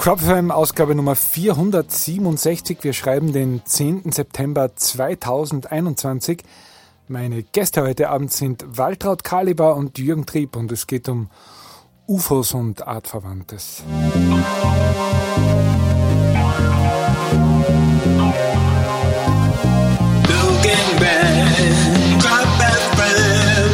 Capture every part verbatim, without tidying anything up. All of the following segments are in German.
Crop F M, Ausgabe Nummer vierhundertsiebenundsechzig. Wir schreiben den zehnten September zweitausendeinundzwanzig. Meine Gäste heute Abend sind Waltraud Kaliber und Jürgen Trieb und es geht um U F Os und Artverwandtes. Looking back, Crop F M.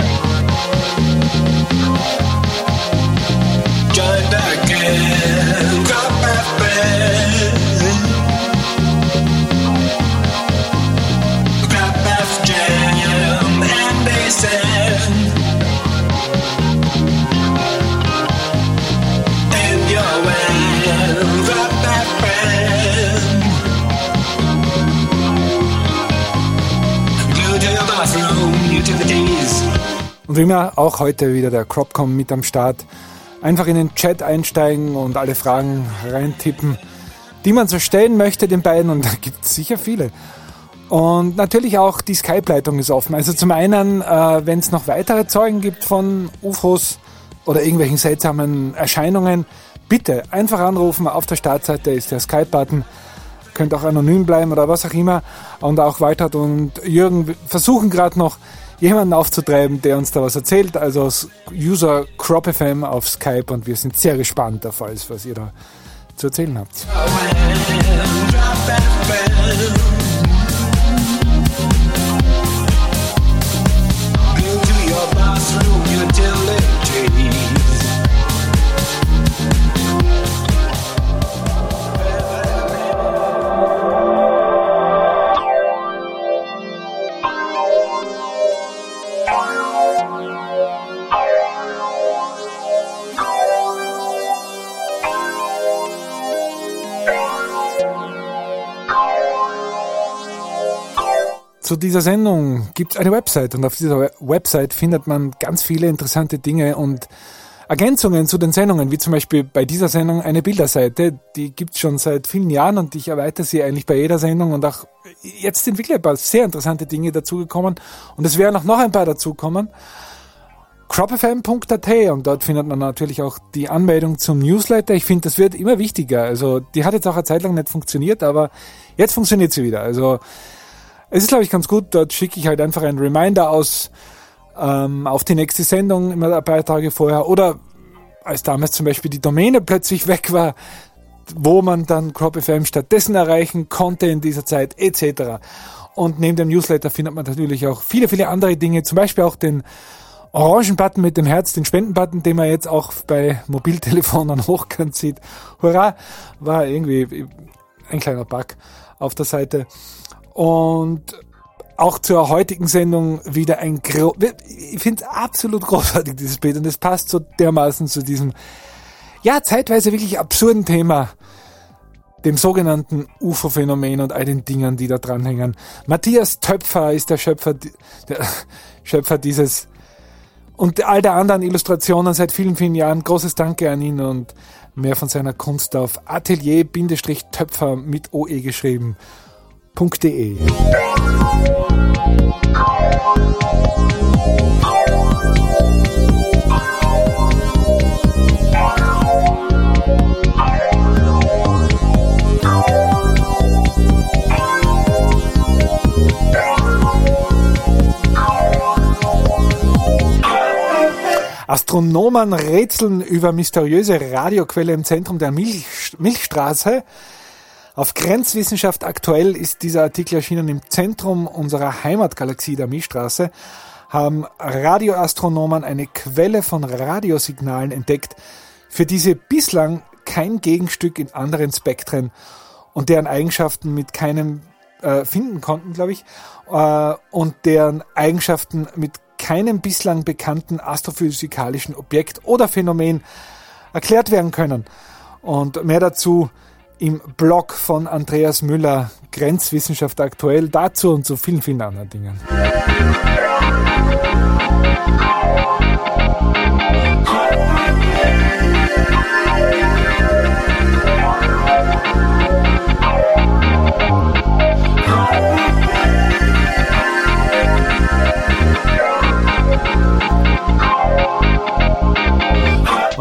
Joined again, Crop F M. Crop F Jam and they said, and you're well, Crop F M. You to your bathroom, you to the D's. Und wie immer auch heute wieder der Cropcom mit am Start. Einfach in den Chat einsteigen und alle Fragen reintippen, die man so stellen möchte den beiden, und da gibt es sicher viele. Und natürlich auch die Skype-Leitung ist offen. Also zum einen, äh, wenn es noch weitere Zeugen gibt von U F Os oder irgendwelchen seltsamen Erscheinungen, bitte einfach anrufen. Auf der Startseite ist der Skype-Button. Könnt auch anonym bleiben oder was auch immer. Und auch Waltraud und Jürgen versuchen gerade noch jemanden aufzutreiben, der uns da was erzählt. Also User Crop F M auf Skype, und wir sind sehr gespannt auf alles, was ihr da zu erzählen habt. Zu dieser Sendung gibt es eine Website, und auf dieser Website findet man ganz viele interessante Dinge und Ergänzungen zu den Sendungen, wie zum Beispiel bei dieser Sendung eine Bilderseite, die gibt es schon seit vielen Jahren und ich erweitere sie eigentlich bei jeder Sendung, und auch jetzt sind wirklich ein paar sehr interessante Dinge dazugekommen und es werden auch noch ein paar dazukommen. crop f m punkt a t, und dort findet man natürlich auch die Anmeldung zum Newsletter. Ich finde, das wird immer wichtiger. Also die hat jetzt auch eine Zeit lang nicht funktioniert, aber jetzt funktioniert sie wieder. Also es ist, glaube ich, ganz gut. Dort schicke ich halt einfach einen Reminder aus ähm, auf die nächste Sendung immer ein paar Tage vorher. Oder als damals zum Beispiel die Domäne plötzlich weg war, wo man dann Crop F M stattdessen erreichen konnte in dieser Zeit, et cetera. Und neben dem Newsletter findet man natürlich auch viele, viele andere Dinge. Zum Beispiel auch den orangen Button mit dem Herz, den Spenden-Button, den man jetzt auch bei Mobiltelefonen hochkant sieht. Hurra! War irgendwie ein kleiner Bug auf der Seite. Und auch zur heutigen Sendung wieder ein gro- ich finde es absolut großartig, dieses Bild, und es passt so dermaßen zu diesem, ja, zeitweise wirklich absurden Thema, dem sogenannten U F O-Phänomen und all den Dingen, die da dranhängen. Matthias Töpfer ist der Schöpfer, der Schöpfer dieses und all der anderen Illustrationen seit vielen, vielen Jahren. Großes Danke an ihn, und mehr von seiner Kunst auf Atelier-Töpfer mit O E geschrieben. .de. Astronomen rätseln über mysteriöse Radioquelle im Zentrum der Milch, Milchstraße. Auf Grenzwissenschaft aktuell ist dieser Artikel erschienen. Im Zentrum unserer Heimatgalaxie der Milchstraße haben Radioastronomen eine Quelle von Radiosignalen entdeckt, für die sie bislang kein Gegenstück in anderen Spektren und deren Eigenschaften mit keinem äh, finden konnten, glaube ich, äh, und deren Eigenschaften mit keinem bislang bekannten astrophysikalischen Objekt oder Phänomen erklärt werden können. Und mehr dazu im Blog von Andreas Müller, Grenzwissenschaft aktuell, dazu und zu vielen, vielen anderen Dingen.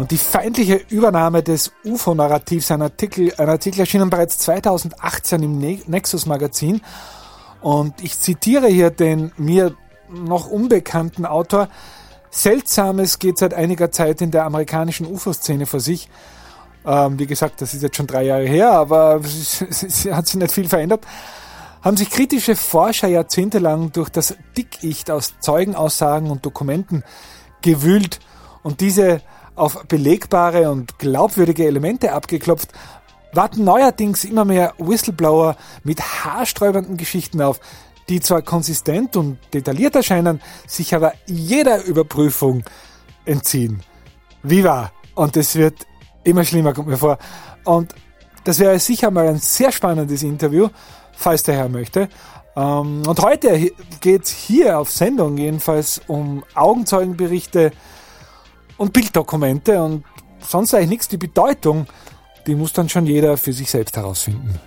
Und die feindliche Übernahme des U F O-Narrativs, ein Artikel, ein Artikel erschienen bereits zweitausendachtzehn im Ne- Nexus-Magazin. Und ich zitiere hier den mir noch unbekannten Autor: Seltsames geht seit einiger Zeit in der amerikanischen U F O-Szene vor sich. Ähm, wie gesagt, das ist jetzt schon drei Jahre her, aber es, es, es hat sich nicht viel verändert. Haben sich kritische Forscher jahrzehntelang durch das Dickicht aus Zeugenaussagen und Dokumenten gewühlt und diese auf belegbare und glaubwürdige Elemente abgeklopft, warten neuerdings immer mehr Whistleblower mit haarsträubenden Geschichten auf, die zwar konsistent und detailliert erscheinen, sich aber jeder Überprüfung entziehen. Wie wahr? Und es wird immer schlimmer, kommt mir vor. Und das wäre sicher mal ein sehr spannendes Interview, falls der Herr möchte. Und heute geht es hier auf Sendung jedenfalls um Augenzeugenberichte und Bilddokumente und sonst eigentlich nichts. Die Bedeutung, die muss dann schon jeder für sich selbst herausfinden.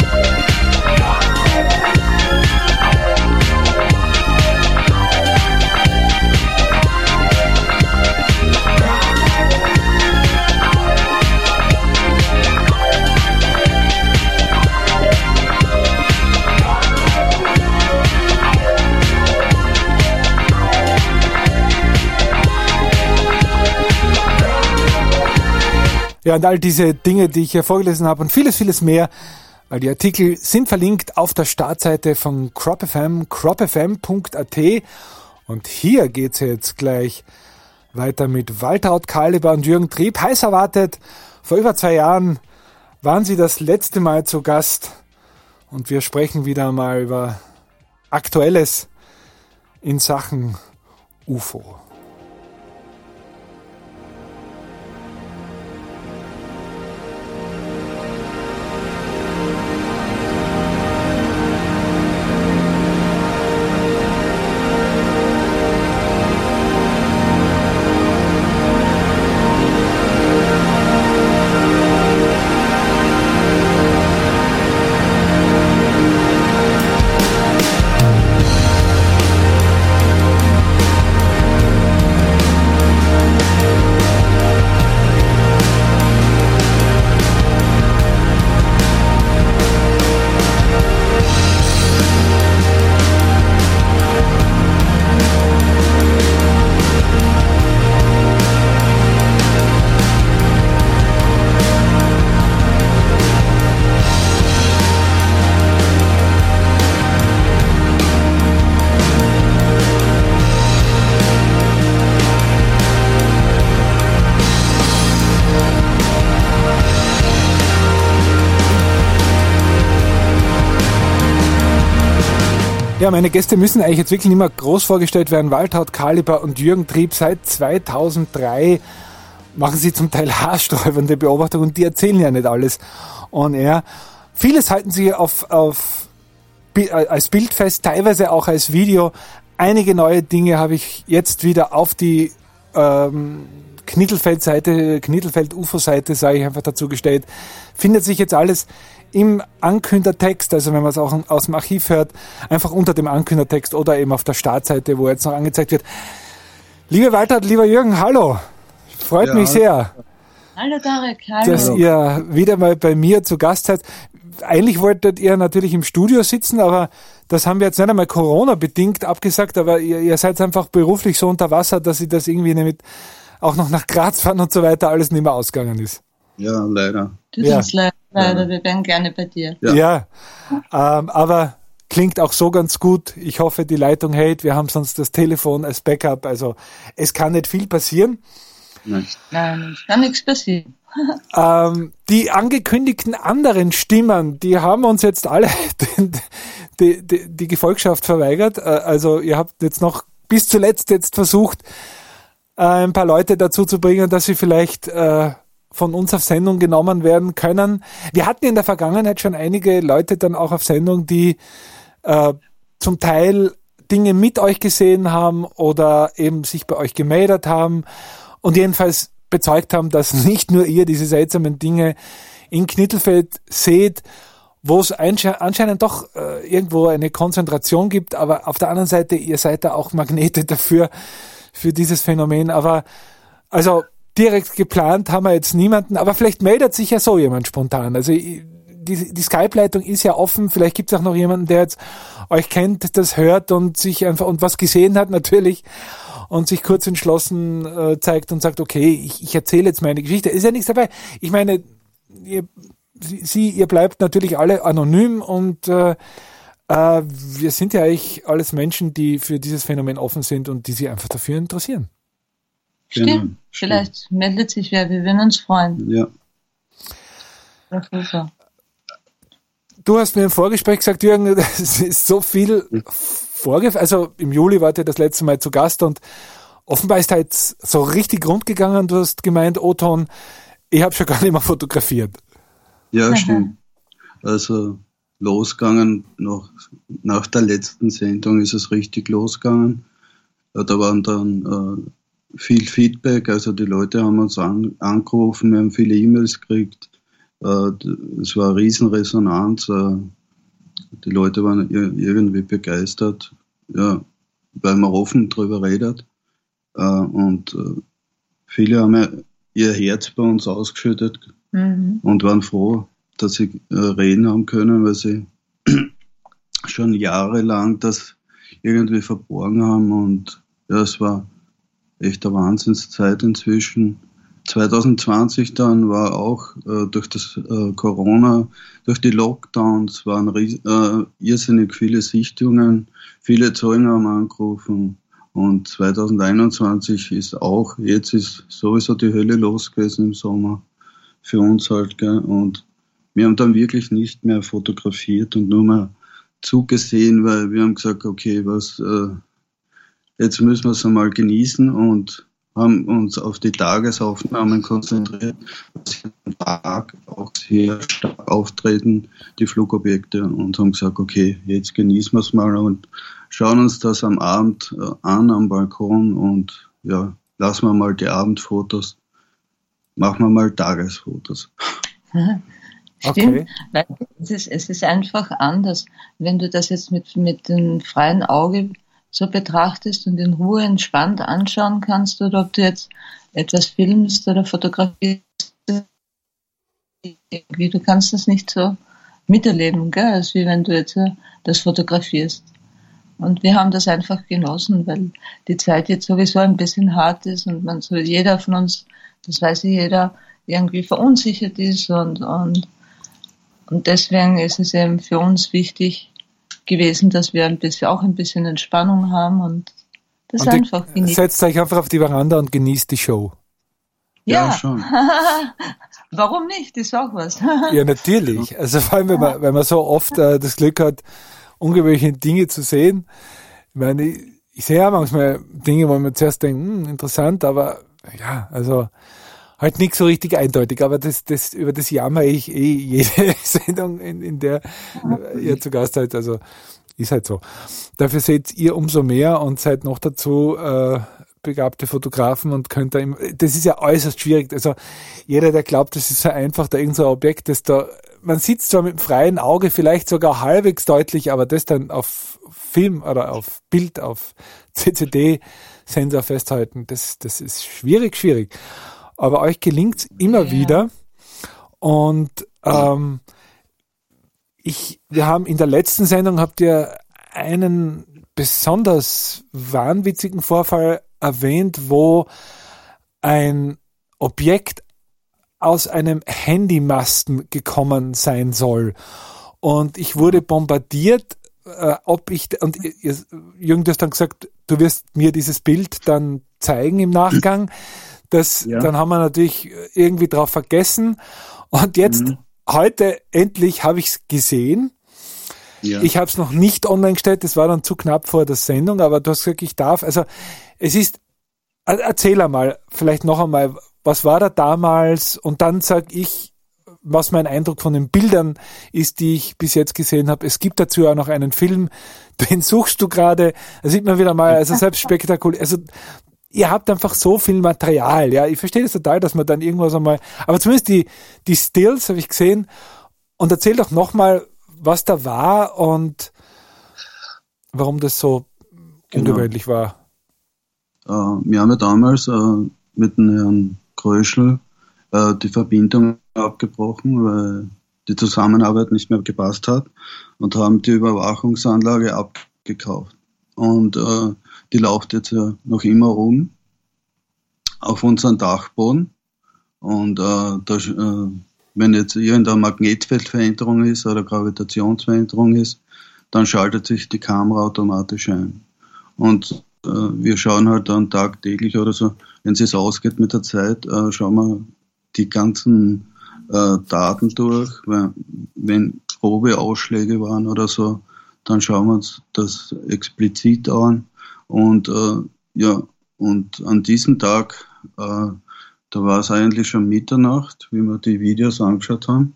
Ja, und all diese Dinge, die ich hier vorgelesen habe und vieles, vieles mehr, weil die Artikel sind verlinkt auf der Startseite von Crop F M, crop f m punkt a t. Und hier geht's jetzt gleich weiter mit Waltraud Kaliber und Jürgen Trieb. Heiß erwartet, vor über zwei Jahren waren sie das letzte Mal zu Gast und wir sprechen wieder mal über Aktuelles in Sachen U F O. Ja, meine Gäste müssen eigentlich jetzt wirklich nicht mehr groß vorgestellt werden. Waltraud Kaliber und Jürgen Trieb, seit zweitausenddrei machen sie zum Teil haarsträubende Beobachtungen und die erzählen ja nicht alles on air. Vieles halten sie auf, auf, als Bild fest, teilweise auch als Video. Einige neue Dinge habe ich jetzt wieder auf die ähm, Knittelfeld-Seite, Knittelfeld-U F O-Seite, sage ich einfach dazu gestellt. Findet sich jetzt alles im Ankündertext, also wenn man es auch aus dem Archiv hört, einfach unter dem Ankündertext oder eben auf der Startseite, wo jetzt noch angezeigt wird. Liebe Waltraud, lieber Jürgen, hallo. Freut ja, mich sehr, hallo Tarek, hallo. dass ihr wieder mal bei mir zu Gast seid. Eigentlich wolltet ihr natürlich im Studio sitzen, aber das haben wir jetzt nicht einmal Corona-bedingt abgesagt, aber ihr, ihr seid einfach beruflich so unter Wasser, dass ich das irgendwie nicht auch noch nach Graz fahren und so weiter alles nicht mehr ausgegangen ist. Ja, leider. Das ja. ist leider, leider, wir wären gerne bei dir. Ja, ja ähm, aber klingt auch so ganz gut. Ich hoffe, die Leitung hält. Wir haben sonst das Telefon als Backup. Also es kann nicht viel passieren. Nein, Nein es kann nichts passieren. ähm, die angekündigten anderen Stimmen, die haben uns jetzt alle die, die, die Gefolgschaft verweigert. Also ihr habt jetzt noch bis zuletzt jetzt versucht, ein paar Leute dazu zu bringen, dass sie vielleicht äh, von uns auf Sendung genommen werden können. Wir hatten in der Vergangenheit schon einige Leute dann auch auf Sendung, die äh, zum Teil Dinge mit euch gesehen haben oder eben sich bei euch gemeldet haben und jedenfalls bezeugt haben, dass nicht nur ihr diese seltsamen Dinge in Knittelfeld seht, wo es anscheinend doch äh, irgendwo eine Konzentration gibt, aber auf der anderen Seite, ihr seid da auch Magnete dafür, für dieses Phänomen. Aber also direkt geplant haben wir jetzt niemanden, aber vielleicht meldet sich ja so jemand spontan. Also die, die Skype-Leitung ist ja offen, vielleicht gibt es auch noch jemanden, der jetzt euch kennt, das hört und sich einfach und was gesehen hat natürlich und sich kurz entschlossen äh, zeigt und sagt, okay, ich, ich erzähle jetzt meine Geschichte. Ist ja nichts dabei. Ich meine, ihr, sie, ihr bleibt natürlich alle anonym und äh, äh, wir sind ja eigentlich alles Menschen, die für dieses Phänomen offen sind und die sich einfach dafür interessieren. Stimmt. Genau, Vielleicht stimmt. meldet sich wer, wir würden uns freuen. Ja. Das ist so. Du hast mir im Vorgespräch gesagt, Jürgen, es ist so viel vorgefallen. Also im Juli wart ihr das letzte Mal zu Gast und offenbar ist da jetzt so richtig rund gegangen. Du hast gemeint, O-Ton, ich habe schon gar nicht mehr fotografiert. Ja, stimmt. Also losgegangen, nach, nach der letzten Sendung ist es richtig losgegangen. Ja, da waren dann äh, viel Feedback, also die Leute haben uns an, angerufen, wir haben viele E-Mails gekriegt. Äh, es war eine Riesenresonanz. Äh, die Leute waren ir- irgendwie begeistert, ja, weil man offen drüber redet. Äh, und äh, viele haben ja ihr Herz bei uns ausgeschüttet Mhm. und waren froh, dass sie äh, reden haben können, weil sie schon jahrelang das irgendwie verborgen haben. Und ja, es war echt eine Wahnsinnszeit inzwischen. zwanzig zwanzig dann war auch äh, durch das äh, Corona, durch die Lockdowns waren ries- äh, irrsinnig viele Sichtungen, viele Zeugen haben angerufen. Und zwanzig einundzwanzig ist auch, jetzt ist sowieso die Hölle los gewesen im Sommer für uns halt, gell? Und wir haben dann wirklich nicht mehr fotografiert und nur mal zugesehen, weil wir haben gesagt, okay, was, äh, jetzt müssen wir es einmal genießen und haben uns auf die Tagesaufnahmen konzentriert, dass am Tag auch sehr stark auftreten, die Flugobjekte, und haben gesagt, okay, jetzt genießen wir es mal und schauen uns das am Abend äh, an, am Balkon, und ja, lassen wir mal die Abendfotos, machen wir mal Tagesfotos. Stimmt, Okay. weil es ist, es ist einfach anders, wenn du das jetzt mit, mit dem freien Auge so betrachtest und in Ruhe entspannt anschauen kannst, oder ob du jetzt etwas filmst oder fotografierst, irgendwie, du kannst das nicht so miterleben, gell, als wie wenn du jetzt äh, das fotografierst. Und wir haben das einfach genossen, weil die Zeit jetzt sowieso ein bisschen hart ist und man so, jeder von uns, das weiß jeder, irgendwie verunsichert ist und, und, und deswegen ist es eben für uns wichtig gewesen, dass wir ein bisschen, auch ein bisschen Entspannung haben und das Und einfach ihr genießen. setzt euch einfach auf die Veranda und genießt die Show. Ja, Ja, schon. warum nicht? Ist auch was. Ja, natürlich. Also vor allem, wenn man, wenn man so oft äh, das Glück hat, ungewöhnliche Dinge zu sehen. Ich meine, ich, ich sehe ja manchmal Dinge, wo man zuerst denkt, hm, interessant, aber ja, also halt nicht so richtig eindeutig. Aber das, das, über das jammer ich eh jede Sendung, in, in der äh, ihr zu Gast seid. Also ist halt so. Dafür seht ihr umso mehr und seid noch dazu äh, begabte Fotografen und könnt da im, das ist ja äußerst schwierig. Also jeder, der glaubt, das ist so einfach, da irgend so ein Objekt, das da, man sieht zwar mit dem freien Auge vielleicht sogar halbwegs deutlich, aber das dann auf Film oder auf Bild, auf C C D-Sensor festhalten, das, das ist schwierig, schwierig. Aber euch gelingt's immer Ja. wieder. Und ähm, ich, wir haben in der letzten Sendung habt ihr einen besonders wahnwitzigen Vorfall erwähnt, wo ein Objekt aus einem Handymasten gekommen sein soll. Und ich wurde bombardiert, äh, ob ich, und ihr, Jürgen, du hast dann gesagt, du wirst mir dieses Bild dann zeigen im Nachgang. Das, Ja. Dann haben wir natürlich irgendwie drauf vergessen. Und jetzt, Mhm. heute endlich habe ich es gesehen. Ja. Ich habe es noch nicht online gestellt, das war dann zu knapp vor der Sendung, aber du hast gesagt, ich darf. Also es ist, er- erzähl einmal, vielleicht noch einmal, was war da damals? Und dann sag ich, was mein Eindruck von den Bildern ist, die ich bis jetzt gesehen habe. Es gibt dazu auch noch einen Film, den suchst du gerade, da sieht man wieder mal, also selbst spektakulär, also ihr habt einfach so viel Material, ja, ich verstehe das total, dass man dann irgendwas einmal, aber zumindest die, die Stills habe ich gesehen, und erzähl doch nochmal, was da war und warum das so Genau. ungewöhnlich war. Äh, wir haben ja damals äh, mit dem Herrn Kröschl äh, die Verbindung abgebrochen, weil die Zusammenarbeit nicht mehr gepasst hat und haben die Überwachungsanlage abgekauft. Und äh, die läuft jetzt ja noch immer rum auf unseren Dachboden. Und äh, da, äh, wenn jetzt irgendeine Magnetfeldveränderung ist oder Gravitationsveränderung ist, dann schaltet sich die Kamera automatisch ein. Und äh, wir schauen halt dann tagtäglich oder so, wenn es ausgeht mit der Zeit, äh, schauen wir die ganzen äh, Daten durch. Wenn, wenn grobe Ausschläge waren oder so, dann schauen wir uns das explizit an. Und äh, ja, und an diesem Tag, äh, da war es eigentlich schon Mitternacht, wie wir die Videos angeschaut haben.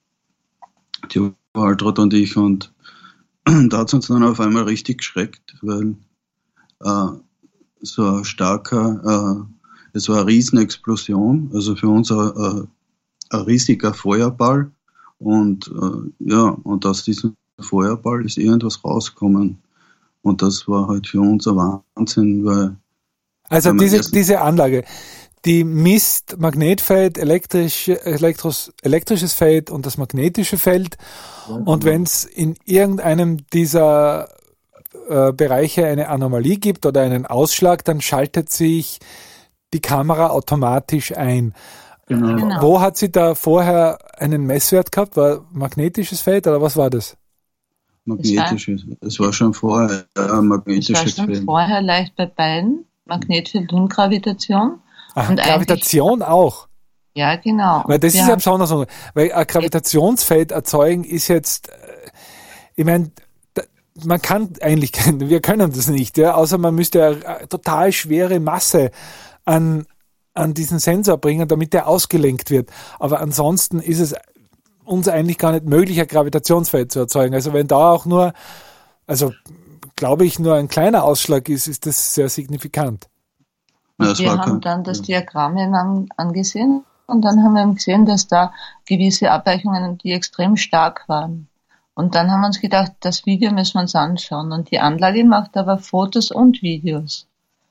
Die Waltraud und ich, und da hat es uns dann auf einmal richtig geschreckt, weil äh, so ein starker, äh, es war eine Riesenexplosion, also für uns ein, ein, ein riesiger Feuerball, und äh, ja, und aus diesem Feuerball ist irgendwas rausgekommen, und das war halt für uns ein Wahnsinn, weil also diese, diese Anlage, die misst Magnetfeld, elektrisch, elektros, elektrisches Feld und das magnetische Feld. Ja, und wenn es in irgendeinem dieser äh, Bereiche eine Anomalie gibt oder einen Ausschlag, dann schaltet sich die Kamera automatisch ein. Genau. Genau. Wo hat sie da vorher einen Messwert gehabt? War magnetisches Feld oder was war das? Magnetisches. Es war schon vorher äh, magnetisches Feld. Es war schon Feld. vorher leicht bei beiden, Magnetfeld und Gravitation. Ach, und Gravitation auch. Ja, genau. Weil das Wir ist ja haben- besonders so, weil ein Gravitationsfeld erzeugen ist jetzt, äh, ich meine, man kann eigentlich, wir können das nicht, ja, außer man müsste eine total schwere Masse an, an diesen Sensor bringen, damit der ausgelenkt wird. Aber ansonsten ist es uns eigentlich gar nicht möglich, ein Gravitationsfeld zu erzeugen. Also wenn da auch nur, also glaube ich, nur ein kleiner Ausschlag ist, ist das sehr signifikant. Ja, es wir war haben kein- dann das ja. Diagramm an, angesehen und dann haben wir gesehen, dass da gewisse Abweichungen, die extrem stark waren. Und dann haben wir uns gedacht, das Video müssen wir uns anschauen. Und die Anlage macht aber Fotos und Videos.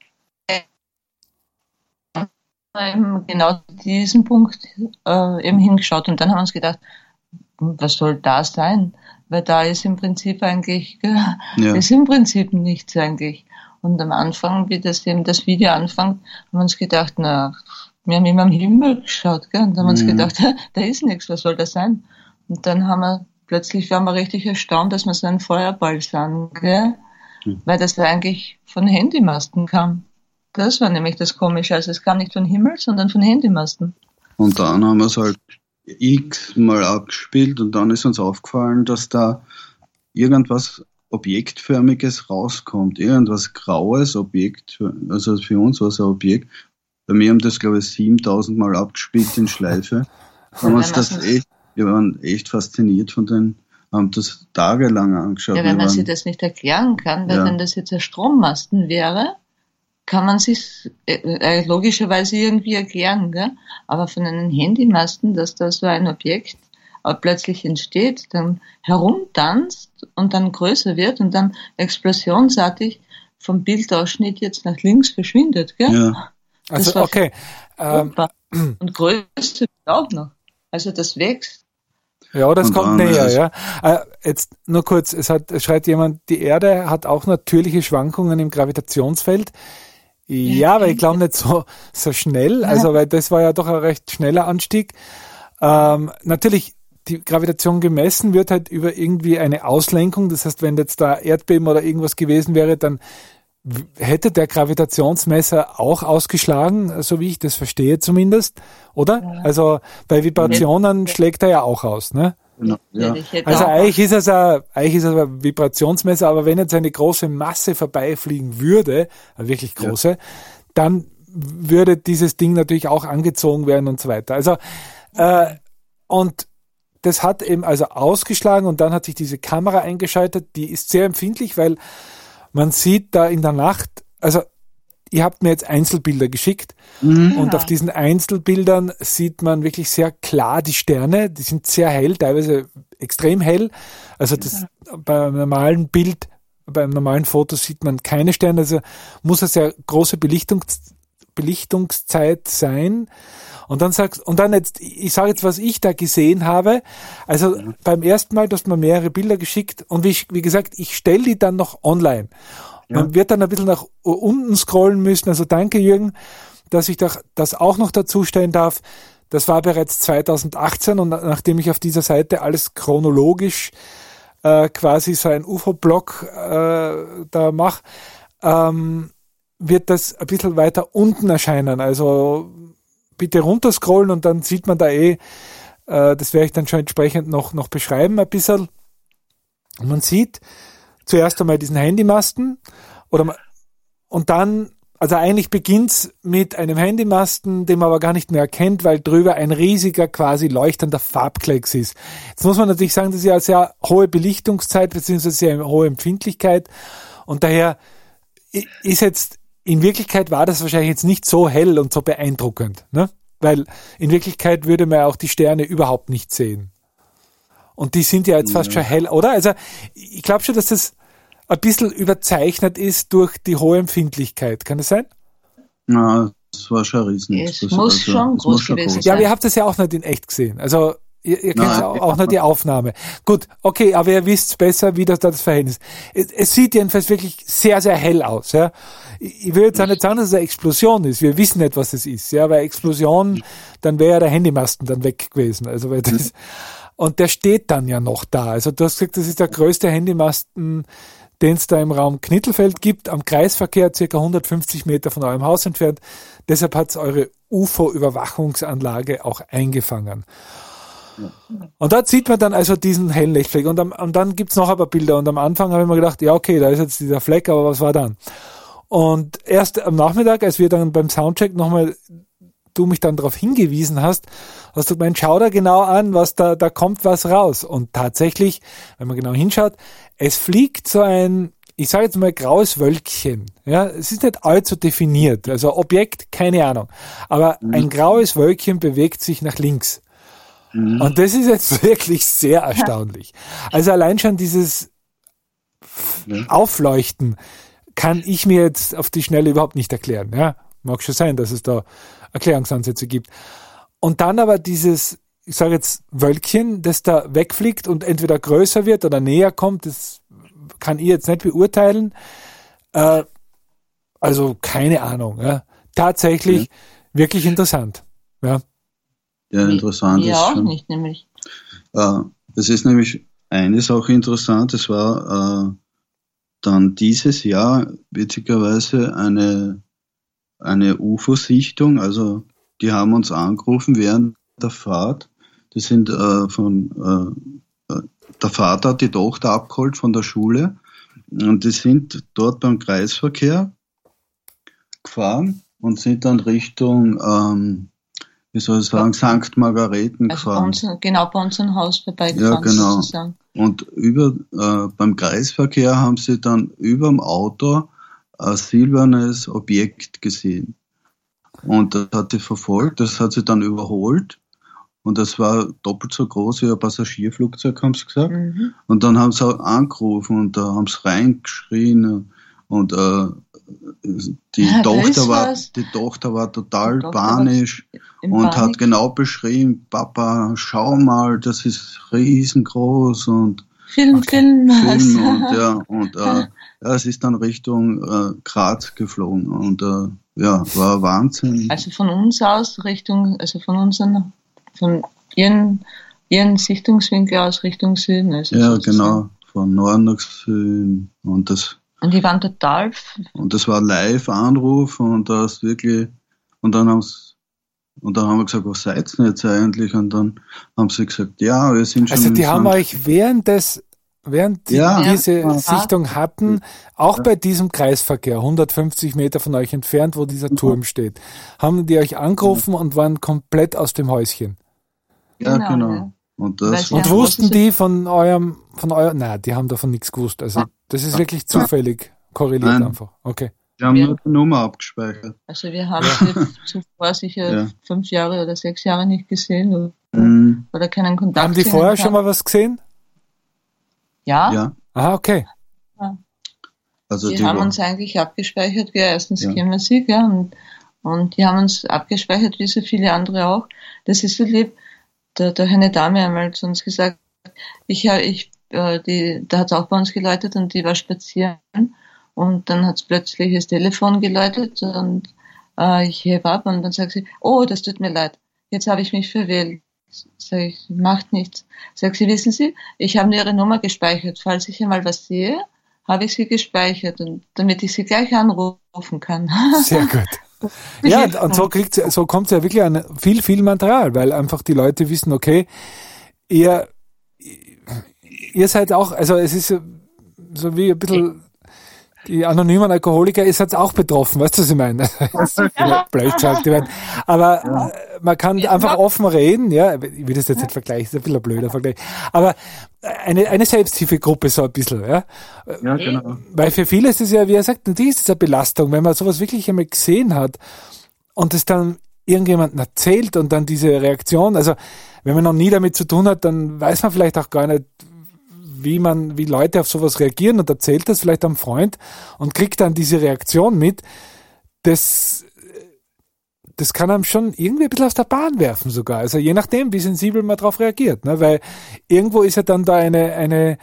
Eben genau diesen Punkt äh, eben hingeschaut und dann haben wir uns gedacht, was soll da sein? Weil da ist im Prinzip eigentlich, Ja. ist im Prinzip nichts eigentlich. Und am Anfang, wie das eben das Video anfängt, haben wir uns gedacht, na, wir haben immer am Himmel geschaut, gell? Und dann haben wir uns Mhm. gedacht, da ist nichts, was soll das sein? Und dann haben wir, plötzlich waren wir richtig erstaunt, dass wir so einen Feuerball sahen, gell? Mhm. Weil das eigentlich von Handymasten kam. Das war nämlich das Komische. Also es kam nicht von Himmel, sondern von Handymasten. Und dann haben wir es halt x-mal abgespielt, und dann ist uns aufgefallen, dass da irgendwas Objektförmiges rauskommt. Irgendwas graues Objekt, also für uns war es ein Objekt. Bei mir haben das, glaube ich, siebentausend Mal abgespielt in Schleife. Haben uns das echt, wir waren echt fasziniert von den, haben das tagelang angeschaut. Ja, Wir wenn man waren- sich das nicht erklären kann, weil Ja. wenn das jetzt ein Strommasten wäre, kann man sich äh, äh, logischerweise irgendwie erklären, gell? Aber von einem Handymasten, dass da so ein Objekt äh, plötzlich entsteht, dann herumtanzt und dann größer wird und dann explosionsartig vom Bildausschnitt jetzt nach links verschwindet, gell? ja, Das Also war- okay, ähm, Und größer wird auch noch. Also das wächst. ja, das Und kommt dann näher, ist es- ja. Äh, jetzt nur kurz, es hat, es schreibt jemand, die Erde hat auch natürliche Schwankungen im Gravitationsfeld. Ja, aber ich glaube nicht so, so schnell, also weil das war ja doch ein recht schneller Anstieg. Ähm, natürlich, die Gravitation gemessen wird halt über irgendwie eine Auslenkung, das heißt, wenn jetzt da Erdbeben oder irgendwas gewesen wäre, dann w- hätte der Gravitationsmesser auch ausgeschlagen, so wie ich das verstehe zumindest, oder? Also bei Vibrationen schlägt er ja auch aus, ne? genau. Ja. Ich hätte Also auch- eigentlich ist es ein, eigentlich ist es ein Vibrationsmesser, aber wenn jetzt eine große Masse vorbeifliegen würde, eine wirklich große, dann würde dieses Ding natürlich auch angezogen werden und so weiter. Also äh, und das hat eben also ausgeschlagen und dann hat sich diese Kamera eingeschaltet, die ist sehr empfindlich, weil man sieht da in der Nacht, also ihr habt mir jetzt Einzelbilder geschickt Mhm. und auf diesen Einzelbildern sieht man wirklich sehr klar die Sterne, die sind sehr hell, teilweise extrem hell. Also das beim normalen Bild, beim normalen Foto sieht man keine Sterne, also muss eine sehr große Belichtung Belichtungszeit sein. Und dann sagst, und dann jetzt, ich sage jetzt, was ich da gesehen habe. Also ja. beim ersten Mal, du hast mir mehrere Bilder geschickt und wie, wie gesagt, ich stelle die dann noch online. Ja. Man wird dann ein bisschen nach unten scrollen müssen. Also danke, Jürgen, dass ich das auch noch dazu stellen darf. Das war bereits zweitausendachtzehn und nachdem ich auf dieser Seite alles chronologisch äh, quasi so ein U F O-Blog äh, da mache, ähm, wird das ein bisschen weiter unten erscheinen. Also bitte runterscrollen und dann sieht man da eh, äh, das werde ich dann schon entsprechend noch, noch beschreiben ein bisschen. Und man sieht zuerst einmal diesen Handymasten oder man, und dann, also eigentlich beginnt's mit einem Handymasten, den man aber gar nicht mehr erkennt, weil drüber ein riesiger, quasi leuchtender Farbklecks ist. Jetzt muss man natürlich sagen, das ist ja eine sehr hohe Belichtungszeit beziehungsweise sehr hohe Empfindlichkeit und daher ist jetzt, in Wirklichkeit war das wahrscheinlich jetzt nicht so hell und so beeindruckend, ne? Weil in Wirklichkeit würde man ja auch die Sterne überhaupt nicht sehen. Und die sind ja jetzt ja. fast schon hell, oder? Also ich glaube schon, dass das ein bisschen überzeichnet ist durch die hohe Empfindlichkeit. Kann das sein? Na, das war schon riesen. Es das muss also, schon es groß muss schon gewesen groß sein. Ja, aber ihr habt das ja auch nicht in echt gesehen. Also ihr, ihr kennt Nein, auch, auch nur die Aufnahme. Gut, okay, aber ihr wisst besser, wie das da das Verhältnis ist. Es, es sieht jedenfalls wirklich sehr, sehr hell aus. Ja. Ich, ich will jetzt auch nicht sagen, dass es eine Explosion ist. Wir wissen nicht, was es ist. Ja, weil Explosion, dann wäre ja der Handymasten dann weg gewesen. Also weil das, und der steht dann ja noch da. Also du hast gesagt, das ist der größte Handymasten, den es da im Raum Knittelfeld gibt, am Kreisverkehr, circa hundertfünfzig Meter von eurem Haus entfernt. Deshalb hat es eure U F O-Überwachungsanlage auch eingefangen. Ja. Und dort sieht man dann also diesen hellen Lichtfleck. Und, am, und dann gibt's noch ein paar Bilder. Und am Anfang habe ich mir gedacht, ja okay, da ist jetzt dieser Fleck, aber was war dann? Und erst am Nachmittag, als wir dann beim Soundcheck nochmal, du mich dann darauf hingewiesen hast, hast du gemeint, schau da genau an, was da, da kommt was raus. Und tatsächlich, wenn man genau hinschaut, es fliegt so ein, ich sage jetzt mal graues Wölkchen. Ja, es ist nicht allzu definiert. Also Objekt, keine Ahnung. Aber mhm. ein graues Wölkchen bewegt sich nach links. Mhm. Und das ist jetzt wirklich sehr erstaunlich. Also allein schon dieses ja. Aufleuchten kann ich mir jetzt auf die Schnelle überhaupt nicht erklären. Ja, mag schon sein, dass es da Erklärungsansätze gibt. Und dann aber dieses, ich sage jetzt Wölkchen, das da wegfliegt und entweder größer wird oder näher kommt, das kann ich jetzt nicht beurteilen. Äh, also keine Ahnung. Ja. Tatsächlich ja. wirklich interessant. Ja, ja interessant ja, ist auch schon. nicht, nämlich. Äh, es ist nämlich eine Sache interessant, es war äh, dann dieses Jahr witzigerweise eine eine U F O-Sichtung, also die haben uns angerufen während der Fahrt. Die sind äh, von äh, der Vater hat die Tochter abgeholt von der Schule und die sind dort beim Kreisverkehr gefahren und sind dann Richtung, ähm, wie soll ich sagen, Sankt Margareten also gefahren. Bei uns, genau bei unserem Haus vorbeigefahren. Ja, genau. Sozusagen. Und über äh, beim Kreisverkehr haben sie dann über dem Auto ein silbernes Objekt gesehen. Und das hat sie verfolgt, das hat sie dann überholt. Und das war doppelt so groß wie ein Passagierflugzeug, haben sie gesagt. Mhm. Und dann haben sie auch angerufen und da haben sie reingeschrien. Und äh, die, ja, Tochter war, die Tochter war total Tochter panisch und Panik. Hat genau beschrieben, Papa, schau mal, das ist riesengroß und Film, okay, Film, Film und ja, und äh, ja, es ist dann Richtung äh, Graz geflogen und äh, ja, war Wahnsinn. Also von uns aus Richtung, also von unseren, von ihren, ihren Sichtungswinkel aus Richtung Süden. Also ja, sozusagen. Genau, von Norden nach Süden und das. Und die waren total. Und das war Live-Anruf und das wirklich, und dann haben sie Und dann haben wir gesagt, was seid ihr jetzt eigentlich? Und dann haben sie gesagt, ja, wir sind schon. Also die haben euch während des, während die ja, diese ja. Sichtung hatten, auch ja. bei diesem Kreisverkehr, hundertfünfzig Meter von euch entfernt, wo dieser Turm steht, haben die euch angerufen ja. und waren komplett aus dem Häuschen. Ja, genau. genau. Und, das und wussten die von eurem, von eurem, nein, die haben davon nichts gewusst. Also das ist wirklich zufällig korreliert Nein. einfach. Okay. Wir haben wir, nur die Nummer abgespeichert. Also wir haben sie zuvor sicher ja. fünf Jahre oder sechs Jahre nicht gesehen oder, mhm. oder keinen Kontakt. Haben die vorher schon mal was gesehen? Ja. ja. Aha, okay. Ja. Also die, die haben war, uns eigentlich abgespeichert, gell? Erstens ja. kennen wir sie, gell? Und, Und die haben uns abgespeichert, wie so viele andere auch. Das ist so lieb. Da, da hat eine Dame einmal zu uns gesagt, ich, ich, äh, die, da hat es auch bei uns geläutet und die war spazieren. Und dann hat es plötzlich das Telefon geläutet und äh, ich hebe ab und dann sagt sie, oh, das tut mir leid, jetzt habe ich mich verwählt. Sag ich, macht nichts. Sagt sie, wissen Sie, ich habe Ihre Nummer gespeichert. Falls ich einmal was sehe, habe ich sie gespeichert, und damit ich sie gleich anrufen kann. Sehr gut. Ja, und so kriegt so kommt es ja wirklich an viel, viel Material, weil einfach die Leute wissen, okay, ihr, ihr seid auch, also es ist so wie ein bisschen die anonymen Alkoholiker, ihr seid auch betroffen, weißt du, was ich meine? Ja. Blöd gesagt, ich meine. Aber ja. Man kann einfach offen reden, ja, ich will das jetzt nicht vergleichen, ist ein bisschen ein blöder Vergleich, aber eine, eine Selbsthilfegruppe so ein bisschen, ja. Ja, genau. Weil für viele ist es ja, wie er sagt, natürlich ist es eine Belastung, wenn man sowas wirklich einmal gesehen hat und es dann irgendjemandem erzählt und dann diese Reaktion, also wenn man noch nie damit zu tun hat, dann weiß man vielleicht auch gar nicht, wie man, wie Leute auf sowas reagieren, und erzählt das vielleicht einem Freund und kriegt dann diese Reaktion mit. Das, das kann einem schon irgendwie ein bisschen aus der Bahn werfen sogar. Also je nachdem, wie sensibel man darauf reagiert, ne? Weil irgendwo ist ja dann da eine, eine,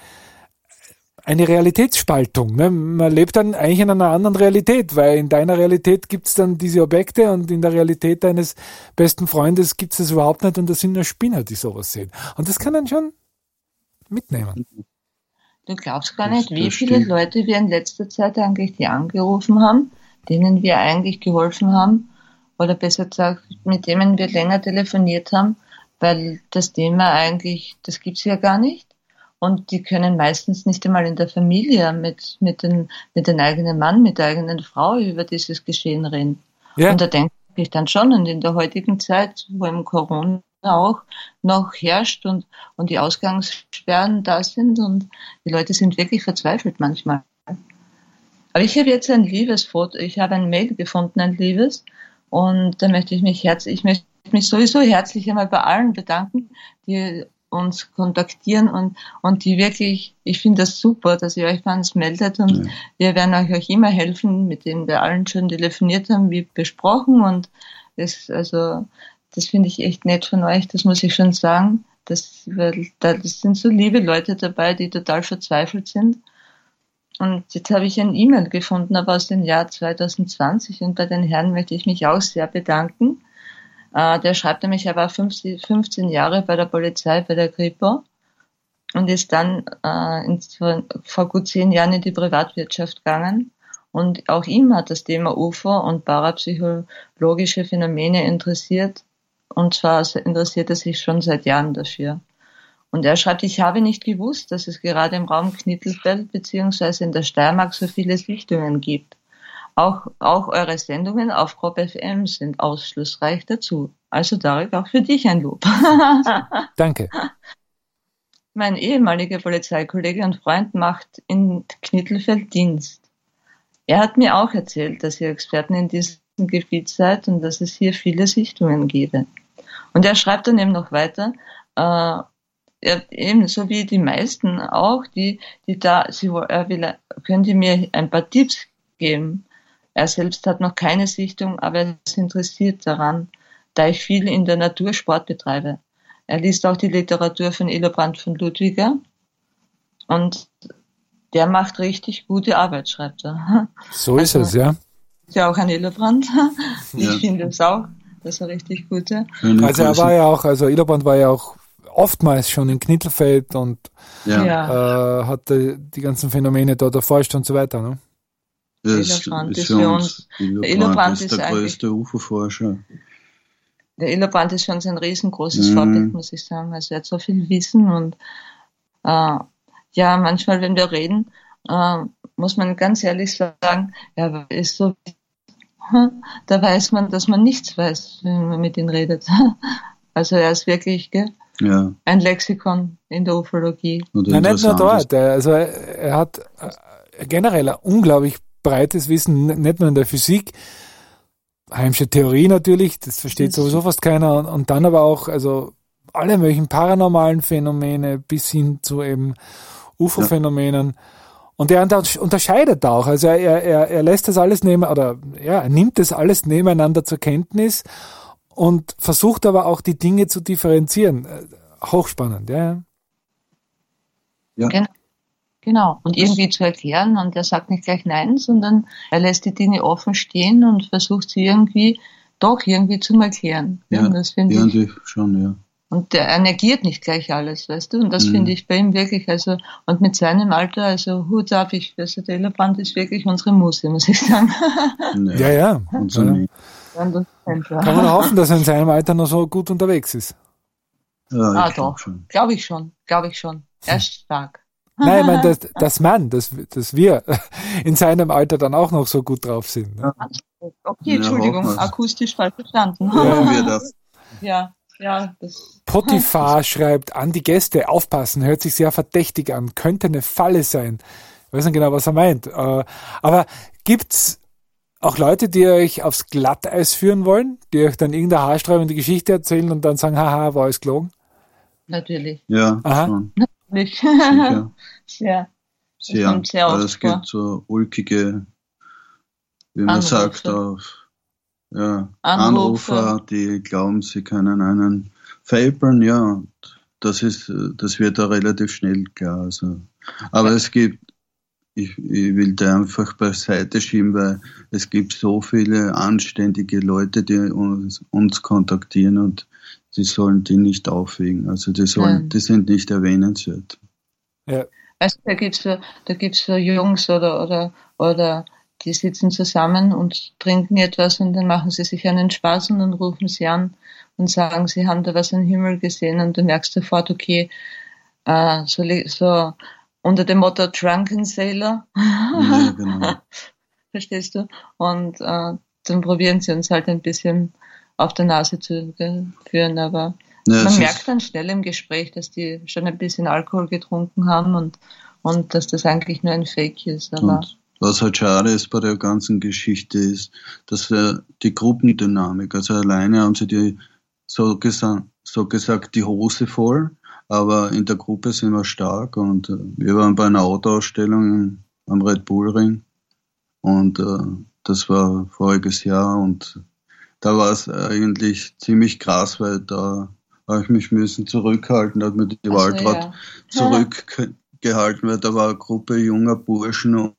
eine Realitätsspaltung, ne? Man lebt dann eigentlich in einer anderen Realität, weil in deiner Realität gibt's dann diese Objekte und in der Realität deines besten Freundes gibt's das überhaupt nicht, und das sind nur Spinner, die sowas sehen. Und das kann dann schon mitnehmen. Du glaubst gar nicht, wie viele Leute wir in letzter Zeit eigentlich die angerufen haben, denen wir eigentlich geholfen haben, oder besser gesagt, mit denen wir länger telefoniert haben, weil das Thema eigentlich, das gibt's ja gar nicht. Und die können meistens nicht einmal in der Familie mit, mit, den, mit dem eigenen Mann, mit der eigenen Frau über dieses Geschehen reden. Ja. Und da denke ich dann schon, und in der heutigen Zeit, wo im Corona auch noch herrscht und, und die Ausgangssperren da sind und die Leute sind wirklich verzweifelt manchmal. Aber ich habe jetzt ein liebes Foto, ich habe ein Mail gefunden, ein liebes, und da möchte ich mich herzlich, ich möchte mich sowieso herzlich einmal bei allen bedanken, die uns kontaktieren und, und die wirklich, ich finde das super, dass ihr euch bei uns meldet, und ja. Wir werden euch auch immer helfen, mit denen wir allen schon telefoniert haben, wie besprochen, und das, also, das finde ich echt nett von euch, das muss ich schon sagen. Das, weil, das sind so liebe Leute dabei, die total verzweifelt sind. Und jetzt habe ich ein E-Mail gefunden, aber aus dem Jahr zwanzig zwanzig, und bei den Herren möchte ich mich auch sehr bedanken. Äh, der schreibt nämlich, er war fünfzehn Jahre bei der Polizei, bei der Kripo, und ist dann äh, in, vor gut zehn Jahren in die Privatwirtschaft gegangen. Und auch ihm hat das Thema U F O und parapsychologische Phänomene interessiert. Und zwar interessiert er sich schon seit Jahren dafür. Und er schreibt, ich habe nicht gewusst, dass es gerade im Raum Knittelfeld bzw. in der Steiermark so viele Sichtungen gibt. Auch, auch eure Sendungen auf Crop F M sind aufschlussreich dazu. Also Tarek, auch für dich ein Lob. Danke. Mein ehemaliger Polizeikollege und Freund macht in Knittelfeld Dienst. Er hat mir auch erzählt, dass ihr Experten in diesem Gebiet seid und dass es hier viele Sichtungen gäbe. Und er schreibt dann eben noch weiter, äh, er, ebenso wie die meisten auch, die, die da, sie, er will, könnt ihr mir ein paar Tipps geben? Er selbst hat noch keine Sichtung, aber er ist interessiert daran, da ich viel in der Natur Sport betreibe. Er liest auch die Literatur von Hillebrand von Ludwiger, und der macht richtig gute Arbeit, schreibt er. So ist also, es, ja. Ist ja auch ein Hillebrand. Ich ja. finde es auch, dass er richtig gute. Also er war ja auch, also Hillebrand war ja auch oftmals schon in Knittelfeld und ja. äh, hatte die ganzen Phänomene dort erforscht und so weiter, ne? Das Hillebrand ist für uns, Hillebrand, Hillebrand ist der größte U F O-Forscher. Der Hillebrand ist für uns ein riesengroßes mhm. Vorbild, muss ich sagen. Also er hat so viel Wissen, und äh, ja, manchmal, wenn wir reden, äh, muss man ganz ehrlich sagen, er ist so, da weiß man, dass man nichts weiß, wenn man mit ihm redet. Also er ist wirklich, gell, ja. ein Lexikon in der Ufologie. Nein, nicht nur dort. Also er hat generell ein unglaublich breites Wissen, nicht nur in der Physik, heimische Theorie natürlich, das versteht sowieso fast keiner, und, und dann aber auch, also alle möglichen paranormalen Phänomene bis hin zu eben U F O-Phänomenen. Und er unter- unterscheidet auch, also er, er, er lässt das alles neben, oder ja, er nimmt das alles nebeneinander zur Kenntnis und versucht aber auch die Dinge zu differenzieren. Äh, Hochspannend, ja. Ja. Genau. Genau. Und irgendwie zu erklären, und er sagt nicht gleich nein, sondern er lässt die Dinge offen stehen und versucht sie irgendwie doch irgendwie zu erklären. Ja, und das finde ich. irgendwie schon, ja. Und der er negiert nicht gleich alles, weißt du? Und das Mhm. finde ich bei ihm wirklich, also, und mit seinem Alter, also Hut ab, ich, also der Elefant ist wirklich unsere Muse, muss ich sagen. Ja, ja. Und so ja. nicht. Und uns kennt er. Kann man nur hoffen, dass er in seinem Alter noch so gut unterwegs ist. Ja, Ah, ich glaub doch. schon. Glaube ich schon, glaube ich schon. Er ist stark. Nein, ich meine, dass, dass man, dass, dass wir in seinem Alter dann auch noch so gut drauf sind. Ne? Okay, Ja, Entschuldigung, hoffen wir's. akustisch falsch verstanden. Hoffen wir das. Ja, ja, das. Potiphar schreibt, an die Gäste, aufpassen, hört sich sehr verdächtig an, könnte eine Falle sein. Ich weiß nicht genau, was er meint. Äh, Aber gibt's auch Leute, die euch aufs Glatteis führen wollen, die euch dann irgendeine haarsträubende Geschichte erzählen und dann sagen, haha, war alles gelogen? Natürlich. Ja, Aha. schon. Natürlich. Sicher. Ja. Sehr. kommt sehr Aber oft es gibt so ulkige, wie man Anrufe. sagt, auf ja, Anrufe. Anrufer, die glauben, sie können einen veräppeln, ja, und das ist, das wird da relativ schnell klar. Also. Aber es gibt, ich, ich will da einfach beiseite schieben, weil es gibt so viele anständige Leute, die uns, uns kontaktieren und die sollen die nicht aufwiegen. Also die sollen, Nein. die sind nicht erwähnenswert. Ja. Weißt du, da gibt's so, da gibt's so Jungs oder, oder, oder, die sitzen zusammen und trinken etwas und dann machen sie sich einen Spaß und dann rufen sie an und sagen, sie haben da was am Himmel gesehen und du merkst sofort, okay, äh, so, li- so unter dem Motto Drunken Sailor. Ja, genau. Verstehst du? Und äh, dann probieren sie uns halt ein bisschen auf der Nase zu ge- führen, aber Ja, es man ist- merkt dann schnell im Gespräch, dass die schon ein bisschen Alkohol getrunken haben und, und dass das eigentlich nur ein Fake ist. Aber Und was halt schade ist bei der ganzen Geschichte ist, dass wir die Gruppendynamik, also alleine haben sie die so, gesa- so gesagt die Hose voll, aber in der Gruppe sind wir stark und äh, wir waren bei einer Autoausstellung am Red Bull Ring und äh, das war voriges Jahr und da war es eigentlich ziemlich krass, weil da habe ich mich müssen zurückhalten, da hat mir die Also, Waldrad ja. zurückgehalten, weil da war eine Gruppe junger Burschen und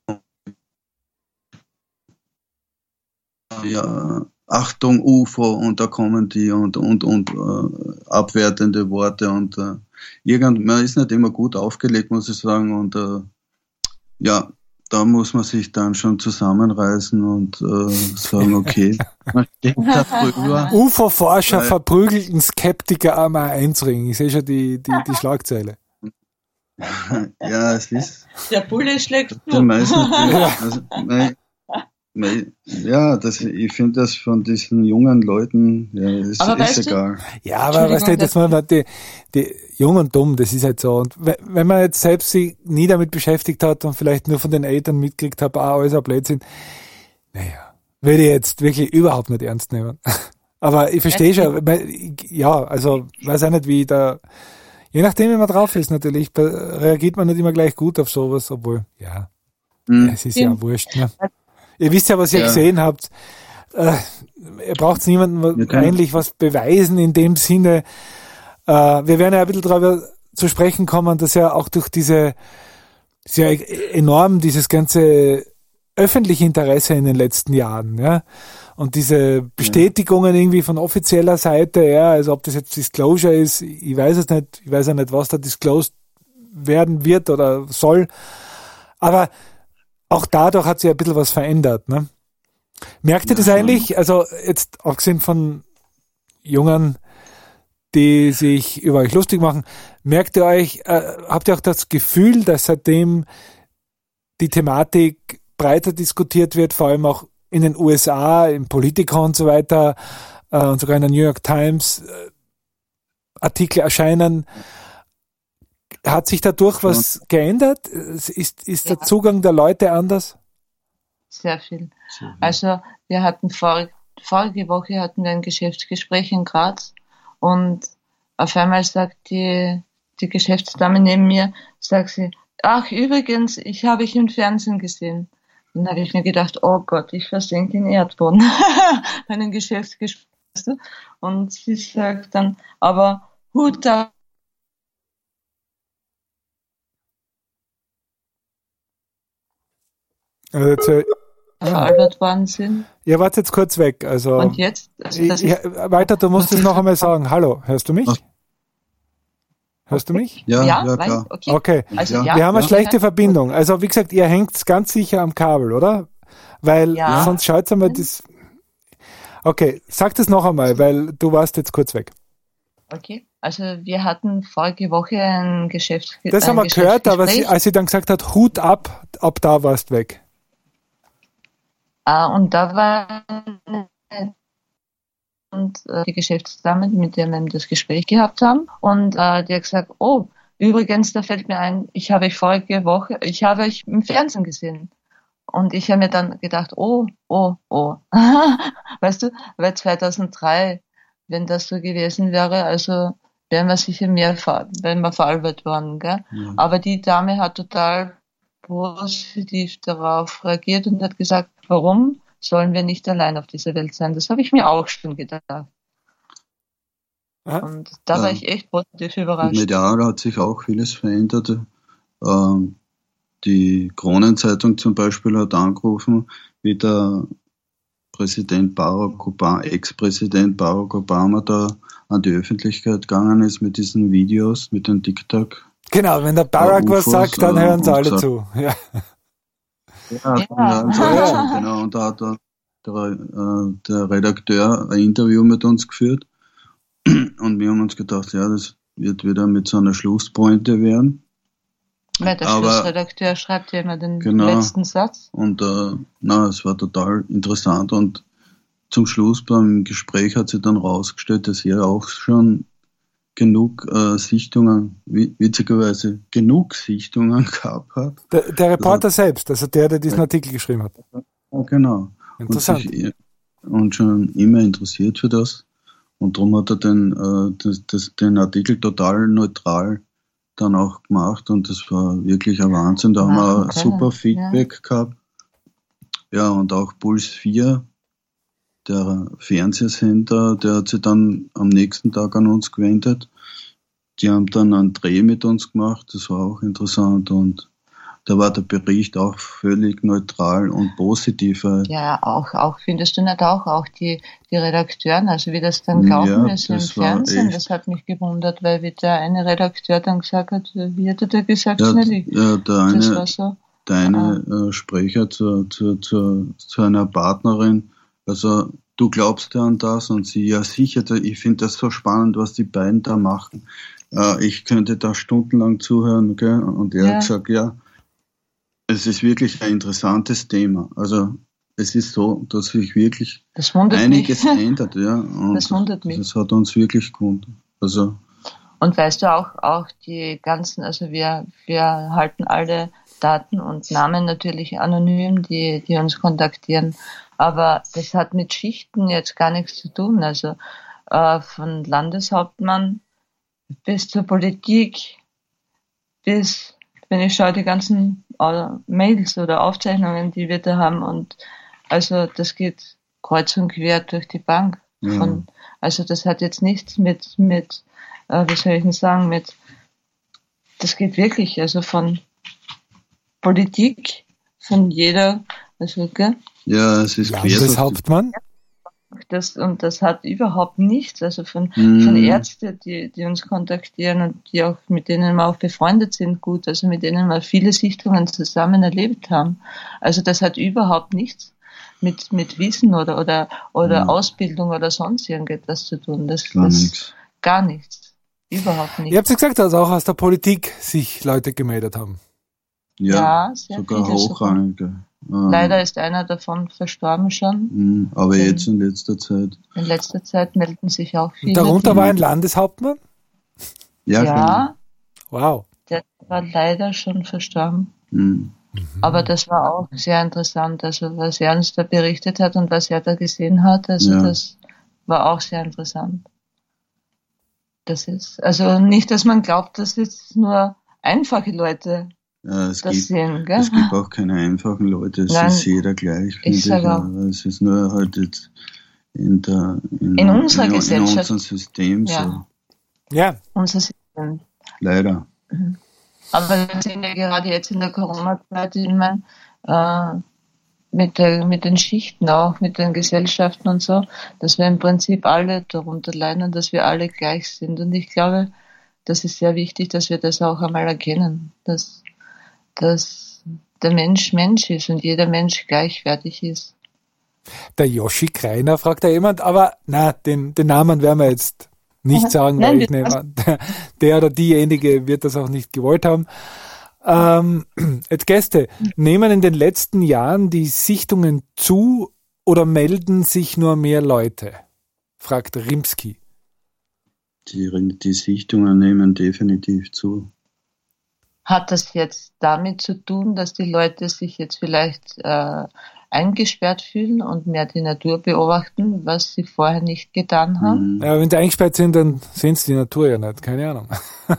ja, Achtung U F O und da kommen die und und und äh, abwertende Worte und äh, irgend, man ist nicht immer gut aufgelegt, muss ich sagen und äh, ja, da muss man sich dann schon zusammenreißen und äh, sagen, okay, man steht da drüber. U F O-Forscher Weil- verprügelten Skeptiker am A eins Ring. Ich sehe schon die, die, die Schlagzeile. Ja, es ist der Bulle schlägt die zu. meisten, also, mei- mei- ja, das, ich finde das von diesen jungen Leuten, ja, ist, Aber ist weißt du- egal. Ja, aber was Entschuldigung, das mal, die, die jung und dumm, das ist halt so. Und we- wenn man jetzt selbst sich nie damit beschäftigt hat und vielleicht nur von den Eltern mitgekriegt hat, ah, alles ein Blödsinn, naja, würde ich jetzt wirklich überhaupt nicht ernst nehmen. Aber ich verstehe schon, weil, ja, also weiß auch nicht, wie da, je nachdem, wie man drauf ist natürlich, be- reagiert man nicht immer gleich gut auf sowas, obwohl, ja, Hm. es ist ja Stimmt. wurscht. Ne? Ihr wisst ja, was ihr Ja. gesehen habt. Äh, ihr braucht niemandem Wir können- eigentlich was beweisen in dem Sinne. Äh, wir werden ja ein bisschen darüber zu sprechen kommen, dass ja auch durch diese, ist ja e- enorm dieses ganze öffentliche Interesse in den letzten Jahren, ja. Und diese Bestätigungen irgendwie von offizieller Seite, ja, also ob das jetzt Disclosure ist, ich weiß es nicht, ich weiß ja nicht, was da disclosed werden wird oder soll. Aber auch dadurch hat sich ein bisschen was verändert, ne? Merkt ihr das Ja. eigentlich? Also jetzt abgesehen von Jungen, die sich über euch lustig machen, merkt ihr euch, äh, habt ihr auch das Gefühl, dass seitdem die Thematik breiter diskutiert wird, vor allem auch in den U S A, im Politico und so weiter, äh, und sogar in der New York Times äh, Artikel erscheinen, hat sich dadurch was geändert? Ist, ist der Ja. Zugang der Leute anders? Sehr viel. Also wir hatten vor, vorige Woche hatten wir ein Geschäftsgespräch in Graz und auf einmal sagt die, die Geschäftsdame neben mir, sagt sie, ach, übrigens, ich habe ich im Fernsehen gesehen. Dann habe ich mir gedacht, oh Gott, ich versenke den Erdboden. Einen Geschäftsgespräch. Und sie sagt dann, aber Hut ab. Also jetzt, äh, veralbert worden sind. ihr wart jetzt kurz weg. Also, Und jetzt? Also das ich, ist, weiter, du musst es noch einmal sagen. Hallo, hörst du mich? Hörst du mich? Ja, ja, ja, weiß, klar. okay. Okay. Also, Ja. ja, Wir haben eine ja. schlechte Verbindung. Also wie gesagt, ihr hängt ganz sicher am Kabel, oder? Weil Ja. sonst schaut einmal das. Okay, sag das noch einmal, weil du warst jetzt kurz weg. Okay. Also wir hatten vorige Woche ein Geschäft. Das ein haben wir gehört, aber sie, Geschäftsgespräch. als sie dann gesagt hat, Hut ab, ab da warst weg. Ah, und da war und äh, die Geschäftsdame, mit der wir das Gespräch gehabt haben, und äh, die hat gesagt, oh, übrigens, da fällt mir ein, ich habe euch vorige Woche, ich habe euch im Fernsehen gesehen. Und ich habe mir dann gedacht, oh, oh, oh. Weißt du, weil zweitausenddrei, wenn das so gewesen wäre, also wären wir sicher mehr, ver- wären wir veralbert worden, gell? Ja. Aber die Dame hat total positiv darauf reagiert und hat gesagt, warum sollen wir nicht allein auf dieser Welt sein? Das habe ich mir auch schon gedacht. Aha. Und da war Ja. ich echt positiv überrascht. Medial hat sich auch vieles verändert. Ähm, die Kronenzeitung zum Beispiel hat angerufen, wie der Präsident Barack Obama, Ex-Präsident Barack Obama da an die Öffentlichkeit gegangen ist mit diesen Videos, mit den TikTok. Genau, wenn der Barack Ja, was U F Os, sagt, dann äh, hören sie und alle gesagt- zu. Ja. Ja, Ja. ja. Genau. Und da hat der, der, äh, der Redakteur ein Interview mit uns geführt. Und wir haben uns gedacht, ja, das wird wieder mit so einer Schlusspointe werden. Weil der Aber- Schlussredakteur schreibt ja immer den Genau. letzten Satz. Und äh, na, es war total interessant. Und zum Schluss beim Gespräch hat sich dann rausgestellt, dass er auch schon genug äh, Sichtungen, wi- witzigerweise genug Sichtungen gehabt hat. Der, der Reporter selbst, also der, der diesen Artikel geschrieben hat. Ja, genau. Und Interessant. sich und schon immer interessiert für das. Und darum hat er den, äh, das, das, den Artikel total neutral dann auch gemacht. Und das war wirklich ein Wahnsinn. Da haben wir Machen ein können, super Feedback gehabt. Ja, und auch Puls vier, der Fernsehsender, der hat sich dann am nächsten Tag an uns gewendet. Die haben dann einen Dreh mit uns gemacht. Das war auch interessant. Und da war der Bericht auch völlig neutral und positiv. weil- Ja, auch, auch, findest du nicht auch, auch die, die Redakteuren, also wie das dann Ja, gelaufen ist im das war Fernsehen, echt- das hat mich gewundert, weil wie der eine Redakteur dann gesagt hat, wie hat er da gesagt, Ja, Schnelli? ja, der Das eine, war so, der eine äh, Sprecher zu, zu, zu, zu einer Partnerin, also du glaubst ja an das und sie, ja sicher, da- ich finde das so spannend, was die beiden da machen. Äh, ich könnte da stundenlang zuhören, gell? Und er Ja. hat gesagt, ja, es ist wirklich ein interessantes Thema. Also es ist so, dass sich wirklich das wundert einiges mich. ändert, ja. Und Das wundert mich. Das hat uns wirklich gewundert. Also Und weißt du auch, auch die ganzen, also wir, wir halten alle Daten und Namen natürlich anonym, die, die uns kontaktieren. Aber das hat mit Schichten jetzt gar nichts zu tun. Also äh, von Landeshauptmann bis zur Politik, bis, wenn ich schaue, die ganzen äh, Mails oder Aufzeichnungen, die wir da haben. Und also das geht kreuz und quer durch die Bank. Ja. Von, also das hat jetzt nichts mit, mit äh, wie soll ich denn sagen, mit, das geht wirklich, also von Politik, von jeder, also, gell, ja, es ist quer durch die- Landeshauptmann? das, und das hat überhaupt nichts, also von, Mhm. von Ärzten, die, die uns kontaktieren und die auch, mit denen wir auch befreundet sind, gut, also mit denen wir viele Sichtungen zusammen erlebt haben. Also das hat überhaupt nichts mit, mit Wissen oder, oder, oder Mhm. Ausbildung oder sonst irgendetwas zu tun. Das, Gar das, nichts. Gar nichts. Überhaupt nichts. Ihr habt ja gesagt, dass auch aus der Politik sich Leute gemeldet haben. Ja, Ja, sehr sogar viele sogar. hochrangige. Ähm, Leider ist einer davon verstorben schon. mh, Aber Ähm, jetzt in letzter Zeit. In letzter Zeit melden sich auch viele. Darunter die- war ein Landeshauptmann? Ja, Ja, Wow. der war leider schon verstorben. genau. Mhm. Aber das war auch sehr interessant. Also was er uns da berichtet hat und was er da gesehen hat, also Ja. das war auch sehr interessant. Das ist, also nicht, dass man glaubt, dass jetzt nur einfache Leute Ja, es, das gibt, sehen, gell? es gibt auch keine einfachen Leute, es Nein, ist jeder gleich, finde ich ich. sag auch. Aber es ist nur halt jetzt in, der, in, In unserer in, in Gesellschaft. unserem System Ja. so. Ja, Unser System. Leider. Aber wir sehen ja gerade jetzt in der Corona-Zeit, ich meine, äh, mit, der, mit den Schichten auch, mit den Gesellschaften und so, dass wir im Prinzip alle darunter leiden und dass wir alle gleich sind. Und ich glaube, das ist sehr wichtig, dass wir das auch einmal erkennen, dass, dass der Mensch Mensch ist und jeder Mensch gleichwertig ist. der Yoshi Kreiner, fragt da jemand, aber na, den, den Namen werden wir jetzt nicht sagen, Nein, weil ich wir- nehme an, der, der oder diejenige wird das auch nicht gewollt haben. Ähm, jetzt Gäste, nehmen in den letzten Jahren die Sichtungen zu oder melden sich nur mehr Leute? Fragt Rimski. Die, die Sichtungen nehmen definitiv zu. Hat das jetzt damit zu tun, dass die Leute sich jetzt vielleicht äh, eingesperrt fühlen und mehr die Natur beobachten, was sie vorher nicht getan haben? Mhm. Ja, wenn sie eingesperrt sind, dann sehen sie die Natur ja nicht, keine Ahnung.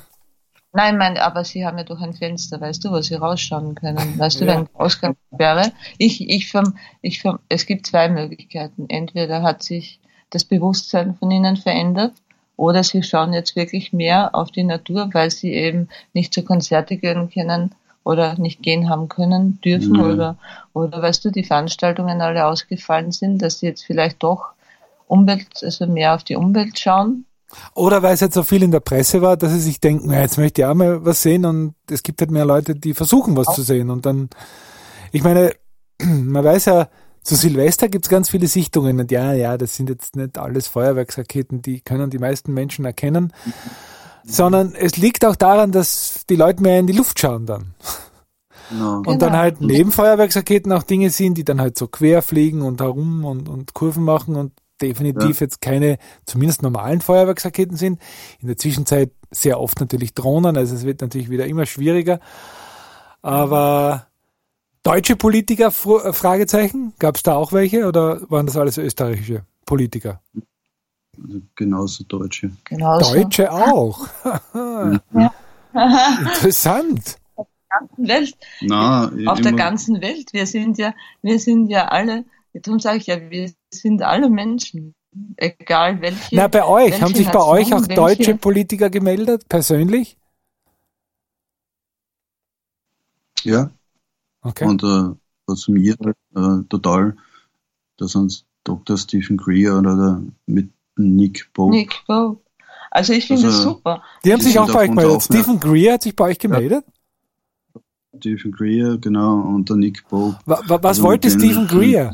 Nein, mein, aber sie haben ja doch ein Fenster, weißt du, wo sie rausschauen können. Weißt du, Ja. wenn Ausgang wäre. Ich, ich, verm- ich, verm- es gibt zwei Möglichkeiten. Entweder hat sich das Bewusstsein von ihnen verändert oder sie schauen jetzt wirklich mehr auf die Natur, weil sie eben nicht zu Konzerte gehen können oder nicht gehen haben können, dürfen Ja. oder, oder weißt du, die Veranstaltungen alle ausgefallen sind, dass sie jetzt vielleicht doch Umwelt, also mehr auf die Umwelt schauen. Oder weil es jetzt so viel in der Presse war, dass sie sich denken, na, jetzt möchte ich auch mal was sehen und es gibt halt mehr Leute, die versuchen, was zu sehen. Und dann, ich meine, man weiß ja, zu Silvester gibt's ganz viele Sichtungen und ja, ja, das sind jetzt nicht alles Feuerwerksraketen, die können die meisten Menschen erkennen, sondern es liegt auch daran, dass die Leute mehr in die Luft schauen dann. Genau. Und Genau. dann halt neben Feuerwerksraketen auch Dinge sind, die dann halt so quer fliegen und herum und, und Kurven machen und definitiv Ja. jetzt keine, zumindest normalen Feuerwerksraketen sind. In der Zwischenzeit sehr oft natürlich Drohnen, also es wird natürlich wieder immer schwieriger. Aber deutsche Politiker, Fro- Fragezeichen, gab es da auch welche oder waren das alles österreichische Politiker? Also genauso Deutsche. Genauso. Deutsche auch. Ja. Interessant. Welt. Na, Auf der immer- ganzen Welt. Wir sind ja, wir sind ja alle, darum sage ich ja, wir sind alle Menschen. Egal welche. Na, bei euch, welche haben sich bei Nation, euch auch welche- deutsche Politiker gemeldet, persönlich? Ja, Okay. und äh, was mir äh, total, da sind Doktor Stephen Greer oder der, mit Nick Pope. Nick Pope. Also ich finde Also, es super. Die haben Die sich sind auch bei euch auf uns gemeldet. aufmerksam. Stephen Greer hat sich bei euch gemeldet. Stephen Greer, genau, und der Nick Pope. Wa- wa- Was Also wollte den- Stephen Greer?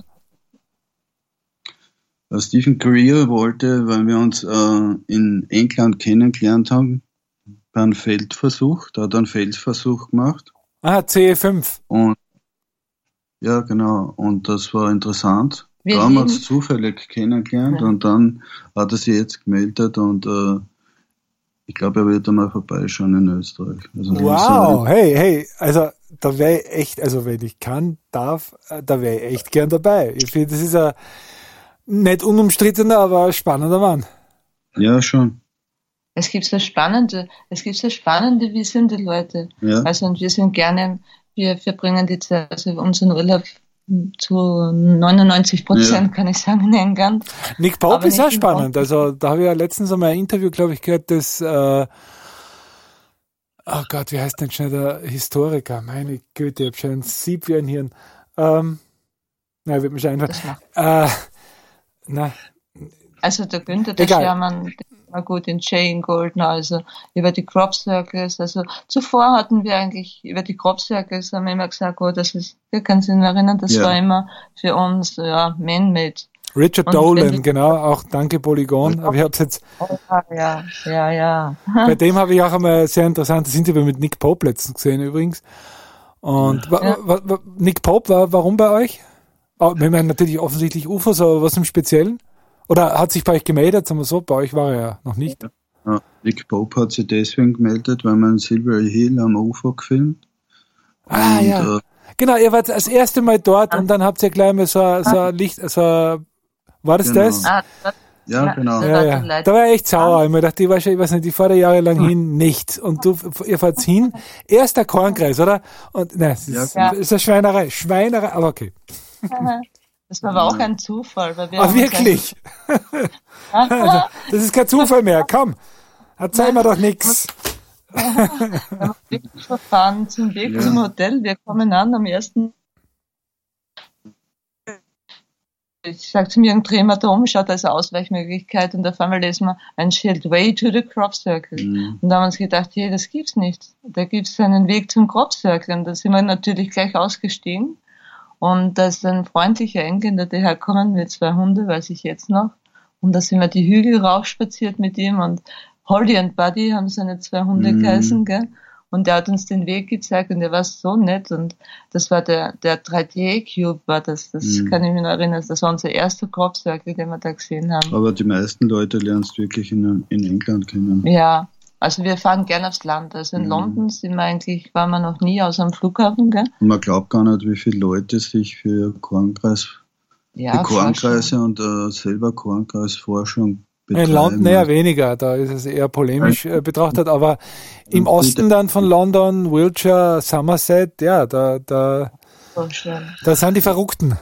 Äh, Stephen Greer wollte, weil wir uns äh, in England kennengelernt haben, bei einem Feldversuch, da hat er einen Feldversuch gemacht. Ah, C E fünf. Und ja, genau, und das war interessant. Wir da haben wir lieben- uns zufällig kennengelernt Ja. und dann hat er sich jetzt gemeldet und äh, ich glaube, er wird einmal vorbeischauen in Österreich. Also Wow, hey, hey, also da wäre ich echt, also wenn ich kann, darf, äh, da wäre ich echt gern dabei. Ich finde, das ist ein nicht unumstrittener, aber ein spannender Mann. Ja, schon. Es gibt so spannende, es gibt so spannende, wie sind die Leute. Ja. Also und wir sind gerne, wir verbringen die Zeit, also unseren Urlaub zu neunundneunzig Prozent, Ja. kann ich sagen, in England. Nick Pope Aber ist auch nicht in spannend. Also da habe ich ja letztens einmal ein Interview, glaube ich, gehört, das, äh, oh Gott, wie heißt denn schnell der Historiker? Meine Güte, ich habe schon ein Sieb wie ein Hirn. Ähm, na, wird mir schon Das einfach. macht. Äh, na, Also der Günther, der Egal. Schermann, der war gut in Jane Goldner, also über die Crop Circles. Also zuvor hatten wir eigentlich über die Crop Circles, haben wir immer gesagt, oh, das ist, wir können sich erinnern, das Ja. war immer für uns, ja, man-made. Richard Und Dolan, wenn du- genau, auch danke Polygon. Aber ich habe jetzt, Oh, ja, ja, ja. bei dem habe ich auch einmal ein sehr interessantes Interview mit Nick Pope letztens gesehen übrigens. Und wa, Ja. wa, wa, Nick Pope war warum bei euch? Oh, wir meinen natürlich offensichtlich U F Os, aber was im Speziellen? Oder hat sich bei euch gemeldet, sagen wir so, bei euch war er ja noch nicht. Ja, Nick Pope hat sich deswegen gemeldet, weil wir in Silbury Hill am U F O gefilmt. Ah, und, ja. Äh, Genau, ihr wart das erste Mal dort und dann habt ihr gleich mal so, so ein Licht, so, war das Genau. das? Ah, das, Ja, genau. Ja, ja. Da war ich echt sauer. Ich mir dachte, ich war schon, ich weiß nicht, ich fahre jahrelang hin, nichts. Und du, ihr fahrt hin, erst der Kornkreis, oder? Und, nein, es ist, Ja. ist eine Schweinerei, Schweinerei, aber okay. Das war aber auch ein Zufall. Weil wir Ah, haben wirklich? Also, das ist kein Zufall mehr, komm. Erzähl mir doch nix. Wir haben wirklich verfahren zum Weg Ja. zum Hotel. Wir kommen an am ersten. Ich sage zu mir, ein drehen wir da um, schaut als Ausweichmöglichkeit und auf einmal lesen wir ein Schild, Way to the Crop Circle. Mhm. Und da haben wir uns gedacht, hey, das gibt's nicht. Da gibt's einen Weg zum Crop Circle. Und da sind wir natürlich gleich ausgestiegen. Und da ist ein freundlicher Engländer, der herkommen mit zwei Hunde, weiß ich jetzt noch. Und da sind wir die Hügel raufspaziert mit ihm und Holly und Buddy haben seine zwei Hunde Mhm. geheißen, gell? Und der hat uns den Weg gezeigt und der war so nett und das war der, der drei D-Cube war das, das Mhm. kann ich mich noch erinnern, das war unser erster Crop Circle, den wir da gesehen haben. Aber die meisten Leute lernst du wirklich in, in England kennen. Ja, also wir fahren gern aufs Land, also in Mhm. London sind wir eigentlich, waren wir noch nie außer am Flughafen, gell? Und man glaubt gar nicht, wie viele Leute sich für Kornkreis, Ja, die Kornkreise Forschung. und äh, selber Kornkreisforschung In betreiben. London eher weniger, da ist es eher polemisch äh, betrachtet, aber im Und Osten dann von London, Wiltshire, Somerset, ja, da, da, Forschung. da sind die Verrückten.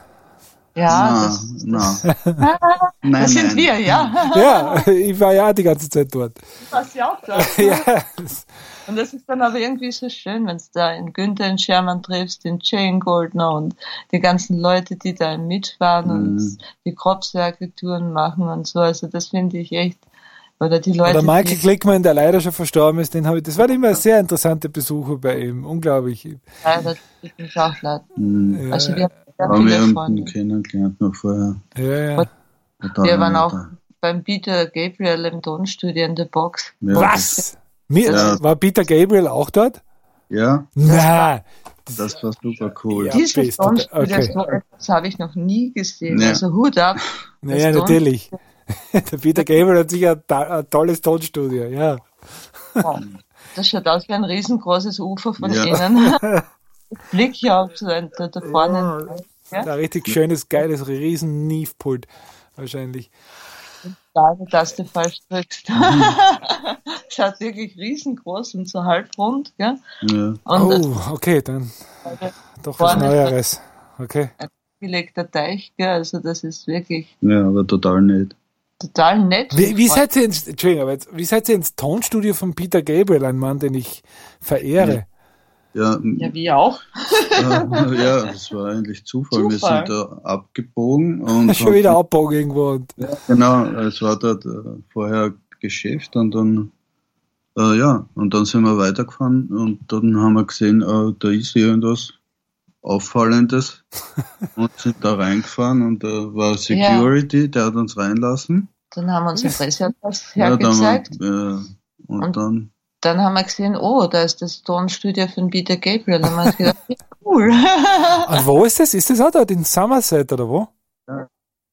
Ja, Na, das, na. Nein, das sind nein. wir, ja. Ja, ich war ja die ganze Zeit dort. Was ja auch da. Ja, Und das ist dann aber irgendwie so schön, wenn du da in Günther in Sherman triffst, den Jane Goldner und die ganzen Leute, die da mitfahren Mhm. und die Crop Circle Touren machen und so. Also das finde ich echt, oder die Leute, der Michael die, Glickman, der leider schon verstorben ist, den habe ich, das waren immer sehr interessante Besuche bei ihm, unglaublich. ja, das tut mich auch leid. Mhm. Ja, Also wir haben sehr Haben wir viele ihn Freunde. kennengelernt noch vorher. ja, ja. Da Wir waren wir auch da. beim Peter Gabriel im Tonstudio in der Box. Ja, Was? Mir, Ja. War Peter Gabriel auch dort? Ja, Nein. das war super cool. Ja. Diese bist du- Tonstudio, okay. so etwas habe ich noch nie gesehen. Ja. Also Hut ab. Naja, Das natürlich. Der Peter Gabriel hat sicher ein, ta- ein tolles Tonstudio, ja. Ton- Das schaut aus wie ein riesengroßes Ufer von Ja. innen. Blick ja auf so ein, da, da vorne. Ja. Ein richtig schönes, geiles, riesen Neve-Pult wahrscheinlich. Da die Taste falsch drückst. Schaut wirklich riesengroß und so halbrund, gell? Ja. Und das Oh, okay, dann doch was vorne ist Neueres. Okay. ein gelegter Teich, gell? Also das ist wirklich ja, aber total nett. total nett. Wie, wie Und seid ihr ins, Entschuldigung, aber jetzt, wie seid ihr ins Tonstudio von Peter Gabriel, ein Mann, den ich verehre? Ja, ja, wir auch. äh, ja, das war eigentlich Zufall. Zufall. Wir sind da abgebogen und Schon wieder abbogen irgendwo. Und, Ja, genau, es war dort äh, vorher Geschäft und dann äh, ja, und dann sind wir weitergefahren und dann haben wir gesehen, äh, da ist irgendwas Auffallendes und sind da reingefahren und da war Security, der hat uns reinlassen. Dann haben wir uns den Pressepass Ja, dann, hergezeigt. äh, und, Und- dann Dann haben wir gesehen, oh, da ist das Tonstudio von Peter Gabriel. Dann haben wir uns gedacht, ja, cool. und wo ist das? Ist das auch dort in Somerset oder wo? Ja.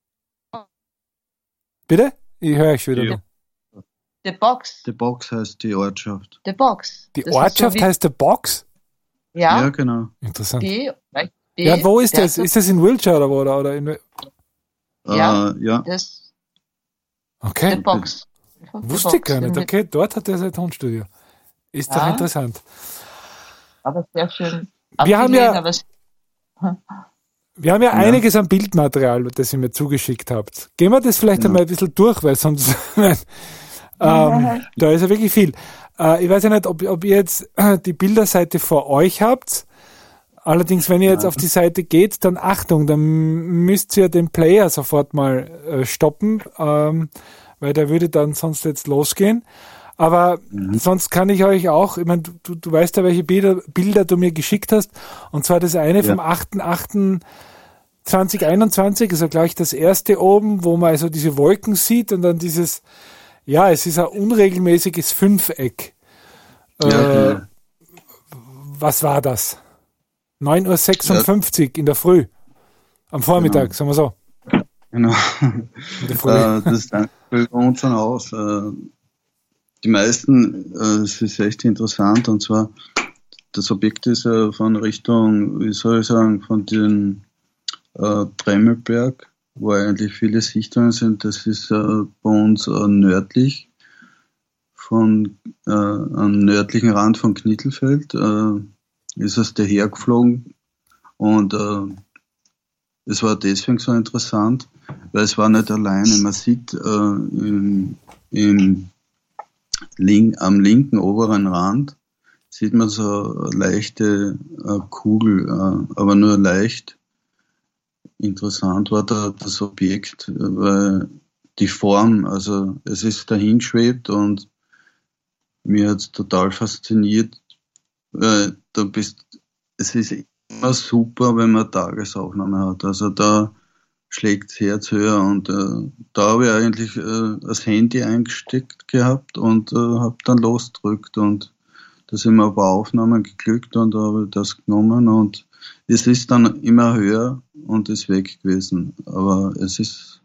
Bitte? Ich höre euch wieder. Ja. noch. The Box. die Box heißt die Ortschaft. The Box. Die Das ist Ortschaft so wie- heißt der Box? Ja, Ja, genau. Interessant. B, B. Ja, und wo ist der das? hat Ist das in Wiltshire oder wo? Oder, oder in, Ja. Äh, ja. das The okay, Box. Einfach The wusste ich Box. gar nicht. Mit- Okay, dort hat er sein Tonstudio. Ist doch Ja. interessant. Aber sehr schön. Wir haben ja- abgelegen, aber es- Wir haben ja, Ja. einiges an Bildmaterial, das ihr mir zugeschickt habt. Gehen wir das vielleicht Ja. einmal ein bisschen durch, weil sonst ähm, da ist ja wirklich viel. Äh, ich weiß ja nicht, ob, ob ihr jetzt äh, die Bilderseite vor euch habt. Allerdings, wenn ihr jetzt Ja. auf die Seite geht, dann Achtung, dann müsst ihr den Player sofort mal äh, stoppen, ähm, weil der würde dann sonst jetzt losgehen. Aber Mhm. sonst kann ich euch auch, ich meine, du, du, du weißt ja, welche Bilder, Bilder du mir geschickt hast. Und zwar das eine Ja. vom achter achter zweitausendeinundzwanzig, also gleich das erste oben, wo man also diese Wolken sieht und dann dieses, ja, es ist ein unregelmäßiges Fünfeck. Ja, Äh, genau. was war das? neun Uhr sechsundfünfzig in der Früh. Am Vormittag, Genau. sagen wir so. Genau. In der Früh. Äh, das dankt bei uns dann aus. Äh, die meisten, äh, es ist echt interessant, und zwar, das Objekt ist ja von Richtung, wie soll ich sagen, von den äh, Tremmelberg wo eigentlich viele Sichtungen sind. Das ist äh, bei uns äh, nördlich von äh, am nördlichen Rand von Knittelfeld. Äh, ist es dahergeflogen und äh, es war deswegen so interessant, weil es war nicht alleine. Man sieht äh, im, im link, am linken oberen Rand sieht man so eine leichte äh, Kugel, äh, aber nur leicht. Interessant war da das Objekt, weil die Form, also es ist dahingeschwebt und mir hat es total fasziniert, weil da bist, es ist immer super, wenn man Tagesaufnahme hat. Also da schlägt das Herz höher und äh, da habe ich eigentlich äh, das Handy eingesteckt gehabt und äh, habe dann losgedrückt und da sind mir ein paar Aufnahmen geglückt und da habe ich das genommen und es ist dann immer höher und ist weg gewesen. Aber es ist,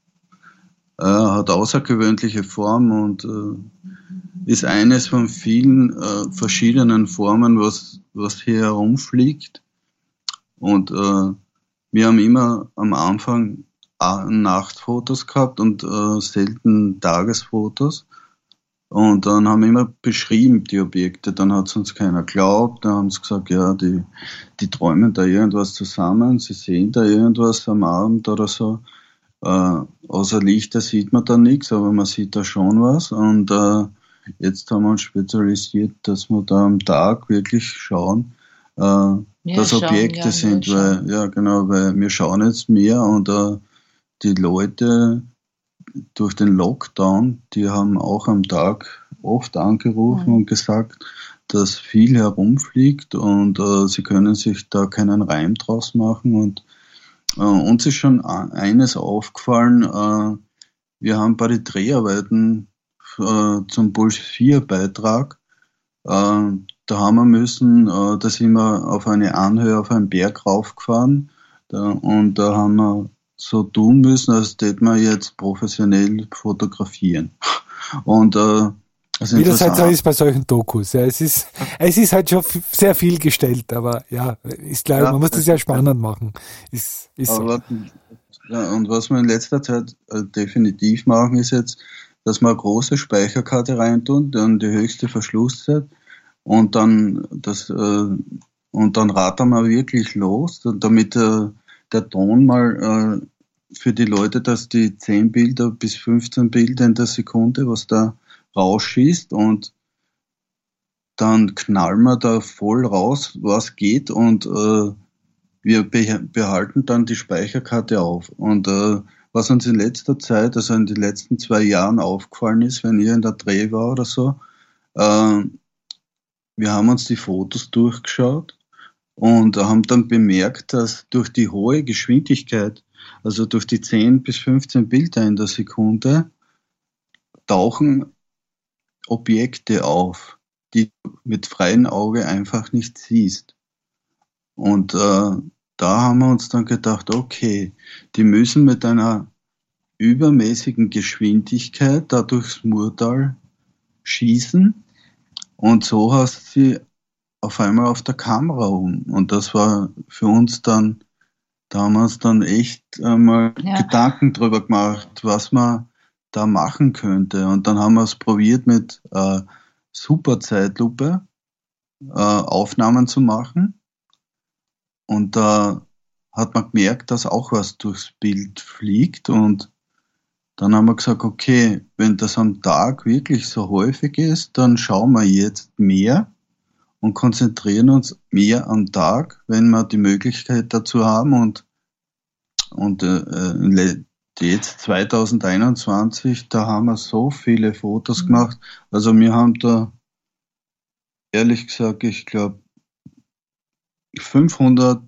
äh, hat außergewöhnliche Form und äh, ist eines von vielen äh, verschiedenen Formen, was, was hier herumfliegt. Und äh, wir haben immer am Anfang Nachtfotos gehabt und äh, selten Tagesfotos. Und dann haben wir immer beschrieben, die Objekte. Dann hat es uns keiner geglaubt. Dann haben sie gesagt, ja, die, die träumen da irgendwas zusammen. Sie sehen da irgendwas am Abend oder so. Äh, außer Lichter sieht man da nichts, aber man sieht da schon was. Und äh, jetzt haben wir uns spezialisiert, dass wir da am Tag wirklich schauen, äh, Wir dass schauen, Objekte ja, wir sind. schauen. Weil, ja, genau, weil wir schauen jetzt mehr und äh, die Leute durch den Lockdown, die haben auch am Tag oft angerufen Mhm. und gesagt, dass viel herumfliegt und äh, sie können sich da keinen Reim draus machen. Und äh, uns ist schon a- eines aufgefallen, äh, wir haben bei den Dreharbeiten äh, zum Puls vier Beitrag, äh, da haben wir müssen, äh, da sind wir auf eine Anhöhe auf einen Berg raufgefahren da, und da haben wir so tun müssen, als täten wir jetzt professionell fotografieren. Und äh, also Wie das halt so interessant. ist bei solchen Dokus. Ja, es ist, es ist halt schon f- sehr viel gestellt, aber ja, ist klar, Ja, man muss das ja spannend machen. Ist, ist so. Aber, ja, und was wir in letzter Zeit äh, definitiv machen, ist jetzt, dass wir eine große Speicherkarte reintun, dann die höchste Verschlusszeit und dann das äh, und dann rattern wir wirklich los, damit äh, der Ton mal äh, für die Leute, dass die zehn Bilder bis fünfzehn Bilder in der Sekunde, was da rausschießt und dann knallen wir da voll raus, was geht und äh, wir beh- behalten dann die Speicherkarte auf. Und äh, was uns in letzter Zeit, also in den letzten zwei Jahren aufgefallen ist, wenn ihr in der Dreh war oder so, äh, wir haben uns die Fotos durchgeschaut und haben dann bemerkt, dass durch die hohe Geschwindigkeit, also durch die zehn bis fünfzehn Bilder in der Sekunde, tauchen Objekte auf, die du mit freiem Auge einfach nicht siehst. Und äh, da haben wir uns dann gedacht, okay, die müssen mit einer übermäßigen Geschwindigkeit da durchs Murtal schießen und so hast du sie auf einmal auf der Kamera um. Und das war für uns dann, da haben wir uns dann echt einmal Ja. Gedanken drüber gemacht, was man da machen könnte. Und dann haben wir es probiert mit äh, Superzeitlupe äh, Aufnahmen zu machen. Und da hat man gemerkt, dass auch was durchs Bild fliegt. Und dann haben wir gesagt, okay, wenn das am Tag wirklich so häufig ist, dann schauen wir jetzt mehr und konzentrieren uns mehr am Tag, wenn wir die Möglichkeit dazu haben. Und, und äh, in le- jetzt zwanzig einundzwanzig, da haben wir so viele Fotos gemacht. Also wir haben da, ehrlich gesagt, ich glaube, fünfhundert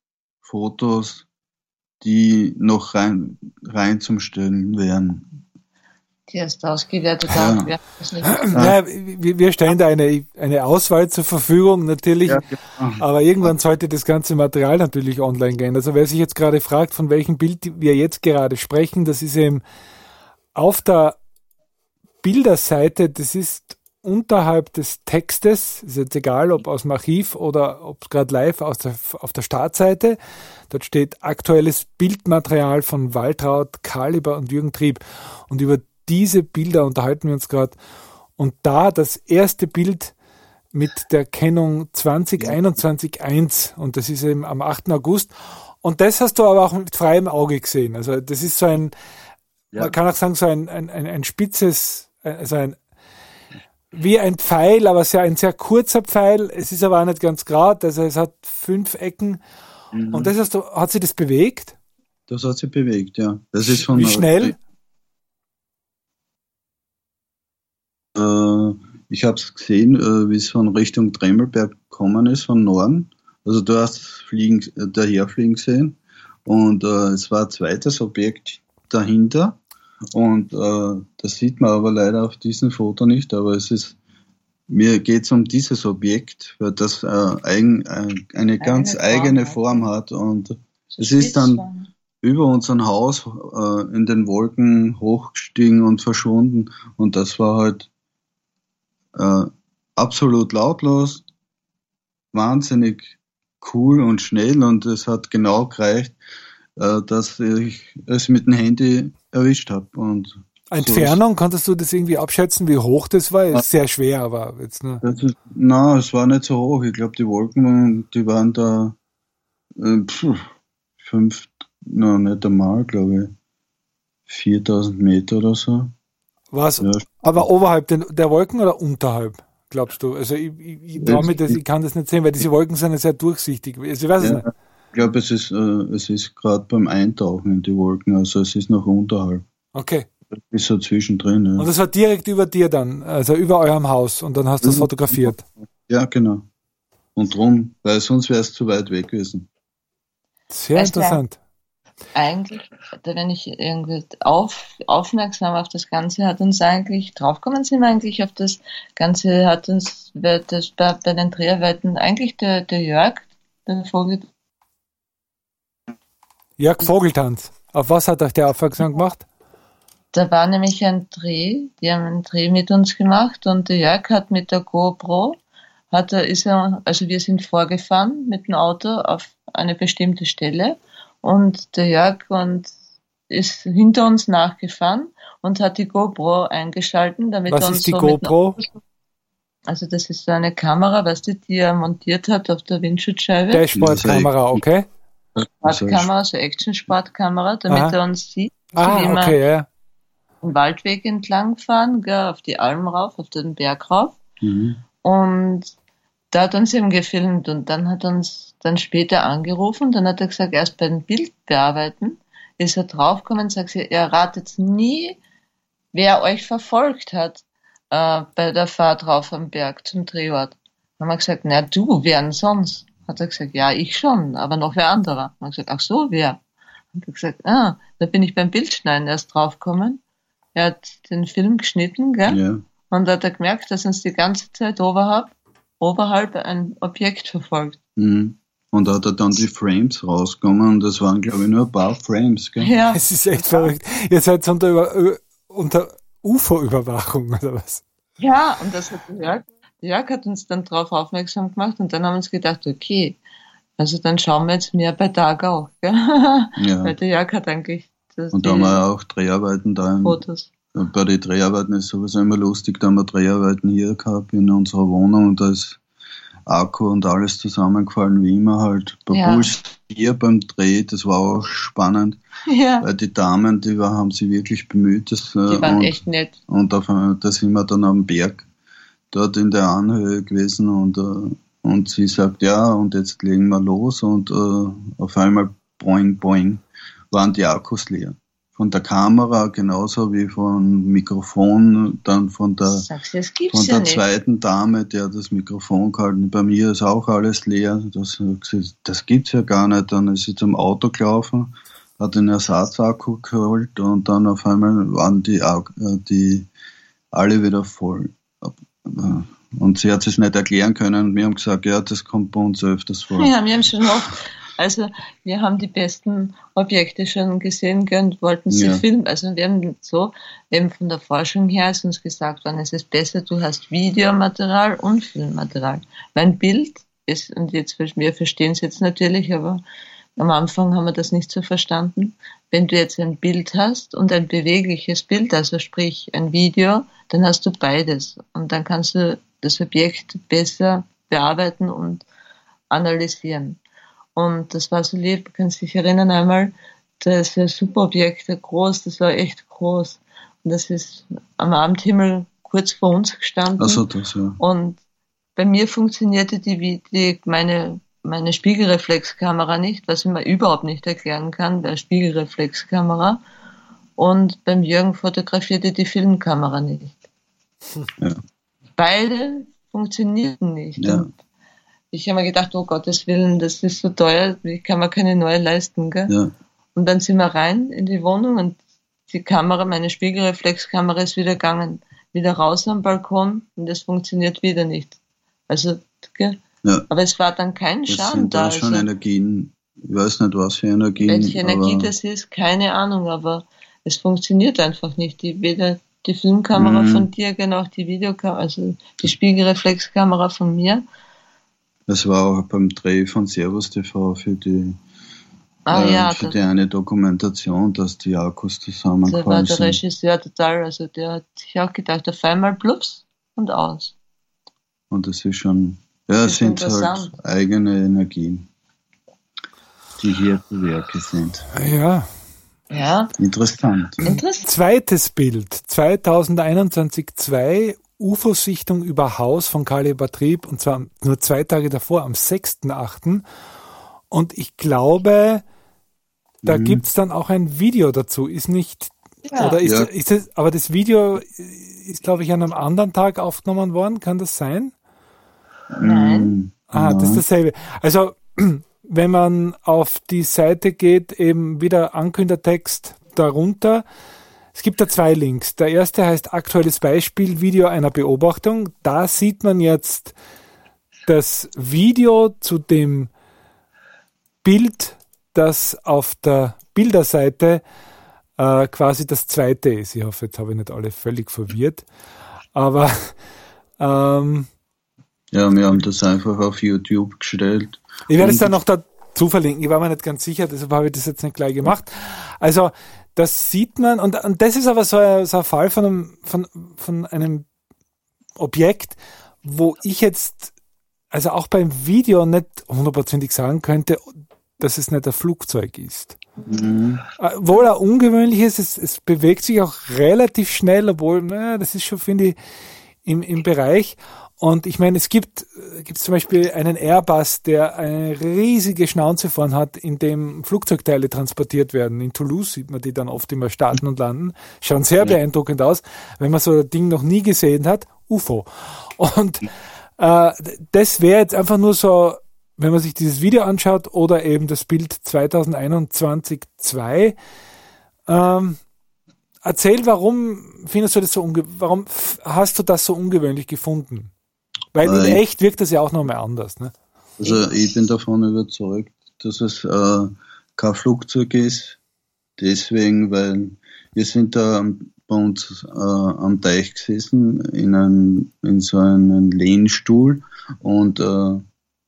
Fotos, die noch rein, rein zum Stellen wären. Die erst ausgewertet Ja. haben. Wir haben das nicht. Ja, wir, wir stellen da eine, eine Auswahl zur Verfügung, natürlich. Ja, genau. Aber irgendwann sollte das ganze Material natürlich online gehen. Also wer sich jetzt gerade fragt, von welchem Bild wir jetzt gerade sprechen, das ist eben auf der Bilderseite, das ist unterhalb des Textes, ist jetzt egal, ob aus dem Archiv oder ob gerade live aus der, auf der Startseite, dort steht aktuelles Bildmaterial von Waltraud Kaliber und Jürgen Trieb. Und über diese Bilder unterhalten wir uns gerade. Und da das erste Bild mit der Kennung zwanzig einundzwanzig eins, und das ist eben am achten August. Und das hast du aber auch mit freiem Auge gesehen. Also das ist so ein, ja. man kann auch sagen, so ein, ein, ein, ein spitzes, also ein, wie ein Pfeil, aber sehr, ein sehr kurzer Pfeil. Es ist aber auch nicht ganz gerade, also es hat fünf Ecken. Mhm. Und das hast du, hat sich das bewegt? Das hat sich bewegt, ja. Das ist von wie schnell? Äh, ich habe es gesehen, äh, wie es von Richtung Tremmelberg gekommen ist, von Norden. Also du hast fliegen, äh, daherfliegen sehen. Und äh, es war ein zweites Objekt dahinter. Und äh, das sieht man aber leider auf diesem Foto nicht. Aber es ist, mir geht es um dieses Objekt, weil das äh, eigen, äh, eine ganz eine eigene Form hat. Und so es ist dann über unser Haus äh, in den Wolken hochgestiegen und verschwunden. Und das war halt äh, absolut lautlos, wahnsinnig cool und schnell, und es hat genau gereicht, äh, dass ich es mit dem Handy erwischt habe. Und Entfernung, so konntest du das irgendwie abschätzen, wie hoch das war? Ist sehr schwer, aber jetzt nur. Nein, es war nicht so hoch. Ich glaube, die Wolken, die waren da äh, pf, fünf, no, nicht einmal, glaube ich, viertausend Meter oder so. Was? Ja. Aber oberhalb der, der Wolken oder unterhalb, glaubst du? Also ich, ich, ich, das, das, ich kann das nicht sehen, weil diese Wolken sind ja sehr durchsichtig. Also ich weiß es ja, nicht. Ich glaube, es ist, äh, es ist gerade beim Eintauchen in die Wolken, also es ist noch unterhalb. Okay. Es ist so zwischendrin. Ja. Und das war direkt über dir dann, also über eurem Haus, und dann hast du es fotografiert. Ja, genau. Und drum, weil sonst wäre es zu weit weg gewesen. Sehr weißt interessant. Eigentlich, wenn ich irgendwie auf, aufmerksam auf das Ganze, hat uns eigentlich, draufkommen sind wir eigentlich auf das Ganze, hat uns das bei, bei den Dreharbeiten eigentlich der, der Jörg, der Vogel. Jörg Vogeltanz. Auf was hat euch der aufmerksam gemacht? Da war nämlich ein Dreh, die haben einen Dreh mit uns gemacht, und der Jörg hat mit der GoPro, hat er, ist er, also wir sind vorgefahren mit dem Auto auf eine bestimmte Stelle, und der Jörg und ist hinter uns nachgefahren und hat die GoPro eingeschalten, damit Was er uns ist die so GoPro? Mit, also das ist so eine Kamera, weißt du, die er montiert hat auf der Windschutzscheibe. Dashboard-Kamera, okay. Sportkamera, so Action-Sportkamera, damit Aha. er uns sieht. Ah, wie okay, ja. Den Waldweg entlang fahren, gell, auf die Alm rauf, auf den Berg rauf. Mhm. Und da hat uns eben gefilmt, und dann hat uns dann später angerufen, dann hat er gesagt, erst beim Bild bearbeiten ist er draufgekommen und sagt, er ratet nie, wer euch verfolgt hat äh, bei der Fahrt rauf am Berg zum Drehort. Dann haben wir gesagt, na du, wer denn sonst? Hat er gesagt, ja, ich schon, aber noch wer anderer. Dann haben wir gesagt, ach so, wer? Hat er gesagt, ah, da bin ich beim Bildschneiden erst draufgekommen. Er hat den Film geschnitten, gell? Ja. Und hat er gemerkt, dass uns die ganze Zeit oberhalb, oberhalb ein Objekt verfolgt. Mhm. Und da hat er dann die Frames rausgekommen, und das waren, glaube ich, nur ein paar Frames, gell? Ja. Es ist echt verrückt. Ihr seid unter, unter U F O-Überwachung, oder was? Ja, und das hat Jörg, Jörg hat uns dann darauf aufmerksam gemacht, und dann haben wir uns gedacht, okay, also dann schauen wir jetzt mehr bei Tag auch, gell? Ja. Weil der Jörg hat eigentlich das, und da haben wir auch Dreharbeiten da. In, Fotos. Bei den Dreharbeiten ist sowieso immer lustig, da haben wir Dreharbeiten hier gehabt in unserer Wohnung, und da ist Akku und alles zusammengefallen, wie immer halt. Bei ja. Puls vier beim Dreh, das war auch spannend, ja. weil die Damen, die war, haben sich wirklich bemüht. Das, die waren und, echt nett. Und auf, da sind wir dann am Berg, dort in der Anhöhe gewesen, und, und sie sagt, ja, und jetzt legen wir los, und uh, auf einmal boing, boing, waren die Akkus leer. Von der Kamera genauso wie vom Mikrofon, dann von der, Sagst du, das gibt's von ja der zweiten Dame, die hat das Mikrofon gehalten. Bei mir ist auch alles leer. Das, das gibt's ja gar nicht. Dann ist sie zum Auto gelaufen, hat den Ersatzakku geholt, und dann auf einmal waren die, die alle wieder voll. Und sie hat es nicht erklären können. Wir haben gesagt, ja, das kommt bei uns öfters vor. Ja, wir haben schon oft Also wir haben die besten Objekte schon gesehen und wollten sie Ja. filmen. Also wir haben so eben von der Forschung her ist uns gesagt worden, es ist besser, du hast Videomaterial und Filmmaterial. Mein Bild ist, und jetzt wir verstehen es jetzt natürlich, aber am Anfang haben wir das nicht so verstanden. Wenn du jetzt ein Bild hast und ein bewegliches Bild, also sprich ein Video, dann hast du beides. Und dann kannst du das Objekt besser bearbeiten und analysieren. Und das war so lieb, du kannst dich erinnern einmal, das ist ein super Objekt, groß, das war echt groß. Und das ist am Abendhimmel kurz vor uns gestanden. Also das, ja. Und bei mir funktionierte die, die meine meine Spiegelreflexkamera nicht, was ich mir überhaupt nicht erklären kann, bei Spiegelreflexkamera. Und beim Jürgen fotografierte die Filmkamera nicht. Ja. Beide funktionierten nicht. Ja. Und ich habe mir gedacht, oh Gottes Willen, das ist so teuer, ich kann mir keine neue leisten. Gell? Ja. Und dann sind wir rein in die Wohnung und die Kamera, meine Spiegelreflexkamera ist wieder gegangen, wieder raus am Balkon und es funktioniert wieder nicht. Also, gell? Ja. Aber es war dann kein Das Schaden sind da. da schon Also, Energien, ich weiß nicht, was für Energien. welche Energie aber das ist, keine Ahnung, aber es funktioniert einfach nicht. Die, weder die Filmkamera Mhm. von dir, noch die Videokamera, also die Spiegelreflexkamera von mir. Das war auch beim Dreh von Servus T V für die, Ah äh, ja, für da, die eine Dokumentation, dass die Akkus da war zusammenkommen der sind. Regisseur total, also der hat sich auch gedacht, auf einmal plups und aus. Und das ist schon, ja, Das es ist sind halt interessant. eigene Energien, die hier zu Werke sind. Ja. Ja, Interessant. interessant. Zweites Bild, zweitausendeinundzwanzig zwei, U F O-Sichtung über Haus von Kali Batrieb, und zwar nur zwei Tage davor, am sechsten achten Und ich glaube, da Mhm. gibt's dann auch ein Video dazu. Ist nicht, Ja. oder ist, Ja. ist es, aber das Video ist, glaube ich, an einem anderen Tag aufgenommen worden. Kann das sein? Nein. Mm, Ah, das ist nein. dasselbe. Also, wenn man auf die Seite geht, eben wieder Ankündertext darunter. Es gibt da zwei Links. Der erste heißt aktuelles Beispiel, Video einer Beobachtung. Da sieht man jetzt das Video zu dem Bild, das auf der Bilderseite äh, quasi das zweite ist. Ich hoffe, jetzt habe ich nicht alle völlig verwirrt. Aber ähm, Ja, wir haben das einfach auf YouTube gestellt. ich werde es Und- dann noch dazu verlinken. Ich war mir nicht ganz sicher, deshalb habe ich das jetzt nicht gleich gemacht. Also, das sieht man, und, und das ist aber so ein, so ein Fall von einem, von, von einem Objekt, wo ich jetzt, also auch beim Video nicht hundertprozentig sagen könnte, dass es nicht ein Flugzeug ist. Mhm. Äh, Obwohl er ungewöhnlich ist, es, es bewegt sich auch relativ schnell, obwohl, naja, das ist schon, finde ich, im, im Bereich. Und ich meine, es gibt, äh, gibt zum Beispiel einen Airbus, der eine riesige Schnauze vorn hat, in dem Flugzeugteile transportiert werden. In Toulouse sieht man die dann oft immer starten und landen. Schauen sehr beeindruckend aus, wenn man so ein Ding noch nie gesehen hat. U F O. Und äh, das wäre jetzt einfach nur so, wenn man sich dieses Video anschaut oder eben das Bild zweitausendeinundzwanzig zwei. Ähm, erzähl, warum findest du das so unge warum f- hast du das so ungewöhnlich gefunden? Weil in Weil- echt wirkt das ja auch nochmal anders, ne? Also ich bin davon überzeugt, dass es äh, kein Flugzeug ist. Deswegen, weil wir sind da am- bei uns äh, am Teich gesessen in, ein, in so einem Lehnstuhl und äh,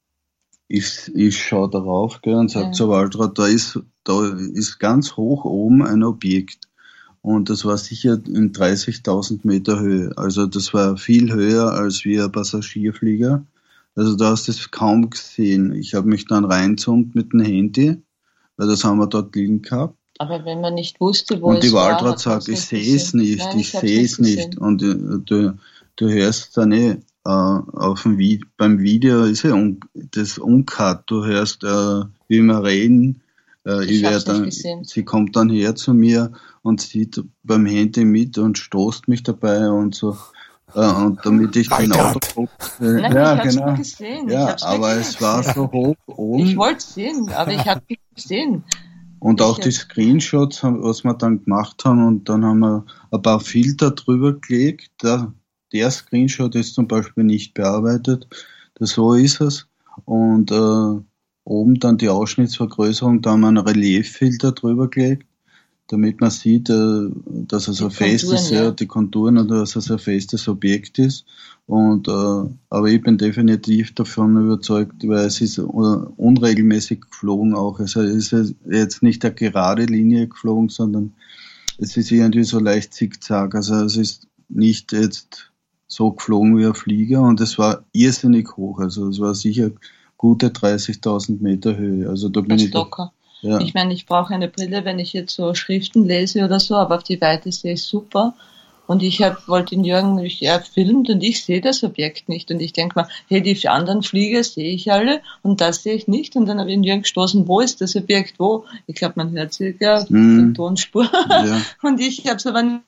ich, ich schaue darauf, gell, und sage Ja. zur Waltraud, da ist, da ist ganz hoch oben ein Objekt. Und das war sicher in dreißigtausend Meter Höhe. Also das war viel höher als wie ein Passagierflieger. Also da hast du es kaum gesehen. Ich habe mich dann reinzoomt mit dem Handy, weil das haben wir dort liegen gehabt. Aber wenn man nicht wusste, wo Und die es war, Waltraud hat man's sagt, ich nicht sehe es gesehen. nicht, Nein, ich hab's sehe es nicht. gesehen. Und äh, du, du hörst dann eh, äh, auf dem Vi- beim Video ist ja un das Uncut. Du hörst, äh, wie wir reden. Äh, Ich ich hab's werd nicht dann, gesehen. sie kommt dann her zu mir und sieht beim Handy mit und stoßt mich dabei und so. Äh, und damit ich den Waltraud. Auto. Äh, Nein, ja, ich hab's genau. nicht gesehen. ich Ja, hab's nicht aber gesehen. es war so hoch oben. Ich wollte es sehen, aber ich habe nicht gesehen. Und auch Ich- die Screenshots, haben- was wir dann gemacht haben, und dann haben wir ein paar Filter drüber gelegt. Der, der Screenshot ist zum Beispiel nicht bearbeitet. Das, so ist es. Und, äh, oben dann die Ausschnittsvergrößerung, da haben wir einen Relieffilter drüber gelegt, damit man sieht, äh, dass es ein festes, ja, die Konturen, oder dass es ein festes Objekt ist. Und äh, aber ich bin definitiv davon überzeugt, weil es ist unregelmäßig geflogen auch. Also es ist jetzt nicht eine gerade Linie geflogen, sondern es ist irgendwie so leicht zickzack. Also es ist nicht jetzt so geflogen wie ein Flieger, und es war irrsinnig hoch. Also es war sicher gute dreißigtausend Meter Höhe. Also da bin Das ich locker. Ja. Ich meine, ich brauche eine Brille, wenn ich jetzt so Schriften lese oder so, aber auf die Weite sehe ich super. Und ich hab, wollte den Jürgen, er filmt und ich sehe das Objekt nicht. Und ich denke mal, hey, die anderen Flieger sehe ich alle und das sehe ich nicht. Und dann habe ich den Jürgen gestoßen, wo ist das Objekt, wo? Ich glaube, man hört sie ja, Mhm. die Tonspur. Ja. Und ich habe es aber nicht.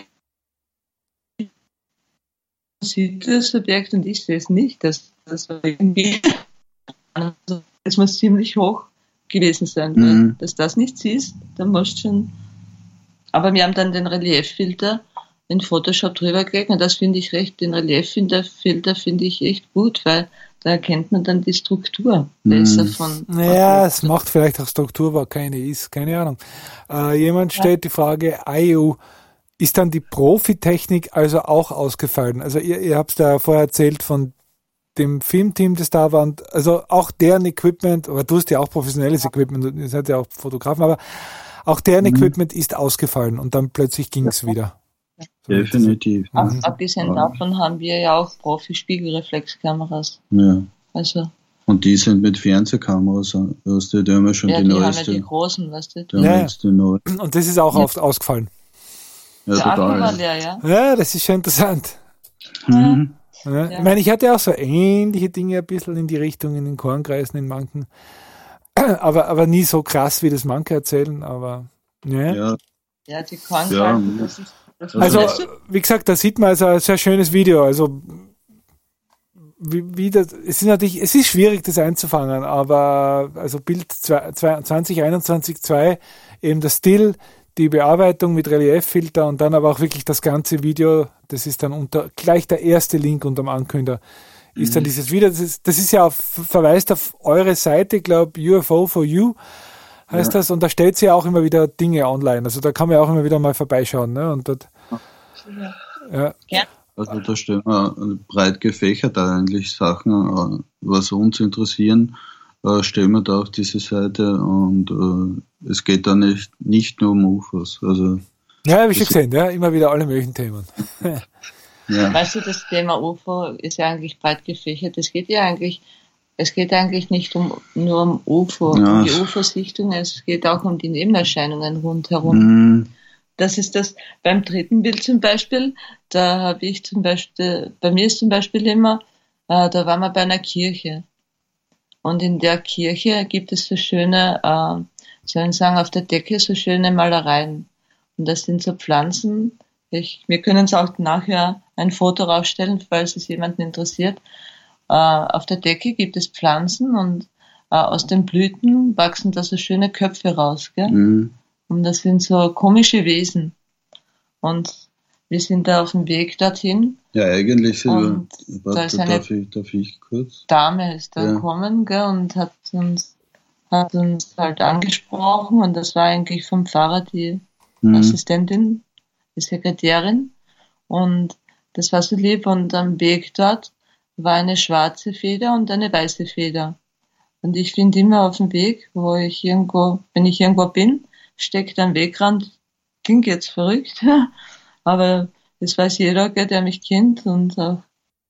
Sieht das Objekt und ich sehe es nicht. Das, das war irgendwie, also, es muss ziemlich hoch gewesen sein. Mhm. Weil, dass das nicht siehst, dann musst du schon. Aber wir haben dann den Relieffilter in Photoshop drüber gelegt und das finde ich recht, den Relieffilter Filter finde ich echt gut, weil da erkennt man dann die Struktur besser Mhm. von. Naja, es macht vielleicht auch Struktur, wo keine ist, keine Ahnung. Äh, jemand stellt die Frage, I U, ist dann die Profitechnik also auch ausgefallen? Also ihr, ihr habt da vorher erzählt von dem Filmteam, das da war, und also auch deren Equipment, aber du hast ja auch professionelles Equipment, ihr seid ja auch Fotografen, aber auch deren Mhm. Equipment ist ausgefallen und dann plötzlich ging es wieder. Definitiv. Ab, Mhm. abgesehen Ja. davon haben wir ja auch Profi-Spiegelreflexkameras. Ja. Also, Und die sind mit Fernsehkameras, weißt du, die haben ja schon ja, die die haben ja neueste. die großen, weißt du. Die haben Ja. jetzt die neue. Und das ist auch Ja. oft ausgefallen. Ja, Der Akku war total. leer, ja. Ja, das ist schon interessant. Mhm. Ja. Ja. Ich meine, ich hatte auch so ähnliche Dinge ein bisschen in die Richtung, in den Kornkreisen, in manchen, aber, aber nie so krass, wie das manche erzählen, aber ja. Ja, Ja, die Kornkalken, Ja. das ist. Das Also, weißt du? wie gesagt, da sieht man also ein sehr schönes Video. Also, wie, wie das, es ist natürlich, es ist schwierig, das einzufangen, aber also Bild zwanzig einundzwanzig zwei, eben das Still, die Bearbeitung mit Relieffilter und dann aber auch wirklich das ganze Video, das ist dann unter, gleich der erste Link unterm Ankünder, ist dann dieses Video, das ist, das ist ja auf, verweist auf eure Seite, glaube U F O for You heißt Ja. das, und da stellt sie ja auch immer wieder Dinge online, also da kann man ja auch immer wieder mal vorbeischauen, ne, und dort, ja. also da stellen wir breit gefächert eigentlich Sachen, äh, was uns interessieren, äh, stellen wir da auf diese Seite, und äh, es geht da nicht, nicht nur um U F Os. Also, Ja, habe ich schon Das- gesehen, ja, immer wieder alle möglichen Themen. ja. Weißt du, das Thema U F O ist ja eigentlich breit gefächert. Es geht ja eigentlich, es geht eigentlich nicht um, nur um U F O, Ja. um die U F O-Sichtung, es geht auch um die Nebenerscheinungen rundherum. Mhm. Das ist das, beim dritten Bild zum Beispiel, da habe ich zum Beispiel, bei mir ist zum Beispiel immer, äh, da waren wir bei einer Kirche. Und in der Kirche gibt es so schöne, äh, sollen sagen, auf der Decke so schöne Malereien. Und das sind so Pflanzen. Ich, wir können es auch nachher ein Foto rausstellen, falls es jemanden interessiert. Äh, auf der Decke gibt es Pflanzen und äh, aus den Blüten wachsen da so schöne Köpfe raus, gell? Mhm. Und das sind so komische Wesen. Und wir sind da auf dem Weg dorthin. Ja, eigentlich, äh, Und da warte, ist eine- darf, ich, darf ich kurz? Dame ist da Ja. gekommen, gell, und hat uns, hat uns halt angesprochen. Und das war eigentlich vom Pfarrer die Mhm. Assistentin, die Sekretärin. Und das war so lieb. Und am Weg dort war eine schwarze Feder und eine weiße Feder. Und ich finde immer auf dem Weg, wo ich irgendwo, wenn ich irgendwo bin, steckt ein Wegrand. Klingt jetzt verrückt, aber das weiß jeder, gell, der mich kennt. Und auch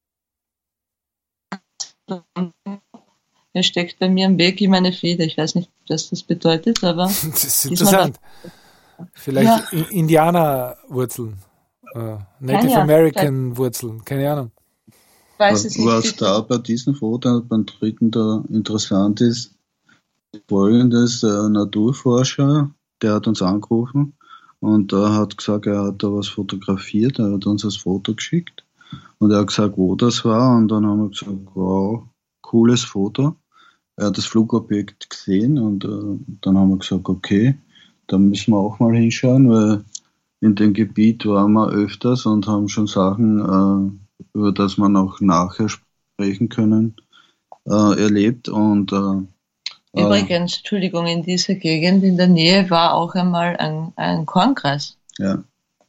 er steckt bei mir am Weg immer eine Feder. Ich weiß nicht, was das bedeutet, aber Das ist Diesmal interessant. Vielleicht Ja. I- Indianerwurzeln, äh, Native Ja, ja, American Wurzeln, keine Ahnung. ich weiß Was, es nicht. was bitte. da bei diesem Foto, beim dritten da interessant ist, folgendes, der Naturforscher, der hat uns angerufen und er hat gesagt, er hat da was fotografiert, er hat uns das Foto geschickt und er hat gesagt, wo das war, und dann haben wir gesagt, wow, cooles Foto. Er hat das Flugobjekt gesehen und äh, dann haben wir gesagt, okay, da müssen wir auch mal hinschauen, weil in dem Gebiet waren wir öfters und haben schon Sachen, äh, über das wir noch nachher sprechen können, äh, erlebt, und äh, Übrigens, Entschuldigung, in dieser Gegend in der Nähe war auch einmal ein, ein Kornkreis. Ja.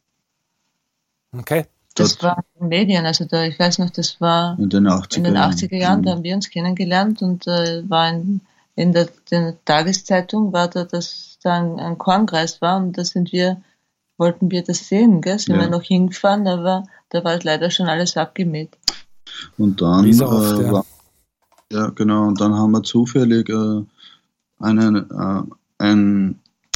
Okay. Das Dort war in den Medien, also da, ich weiß noch, das war in den achtziger in den Jahren. achtziger Jahren, da haben wir uns kennengelernt und äh, war in, in der, der Tageszeitung war da, dass da ein, ein Kornkreis war und da sind wir, wollten wir das sehen, gell? Sind Ja. wir noch hingefahren, aber da war leider schon alles abgemäht. Und dann, Wie so oft, äh, ja. war, ja genau, und dann haben wir zufällig äh, einen, äh, ein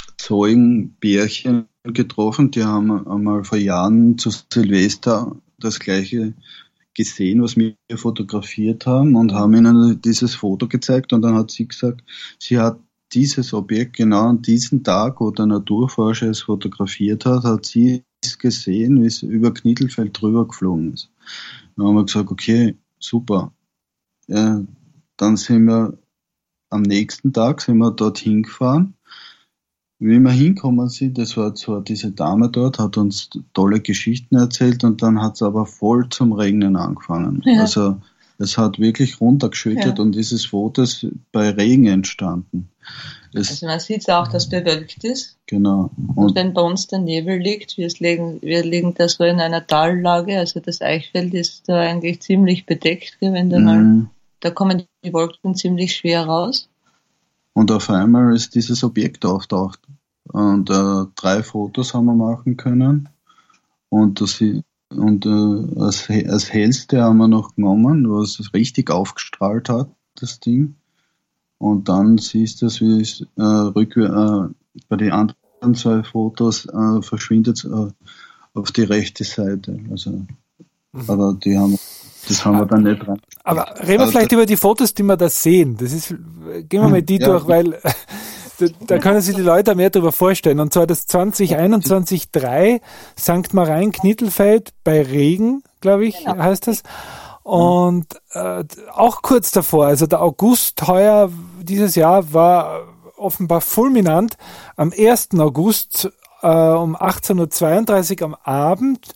Zeugenbärchen getroffen, die haben einmal vor Jahren zu Silvester das gleiche gesehen, was wir fotografiert haben und haben ihnen dieses Foto gezeigt und dann hat sie gesagt, sie hat dieses Objekt genau an diesem Tag, wo der Naturforscher es fotografiert hat, hat sie es gesehen, wie es über Knittelfeld drüber geflogen ist. Dann haben wir gesagt, okay, super. Ja, dann sind wir am nächsten Tag sind wir dorthin gefahren. Wie wir hinkommen sind, das war zwar diese Dame dort, hat uns tolle Geschichten erzählt und dann hat es aber voll zum Regnen angefangen. Ja. Also es hat wirklich runtergeschüttet Ja. und dieses Foto ist bei Regen entstanden. Es, Also man sieht auch, dass bewölkt ist. genau. Und Und wenn bei uns der Nebel liegt, wir liegen, wir liegen da so in einer Tallage, also das Eichfeld ist da eigentlich ziemlich bedeckt, gell, wenn da mal, Mhm. da kommen die Wolken ziemlich schwer raus. Und auf einmal ist dieses Objekt auftaucht. Und äh, drei Fotos haben wir machen können. Und, das, und äh, als, als hellste haben wir noch genommen, was es richtig aufgestrahlt hat, das Ding. Und dann siehst du, wie es äh, rückwär- äh, bei den anderen zwei Fotos äh, verschwindet äh, auf die rechte Seite. Also, aber die haben, das haben wir dann nicht rein. Aber reden wir Also, vielleicht über die Fotos, die wir da sehen. Das ist, gehen wir mal die Ja. durch, weil da, da können sich die Leute mehr darüber vorstellen. Und zwar das zwanzig einundzwanzig drei Sankt Marien Knittelfeld bei Regen, glaube ich, Genau. heißt das. Und äh, auch kurz davor, also der August heuer, dieses Jahr war offenbar fulminant. Am ersten August äh, um achtzehn Uhr zweiunddreißig am Abend.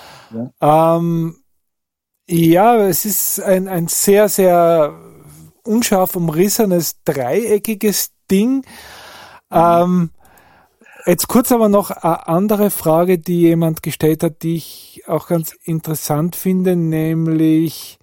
Ja, ähm, ja es ist ein, ein sehr, sehr unscharf umrissenes, dreieckiges Ding. Ähm, jetzt kurz aber noch eine andere Frage, die jemand gestellt hat, die ich auch ganz interessant finde, nämlich,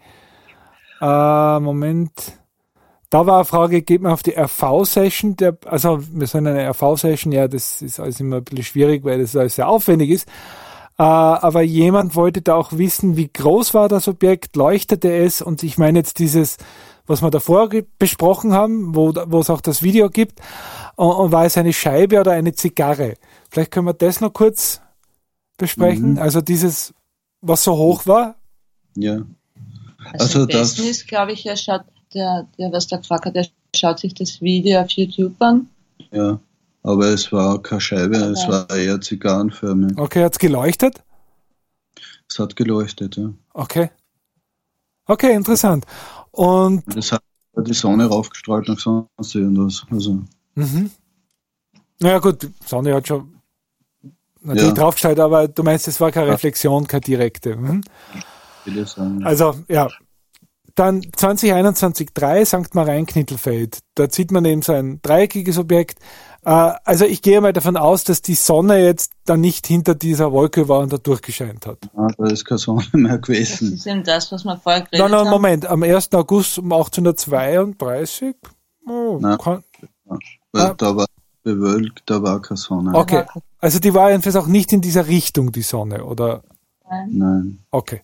äh, Moment, da war eine Frage, geht man auf die R V-Session, der, also wir sollen eine R V-Session, ja, das ist alles immer ein bisschen schwierig, weil das alles sehr aufwendig ist, äh, aber jemand wollte da auch wissen, wie groß war das Objekt, leuchtete es, und ich meine jetzt dieses, was wir davor ge- besprochen haben, wo, wo es auch das Video gibt, und, und war es eine Scheibe oder eine Zigarre? Vielleicht können wir das noch kurz besprechen, Mhm. also dieses, was so hoch war. Ja. Also, Also am besten das- ist, glaube ich, er schaut, der, der, was da gefragt hat, der schaut sich das Video auf YouTube an. Ja, aber es war keine Scheibe, es Aber- war eher zigarrenförmig. Okay, hat's geleuchtet? Es hat geleuchtet, ja. Okay. Okay, interessant. Und Und es hat die Sonne raufgestrahlt nach sonst irgendwas. Also, mhm. Naja gut, die Sonne hat schon natürlich Ja. draufgestellt, aber du meinst, es war keine Reflexion, keine direkte. Mhm. will ich sagen. Also, ja. Dann zwanzig einundzwanzig drei Sankt Marien Knittelfeld. Da sieht man eben so ein dreieckiges Objekt. Äh, also ich gehe mal davon aus, dass die Sonne jetzt dann nicht hinter dieser Wolke war und da durchgescheint hat. Ah, da ist keine Sonne mehr Das gewesen. ist eben das, was wir vorher geredet Nein, nein, haben. Moment. Am ersten August um achtzehnhundertzweiunddreißig? Oh, Nein. kann, Weil Ah. da war bewölkt, da war keine Sonne. okay. Also die war jedenfalls auch nicht in dieser Richtung, die Sonne, oder? Nein. Okay.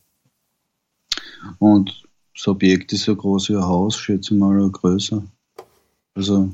Und das Objekt ist so groß wie ein Haus, schätze ich mal, oder größer. Also,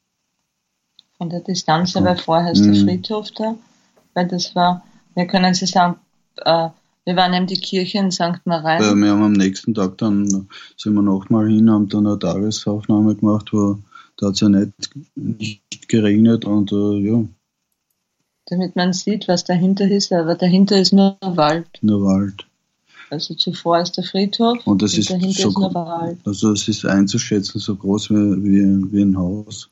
Von der Distanz, aber vorher ist der Mhm. Friedhof da, weil das war, wir können Sie sagen, äh, wir waren eben die Kirche in Sankt äh, Marien. wir haben am nächsten Tag dann, sind wir nochmal hin, haben dann eine Tagesaufnahme gemacht, wo da hat es ja nicht, nicht geregnet und äh, ja, Damit man sieht, was dahinter ist, aber dahinter ist nur Wald. nur Wald. Also zuvor ist der Friedhof Und das ist dahinter so ist nur gro- Wald. Also es ist einzuschätzen, so groß wie, wie, wie ein Haus.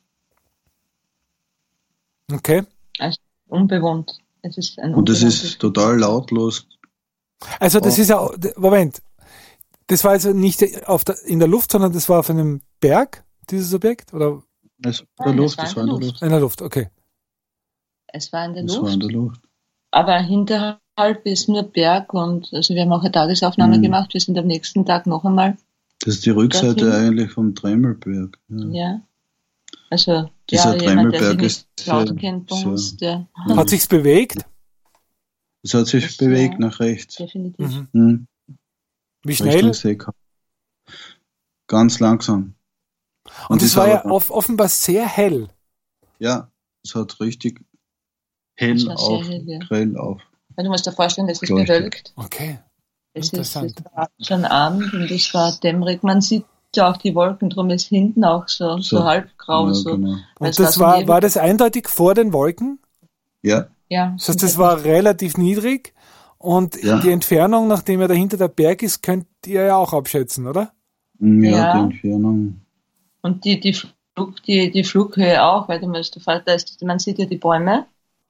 Okay. Also unbewohnt. Es ist ein Und es unbewohntes ist total lautlos. Also das Oh. ist ja, Moment, das war also nicht auf der, in der Luft, sondern das war auf einem Berg, dieses Objekt? Oder Es war in der Luft, es war in der Luft. In der Luft, okay. Es war in der Es Luft. war in der Luft. Aber hinterhalb ist nur Berg und also wir haben auch eine Tagesaufnahme Mhm. gemacht. Wir sind am nächsten Tag noch einmal. Das ist die Rückseite Dorthin. eigentlich vom Tremmelberg. Ja. Ja. Also Dieser ja, jemand, der sich Tremmelberg nicht ist sehr- auskennt bei sehr- uns, der Ja. Hat sich's bewegt? Es hat sich Das, bewegt ja. nach rechts. definitiv. Mhm. Hm. Wie Richtung schnell? Seekap. Ganz langsam. Und es ist war ja aber- off- offenbar sehr hell. Ja, es hat richtig hell Es war sehr auf, hell, ja. grell auf. Weil du musst dir vorstellen, es ist Leuchtet. bewölkt. Okay. Es ist, Interessant. es war schon Abend und es war dämmerig. Man sieht ja auch die Wolken, drum ist hinten auch so, so, So. halbgrau. Ja, so. genau. Weil Und es das so war, Nebel- war das eindeutig vor den Wolken? Ja, Ja, Das heißt, das war relativ niedrig und Ja. die Entfernung, nachdem er dahinter der Berg ist, könnt ihr ja auch abschätzen, oder? ja, Ja. die Entfernung. Und die, die, Flug, die, die Flughöhe auch, weil du musst, da ist, man sieht ja die Bäume.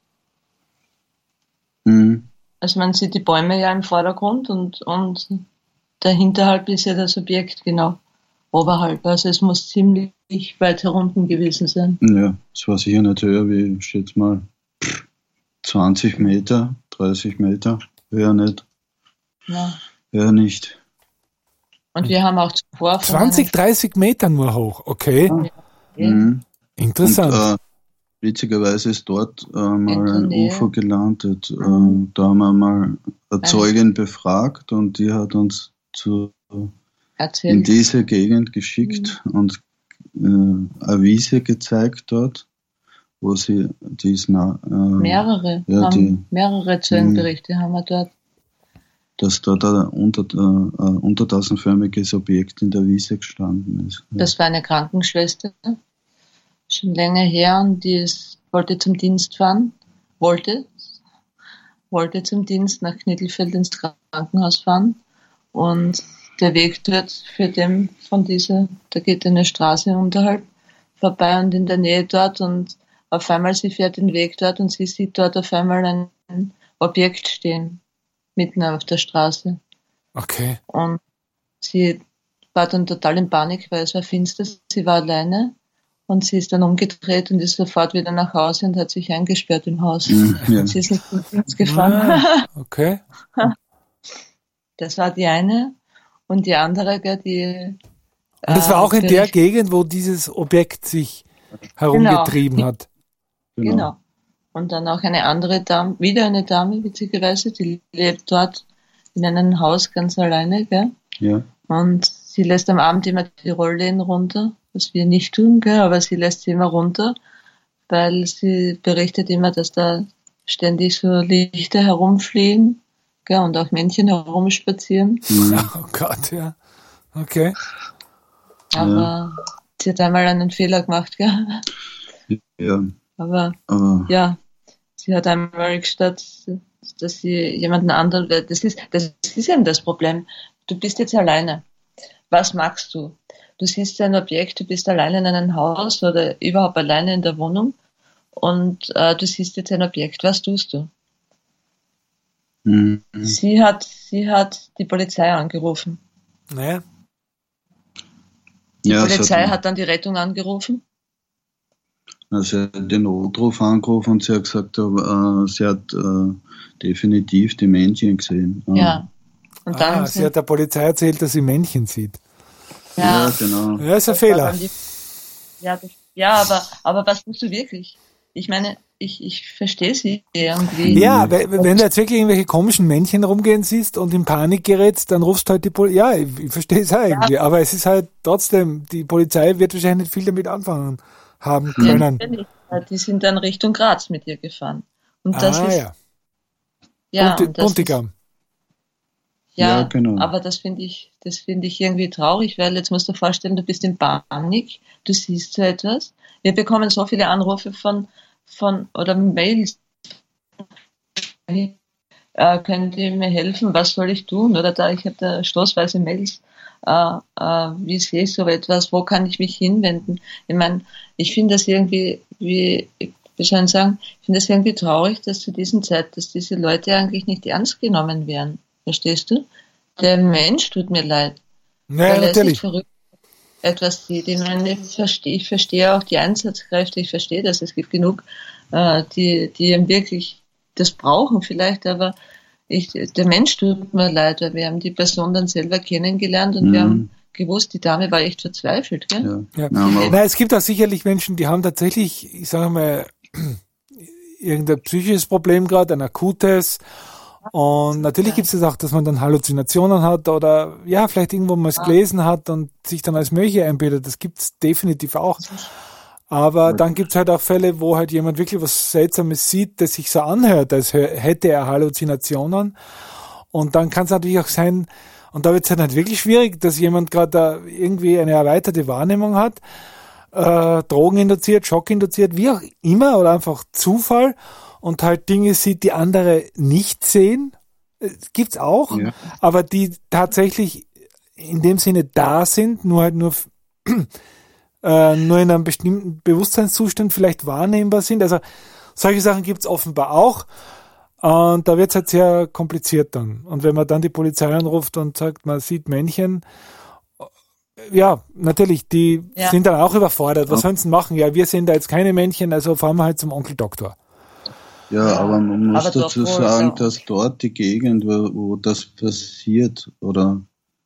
Mhm. Also man sieht die Bäume ja im Vordergrund und, und dahinterhalb ist ja das Objekt, genau, oberhalb. Also es muss ziemlich weit herunten gewesen sein. Ja, es war sicher nicht höher wie, ich schätze mal, zwanzig Meter, dreißig Meter. Höher nicht. Ja. Höher nicht. Und wir haben auch zuvor von zwanzig, dreißig Meter nur hoch, okay. einer- Mhm. Interessant. Und äh, witzigerweise ist dort äh, mal der ein Nähe. U F O gelandet. Mhm. Äh, da haben wir mal eine Eine- Zeugin befragt und die hat uns zu, in erzählt. diese Gegend geschickt Mhm. und äh, eine Wiese gezeigt dort, wo sie diesen, äh, Mehrere, ja, haben die- mehrere Zeugenberichte haben wir dort. dass dort ein, unter, äh, ein untertasenförmiges Objekt in der Wiese gestanden ist. Ja. Das war eine Krankenschwester, schon länger her, und die ist, wollte zum Dienst fahren, wollte, wollte zum Dienst nach Knittelfeld ins Krankenhaus fahren, und der Weg dort für den von dieser, da geht eine Straße unterhalb vorbei und in der Nähe dort, und auf einmal sie fährt den Weg dort und sie sieht dort auf einmal ein Objekt stehen, mitten auf der Straße. Okay. Und sie war dann total in Panik, weil es war finster, sie war alleine, und sie ist dann umgedreht und ist sofort wieder nach Hause und hat sich eingesperrt im Haus. Mhm, ja. Sie ist nicht zum Dienst gefahren. Ah, okay. Das war die eine. Und die andere, gell, die... Und das äh, war auch in der bericht- Gegend, wo dieses Objekt sich herumgetrieben hat. Genau. Und dann auch eine andere Dame, wieder eine Dame, witzigerweise, die lebt dort in einem Haus ganz alleine, gell? Ja. Und sie lässt am Abend immer die Rollläden runter, was wir nicht tun, gell? Aber sie lässt sie immer runter, weil sie berichtet immer, dass da ständig so Lichter herumfliegen, gell? Und auch Männchen herumspazieren. Mhm. Oh Gott, ja. Okay. Aber sie hat einmal einen Fehler gemacht, gell? Ja, Aber aber ja, sie hat einmal gestatt, dass sie jemanden anderen, das ist, das ist eben das Problem. Du bist jetzt alleine. Was magst du? Du siehst ein Objekt, du bist alleine in einem Haus oder überhaupt alleine in der Wohnung, und äh, du siehst jetzt ein Objekt. Was tust du? mhm. Sie hat, sie hat die Polizei angerufen. Naja. Die ja, es Polizei hat, hat dann die Rettung angerufen. na, sie hat den Notruf angerufen und sie hat gesagt, äh, sie hat äh, definitiv die Männchen gesehen. Ja. Und dann, Ah, sie hat der Polizei erzählt, dass sie Männchen sieht. Ja, ja, genau. Ja, ist ein Das war Fehler. dann die- Ja, das, ja, aber, aber was tust du wirklich? Ich meine, ich, ich verstehe sie irgendwie. Ja, weil- wenn du jetzt wirklich irgendwelche komischen Männchen rumgehen siehst und in Panik gerätst, dann rufst du halt die Polizei. Ja, ich, ich verstehe es auch irgendwie, aber es ist halt trotzdem, die Polizei wird wahrscheinlich nicht viel damit anfangen haben können. Natürlich. Die sind dann Richtung Graz mit ihr gefahren. Und das Ah ist, ja, ja, Bunti- und das ist, Buntigam. ja, Ja, genau. aber das finde ich, das finde ich irgendwie traurig, weil jetzt musst du dir vorstellen, du bist in Panik, du siehst so etwas. Wir bekommen so viele Anrufe von, von, oder Mails. Äh, könnt ihr mir helfen? Was soll ich tun? Oder da, ich habe da stoßweise Mails. Äh, äh, wie sehe ich so etwas? Wo kann ich mich hinwenden? Ich meine, ich finde das irgendwie, wie, wie soll ich sagen, ich finde das irgendwie traurig, dass zu dieser Zeit, dass diese Leute eigentlich nicht ernst genommen werden. Verstehst du? Der Mensch tut mir leid. Naja, Weil er ist nicht natürlich. verrückt. etwas sieht. Ich meine, ich verstehe, ich verstehe auch die Einsatzkräfte, ich verstehe das, es gibt genug, äh, die, die eben wirklich das brauchen vielleicht, aber ich, der Mensch tut mir leid, weil wir haben die Person dann selber kennengelernt und mhm. wir haben gewusst, die Dame war echt verzweifelt. Gell? Ja. Ja. Na, es gibt auch sicherlich Menschen, die haben tatsächlich, ich sage mal, irgendein psychisches Problem gerade, ein akutes. Und natürlich gibt es das auch, dass man dann Halluzinationen hat oder ja, vielleicht irgendwo mal es gelesen hat und sich dann als Mönche einbildet. Das gibt es definitiv auch. Aber dann gibt es halt auch Fälle, wo halt jemand wirklich was Seltsames sieht, das sich so anhört, als hätte er Halluzinationen. Und dann kann es natürlich auch sein, und da wird es halt wirklich schwierig, dass jemand gerade da irgendwie eine erweiterte Wahrnehmung hat, äh, drogeninduziert, schockinduziert, wie auch immer, oder einfach Zufall und halt Dinge sieht, die andere nicht sehen. Gibt's auch, ja. Aber die tatsächlich in dem Sinne da sind, nur halt nur Äh, nur in einem bestimmten Bewusstseinszustand vielleicht wahrnehmbar sind. Also solche Sachen gibt es offenbar auch. Und da wird es halt sehr kompliziert dann. Und wenn man dann die Polizei anruft und sagt, man sieht Männchen, ja, natürlich, die ja. sind dann auch überfordert. Was ja. sollen sie machen? Ja, wir sehen da jetzt keine Männchen, also fahren wir halt zum Onkel Doktor. Ja, aber man muss aber dazu sagen, so. dass dort die Gegend, wo, wo das passiert, oder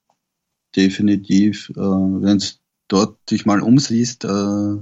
definitiv, äh, wenn es dort dich mal umsiehst, äh,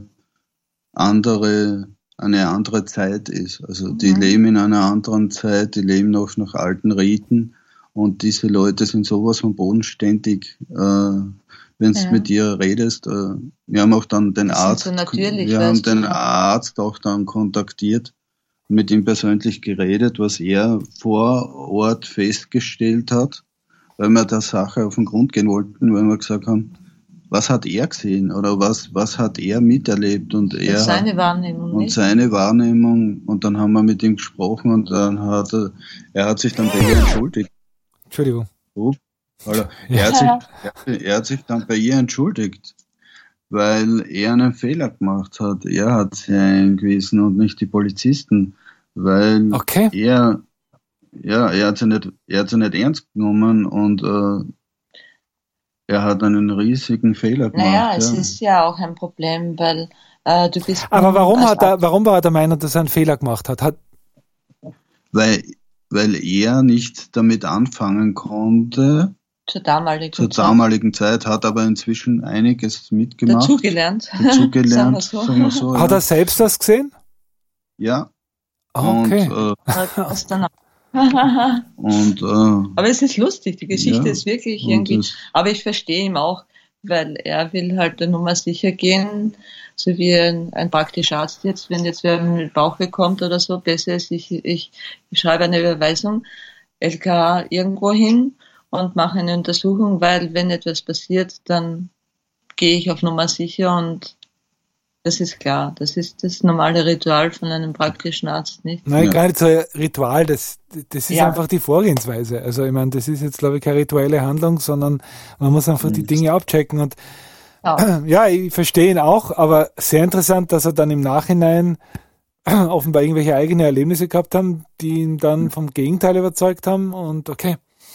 andere, eine andere Zeit ist. Also die mhm. leben in einer anderen Zeit, die leben noch nach alten Riten und diese Leute sind sowas von bodenständig, äh, wenn du ja. mit dir redest. Äh, wir haben auch dann den das Arzt, so wir haben den du? Arzt auch dann kontaktiert, mit ihm persönlich geredet, was er vor Ort festgestellt hat, weil wir der Sache auf den Grund gehen wollten, weil wir gesagt haben, was hat er gesehen oder was was hat er miterlebt und er und seine Wahrnehmung und nicht? seine Wahrnehmung und dann haben wir mit ihm gesprochen und dann hat er er hat sich dann bei ihr entschuldigt. Entschuldigung. Oh, er, ja. hat sich, er, er hat sich dann bei ihr entschuldigt, weil er einen Fehler gemacht hat. Er hat sie eingewiesen und nicht die Polizisten, weil okay. er ja er hat sie nicht er hat sie nicht ernst genommen und äh, er hat einen riesigen Fehler gemacht. Naja, es ja. ist ja auch ein Problem, weil äh, du bist... Aber warum, hat er, warum war er der Meinung, dass er einen Fehler gemacht hat? hat weil, weil er nicht damit anfangen konnte. Zur damaligen, zur damaligen Zeit. Zeit, hat aber inzwischen einiges mitgemacht. Dazugelernt. Dazugelernt, so. sagen wir so. Hat ja. er selbst das gesehen? Ja. Okay. Und, äh, Und, äh, aber es ist lustig, die Geschichte ja, ist wirklich irgendwie, aber ich verstehe ihn auch, weil er will halt der Nummer sicher gehen, so wie ein, ein praktischer Arzt jetzt, wenn jetzt wer mit Bauch bekommt oder so, besser ist, ich, ich, ich schreibe eine Überweisung, L K A irgendwo hin und mache eine Untersuchung, weil wenn etwas passiert, dann gehe ich auf Nummer sicher und das ist klar, das ist das normale Ritual von einem praktischen Arzt, nicht? Nein, ja. gar nicht so ein Ritual, das, das ist ja. einfach die Vorgehensweise. Also ich meine, das ist jetzt, glaube ich, keine rituelle Handlung, sondern man muss einfach mhm. die Dinge abchecken. Und ja. ja, ich verstehe ihn auch, aber sehr interessant, dass er dann im Nachhinein offenbar irgendwelche eigene Erlebnisse gehabt haben, die ihn dann vom Gegenteil überzeugt haben und okay.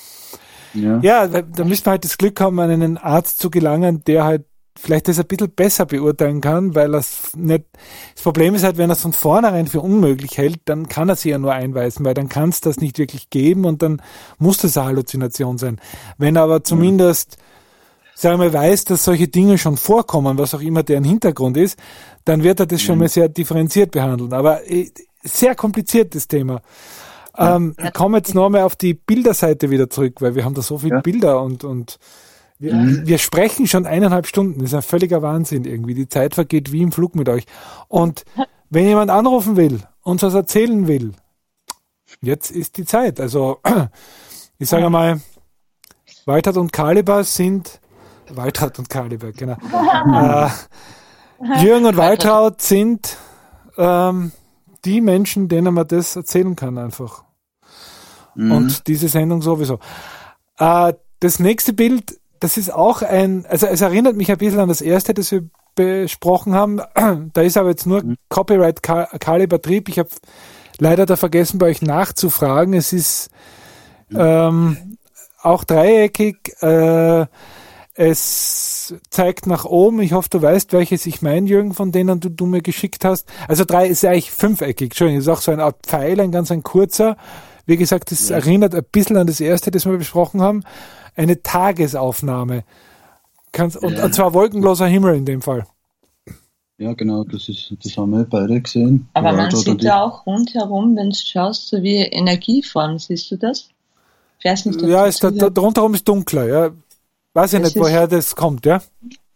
Ja, ja da, da müsste man halt das Glück haben, an einen Arzt zu gelangen, der halt vielleicht das ein bisschen besser beurteilen kann, weil das nicht, das Problem ist halt, wenn er es von vornherein für unmöglich hält, dann kann er sie ja nur einweisen, weil dann kann es das nicht wirklich geben und dann muss das eine Halluzination sein. Wenn er aber zumindest, mhm. sagen wir, weiß, dass solche Dinge schon vorkommen, was auch immer deren Hintergrund ist, dann wird er das mhm. schon mal sehr differenziert behandeln. Aber sehr kompliziertes Thema. Ja. Ähm, ich komme jetzt noch mal auf die Bilderseite wieder zurück, weil wir haben da so viele ja. Bilder und, und Wir, mhm. wir sprechen schon eineinhalb Stunden. Das ist ein völliger Wahnsinn irgendwie. Die Zeit vergeht wie im Flug mit euch. Und wenn jemand anrufen will, uns was erzählen will, jetzt ist die Zeit. Also ich sage mal, Waltraud und Kaliber sind Waltraud und Kaliber, genau. äh, Jürgen und Waltraud sind ähm, die Menschen, denen man das erzählen kann einfach. Mhm. Und diese Sendung sowieso. Äh, das nächste Bild, das ist auch ein, also es erinnert mich ein bisschen an das erste, das wir besprochen haben. Da ist aber jetzt nur mhm. Copyright Kaliber Trieb. Ich habe leider da vergessen, bei euch nachzufragen. Es ist ähm, auch dreieckig. Äh, es eins zeigt nach oben. Ich hoffe, du weißt, welches ich meine, Jürgen, von denen du, du mir geschickt hast. Also drei ist ja eigentlich fünfeckig. Entschuldigung, ist auch so eine Art Pfeil, ein ganz ein kurzer. Wie gesagt, das ja. erinnert ein bisschen an das erste, das wir besprochen haben. Eine Tagesaufnahme. Kannst, und, ja. und zwar wolkenloser Himmel in dem Fall. Ja, genau, das ist, das haben wir beide gesehen. Aber ja, man sieht ja auch rundherum, wenn du schaust, so wie Energieformen, siehst du das? Ich weiß nicht, ja, ist da, da, rundherum ist dunkler, ja. Weiß ich das nicht, woher das kommt, ja.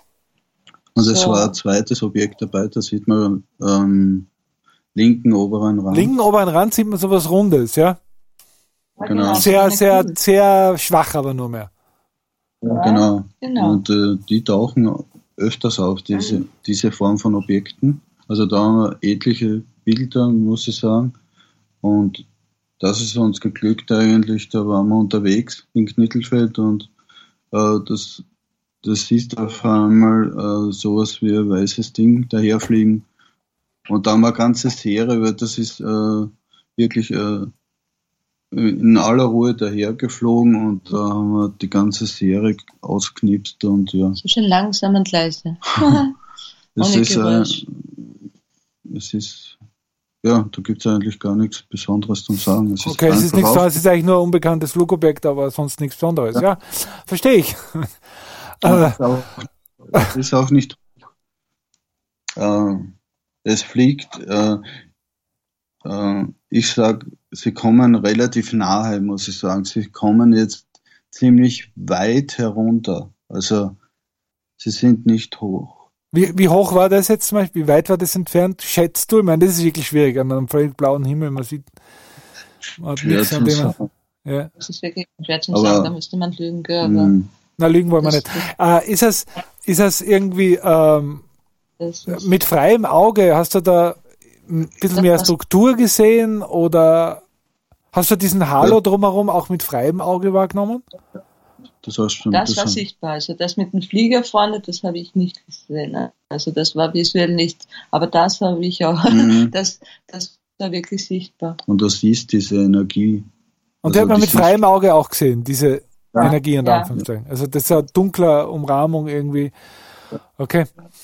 Und es so. war ein zweites Objekt dabei, da sieht man ähm, linken oberen Rand. Linken oberen Rand sieht man sowas Rundes, ja. Genau. Sehr, sehr, sehr schwach, aber nur mehr. Ja, genau. genau. Und äh, die tauchen öfters auf, diese, mhm. diese Form von Objekten. Also da haben wir etliche Bilder, muss ich sagen. Und das ist uns geglückt eigentlich. Da waren wir unterwegs in Knittelfeld und äh, das, das siehst auf einmal äh, sowas wie ein weißes Ding daherfliegen. Und da haben wir eine ganze Serie, weil das ist äh, wirklich äh, in aller Ruhe dahergeflogen und da haben wir die ganze Serie ausknipst und ja. So schön langsam und leise. es, ist, äh, es ist, ja, da gibt es eigentlich gar nichts Besonderes zum Sagen. Es okay, ist es ist nichts, es ist eigentlich nur ein unbekanntes Flugobjekt, aber sonst nichts Besonderes. Ja, ja, verstehe ich. Ja, ist auch, es ist auch nicht, äh, es fliegt, äh, äh, ich sag, sie kommen relativ nahe, muss ich sagen. Sie kommen jetzt ziemlich weit herunter. Also sie sind nicht hoch. Wie, wie hoch war das jetzt zum Beispiel? Wie weit war das entfernt? Schätzt du? Ich meine, das ist wirklich schwierig an einem völlig blauen Himmel. Man sieht man hat nichts an dem. Man, ja. Das ist wirklich schwer zu sagen, da müsste man lügen. Aber mh. Na, lügen wollen wir nicht. Äh, ist es, ist es irgendwie ähm, mit freiem Auge? Hast du da ein bisschen mehr Struktur gesehen oder hast du diesen Halo drumherum auch mit freiem Auge wahrgenommen? Das, war, schon das war sichtbar. Also das mit dem Flieger vorne, das habe ich nicht gesehen. Also das war visuell nicht. Aber das habe ich auch. Mhm. Das, das war wirklich sichtbar. Und du siehst diese Energie. Und also die hat man mit freiem Auge auch gesehen, diese ja. Energie und ja. Anführungszeichen. Also das ist eine dunkle Umrahmung irgendwie. Okay.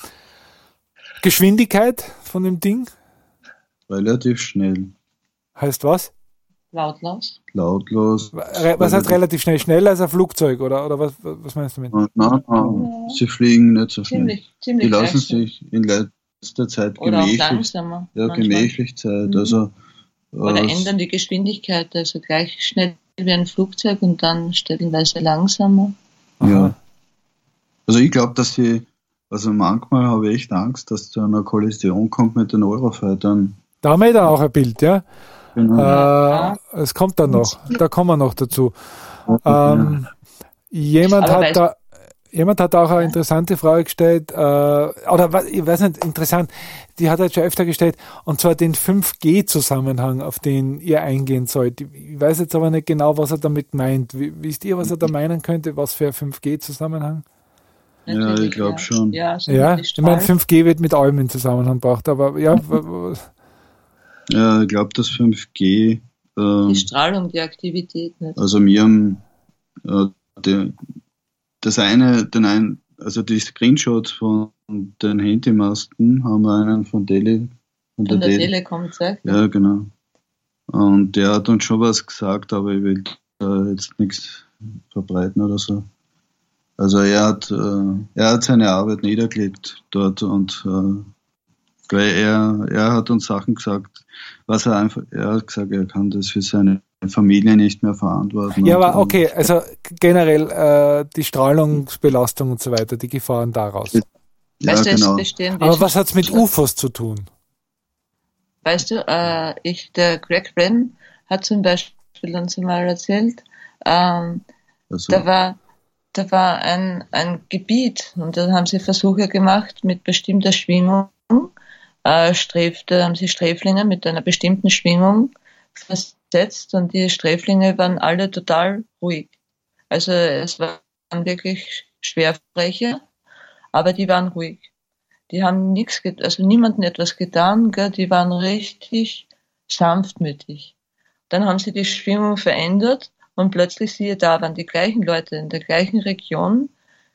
Geschwindigkeit von dem Ding? Relativ schnell. Heißt was? Lautlos. Lautlos. Was heißt relativ schnell? Schneller als ein Flugzeug oder, oder was, was meinst du damit? Nein, nein, ja. Sie fliegen nicht so schnell. Ziemlich, ziemlich Die lassen sich in letzter Zeit oder gemächlich, auch langsamer, ja, gemächlich Zeit. Mhm. Also, oder äh, ändern die Geschwindigkeit, also gleich schnell wie ein Flugzeug und dann stellenweise langsamer. Aha. Ja. Also ich glaube, dass sie, also manchmal habe ich echt Angst, dass zu einer Kollision kommt mit den Eurofightern. Da haben wir dann auch ein Bild, ja. Genau. Äh, es kommt dann noch, da kommen wir noch dazu. Ähm, jemand Aber hat da, jemand hat auch eine interessante Frage gestellt, äh, oder ich weiß nicht, interessant, die hat er schon öfter gestellt, und zwar den fünf G Zusammenhang, auf den ihr eingehen sollt. Ich weiß jetzt aber nicht genau, was er damit meint. Wisst ihr, was er da meinen könnte? Was für ein fünf G Zusammenhang? Ja, ich glaube schon. Ja, ja ich meine, fünf G wird mit allem in Zusammenhang gebracht, aber ja. Ja, ich glaube, das fünf G. Äh, die Strahlung, die Aktivität. Nicht? Also wir haben äh, die, das eine, den ein, also die Screenshots von den Handymasten haben wir einen von Tele, von, von der, der Telekom gezeigt. Ja, genau. Und der hat uns schon was gesagt, aber ich will da jetzt nichts verbreiten oder so. Also er hat, äh, er hat seine Arbeit niedergelegt dort und äh, weil er, er hat uns Sachen gesagt, was er einfach, er hat gesagt, er kann das für seine Familie nicht mehr verantworten. Ja, aber okay, also generell äh, die Strahlungsbelastung und so weiter, die Gefahren daraus. Ja, weißt genau. Aber was hat es mit U F Os zu tun? Weißt du, äh, ich, der Greg Brenn hat zum Beispiel uns mal erzählt, ähm, also. da war, da war ein, ein Gebiet und da haben sie Versuche gemacht mit bestimmter Schwingung. Äh, strebte, haben sie Sträflinge mit einer bestimmten Schwingung versetzt und die Sträflinge waren alle total ruhig. Also es waren wirklich Schwerverbrecher, aber die waren ruhig. Die haben nichts, also niemandem etwas getan, gell? Die waren richtig sanftmütig. Dann haben sie die Schwingung verändert und plötzlich, siehe da, waren die gleichen Leute in der gleichen Region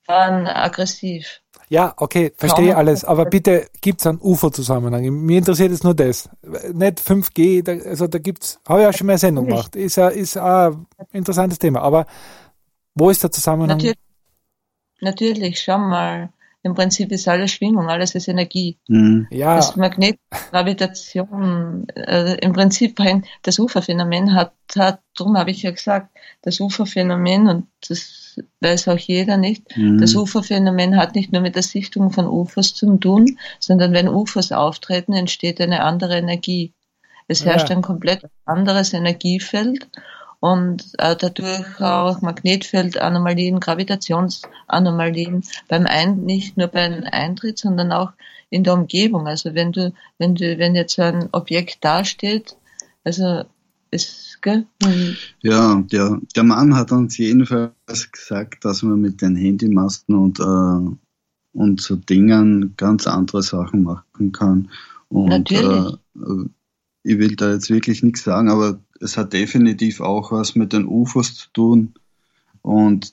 waren aggressiv. Ja, okay, verstehe Kaum- alles, aber bitte gibt's einen U F O-Zusammenhang. Mir interessiert jetzt nur das. Nicht fünf G, da, also da gibt's, habe ich auch schon mehr Sendung gemacht. Ist ja, ist ein interessantes Thema, aber wo ist der Zusammenhang? Natürlich, natürlich, schau mal. Im Prinzip ist alles Schwingung, alles ist Energie. Mhm. Ja, Das Magnet, Gravitation, äh, im Prinzip hängt das U F O-Phänomen hat, hat, darum habe ich ja gesagt, das U F O-Phänomen, und das weiß auch jeder nicht, Mhm. das U F O-Phänomen hat nicht nur mit der Sichtung von U F Os zu tun, sondern wenn U F Os auftreten, entsteht eine andere Energie. Es herrscht Ja. ein komplett anderes Energiefeld und äh, dadurch auch Magnetfeldanomalien, Gravitationsanomalien beim Ein nicht nur beim Eintritt, sondern auch in der Umgebung. Also wenn du, wenn du, wenn jetzt so ein Objekt dasteht, also ist, gell? Und Ja, der, der Mann hat uns jedenfalls gesagt, dass man mit den Handymasten und, äh, und so Dingen ganz andere Sachen machen kann. Und Natürlich. Äh, ich will da jetzt wirklich nichts sagen, aber es hat definitiv auch was mit den U F Os zu tun. Und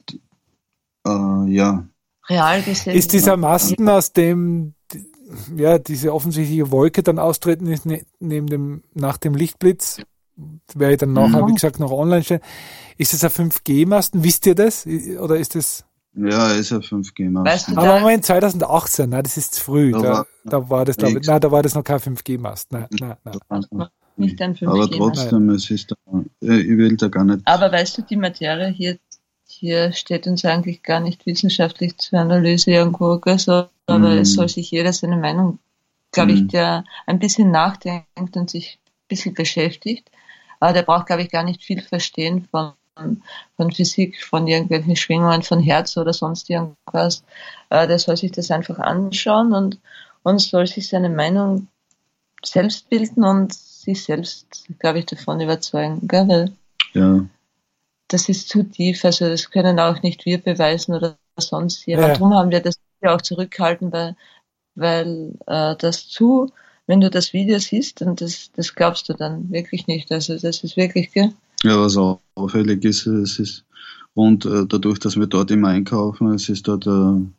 äh, ja, real gesehen. ist dieser Masten, aus dem die- ja diese offensichtliche Wolke dann austreten ist, ne, neben dem, nach dem Lichtblitz, werde ich dann nachher, Mhm. wie gesagt, noch online stellen. Ist das ein fünf G-Masten? Wisst ihr das? I- Oder ist das? ja, ist ja fünf G Masten. Weißt du, Aber da, Moment, zwanzig achtzehn, nein, das ist zu früh. Da Da, war- da war das, glaube ich, nix. nein, da war das noch kein fünf G-Mast. Nein, nein, nein. nicht ein fünf G. Aber trotzdem, es ist da, ich will da gar nicht. Aber weißt du, die Materie hier, hier steht uns eigentlich gar nicht wissenschaftlich zur Analyse irgendwo, gell, so, aber Mhm. es soll sich jeder seine Meinung, glaube Mhm. ich, der ein bisschen nachdenkt und sich ein bisschen beschäftigt, aber der braucht, glaube ich, gar nicht viel verstehen von, von Physik, von irgendwelchen Schwingungen, von Herz oder sonst irgendwas. Äh, Der soll sich das einfach anschauen und, und soll sich seine Meinung selbst bilden und sich selbst, glaube ich, davon überzeugen, gell, weil Ja, das ist zu tief, also das können auch nicht wir beweisen oder sonst jemand. Ja. Darum haben wir das ja auch zurückgehalten, weil, weil äh, das zu, wenn du das Video siehst, und das, das glaubst du dann wirklich nicht. Also das ist wirklich, gell? ja, was auch auffällig ist, es ist rund äh, dadurch, dass wir dort immer einkaufen, es ist dort ein,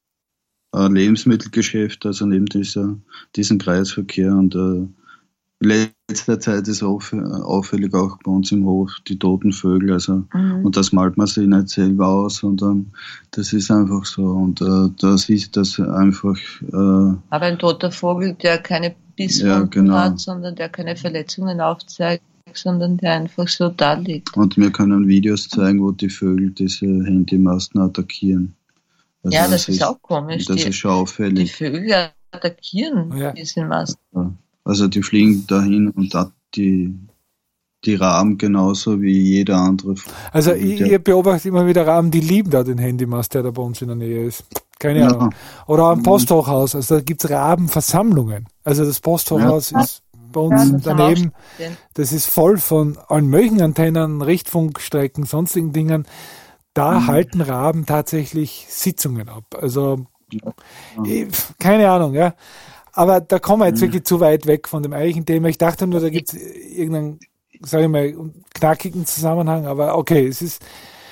ein Lebensmittelgeschäft, also neben dieser, diesem Kreisverkehr, und äh, in letzter Zeit ist auff auffällig auch bei uns im Hof die toten Vögel, also Mhm. und das malt man sich nicht selber aus, sondern das ist einfach so, und äh, da siehst du das einfach, äh, Aber ein toter Vogel, der keine Bisswunden Ja, genau. hat, sondern der keine Verletzungen aufzeigt, sondern der einfach so da liegt. und wir können Videos zeigen, wo die Vögel diese Handymasten attackieren. Also Ja, das ist auch komisch. Das Die, ist schon die auffällig. Vögel attackieren Ja. diese Masten. Also die fliegen dahin und da die, die Raben genauso wie jeder andere. Also Vogel, ich, der- ich beobachte immer wieder Raben, die lieben da den Handymast, der da bei uns in der Nähe ist. Keine Ja. Ahnung. Oder am Posthochhaus, also da gibt's Rabenversammlungen. Also das Posthochhaus ist bei uns Ja, das haben wir auch daneben, gesehen. das ist voll von allen möglichen Antennen, Richtfunkstrecken, sonstigen Dingen. Da Mhm. halten Raben tatsächlich Sitzungen ab. Also ich, keine Ahnung, ja. Aber da kommen wir jetzt Mhm. wirklich zu weit weg von dem eigentlichen Thema. Ich dachte nur, da gibt's irgendeinen, sage ich mal, knackigen Zusammenhang, aber okay, es ist,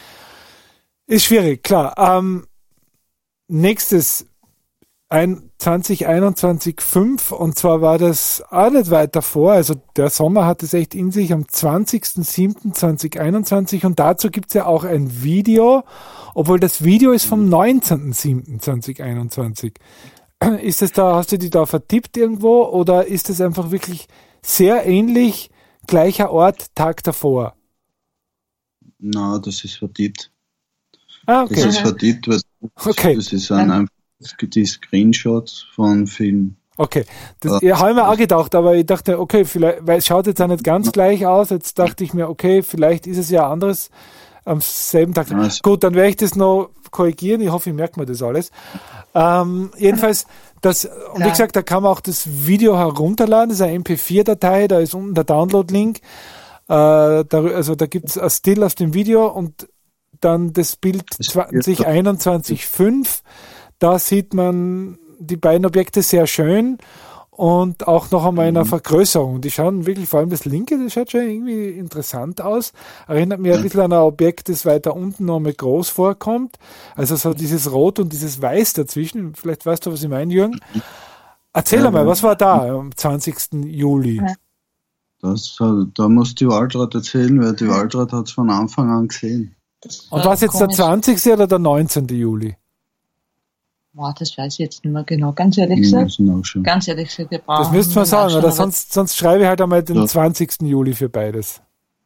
ist schwierig, klar. Ähm, nächstes ein zwanzig einundzwanzig fünf, und zwar war das auch nicht weit davor, also der Sommer hat es echt in sich, am zwanzigsten siebten zweitausendeinundzwanzig, und dazu gibt's ja auch ein Video, obwohl das Video ist vom neunzehnten siebten zweitausendeinundzwanzig. Ist es da, hast du die da vertippt irgendwo, oder ist es einfach wirklich sehr ähnlich, gleicher Ort, Tag davor? Na, das ist vertippt. Ah, Das okay. ist vertippt, weil Okay. das ist ein, einfach die Screenshots von Film. Okay, das ja, habe ich mir auch gedacht, aber ich dachte, okay, vielleicht, weil es schaut jetzt auch nicht ganz gleich aus, jetzt dachte ich mir, okay, vielleicht ist es ja anderes am selben Tag. Ja, es- Gut, dann werde ich das noch korrigieren, ich hoffe, ich merke mir das alles. Ähm, jedenfalls, das, und wie Klar. gesagt, da kann man auch das Video herunterladen, das ist eine M P vier Datei, da ist unten der Download-Link, äh, da, also da gibt's ein Still aus dem Video und dann das Bild Das- zwanzig einundzwanzig fünf, da sieht man die beiden Objekte sehr schön, und auch noch einmal in einer Vergrößerung. Die schauen wirklich, vor allem das linke, das schaut schon irgendwie interessant aus. Erinnert mich ein bisschen an ein Objekt, das weiter unten noch mal groß vorkommt. Also so dieses Rot und dieses Weiß dazwischen. Vielleicht weißt du, was ich meine, Jürgen. Erzähl einmal, was war da am zwanzigsten Juli? Das, da muss die Waltraud erzählen, weil die Waltraud hat es von Anfang an gesehen. Und war es jetzt der zwanzigste oder der neunzehnte Juli? Boah, das weiß ich jetzt nicht mehr genau, ganz ehrlich Ja, gesagt. das, auch schon. Ganz ehrlich gesagt, wir brauchen... Das müsst ihr sagen, oder sonst, sonst schreibe ich halt einmal den Ja. zwanzigsten Juli für beides.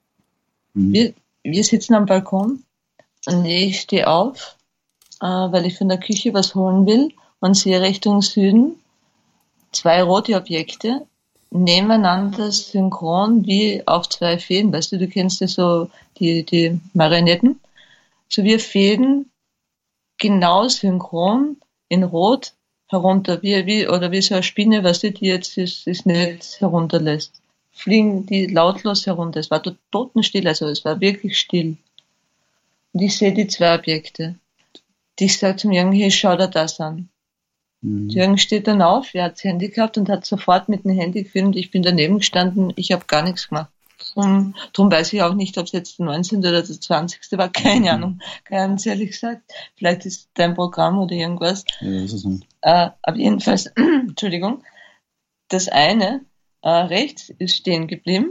Mhm. Wir, wir sitzen am Balkon und ich stehe auf, äh, weil ich von der Küche was holen will und sehe Richtung Süden zwei rote Objekte nebeneinander synchron wie auf zwei Fäden. Weißt du, du kennst ja so die, die Marionetten. So wie Fäden genau synchron in Rot herunter, wie, wie, oder wie so eine Spinne, weißt du, die jetzt das, das Netz herunterlässt. Fliegen die lautlos herunter. Es war dort totenstill, also es war wirklich still. Und ich sehe die zwei Objekte. Und ich sage zum Jürgen, hier, schau dir das an. Mhm. Jürgen steht dann auf, er hat das Handy gehabt und hat sofort mit dem Handy gefilmt. Ich bin daneben gestanden, ich habe gar nichts gemacht. Um, darum weiß ich auch nicht, ob es jetzt der neunzehnte oder der zwanzigste war, keine Ahnung, ganz ehrlich gesagt. Vielleicht ist dein Programm oder irgendwas. Ja, das ist nicht. Äh, aber jedenfalls, Entschuldigung, das eine äh, rechts ist stehen geblieben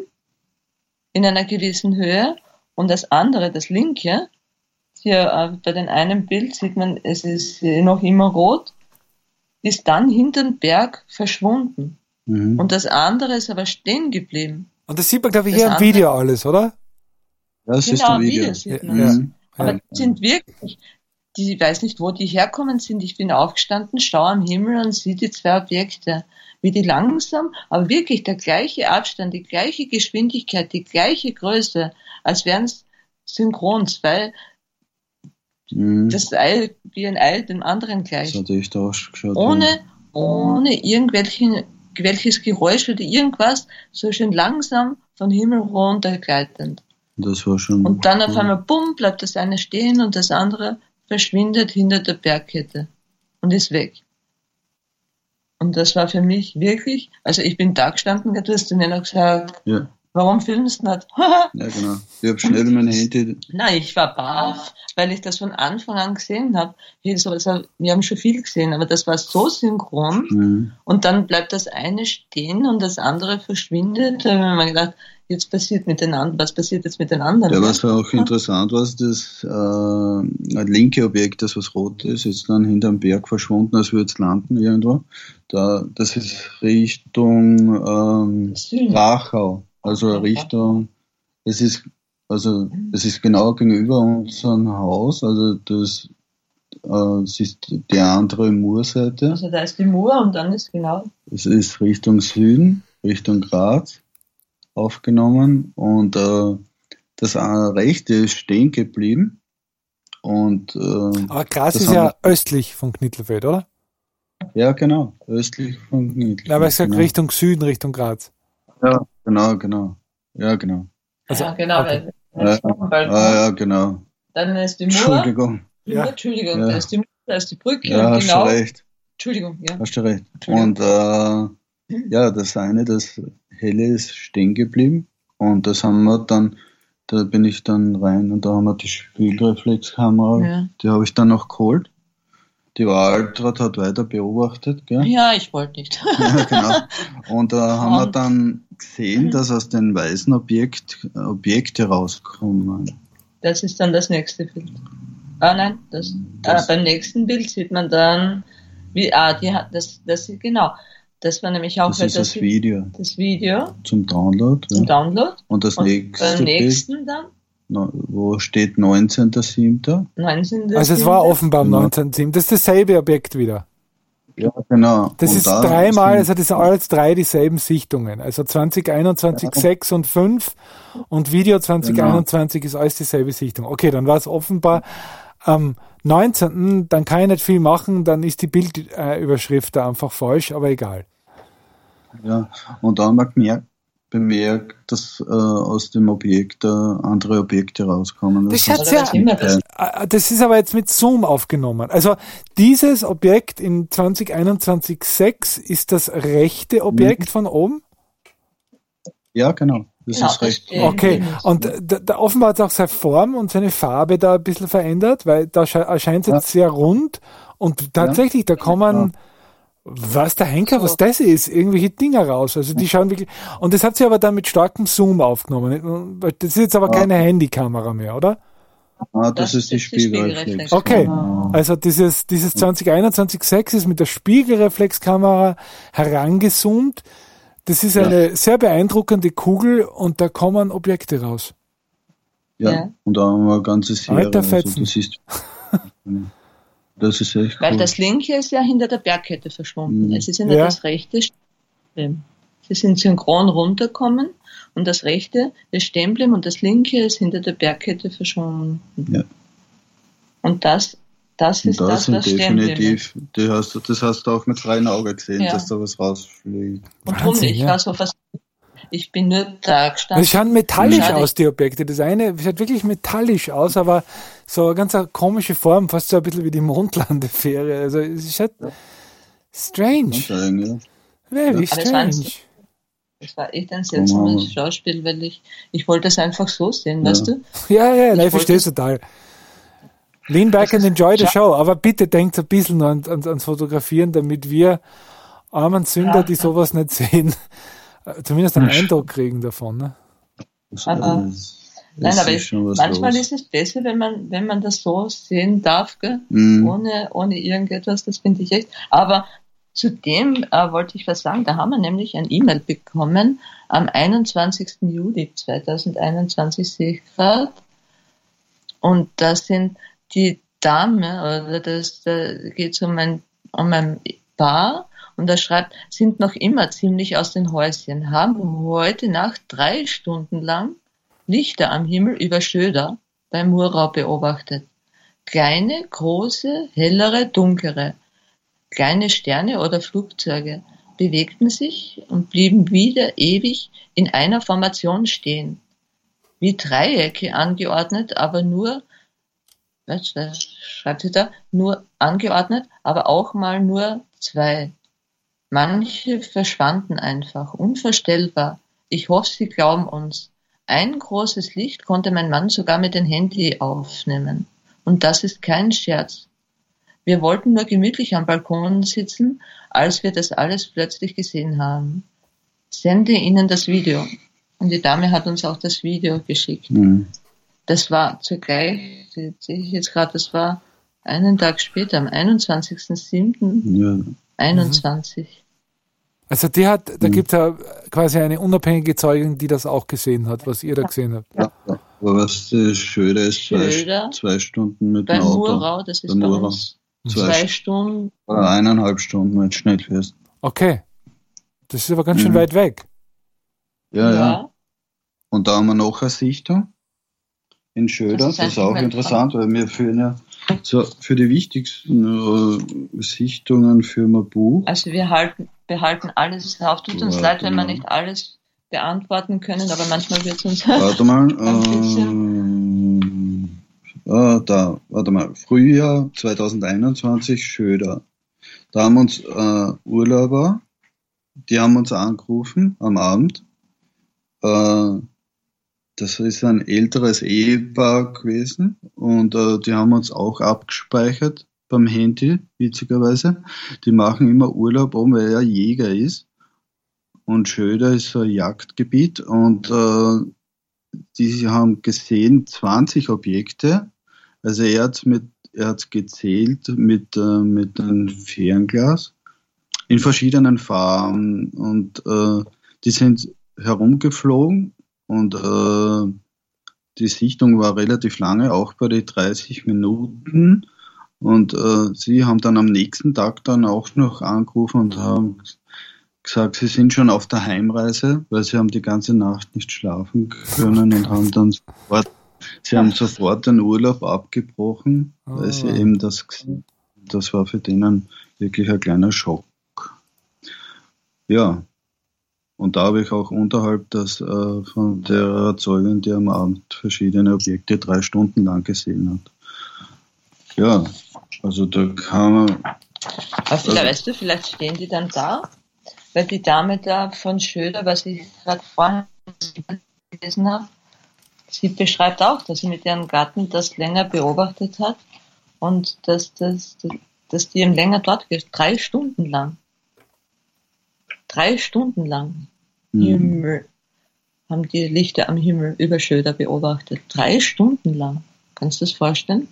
in einer gewissen Höhe und das andere, das linke, hier äh, bei dem einen Bild sieht man, es ist äh, noch immer rot, ist dann hinter dem Berg verschwunden. Mhm. Und das andere ist aber stehen geblieben. Und das sieht man, glaube ich, Das hier im andere- Video alles, oder? Das ist Genau, ein Video. Video sieht man. Ja. Mhm. Aber Ja. die sind wirklich, die, ich weiß nicht, wo die herkommen sind. Ich bin aufgestanden, schaue am Himmel und sehe die zwei Objekte. Wie die langsam, aber wirklich der gleiche Abstand, die gleiche Geschwindigkeit, die gleiche Größe, als wären es synchron zwei, Mhm. das Ei, wie ein Ei dem anderen gleich. Das hat echt ausgeschaut. Ohne, ohne irgendwelchen, welches Geräusch oder irgendwas, so schön langsam von Himmel runter gleitend. Ja. Das war schon. Und dann auf cool. einmal, bumm, bleibt das eine stehen und das andere verschwindet hinter der Bergkette und ist weg. Und das war für mich wirklich, also ich bin da gestanden, du hast mir noch gesagt, Ja, warum filmst du nicht? ja, genau. Ich habe schnell mein Handy. Nein, ich war baff, weil ich das von Anfang an gesehen habe. Also, wir haben schon viel gesehen, aber das war so synchron. Mhm. Und dann bleibt das eine stehen und das andere verschwindet. Da haben wir mir gedacht, jetzt passiert mit den anderen, was passiert jetzt mit den anderen? Ja, was auch interessant war, ist, das äh, ein linke Objekt, das was rot ist, ist dann hinterm Berg verschwunden, als würde es landen irgendwo. Da, das ist Richtung ähm, Süden. Wachau, also Richtung, es ist, also es ist genau gegenüber unserem Haus, also das, äh, es ist die andere Murseite. Also da ist die Mur und dann ist genau. Es ist Richtung Süden, Richtung Graz aufgenommen und äh, das äh, rechte ist stehen geblieben. Und, äh, Aber Graz das ist haben ja wir- östlich von Knittelfeld, oder? ja, genau, östlich von Knittelfeld. Ja, aber ich sag genau. Richtung Süden, Richtung Graz. Ja, genau, genau. Ja, genau. Also, ja, genau, okay. weil Ja, auf dem Balkon, ah, ja, genau. dann ist die Mur. Entschuldigung. Ja. Ja. Entschuldigung, Ja. da ist die Mur, da ist die Brücke Ja, und hast genau. du recht. Entschuldigung, ja. Hast du recht. Entschuldigung. Und äh, ja, das eine, das helle ist stehen geblieben. Und das haben wir dann, da bin ich dann rein und da haben wir die Spiegelreflexkamera, Ja. die habe ich dann noch geholt. Die Waltraud hat weiter beobachtet, gell? Ja, ich wollte nicht. Ja, genau. Und da haben wir Und- dann gesehen, dass aus den weißen Objekt, Objekte rauskommen. Das ist dann das nächste Bild. Ah nein, das, Das- ah, beim nächsten Bild sieht man dann, wie, ah, die hat, das, das, genau, das war nämlich auch Das weil ist das Video das Video zum Download. zum Ja. Download. Und das Und nächste beim Bild, nächsten dann, no- wo steht neunzehnter siebter neunzehnten Also es war Siebten. offenbar am Genau. neunzehnten. Das ist dasselbe Objekt wieder. Ja, genau. Das Und ist da dreimal, sind- also das sind alles drei dieselben Sichtungen. Also zwanzig einundzwanzig, sechs und fünf und Video zwanzig einundzwanzig ist alles dieselbe Sichtung. Okay, dann war es offenbar am neunzehnten. Dann kann ich nicht viel machen, dann ist die Bildüberschrift da einfach falsch, aber egal. Ja, und da haben wir gemerkt, bemerkt, dass äh, aus dem Objekt äh, andere Objekte rauskommen. Das, Oder hat's was ja, immer das äh, das ist aber jetzt mit Zoom aufgenommen. Also dieses Objekt in zwanzig einundzwanzig Punkt sechs ist das rechte Objekt Mhm. von oben? Ja, genau. Das Genau, ist das recht. steht. Okay, Mhm. und da, da offenbar hat es auch seine Form und seine Farbe da ein bisschen verändert, weil da sche- erscheint es jetzt sehr rund und tatsächlich, da kommen, was der Henker, So. was das ist, irgendwelche Dinger raus. Also die schauen wirklich, und das hat sie aber dann mit starkem Zoom aufgenommen. Das ist jetzt aber Ja. keine Handykamera mehr, oder? Ah, das, Das ist die ist die Spiegelreflex. Spiegelreflex. Okay, Genau. also dieses, dieses zwanzig einundzwanzig Punkt sechs ist mit der Spiegelreflexkamera herangezoomt. Das ist Ja. eine sehr beeindruckende Kugel und da kommen Objekte raus. Ja. Ja. Und da haben wir eine ganze Serie. Alter Also Fetzen. das ist, das ist echt Weil cool. das linke ist ja hinter der Bergkette verschwunden. Mhm. Es ist ja nur Ja. das rechte Stehen. Sie sind synchron runtergekommen und das rechte ist stehen geblieben und das linke ist hinter der Bergkette verschwunden. Ja. Und das, das Und ist da das, sind was stehen geblieben ist. definitiv, die hast, du- das hast du auch mit freiem Auge gesehen, Ja. dass da was rausfliegt. Und drum Wahnsinn, nicht. Ich ja. war so fast, ich bin nur da gestanden. Das schauen metallisch Schade. aus, die Objekte. Das eine schaut wirklich metallisch aus, aber so eine ganz eine komische Form, fast so ein bisschen wie die Mondlandefähre. Also es ist halt strange. Und sagen, ja. Very Aber es war ein- strange. Das war echt ein seltsames Wow. Schauspiel, weil ich, ich wollte es einfach so sehen, Ja. weißt du? Ja, ja, nein, ich Ich verstehe es total. Lean back and enjoy the show, aber bitte denkt ein bisschen an, an, ans Fotografieren, damit wir armen Sünder, die sowas nicht sehen, äh, zumindest einen Eindruck kriegen davon. Ne? Das, Aber- das, Nein, das aber ist ich, schon was manchmal los. ist es besser, wenn man, wenn man das so sehen darf, gell? Mhm. ohne, ohne irgendetwas, das finde ich echt. Aber zudem äh, wollte ich was sagen, da haben wir nämlich ein E-Mail bekommen am einundzwanzigsten Juli zweitausendeinundzwanzig, sehe ich gerade. Und da sind die Dame, oder das, da geht es um ein, um ein Paar, und er schreibt, sind noch immer ziemlich aus den Häuschen, haben heute Nacht drei Stunden lang Lichter am Himmel über Schöder beim Murau beobachtet. Kleine, große, hellere, dunklere. Kleine Sterne oder Flugzeuge bewegten sich und blieben wieder ewig in einer Formation stehen. Wie Dreiecke angeordnet, aber nur, was, was schreibt sie da? Nur angeordnet, aber auch mal nur zwei. Manche verschwanden einfach, unvorstellbar. Ich hoffe, Sie glauben uns. Ein großes Licht konnte mein Mann sogar mit dem Handy aufnehmen. Und das ist kein Scherz. Wir wollten nur gemütlich am Balkon sitzen, als wir das alles plötzlich gesehen haben. Sende Ihnen das Video. Und die Dame hat uns auch das Video geschickt. Mhm. Das war zugleich, sehe ich jetzt gerade, das war einen Tag später, am einundzwanzigsten siebten Ja. einundzwanzig. Also die hat, da Mhm. gibt es ja quasi eine unabhängige Zeugin, die das auch gesehen hat, was ihr da gesehen habt. Ja. Ja. Aber was das Schöne ist, zwei, Schöder. zwei Stunden mit Beim dem Auto. Murau, das ist Beim bei Murau. uns Zwei, zwei Stunden. Oder eineinhalb Stunden, wenn du schnell fährst. Okay. Das ist aber ganz schön Mhm. weit weg. Ja, ja. Und da haben wir noch eine Sichtung in Schöder. Das Das ist ist, ein auch Moment. interessant, weil wir führen ja so für die wichtigsten äh, Sichtungen für ein Buch. Also wir halten, behalten alles auf. Tut uns Ja, leid, wenn wir genau. nicht alles beantworten können, aber manchmal wird es uns Warte mal. Ein Ähm, äh, da, warte mal. Frühjahr zweitausendeinundzwanzig, Schöder. Da haben uns äh, Urlauber, die haben uns angerufen am Abend. Äh, das ist ein älteres Ehepaar gewesen und äh, die haben uns auch abgespeichert beim Handy, witzigerweise. Die machen immer Urlaub um, weil er Jäger ist. Und Schöder ist so ein Jagdgebiet und äh, die haben gesehen zwanzig Objekte. Also er hat mit, er hat's gezählt mit, äh, mit einem Fernglas in verschiedenen Farben und äh, die sind herumgeflogen und äh, die Sichtung war relativ lange, auch bei den dreißig Minuten. Und äh, sie haben dann am nächsten Tag dann auch noch angerufen und haben gesagt, sie sind schon auf der Heimreise, weil sie haben die ganze Nacht nicht schlafen können und haben dann sofort, sie haben sofort den Urlaub abgebrochen, weil sie Ah. eben das gesehen haben. Das war für denen wirklich ein kleiner Schock. Ja, Und da habe ich auch unterhalb das äh, von der Zeugin, die am Abend verschiedene Objekte drei Stunden lang gesehen hat. Ja, also da kann man... Aber vielleicht, also, weißt du, vielleicht stehen die dann da, weil die Dame da von Schöder, was ich gerade vorhin gelesen habe, sie beschreibt auch, dass sie mit ihrem Gatten das länger beobachtet hat und dass, dass, dass die eben länger dort geht, drei Stunden lang. Drei Stunden lang mhm. Himmel haben die Lichter am Himmel über Schöder beobachtet. Drei Stunden lang. Kannst du das vorstellen?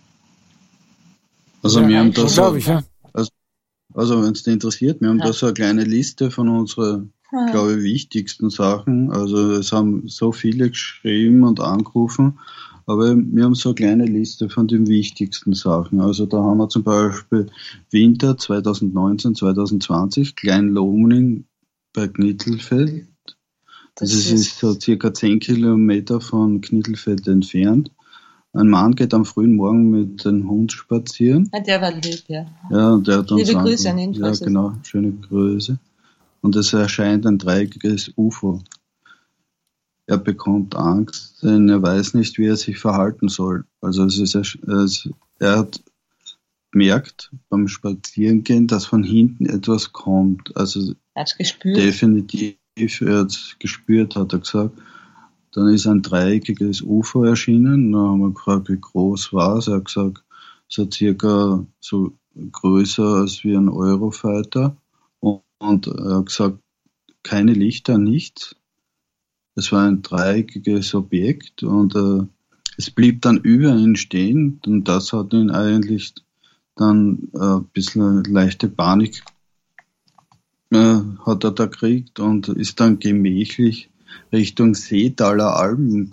Also ja, wir haben das, glaube ich, ja. Also, also wenn es dich interessiert, wir haben ja. da so eine kleine Liste von unseren, ja. glaube ich, wichtigsten Sachen. Also es haben so viele geschrieben und angerufen, aber wir haben so eine kleine Liste von den wichtigsten Sachen. Also da haben wir zum Beispiel Winter zwanzig neunzehn zwanzig zwanzig, Klein-Lomning bei Knittelfeld. Das, das ist, ist so circa zehn Kilometer von Knittelfeld entfernt. Ein Mann geht am frühen Morgen mit dem Hund spazieren. Ja, der war lieb, ja. Ja, der hat uns Liebe Grüße an ihn. Ja, genau, schöne Grüße. Und es erscheint ein dreieckiges U F O. Er bekommt Angst, denn er weiß nicht, wie er sich verhalten soll. Also es ist, es, er hat gemerkt beim Spazierengehen, dass von hinten etwas kommt. Also er hat's gespürt. Definitiv, er hat es gespürt, hat er gesagt. Dann ist ein dreieckiges U F O erschienen. Dann haben wir gefragt, wie groß war es. Er hat gesagt, so circa so größer als wie ein Eurofighter. Und, und er hat gesagt, keine Lichter, nichts. Es war ein dreieckiges Objekt und äh, es blieb dann über ihn stehen. Und das hat ihn eigentlich dann äh, ein bisschen leichte Panik äh, hat er da gekriegt und ist dann gemächlich Richtung Seetaler Alpen,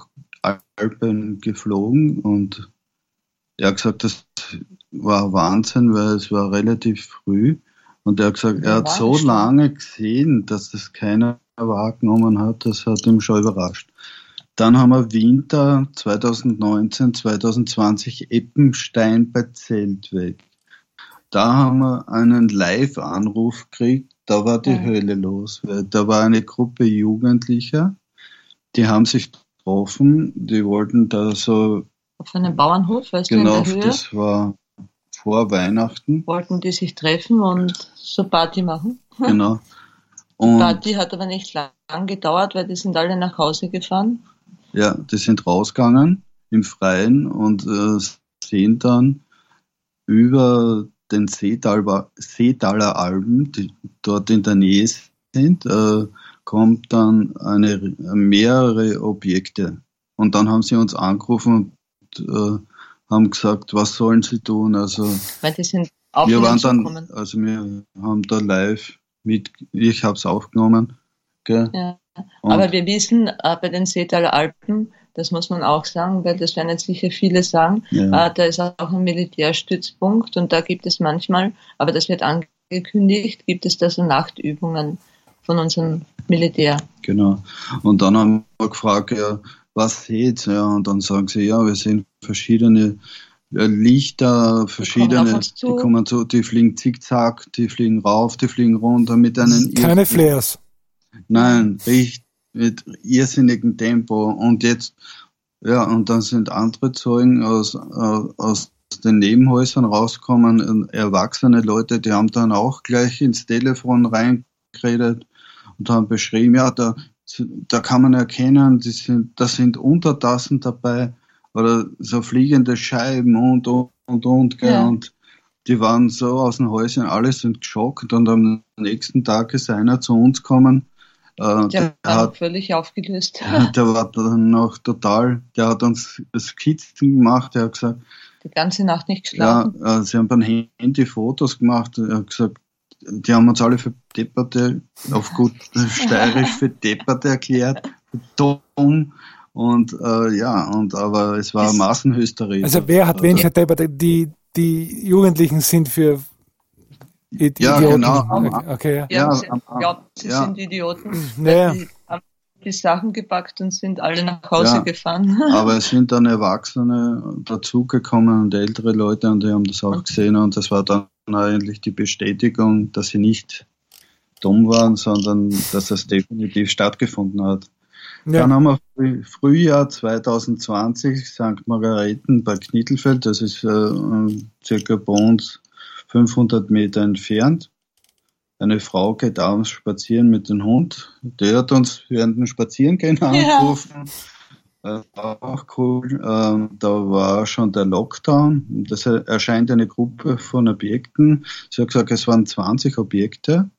Alpen geflogen und er hat gesagt, das war Wahnsinn, weil es war relativ früh und er hat gesagt, er hat so lange gesehen, dass das keiner wahrgenommen hat, das hat ihn schon überrascht. Dann haben wir Winter zwanzig neunzehn zwanzig zwanzig Eppenstein bei Zeltweg. Da haben wir einen Live-Anruf gekriegt, da war die ja. Hölle los, weil da war eine Gruppe Jugendlicher, die haben sich getroffen, die wollten da so... Auf einem Bauernhof, weißt genau, du, in der Höhe? Das war vor Weihnachten. Wollten die sich treffen und so Party machen. Genau. Und die Party hat aber nicht lang gedauert, weil die sind alle nach Hause gefahren. Ja, die sind rausgegangen im Freien und äh, sehen dann über den Seetaler, Seetaler Alpen, die dort in der Nähe sind, äh, kommt dann eine, mehrere Objekte. Und dann haben sie uns angerufen und äh, haben gesagt, was sollen sie tun? Also weil die sind auf wir waren dann, gekommen. Also wir haben da live mit, ich habe es aufgenommen. Gell? Ja. Aber wir wissen äh, bei den Seetaler Alpen, das muss man auch sagen, weil das werden jetzt sicher viele sagen, ja. äh, da ist auch ein Militärstützpunkt und da gibt es manchmal, aber das wird angekündigt, gibt es da so Nachtübungen von unserem Militär. Genau. Und dann haben wir gefragt, ja, was seht ihr? Ja, und dann sagen sie, ja, wir sehen verschiedene Lichter, verschiedene, die kommen, die kommen so, die fliegen zickzack, die fliegen rauf, die fliegen runter mit einem... Keine Flares. Nein, richtig, mit irrsinnigem Tempo. Und jetzt, ja, und dann sind andere Zeugen aus, aus den Nebenhäusern rausgekommen, erwachsene Leute, die haben dann auch gleich ins Telefon reingeredet und haben beschrieben, ja, da, da kann man erkennen, die sind, da sind Untertassen dabei oder so fliegende Scheiben und, und, und, und, ja. Und die waren so aus den Häusern, alle sind geschockt und am nächsten Tag ist einer zu uns gekommen. Äh, der, der war hat, völlig aufgelöst. Der war dann noch total, der hat uns Skizzen gemacht, der hat gesagt, die ganze Nacht nicht geschlafen. Ja, äh, sie haben beim Handy Fotos gemacht, er hat gesagt, die haben uns alle für Depperte, auf gut steirisch für Depperte erklärt, dumm. Und äh, ja, und aber es war Massenhysterie. Also wer hat wen für Depperte? Die, die Jugendlichen sind für I- ja, Idioten. genau. Okay, okay, ja. Ja, ja, sie glauben, sie ja. sind Idioten. Ja. Die haben die Sachen gepackt und sind alle nach Hause ja, gefahren. Aber es sind dann Erwachsene dazugekommen und ältere Leute und die haben das auch gesehen und das war dann eigentlich die Bestätigung, dass sie nicht dumm waren, sondern dass das definitiv stattgefunden hat. Ja. Dann haben wir Früh- Frühjahr zwanzig zwanzig Sankt Margareten bei Knittelfeld, das ist äh, circa bei uns fünfhundert Meter entfernt. Eine Frau geht abends spazieren mit dem Hund. Der hat uns während dem Spazierengehen angerufen. Ja. Äh, auch cool. Äh, da war schon der Lockdown. Das erscheint eine Gruppe von Objekten. Sie hat gesagt, es waren zwanzig Objekte.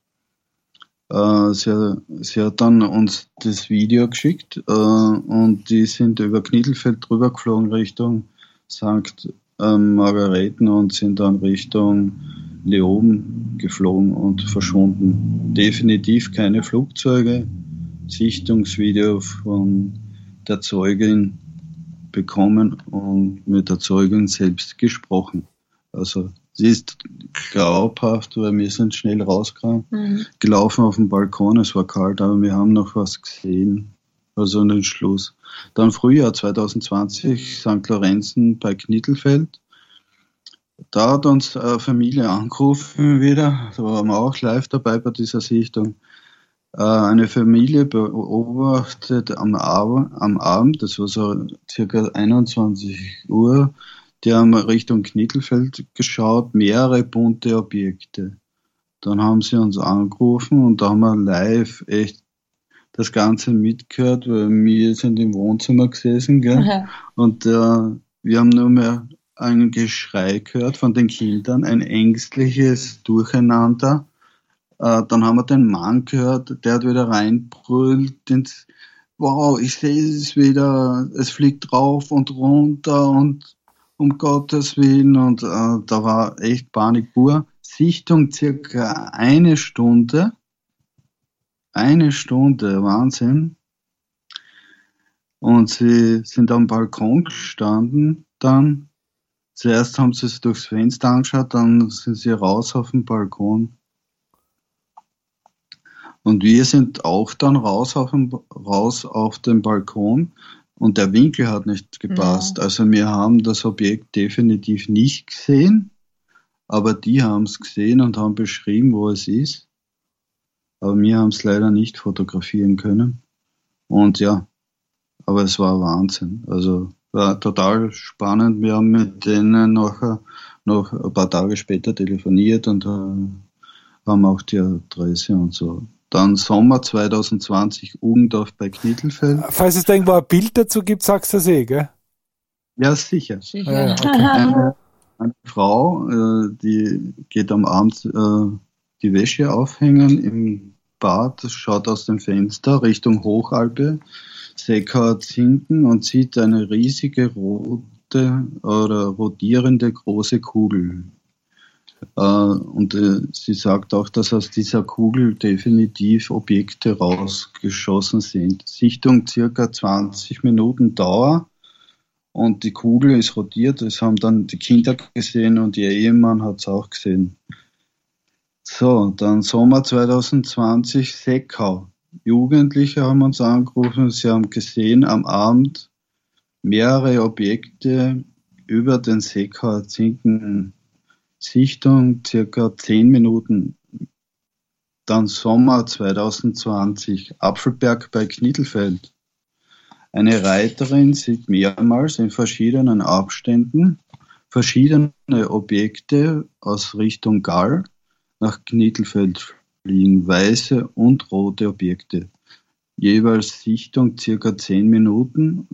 Äh, sie, sie hat dann uns das Video geschickt äh, und die sind über Knittelfeld drüber geflogen Richtung Sankt Margareten und sind dann Richtung Leoben geflogen und verschwunden. Definitiv keine Flugzeuge. Sichtungsvideo von der Zeugin bekommen und mit der Zeugin selbst gesprochen. Also sie ist glaubhaft, weil wir sind schnell rausgegangen, mhm. gelaufen auf dem Balkon, es war kalt, aber wir haben noch was gesehen. Also einen Schluss. Dann Frühjahr zwanzig zwanzig, Sankt Lorenzen bei Knittelfeld. Da hat uns eine Familie angerufen wieder, da waren wir auch live dabei bei dieser Sichtung. Eine Familie beobachtet am Abend, am Abend, das war so circa einundzwanzig Uhr, die haben Richtung Knittelfeld geschaut, mehrere bunte Objekte. Dann haben sie uns angerufen und da haben wir live echt das Ganze mitgehört, weil wir sind im Wohnzimmer gesessen, gell? Ja. Und äh, wir haben nur mehr ein Geschrei gehört von den Kindern, ein ängstliches Durcheinander. Äh, dann haben wir den Mann gehört, der hat wieder reinbrüllt ins, wow, ich sehe es wieder, es fliegt rauf und runter und um Gottes Willen und äh, da war echt Panik pur. Sichtung circa eine Stunde. Eine Stunde, Wahnsinn. Und sie sind am Balkon gestanden dann. Zuerst haben sie es durchs Fenster angeschaut, dann sind sie raus auf den Balkon. Und wir sind auch dann raus auf den, raus auf den Balkon und der Winkel hat nicht gepasst. Ja. Also wir haben das Objekt definitiv nicht gesehen, aber die haben es gesehen und haben beschrieben, wo es ist. Aber wir haben es leider nicht fotografieren können. Und ja, aber es war Wahnsinn. Also war total spannend. Wir haben mit denen nachher noch ein paar Tage später telefoniert und äh, haben auch die Adresse und so. Dann Sommer zwanzig zwanzig, Ugendorf bei Knittelfeld. Falls es da irgendwo ein Bild dazu gibt, sagst du das eh, gell? Ja, sicher. sicher. Ah, ja, okay. eine, eine Frau, äh, die geht am Abend äh, die Wäsche aufhängen im Bad, schaut aus dem Fenster Richtung Hochalpe, Seckauer Zinken und sieht eine riesige rote oder rotierende große Kugel. Äh, und äh, sie sagt auch, dass aus dieser Kugel definitiv Objekte rausgeschossen sind. Sichtung circa zwanzig Minuten Dauer und die Kugel ist rotiert. Das haben dann die Kinder gesehen und ihr Ehemann hat es auch gesehen. So, dann Sommer zwanzig zwanzig, Seckau. Jugendliche haben uns angerufen, sie haben gesehen am Abend mehrere Objekte über den Seckauer Zinken. Sichtung circa zehn Minuten. Dann Sommer zwanzig zwanzig, Apfelberg bei Knittelfeld. Eine Reiterin sieht mehrmals in verschiedenen Abständen verschiedene Objekte aus Richtung Gall nach Knittelfeld fliegen, weiße und rote Objekte. Jeweils Sichtung circa zehn Minuten.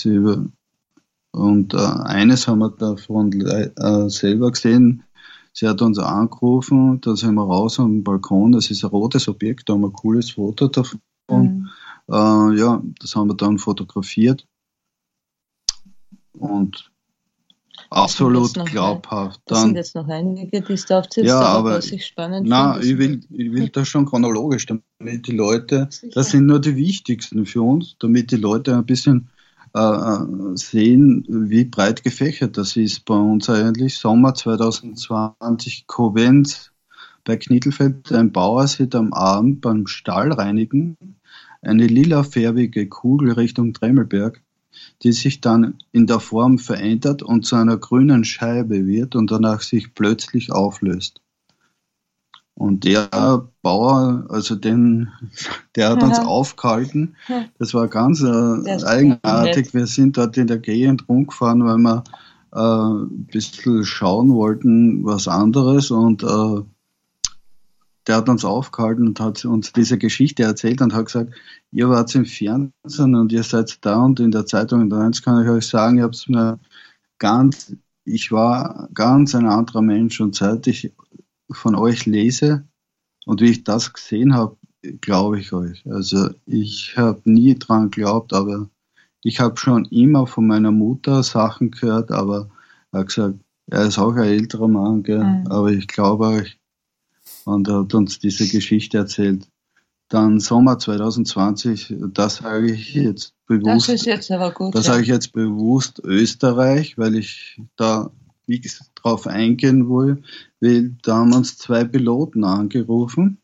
Und äh, eines haben wir davon äh, selber gesehen. Sie hat uns angerufen, da sind wir raus am Balkon, das ist ein rotes Objekt, da haben wir ein cooles Foto davon. Mhm. Äh, ja, das haben wir dann fotografiert. Und absolut glaubhaft. Das dann, sind jetzt noch einige, die es da aufzählst, ja, aber, aber was ich spannend na, finde. ich will, ich will das schon chronologisch, damit die Leute, sicher. Das sind nur die wichtigsten für uns, damit die Leute ein bisschen äh, sehen, wie breit gefächert das ist bei uns eigentlich. Sommer zwanzig zwanzig, Kovenz bei Knittelfeld, ein Bauer sieht am Abend beim Stall reinigen eine lilafärbige Kugel Richtung Tremmelberg, die sich dann in der Form verändert und zu einer grünen Scheibe wird und danach sich plötzlich auflöst. Und er Bauer, also den, der hat uns Aha. aufgehalten. Das war ganz äh, ist eigenartig. nett. Wir sind dort in der Gegend rumgefahren, weil wir äh, ein bisschen schauen wollten, was anderes. Und äh, der hat uns aufgehalten und hat uns diese Geschichte erzählt und hat gesagt, ihr wart im Fernsehen und ihr seid da und in der Zeitung. Und eins kann ich euch sagen, ich hab's mir ganz, ich war ganz ein anderer Mensch. Und seit ich von euch lese und wie ich das gesehen habe, glaube ich euch. Also ich habe nie dran geglaubt, aber ich habe schon immer von meiner Mutter Sachen gehört, aber er hat gesagt, er ist auch ein älterer Mann, gell? Mhm. Aber ich glaube euch. Und er hat uns diese Geschichte erzählt. Dann Sommer zwanzig zwanzig, das sage ich jetzt bewusst. Das ist jetzt aber gut. Das ja. sage ich jetzt bewusst Österreich, weil ich da wie gesagt, drauf eingehen will, weil da haben uns zwei Piloten angerufen,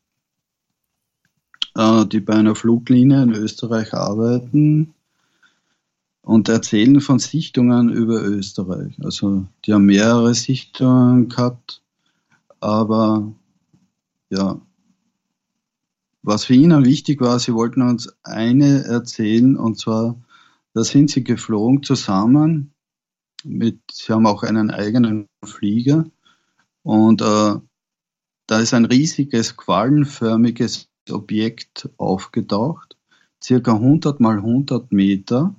äh, die bei einer Fluglinie in Österreich arbeiten und erzählen von Sichtungen über Österreich. Also die haben mehrere Sichtungen gehabt, aber ja, was für ihnen wichtig war, sie wollten uns eine erzählen, und zwar, da sind sie geflogen zusammen mit, sie haben auch einen eigenen Flieger, und äh, da ist ein riesiges quallenförmiges Objekt aufgetaucht, circa hundert mal hundert Meter,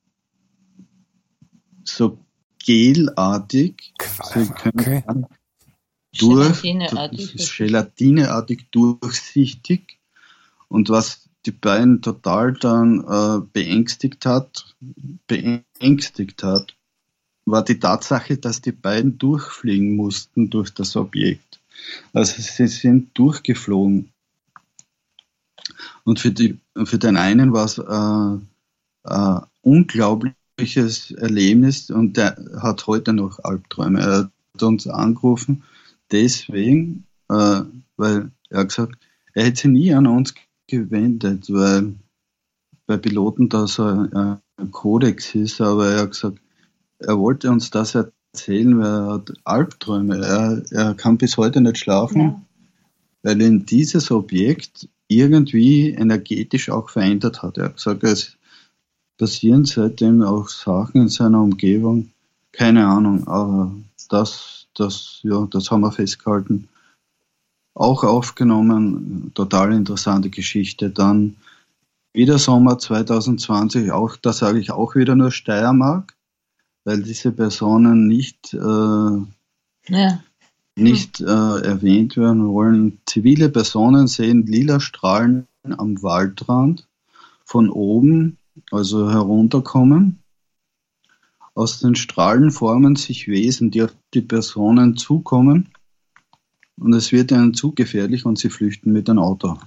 so gelartig, Sie können Okay. sagen, durch, Gelatineartig. das ist gelatineartig durchsichtig, und was die beiden total dann äh, beängstigt hat, beängstigt hat, war die Tatsache, dass die beiden durchfliegen mussten durch das Objekt. Also sie sind durchgeflogen. Und für, die, für den einen war es äh, äh, unglaubliches Erlebnis, und der hat heute noch Albträume. Er hat uns angerufen, deswegen, äh, weil er hat gesagt, er hätte sich nie an uns gewendet, weil bei Piloten da so ein, ein Kodex ist, aber er hat gesagt, er wollte uns das erzählen, weil er hat Albträume. Er, er kann bis heute nicht schlafen, Ja. weil ihn dieses Objekt irgendwie energetisch auch verändert hat. Er hat gesagt, es passieren seitdem auch Sachen in seiner Umgebung, keine Ahnung, aber das, das, ja, das haben wir festgehalten. Auch aufgenommen, total interessante Geschichte. Dann wieder Sommer zwanzig zwanzig, auch, da sage ich auch wieder nur Steiermark, weil diese Personen nicht, äh, Ja. nicht äh, erwähnt werden wollen. Zivile Personen sehen lila Strahlen am Waldrand von oben, also herunterkommen. Aus den Strahlen formen sich Wesen, die auf die Personen zukommen, und es wird ihnen zu gefährlich und sie flüchten mit dem Auto.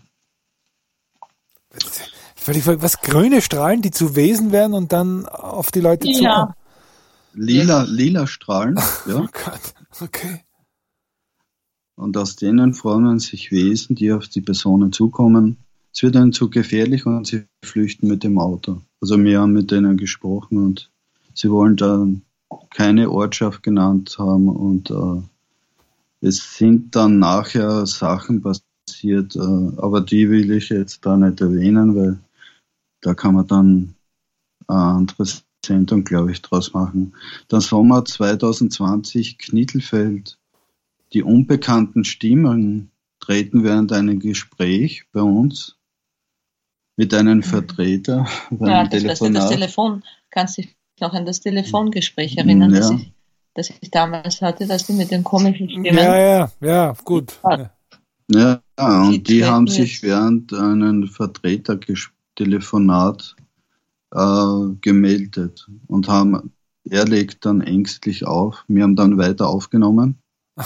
Was, grüne Strahlen, die zu Wesen werden und dann auf die Leute Ja. zukommen? Lila, lila Strahlen, ja. Oh Gott, okay. Und aus denen formen sich Wesen, die auf die Personen zukommen. Es wird ihnen zu gefährlich und sie flüchten mit dem Auto. Also wir haben mit denen gesprochen und sie wollen da keine Ortschaft genannt haben, und äh, es sind dann nachher Sachen passiert, äh, aber die will ich jetzt da nicht erwähnen, weil da kann man dann ein anderes Sendung, glaube ich, draus machen. Dann Sommer zwanzig zwanzig, Knittelfeld. Die unbekannten Stimmen treten während einem Gespräch bei uns mit einem Vertreter. Bei Ja, einem das, das, das Telefon, kannst dich noch an das Telefongespräch erinnern, Ja. das, ich, das ich damals hatte, dass die mit den komischen Stimmen. Ja, ja, ja, gut. Ja. Ja, und Die die treten haben jetzt- sich während einem Vertretertelefonat äh, gemeldet und haben, er legt dann ängstlich auf. Wir haben dann weiter aufgenommen.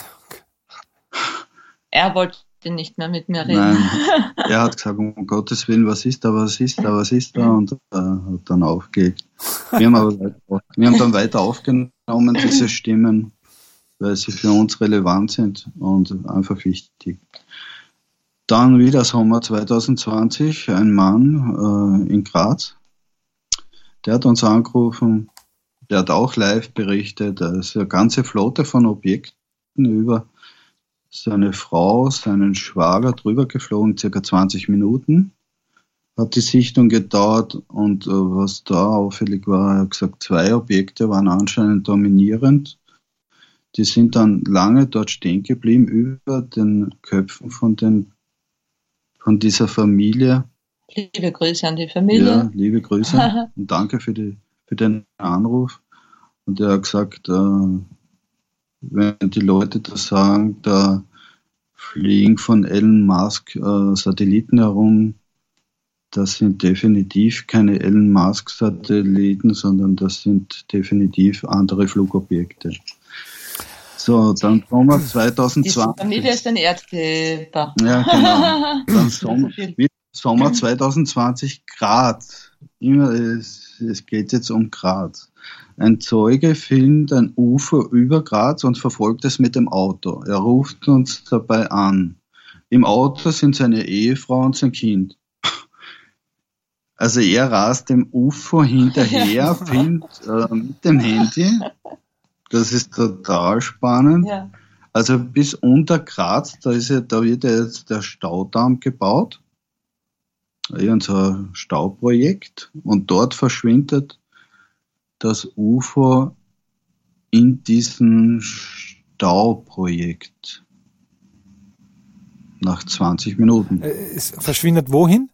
Er wollte nicht mehr mit mir reden. Nein, er hat gesagt, um Gottes Willen, was ist da, was ist da, was ist da, und äh, hat dann aufgelegt. Wir haben, aber weiter, wir haben dann weiter aufgenommen, diese Stimmen, weil sie für uns relevant sind und einfach wichtig. Dann wieder Sommer zwanzig zwanzig, ein Mann äh, in Graz, der hat uns angerufen, der hat auch live berichtet, da ist eine ganze Flotte von Objekten über seine Frau, seinen Schwager drüber geflogen, circa zwanzig Minuten. Hat die Sichtung gedauert und äh, was da auffällig war, er hat gesagt, zwei Objekte waren anscheinend dominierend. Die sind dann lange dort stehen geblieben, über den Köpfen von, den, von dieser Familie. Liebe Grüße an die Familie. Ja, liebe Grüße und danke für, die, für den Anruf. Und er hat gesagt, äh, wenn die Leute das sagen, da fliegen von Elon Musk äh, Satelliten herum, das sind definitiv keine Elon Musk Satelliten, sondern das sind definitiv andere Flugobjekte. So, dann kommen wir zwanzig zwanzig. Die Familie ist ein Erdgeber. Ja, genau. Dann Sommer, Sommer zwanzig zwanzig, Graz. Immer, es, es geht jetzt um Graz. Ein Zeuge filmt ein Ufer über Graz und verfolgt es mit dem Auto. Er ruft uns dabei an. Im Auto sind seine Ehefrau und sein Kind. Also er rast dem U F O hinterher, filmt äh, mit dem Handy. Das ist total spannend. Ja. Also bis unter Graz, da ist ja, da wird ja jetzt der Staudamm gebaut. Irgend so ein Stauprojekt. Und dort verschwindet das U F O in diesem Stauprojekt. Nach zwanzig Minuten. Es verschwindet wohin?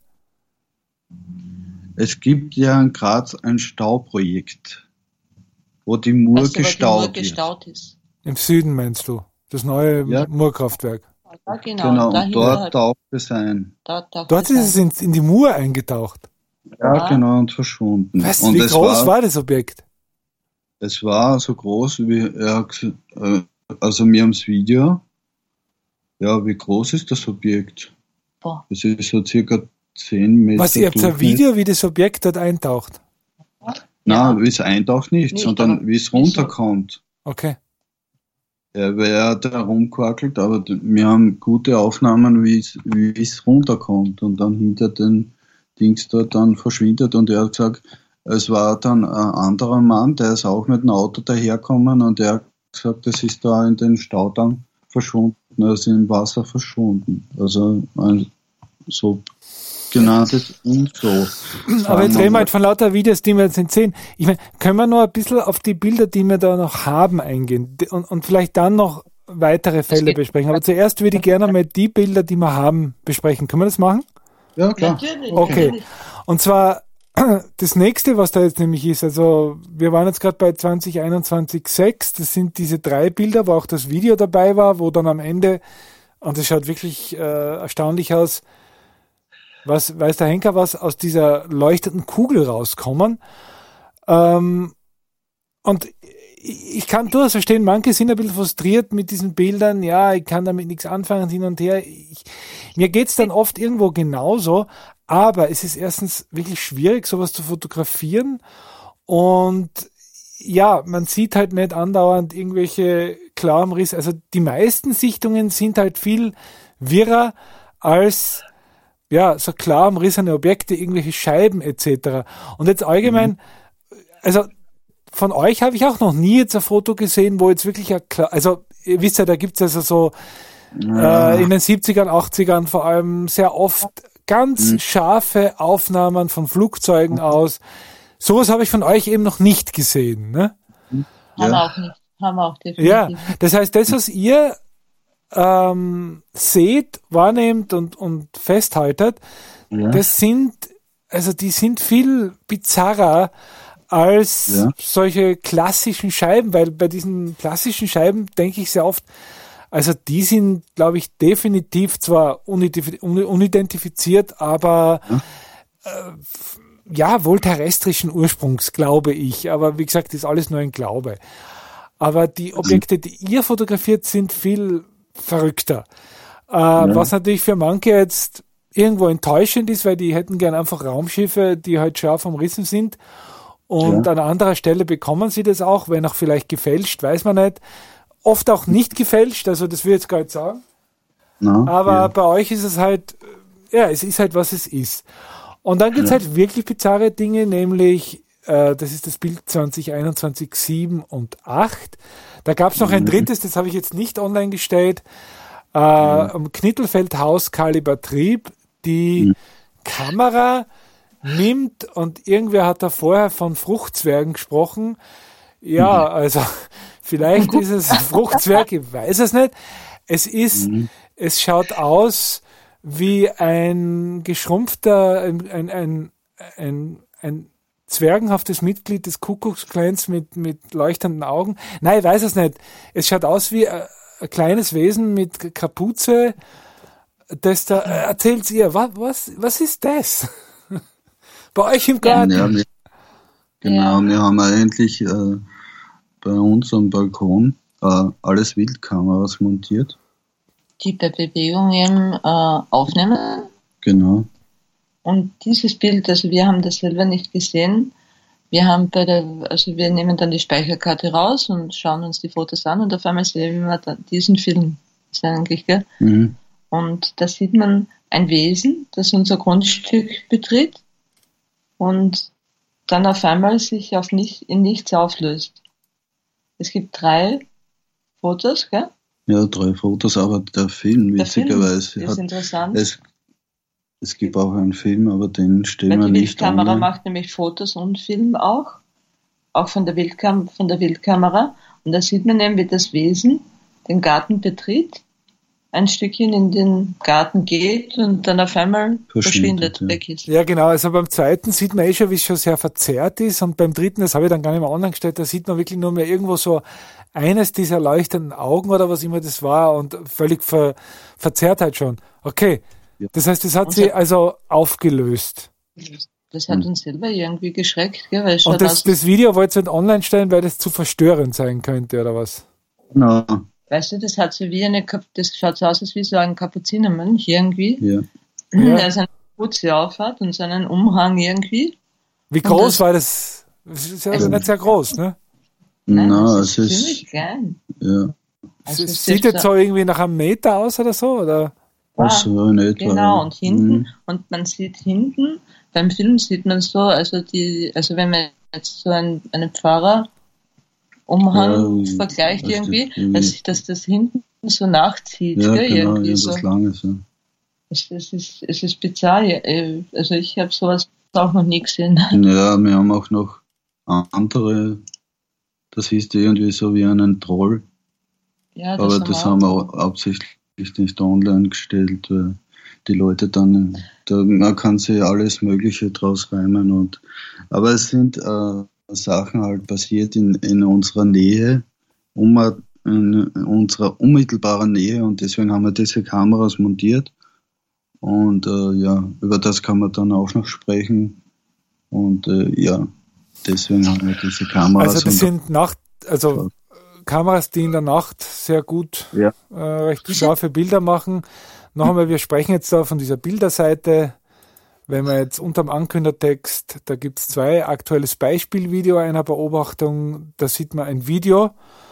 Es gibt ja in Graz ein Stauprojekt, wo die Mur, Also, gestaut, die Mur gestaut ist. Im Süden meinst du? Das neue Ja. Murkraftwerk. Ja, genau. Genau, da und dort halt, taucht es ein. da taucht Dort ist es ein. in, in die Mur eingetaucht. Ja, Ja. genau, und verschwunden. Weißt du, und wie es groß war, war das Objekt? Es war so groß wie, er hat gesagt, äh, also mir ams Video, ja, wie groß ist das Objekt? Boah. Es ist so circa zehn Meter. Was, ihr habt ein Durchmesser. Video, wie das Objekt dort eintaucht? Nein, wie es eintaucht nicht, Nicht, sondern aber wie es wie es so- runterkommt. Okay. Ja, weil er hat da rumquackelt, aber d- wir haben gute Aufnahmen, wie es, wie es runterkommt und dann hinter den Dings dort dann verschwindet und er hat gesagt, es war dann ein anderer Mann, der ist auch mit dem Auto daherkommen und er hat gesagt, das ist da in den Staudamm verschwunden, also im Wasser verschwunden. Also ein so genanntes U F O. Aber jetzt reden wir halt von lauter Videos, die wir jetzt nicht sehen. Ich meine, können wir noch ein bisschen auf die Bilder, die wir da noch haben, eingehen und, und vielleicht dann noch weitere Fälle geht- besprechen. Aber zuerst würde ich gerne mal die Bilder, die wir haben, besprechen. Können wir das machen? Ja, klar. Natürlich. Okay. natürlich. Und zwar das nächste, was da jetzt nämlich ist, also wir waren jetzt gerade bei zwanzig einundzwanzig sechs, das sind diese drei Bilder, wo auch das Video dabei war, wo dann am Ende, und das schaut wirklich äh, erstaunlich aus, was weiß der Henker, was aus dieser leuchtenden Kugel rauskommen. Ähm, und ich kann durchaus verstehen, manche sind ein bisschen frustriert mit diesen Bildern, ja, ich kann damit nichts anfangen, hin und her. Ich, mir geht's dann oft irgendwo genauso, aber es ist erstens wirklich schwierig, sowas zu fotografieren und ja, man sieht halt nicht andauernd irgendwelche klaren Risse. Also die meisten Sichtungen sind halt viel wirrer als ja, so klar umrissene Objekte, irgendwelche Scheiben et cetera. Und jetzt allgemein, mhm. also von euch habe ich auch noch nie jetzt ein Foto gesehen, wo jetzt wirklich ein klar, also ihr wisst ja, da gibt's also so Ja. äh, in den siebzigern, achtzigern vor allem sehr oft ganz Mhm. scharfe Aufnahmen von Flugzeugen aus. Sowas habe ich von euch eben noch nicht gesehen, ne? Haben wir Ja. auch nicht. Haben wir auch definitiv. Ja, das heißt, das, was ihr ähm, seht, wahrnehmt und, und festhaltet, Ja. das sind, also die sind viel bizarrer als Ja. solche klassischen Scheiben, weil bei diesen klassischen Scheiben denke ich sehr oft, also die sind, glaube ich, definitiv zwar unidentif- un- unidentifiziert, aber Ja. äh, ja, wohl terrestrischen Ursprungs, glaube ich. Aber wie gesagt, ist alles nur ein Glaube. Aber die Objekte, die ihr fotografiert, sind viel verrückter. Äh, was natürlich für manche jetzt irgendwo enttäuschend ist, weil die hätten gern einfach Raumschiffe, die halt scharf umrissen sind. Und Ja. an anderer Stelle bekommen sie das auch, wenn auch vielleicht gefälscht, weiß man nicht. Oft auch nicht gefälscht, also das will ich jetzt gar nicht sagen. Na, Aber ja. bei euch ist es halt, ja, es ist halt, was es ist. Und dann gibt's Ja. halt wirklich bizarre Dinge, nämlich, äh, das ist das Bild zwanzig einundzwanzig sieben und acht. Da gab's noch ein Mhm. drittes, das habe ich jetzt nicht online gestellt. äh, am Knittelfeldhaus Kaliber Trieb, die Mhm. Kamera nimmt und irgendwer hat da vorher von Fruchtzwergen gesprochen. Ja, also vielleicht ist es ein Fruchtzwerg, ich weiß es nicht. Es ist, Mhm. es schaut aus wie ein geschrumpfter, ein, ein, ein, ein, ein zwergenhaftes Mitglied des Kuckucksklans mit, mit leuchtenden Augen. Nein, ich weiß es nicht. Es schaut aus wie ein, ein kleines Wesen mit Kapuze, das da, äh, erzählt's ihr, was, was, was ist das? Bei euch im Garten? Ja, wir, genau, Ja. wir haben eigentlich äh, bei uns am Balkon äh, alles Wildkameras montiert. Die bei Bewegungen äh, aufnehmen. Genau. Und dieses Bild, also wir haben das selber nicht gesehen. Wir haben bei der, also wir nehmen dann die Speicherkarte raus und schauen uns die Fotos an und auf einmal sehen wir dann diesen Film. Das ist eigentlich, gell? Mhm. Und da sieht man ein Wesen, das unser Grundstück betritt und dann auf einmal sich auf nicht, in nichts auflöst. Es gibt drei Fotos, gell? Ja, drei Fotos, aber der Film, Der Film witzigerweise, ist hat, interessant, es, es gibt auch einen Film, aber den stellen weil wir die nicht Wildkamera online. macht nämlich Fotos und Film auch, auch von der, Wildkam von der Wildkamera. Und da sieht man eben, wie das Wesen den Garten betritt, ein Stückchen in den Garten geht und dann auf einmal Verschwindet, verschwindet, ja. weg ist. Ja, genau. Also beim zweiten sieht man eh schon, wie es schon sehr verzerrt ist. Und beim dritten, das habe ich dann gar nicht mehr online gestellt, da sieht man wirklich nur mehr irgendwo so eines dieser leuchtenden Augen oder was immer das war und völlig ver verzerrt halt schon. Okay. Ja. Das heißt, das hat Und sie so- also aufgelöst. Das hat uns selber irgendwie geschreckt, gell? Weil es Und schaut das, aus, das Video wollt ihr nicht online stellen, weil das zu verstörend sein könnte, oder was? Genau, weißt du, das hat so wie eine, Kap- das schaut so aus, als wie so ein Kapuzinermönch irgendwie, ja. Ja. der seine Kapuze aufhat und seinen Umhang irgendwie. Wie Und groß das- war das? Das ist ja Also- nicht sehr groß, ne? Nein, Na, das es ist ist, ziemlich klein. ja, Also es es sieht ist jetzt so irgendwie nach einem Meter aus oder so, oder? Ah, so in etwa. Genau, und hinten, Mhm. und man sieht hinten, beim Film sieht man so, also die, also wenn man jetzt so einen, einen Pfarrer Umhang Ja, vergleicht also irgendwie, irgendwie- dass, dass das hinten so nachzieht, Ja, gell, genau, irgendwie so. irgendwas Langes, ja. Es, es, ist, es ist bizarr. äh, Also ich habe sowas auch noch nie gesehen. Ja, wir haben auch noch andere, das ist irgendwie so wie einen Troll, Ja, das aber haben das wir haben wir auch. au- absichtlich nicht online gestellt, weil die Leute dann, da, man kann sich alles Mögliche draus reimen und, aber es sind äh, Sachen halt passiert in, in unserer Nähe, um, in unserer unmittelbaren Nähe und deswegen haben wir diese Kameras montiert und äh, ja, über das kann man dann auch noch sprechen und äh, ja, deswegen haben wir diese Kameras. Also das und- sind Nacht, also Kameras, die in der Nacht sehr gut Ja. äh, recht scharfe Bilder machen. Noch einmal, wir sprechen jetzt da von dieser Bilderseite. Wenn man jetzt unterm Ankündertext, da gibt es zwei, aktuelles Beispielvideo einer Beobachtung, da sieht man ein Video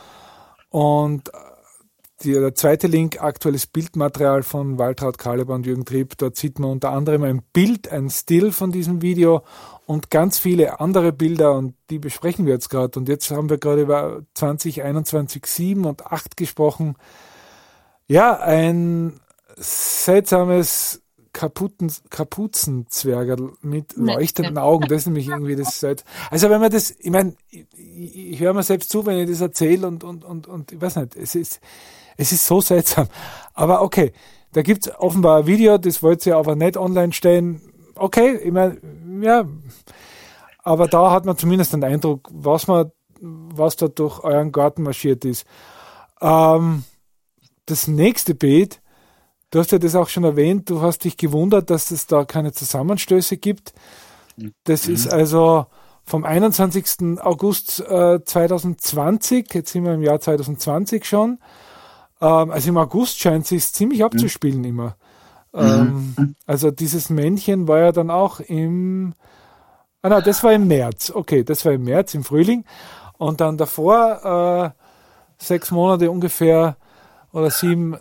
und die, der zweite Link, aktuelles Bildmaterial von Waltraud Kaliber und Jürgen Trieb, dort sieht man unter anderem ein Bild, ein Still von diesem Video und ganz viele andere Bilder und die besprechen wir jetzt gerade. Und jetzt haben wir gerade über zwanzig einundzwanzig sieben und acht gesprochen. Ja, ein seltsames Kaputen, Kapuzenzwergerl mit leuchtenden Augen, das ist nämlich irgendwie das Seit. Also wenn man das, ich meine, ich, ich, ich höre mir selbst zu, wenn ich das erzähle und, und, und, und ich weiß nicht, es ist, es ist so seltsam. Aber okay, da gibt's offenbar ein Video, das wollt ihr aber nicht online stellen. Okay, ich meine, ja, aber da hat man zumindest den Eindruck, was man, was da durch euren Garten marschiert ist. Ähm, das nächste Bild, du hast ja das auch schon erwähnt, du hast dich gewundert, dass es da keine Zusammenstöße gibt. Das ist also vom einundzwanzigsten August äh, zweitausendzwanzig, jetzt sind wir im Jahr zweitausendzwanzig schon. Ähm, also im August scheint es sich ziemlich abzuspielen immer. Ähm, also dieses Männchen war ja dann auch im, ah na, das war im März, okay, das war im März, im Frühling. Und dann davor, äh, sechs Monate ungefähr oder sieben,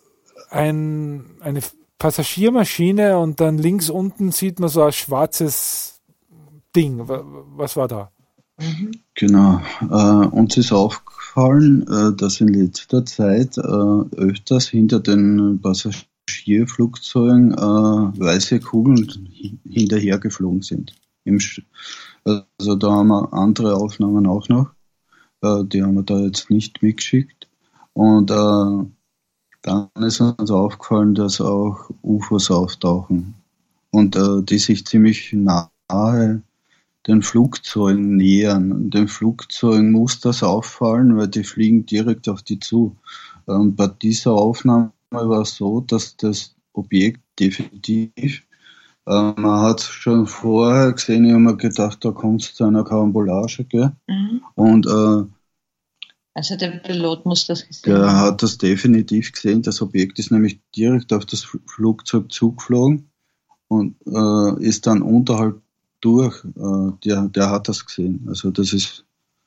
ein, eine Passagiermaschine und dann links unten sieht man so ein schwarzes Ding. Was war da? Mhm. Genau. Äh, uns ist aufgefallen, äh, dass in letzter Zeit äh, öfters hinter den Passagierflugzeugen äh, weiße Kugeln hi- hinterhergeflogen sind. Im Sch- also da haben wir andere Aufnahmen auch noch. Äh, die haben wir da jetzt nicht mitgeschickt. Und äh, dann ist uns aufgefallen, dass auch U F Os auftauchen und äh, die sich ziemlich nahe den Flugzeugen nähern. Den Flugzeugen muss das auffallen, weil die fliegen direkt auf die zu. Und bei dieser Aufnahme war es so, dass das Objekt definitiv, äh, man hat schon vorher gesehen, ich habe mir gedacht, da kommt es zu einer Karambolage, gell? Mhm. Und äh, Also der Pilot muss das gesehen der haben. hat das definitiv gesehen. Das Objekt ist nämlich direkt auf das Fl- Flugzeug zugeflogen und äh, ist dann unterhalb durch. Äh, der, der hat das gesehen. Also das ist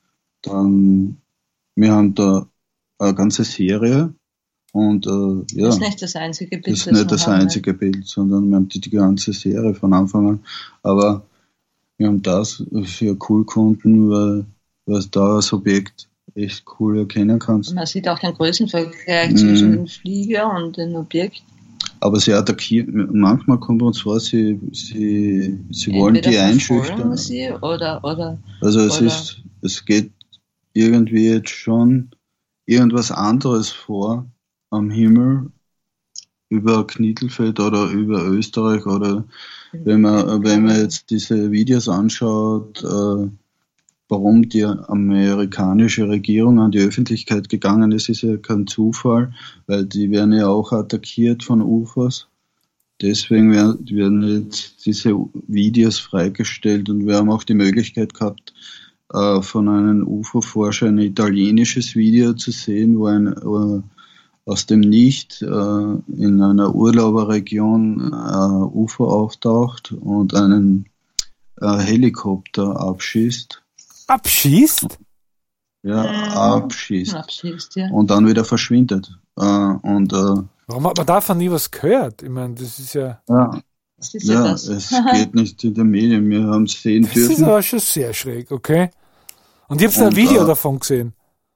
dann, wir haben da eine ganze Serie und äh, ja, Das ist nicht das einzige Bild, das ist nicht wir das haben. einzige Bild, sondern wir haben die, die ganze Serie von Anfang an. Aber wir haben das für cool gefunden, weil, weil da das Objekt echt cool erkennen kannst. Man sieht auch den Größenvergleich Mhm. zwischen dem Flieger und dem Objekt. Aber sie attackieren, manchmal kommt uns vor, sie, sie, sie wollen Entweder die verfolgen einschüchtern. sie oder, oder Also es oder- ist, es geht irgendwie jetzt schon irgendwas anderes vor am Himmel über Knittelfeld oder über Österreich oder wenn man, wenn man jetzt diese Videos anschaut, äh, warum die amerikanische Regierung an die Öffentlichkeit gegangen ist, ist ja kein Zufall, weil die werden ja auch attackiert von U F Os. Deswegen werden, werden jetzt diese Videos freigestellt und wir haben auch die Möglichkeit gehabt, äh, von einem U F O-Forscher ein italienisches Video zu sehen, wo ein äh, aus dem Nicht äh, in einer Urlauberregion äh, U F O auftaucht und einen äh, Helikopter abschießt. Abschießt? Ja, Mhm. abschießt. abschießt, ja. Und dann wieder verschwindet. Äh, und äh, Warum hat man davon nie was gehört? Ich meine, das ist ja, ja, Das ist ja, ja, das. es geht nicht in den Medien. Wir haben es sehen das ist dürfen. aber schon sehr schräg, okay? Und ich habe ein Und, Video äh, davon gesehen.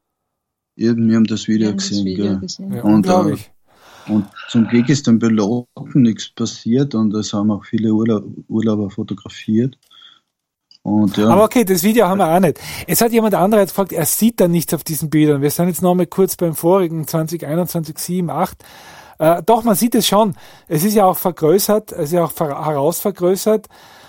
Eben, wir haben das Wir Video haben das gesehen. Video Gell? gesehen. Ja, Und, unglaublich. Und zum Glück ist dem Piloten nichts passiert und es haben auch viele Urla Urlauber fotografiert. Und ja, Aber okay, das Video haben wir auch nicht. Es hat jemand anderer jetzt gefragt, er sieht da nichts auf diesen Bildern. Wir sind jetzt noch mal kurz beim vorigen zwanzig einundzwanzig, sieben, acht. Äh, doch, man sieht es schon. Es ist ja auch vergrößert, es ist ja auch ver- herausvergrößert.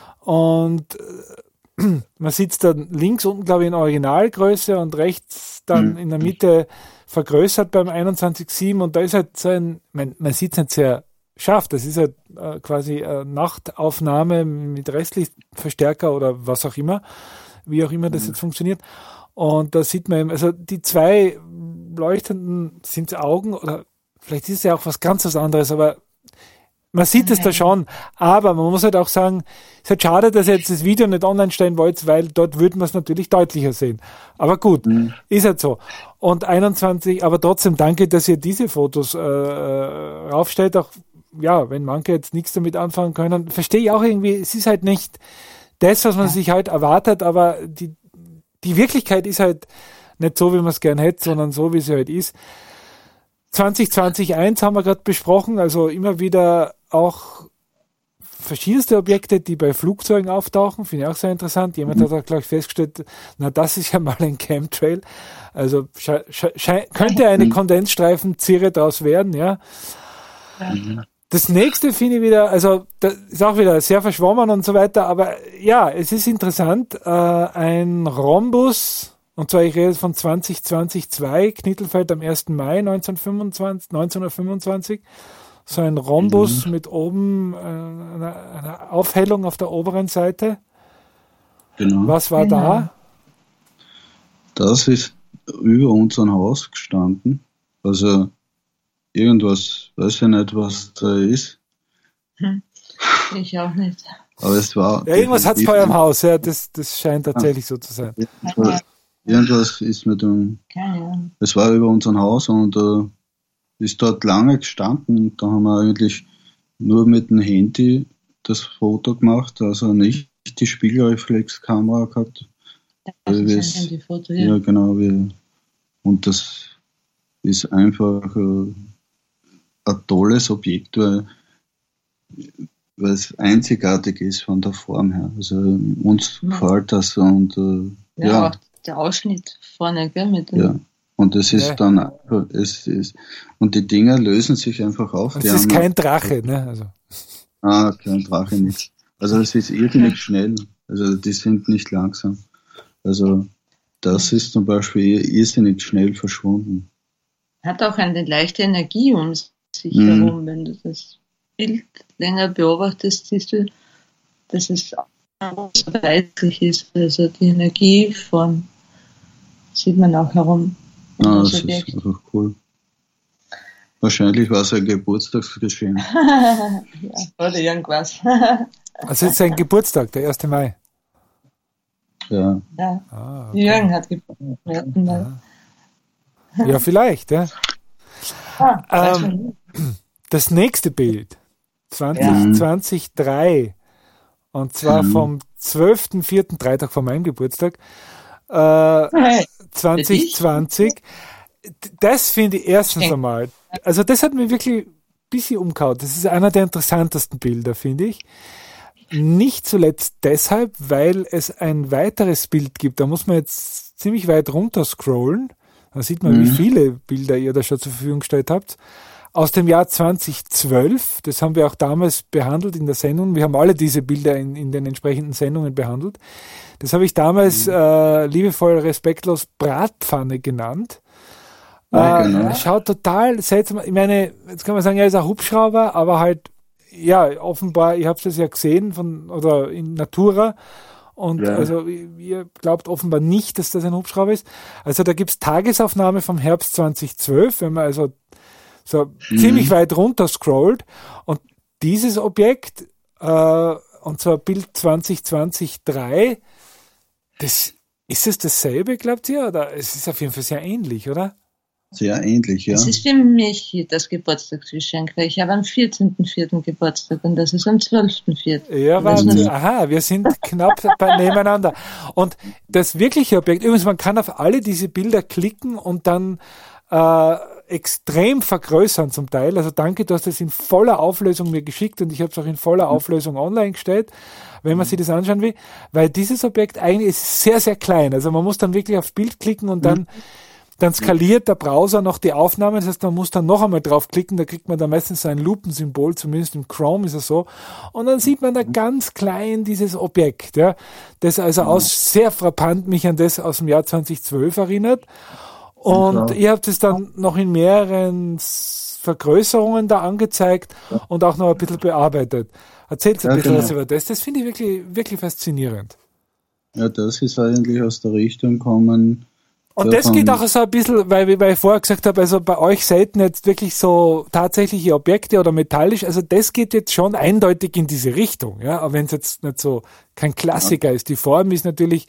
Und äh, man sieht es dann links unten, glaube ich, in Originalgröße und rechts dann Mhm. in der Mitte vergrößert beim einundzwanzig sieben. Und da ist halt so ein, man, man sieht es nicht sehr scharf. Das ist halt äh, quasi äh, Nachtaufnahme mit Restlichtverstärker oder was auch immer, wie auch immer das jetzt funktioniert. Und da sieht man eben, also die zwei leuchtenden, sind es Augen oder vielleicht ist es ja auch was ganz was anderes, aber man sieht es da schon. Aber man muss halt auch sagen, es ist halt schade, dass ihr jetzt das Video nicht online stellen wollt, weil dort würde man es natürlich deutlicher sehen. Aber gut, Mhm. ist halt so. Und einundzwanzig, aber trotzdem danke, dass ihr diese Fotos äh, äh, raufstellt, auch ja, wenn manche jetzt nichts damit anfangen können, verstehe ich auch irgendwie, es ist halt nicht das, was man sich halt erwartet, aber die, die Wirklichkeit ist halt nicht so, wie man es gern hätte, sondern so, wie sie halt ist. zwanzig zwanzig eins haben wir gerade besprochen, also immer wieder auch verschiedenste Objekte, die bei Flugzeugen auftauchen, finde ich auch sehr interessant. Jemand hat auch gleich festgestellt, na, das ist ja mal ein Chemtrail. Also sche sche könnte eine Kondensstreifenzirre draus werden, ja. Das nächste finde ich wieder, also das ist auch wieder sehr verschwommen und so weiter, aber ja, es ist interessant, äh, ein Rhombus, und zwar ich rede von zwanzig zwanzig zwei, Knittelfeld am ersten Mai neunzehnhundertfünfundzwanzig, neunzehnhundertfünfundzwanzig, so ein Rhombus mhm. mit oben äh, einer, einer Aufhellung auf der oberen Seite. Genau. Was war Genau. da? Das ist über unserem Haus gestanden. Also irgendwas, weiß ich nicht, was da ist. Hm. Ich auch nicht. Aber es war. Ja, irgendwas hat es bei eurem Haus, ja, das, das scheint tatsächlich so zu sein. Irgendwas, irgendwas ist mit dem. Keine Ahnung. Es war über unserem Haus und äh, ist dort lange gestanden. Da haben wir eigentlich nur mit dem Handy das Foto gemacht, also nicht die Spiegelreflexkamera gehabt. Das Wie ist es- ein Handyfoto, Ja, ja. genau. Wie, und das ist einfach äh, ein tolles Objekt, weil, weil es einzigartig ist von der Form her. Also uns Ja. gefällt das und äh, Ja, ja, auch der Ausschnitt vorne, gell, mit dem, ja. Und es ist Ja. dann einfach, es ist, und die Dinger lösen sich einfach auf. Und Die es ist haben- kein Drache, ne? Also, Ah, kein Drache nicht. Also es ist irrsinnig schnell. Also die sind nicht langsam. Also das ist zum Beispiel irrsinnig schnell verschwunden. hat auch eine leichte Energie um sich Mhm. herum. Wenn du das Bild länger beobachtest, siehst du, dass es auch so weitlich ist. Also die Energie von sieht man auch herum. um Ah, das das ist Objekt. einfach cool. Wahrscheinlich war es ein Geburtstagsgeschenk. Ja, oder irgendwas. also jetzt sein Geburtstag, der erste Mai. Ja. Ja, Ah, okay. Jürgen hat Geburtstag. Ja, vielleicht, ja. Ah, weiß Ähm, man nicht. Das nächste Bild, zwanzig Ja. zwanzig drei, und zwar Mhm. vom zwölften vierten, drei Tage vor meinem Geburtstag, äh, Hey, zwanzig zwanzig. Das finde ich erstens Schenk. einmal, also das hat mich wirklich ein bisschen umgehauen. Das ist einer der interessantesten Bilder, finde ich. Nicht zuletzt deshalb, weil es ein weiteres Bild gibt. Da muss man jetzt ziemlich weit runter scrollen. Da sieht man, Mhm. wie viele Bilder ihr da schon zur Verfügung gestellt habt. Aus dem Jahr zwanzig zwölf, das haben wir auch damals behandelt in der Sendung. Wir haben alle diese Bilder in, in den entsprechenden Sendungen behandelt. Das habe ich damals äh, liebevoll, respektlos Bratpfanne genannt. Ja, Äh, genau. Schaut total seltsam. Ich meine, jetzt kann man sagen, er ist ein Hubschrauber, aber halt, ja, offenbar, ihr habt das ja gesehen von, oder in Natura. Und Ja. also ihr glaubt offenbar nicht, dass das ein Hubschrauber ist. Also da gibt's Tagesaufnahme vom Herbst zwanzig zwölf, wenn man also so Mhm. ziemlich weit runter scrollt. Und dieses Objekt, äh, und zwar Bild zwanzig zwanzig drei, das, ist es dasselbe, glaubt ihr? Oder es ist auf jeden Fall sehr ähnlich, oder? Sehr ähnlich, ja. Das ist für mich das Geburtstagsgeschenk, weil ich habe am vierzehnten vierten Geburtstag und das ist am zwölften vierten Ja, Und das Wahnsinn. ist- Aha, wir sind knapp bei, nebeneinander. Und das wirkliche Objekt, übrigens, man kann auf alle diese Bilder klicken und dann äh, extrem vergrößern zum Teil. Also danke, du hast das in voller Auflösung mir geschickt und ich habe es auch in voller Auflösung online gestellt, wenn man sich das anschauen will, weil dieses Objekt eigentlich ist sehr, sehr klein. Also man muss dann wirklich aufs Bild klicken und dann Dann skaliert der Browser noch die Aufnahme, das heißt, man muss dann noch einmal draufklicken, da kriegt man dann meistens so ein Lupensymbol, zumindest im Chrome ist es so, und dann sieht man da ganz klein dieses Objekt, ja, das also aus sehr frappant mich an das aus dem Jahr zwanzig zwölf erinnert, und Ja. ihr habt es dann noch in mehreren S- Vergrößerungen da angezeigt und auch noch ein bisschen bearbeitet. Erzählt ein Ja, bisschen genau. was über das, das finde ich wirklich, wirklich faszinierend. Ja, das ist eigentlich aus der Richtung kommen. Und Ja, das geht von- auch so ein bisschen, weil, wie- weil ich vorher gesagt habe, also bei euch selten jetzt wirklich so tatsächliche Objekte oder metallisch, also das geht jetzt schon eindeutig in diese Richtung, ja, aber wenn es jetzt nicht so kein Klassiker ist. Die Form ist natürlich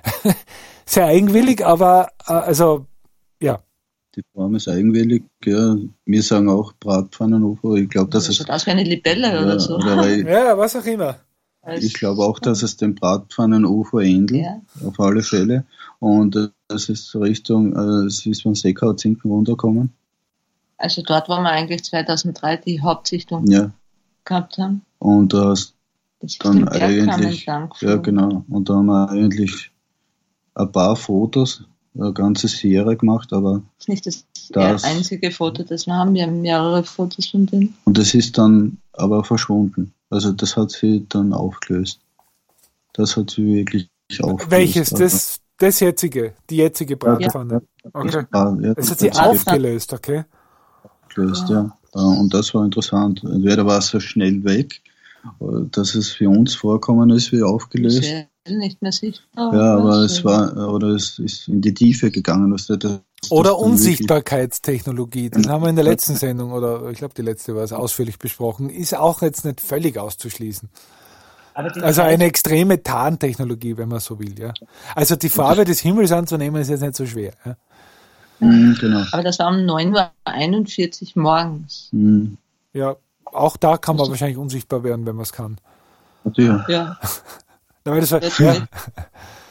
sehr eigenwillig, aber äh, also, ja. Die Form ist eigenwillig, ja. Wir sagen auch Bratpfannen-U F O. Ich glaube, dass Das es. schaut aus wie eine Libelle Ja, oder so. oder weil- Ja, was auch immer. Ich glaube auch, dass es dem Bratpfannen-U F O ähnelt, Ja. auf alle Fälle. Und äh, das ist Richtung, äh, es ist von Seckau-Zinken runtergekommen. Also dort, wo wir eigentlich zweitausenddrei die Hauptsichtung Ja. gehabt haben. Und da hast Das ist dann den Bergkamm eigentlich, entlang ja geflogen. genau, und da haben wir eigentlich ein paar Fotos, eine ganze Serie gemacht, aber Das ist nicht das, Das- einzige Foto, das wir haben. Wir haben mehrere Fotos von denen. und es ist dann aber verschwunden. Also das hat sie dann aufgelöst. Das hat sie wirklich aufgelöst. Welches? Also, Das, das jetzige, die jetzige Bratpfanne. Okay. ja, ja, Das hat sie hat sie aufgelöst, okay. aufgelöst, ja. Äh, Und das war interessant. Entweder war es so schnell weg, äh, dass es für uns vorkommen ist wie Das aufgelöst. ist nicht mehr sichtbar. Ja, aber Also, es war, oder es ist in die Tiefe gegangen. Was das, das Oder dann wirklich- Unsichtbarkeitstechnologie, das haben wir in der letzten Sendung, oder ich glaube die letzte war es, ausführlich besprochen, ist auch jetzt nicht völlig auszuschließen. aber die Also eine extreme Tarntechnologie, wenn man so will, ja. Also die Farbe des Himmels anzunehmen, ist jetzt nicht so schwer. Ja. Mhm, genau. Aber das war um neun Uhr einundvierzig morgens. Mhm. Ja, auch da kann man wahrscheinlich unsichtbar werden, wenn man es kann. Ja. Ja, Aber das war, das ja, nicht.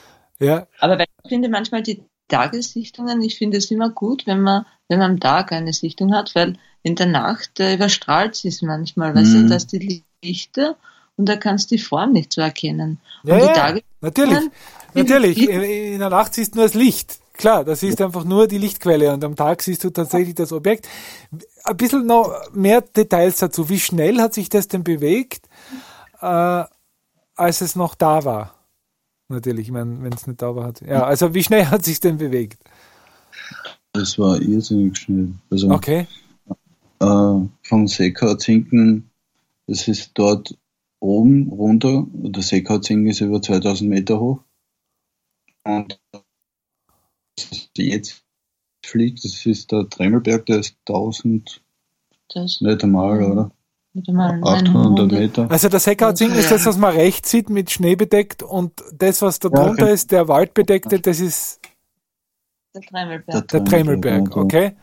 Ja. Aber weil ich finde manchmal die Tagessichtungen, ich finde es immer gut, wenn man, wenn man am Tag eine Sichtung hat, weil in der Nacht äh, überstrahlt sie es manchmal, weißt du, Mhm. da ist die Lichter und da kannst du die Form nicht so erkennen. Ja, und die ja, Tage natürlich. finde Natürlich. ich- In, in der Nacht siehst du nur das Licht. Klar, da siehst du einfach nur die Lichtquelle und am Tag siehst du tatsächlich das Objekt. Ein bisschen noch mehr Details dazu. Wie schnell hat sich das denn bewegt, äh, als es noch da war? Natürlich, ich meine, wenn es nicht da war. Hat, ja, also wie schnell hat sich denn bewegt? Das war irrsinnig schnell. Also Okay. äh, vom Seekauzinken, das ist dort oben runter, der Seekauzinken ist über zweitausend Meter hoch. Und das jetzt fliegt, das ist der Tremmelberg, der ist tausend, das nicht einmal, oder? mit einmal achthundert Meter. Also der Seckauzinken ist das, was man rechts sieht, mit Schnee bedeckt und das, was da Ja, drunter okay. ist, der waldbedeckte, das ist Der Tremmelberg. Der der Tremmelberg, ja, okay?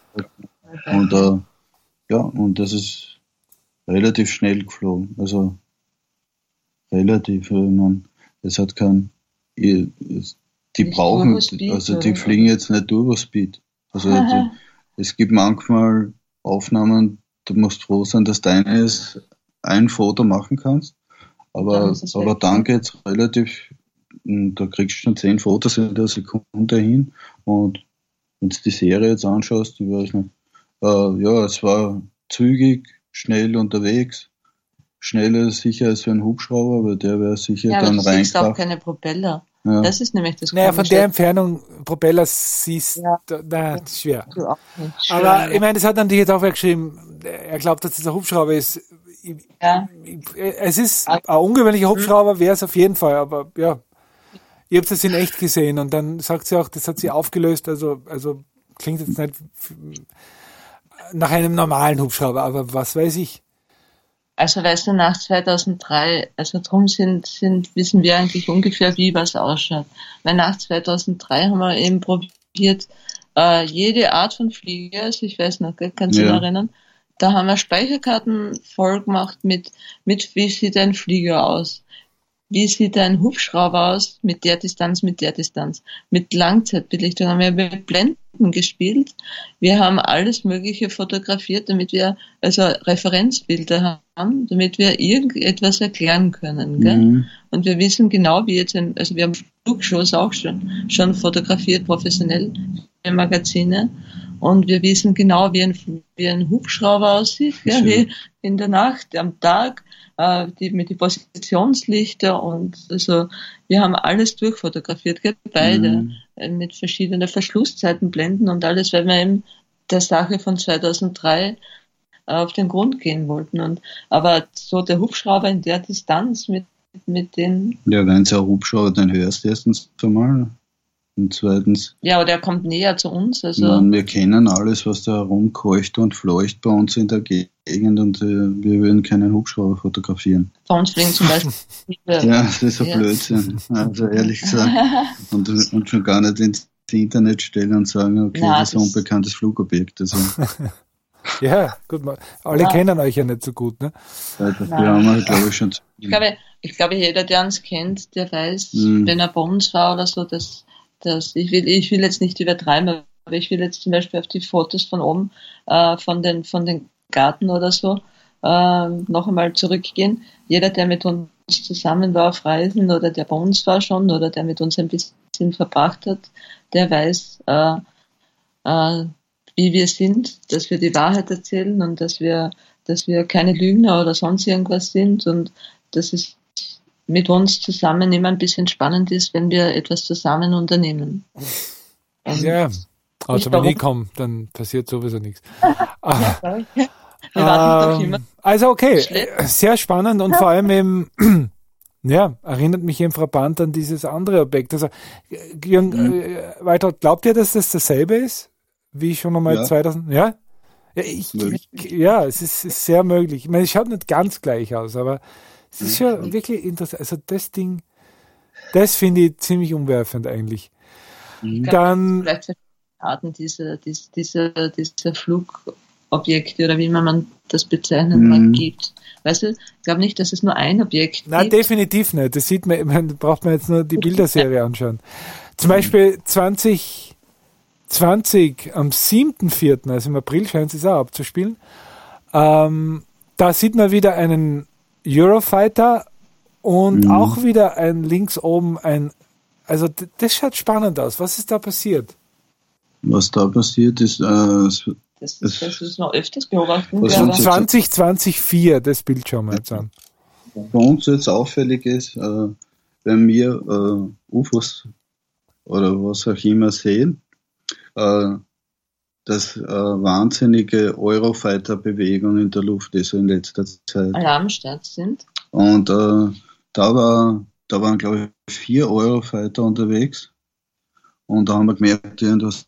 Und äh, ja, und das ist relativ schnell geflogen. Also relativ, ich mein, es hat kein, ich- es- die Nicht brauchen, Turbospeed, also die oder? fliegen jetzt nicht Turbospeed. Also die, es gibt manchmal Aufnahmen, du musst froh sein, dass deines ein Foto machen kannst, Dann aber, ist es aber weg. dann geht's relativ, m, da kriegst du schon zehn Fotos in der Sekunde hin und wenn du die Serie jetzt anschaust, ich weiß nicht, äh, ja, es war zügig, schnell unterwegs, schneller sicher als für einen Hubschrauber, aber der wäre sicher Ja, aber dann du siehst auch reingekracht. keine Propeller. Ja. Das ist nämlich das Naja, von Komische. der Entfernung Propeller siehst Ja. da, na, das ist schwer. Du auch nicht. Aber Schön, ich meine, das hat natürlich jetzt auch wer geschrieben, er glaubt, dass es ein Hubschrauber ist. Ich, ja. ich, es ist ein ungewöhnlicher Hubschrauber, wäre es auf jeden Fall, aber ja, ich habe das in echt gesehen und dann sagt sie auch, das hat sie aufgelöst, also, also klingt jetzt nicht f- nach einem normalen Hubschrauber, aber was weiß ich. Also weißt du, nach zweitausenddrei, also drum sind, sind, wissen wir eigentlich ungefähr, wie was ausschaut. Weil nach zweitausenddrei haben wir eben probiert, äh, jede Art von Flieger, also ich weiß noch, gell, kannst du dich Ja. erinnern? Da haben wir Speicherkarten voll gemacht mit, mit wie sieht ein Flieger aus? Wie sieht ein Hubschrauber aus mit der Distanz, mit der Distanz? Mit Langzeitbelichtung haben wir mit Blenden gespielt. Wir haben alles Mögliche fotografiert, damit wir also Referenzbilder haben, damit wir irgendetwas erklären können. Gell? Mhm. Und wir wissen genau, wie jetzt ein, also wir haben Flugshows auch schon, schon fotografiert, professionell für Magazine. Und wir wissen genau, wie ein, wie ein Hubschrauber aussieht, ja, Schön. wie in der Nacht, am Tag, äh, die, mit den Positionslichter und also wir haben alles durchfotografiert, gell, beide, Mhm. äh, mit verschiedenen Verschlusszeitenblenden und alles, weil wir eben der Sache von zweitausenddrei äh, auf den Grund gehen wollten. Und, aber so der Hubschrauber in der Distanz mit, mit den, Ja, wenn es ein Hubschrauber, dann hörst du erstens einmal. Und zweitens, ja, aber der kommt näher zu uns, also. man, wir kennen alles, was da rumkeucht und fleucht bei uns in der Gegend und äh, wir würden keinen Hubschrauber fotografieren. Bei uns fliegen zum Beispiel. Ja, das ist ein Ja. Blödsinn. Also ehrlich gesagt. Und, und schon gar nicht ins Internet stellen und sagen, okay, Na, das ist ein das- unbekanntes Flugobjekt. Also, Ja, gut, mal- alle Ja. kennen euch ja nicht so gut, ne? dafür Nein. haben wir, glaube ich, schon zu Ich glaube, ich glaube, jeder, der uns kennt, der weiß, Mhm. wenn er bei uns war oder so, dass, dass ich will, ich will jetzt nicht übertreiben, aber ich will jetzt zum Beispiel auf die Fotos von oben, äh, von den, von den Garten oder so, äh, noch einmal zurückgehen. Jeder, der mit uns zusammen war auf Reisen oder der bei uns war schon oder der mit uns ein bisschen verbracht hat, der weiß, äh, äh, wie wir sind, dass wir die Wahrheit erzählen und dass wir, dass wir keine Lügner oder sonst irgendwas sind und dass es mit uns zusammen immer ein bisschen spannend ist, wenn wir etwas zusammen unternehmen. Und Ja, also wenn warum- ich komme, dann passiert sowieso nichts. Ah, wir warten doch immer. ähm, also okay, Schlecht. äh, sehr spannend und vor allem eben, ja, erinnert mich eben frappant an dieses andere Objekt. Also, äh, Jürgen, äh, weiter, glaubt ihr, dass das dasselbe ist? Wie schon einmal Ja. zweitausend, ja? Ja, ich, Möglich. ich, ja, es ist, ist sehr möglich. Ich meine, es schaut nicht ganz gleich aus, aber es ist schon wirklich interessant. Also das Ding, das finde ich ziemlich umwerfend eigentlich. Ich glaub, Dann, Vielleicht verschiedene Arten dieser, dieser, dieser, dieser Flug, Objekte oder wie man man das bezeichnen Mhm. mag, gibt. Weißt du, ich glaube nicht, dass es nur ein Objekt Nein, gibt. definitiv nicht. Das sieht man, man braucht man jetzt nur die Bilderserie anschauen. Zum Beispiel zwanzig zwanzig am siebten vierten, also im April scheint es auch abzuspielen, ähm, da sieht man wieder einen Eurofighter und Mhm. auch wieder ein links oben ein, also d- das schaut spannend aus. Was ist da passiert? Was da passiert ist, äh, es- Das, Es- das ist noch öfters beobachten. Was wir, Also aber sind zwanzig zwanzig vier, das Bild schauen wir jetzt an. bei uns jetzt auffällig ist, äh, wenn wir äh, U F Os oder was auch immer sehen, äh, dass äh, wahnsinnige Eurofighter-Bewegung in der Luft ist in letzter Zeit. Alarmstart sind. Und äh, da war, da waren glaube ich vier Eurofighter unterwegs und da haben wir gemerkt, irgendwas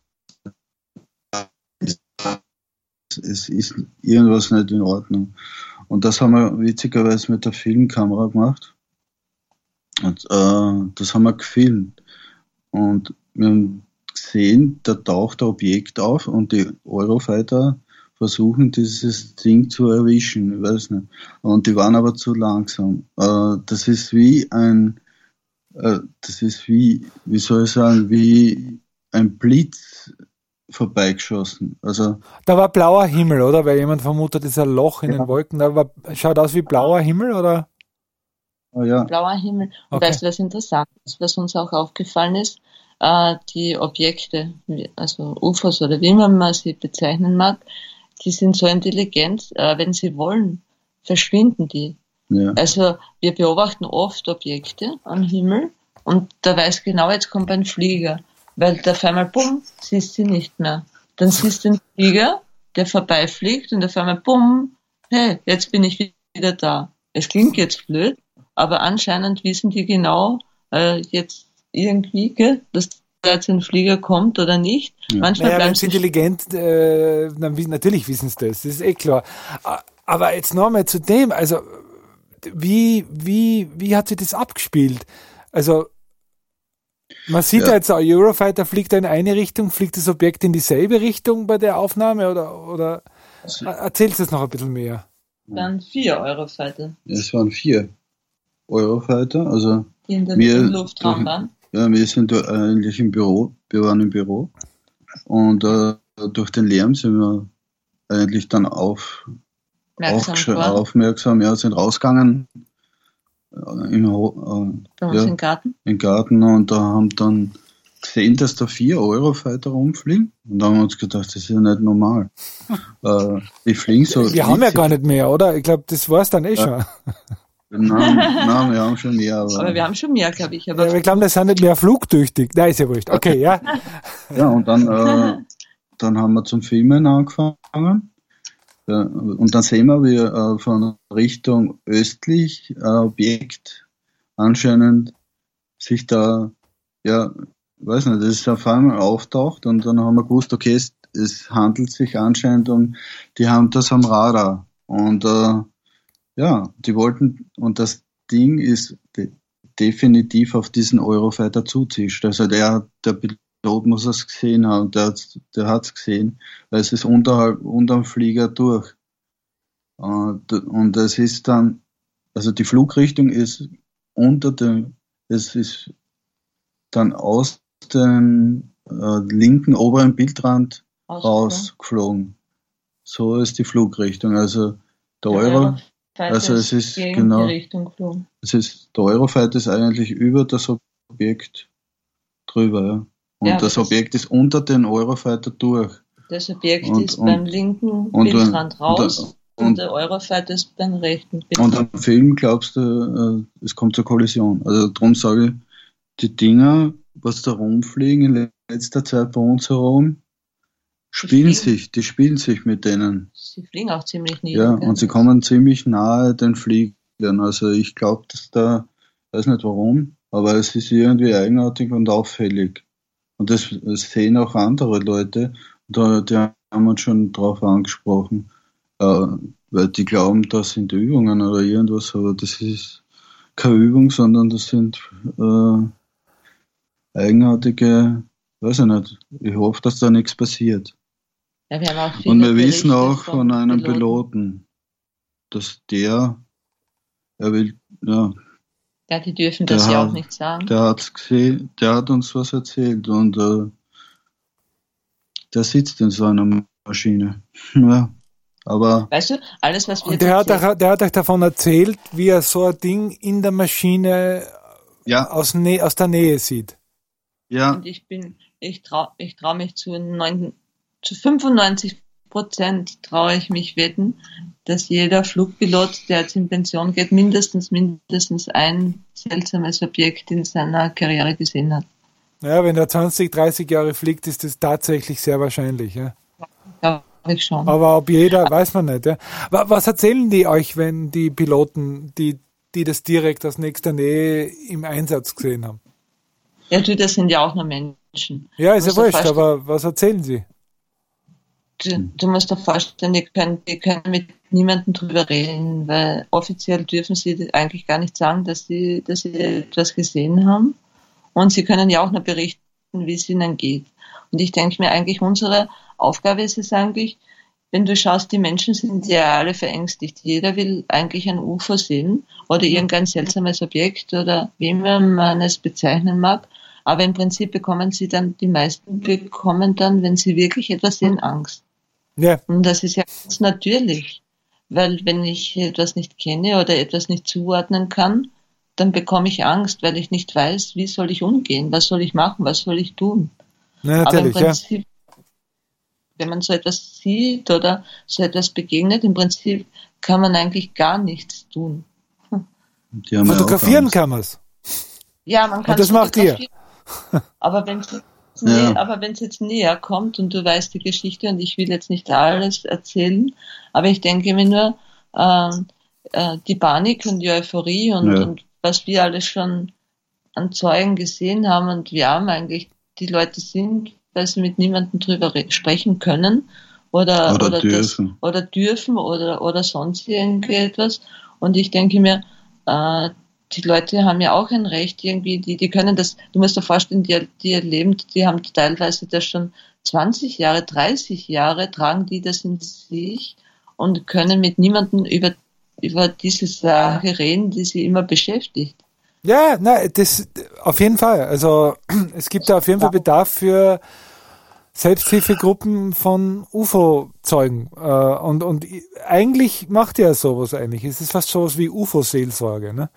es ist irgendwas nicht in Ordnung. Und das haben wir witzigerweise mit der Filmkamera gemacht. Und äh, das haben wir gefilmt. Und wir haben gesehen, da taucht ein Objekt auf und die Eurofighter versuchen, dieses Ding zu erwischen. Ich weiß nicht. Und die waren aber zu langsam. Äh, das ist wie ein, äh, das ist wie, wie soll ich sagen, wie ein Blitz vorbeigeschossen. Also, Da war blauer Himmel, oder? Weil jemand vermutet, es ist ein Loch in Ja. den Wolken. Da war, schaut aus wie blauer Himmel, oder? ah ja, Blauer Himmel. Und Okay. weißt du, was interessant ist, was uns auch aufgefallen ist? Äh, die Objekte, wie- also U F Os oder wie man mal sie bezeichnen mag, die sind so intelligent, äh, wenn sie wollen, verschwinden die. ja. Also wir beobachten oft Objekte am Himmel und da weiß genau, jetzt kommt ein Flieger, weil da auf einmal, bumm, siehst du sie nicht mehr. Dann siehst du den Flieger, der vorbeifliegt und auf einmal, bumm, hey, jetzt bin ich wieder da. Es klingt jetzt blöd, aber anscheinend wissen die genau, äh, jetzt irgendwie, gell, dass da jetzt ein Flieger kommt oder nicht. Ja. Manchmal Naja, wenn bleiben sie sie intelligent, äh, dann, wi- natürlich wissen sie das, das ist eh klar. A- Aber jetzt nochmal zu dem, also wie, wie, wie hat sich das abgespielt? Also man sieht Ja. ja jetzt, ein Eurofighter fliegt da in eine Richtung, fliegt das Objekt in dieselbe Richtung bei der Aufnahme oder, oder Also, erzählst du es noch ein bisschen mehr? dann vier Eurofighter, es waren vier Eurofighter, also die in der Wir- im Luftraum waren. ja, wir sind da eigentlich im Büro, wir waren im Büro und äh, durch den Lärm sind wir eigentlich dann auf, Merksam aufgesch- geworden. aufmerksam, ja, sind rausgegangen äh, im, Ho- Bei uns ja. im Garten. äh, im Garten und da haben dann gesehen, dass da vier Eurofighter rumfliegen und da haben wir uns gedacht, das ist ja nicht normal. äh, die fliegen so. Wir haben ja witzig. gar nicht mehr, oder? Ich glaube, das war es dann eh schon. Nein, nein, wir haben schon mehr, aber, Aber wir haben schon mehr, glaube ich. Ja, Aber aber ich glaube, das sind nicht mehr flugtüchtig. Nein, ist ja wurscht. Okay, ja. ja, und dann, äh, dann haben wir zum Filmen angefangen. Ja, und dann sehen wir, wie äh, von Richtung östlich ein Objekt anscheinend sich da, ja, weiß nicht, das ist auf einmal auftaucht und dann haben wir gewusst, okay, es, es handelt sich anscheinend um, die haben das am Radar und äh, ja, die wollten, und das Ding ist de definitiv auf diesen Eurofighter zuzischt. Also der, der Pilot muss es gesehen haben, der, hat's- der hat es gesehen, weil es ist unterhalb, unterm Flieger durch. Und, und es ist dann, also die Flugrichtung ist unter dem, es ist dann aus dem äh, linken oberen Bildrand rausgeflogen. So ist die Flugrichtung. Also der Euro, also es ist gegen genau- die Richtung geflogen. es ist, der Eurofighter ist eigentlich über das Objekt drüber, ja. Und Ja, das das- Objekt ist unter den Eurofighter durch. Das Objekt Und- ist und- beim linken und- Bildrand und- raus und, und- der Eurofighter ist beim rechten Und Bildrand. am Film glaubst du, äh, es kommt zur Kollision. Also darum sage ich, die Dinger, was da rumfliegen in letzter Zeit bei uns herum, spielen fliegen. sich, die spielen sich mit denen. Sie fliegen auch ziemlich nieder. Ja, gell? und sie kommen ziemlich nahe den Fliegern. Also ich glaube, dass da, weiß nicht warum, aber es ist irgendwie eigenartig und auffällig. Und das, das sehen auch andere Leute. Da, die haben uns schon drauf angesprochen, äh, weil die glauben, das sind Übungen oder irgendwas, aber das ist keine Übung, sondern das sind äh, eigenartige, weiß ich nicht. Ich hoffe, dass da nichts passiert. Ja, wir haben auch viele Und wir wissen Berichte auch von von einem Piloten. Piloten, dass der, er will, ja, Ja, die dürfen der das ja auch hat, nicht sagen. der hat's gesehen, der hat uns was erzählt und äh, der sitzt in so einer Maschine. Ja, aber Weißt du, alles, was wir Und der hat, erzählen, euch, der hat euch davon erzählt, wie er so ein Ding in der Maschine ja, aus, Nä aus der Nähe sieht. ja, und ich bin, ich trau, ich trau mich zu, neun, zu fünfundneunzig Prozent traue ich mich wetten, dass jeder Flugpilot, der jetzt in Pension geht, mindestens, mindestens ein seltsames Objekt in seiner Karriere gesehen hat. Ja, wenn er zwanzig, dreißig Jahre fliegt, ist das tatsächlich sehr wahrscheinlich. Ja. Glaube ich schon. Aber ob jeder, weiß man nicht. Ja. Wa- Was erzählen die euch, wenn die Piloten, die, die das direkt aus nächster Nähe im Einsatz gesehen haben? Ja, du, das sind ja auch nur Menschen. Ja, ist Du ja musst dir wurscht, vorstellen- aber was erzählen sie? Du, du musst dir vorstellen, die können, die können mit niemandem drüber reden, weil offiziell dürfen sie eigentlich gar nicht sagen, dass sie, dass sie etwas gesehen haben. Und sie können ja auch nur berichten, wie es ihnen geht. Und ich denke mir eigentlich, unsere Aufgabe ist es eigentlich, wenn du schaust, die Menschen sind ja alle verängstigt. Jeder will eigentlich ein U F O sehen oder irgendein seltsames Objekt oder wie man es bezeichnen mag. Aber im Prinzip bekommen sie dann, die meisten bekommen dann, wenn sie wirklich etwas sehen, Angst. Ja, Und das ist ja ganz natürlich. Weil wenn ich etwas nicht kenne oder etwas nicht zuordnen kann, dann bekomme ich Angst, weil ich nicht weiß, wie soll ich umgehen, was soll ich machen, was soll ich tun. na, Aber im natürlich, ja. Prinzip, wenn man so etwas sieht oder so etwas begegnet, im Prinzip kann man eigentlich gar nichts tun. die haben ja auch Fotografieren Angst. kann man es. Ja, man kann Und das macht ihr. fotografieren. Aber wenn es jetzt, Ja. nä- aber wenn es jetzt näher kommt und du weißt die Geschichte und ich will jetzt nicht alles erzählen, aber ich denke mir nur, ähm, äh, die Panik und die Euphorie und, Ja. und was wir alles schon an Zeugen gesehen haben und wir haben eigentlich, die Leute sind, weil sie mit niemandem drüber re- sprechen können oder, Oder oder, dürfen. Das, oder dürfen oder, oder sonst irgendetwas. Und ich denke mir, äh, die Leute haben ja auch ein Recht irgendwie, die, die können das, du musst dir vorstellen, die, die erleben, die haben teilweise das schon zwanzig Jahre, dreißig Jahre, tragen die das in sich und können mit niemandem über, über diese Sache reden, die sie immer beschäftigt. Ja, na, das auf jeden Fall. Also es gibt da auf jeden Fall Bedarf für Selbsthilfegruppen von U F O-Zeugen. Äh, und, und eigentlich macht ihr sowas eigentlich. Es ist fast sowas wie U F O-Seelsorge, ne?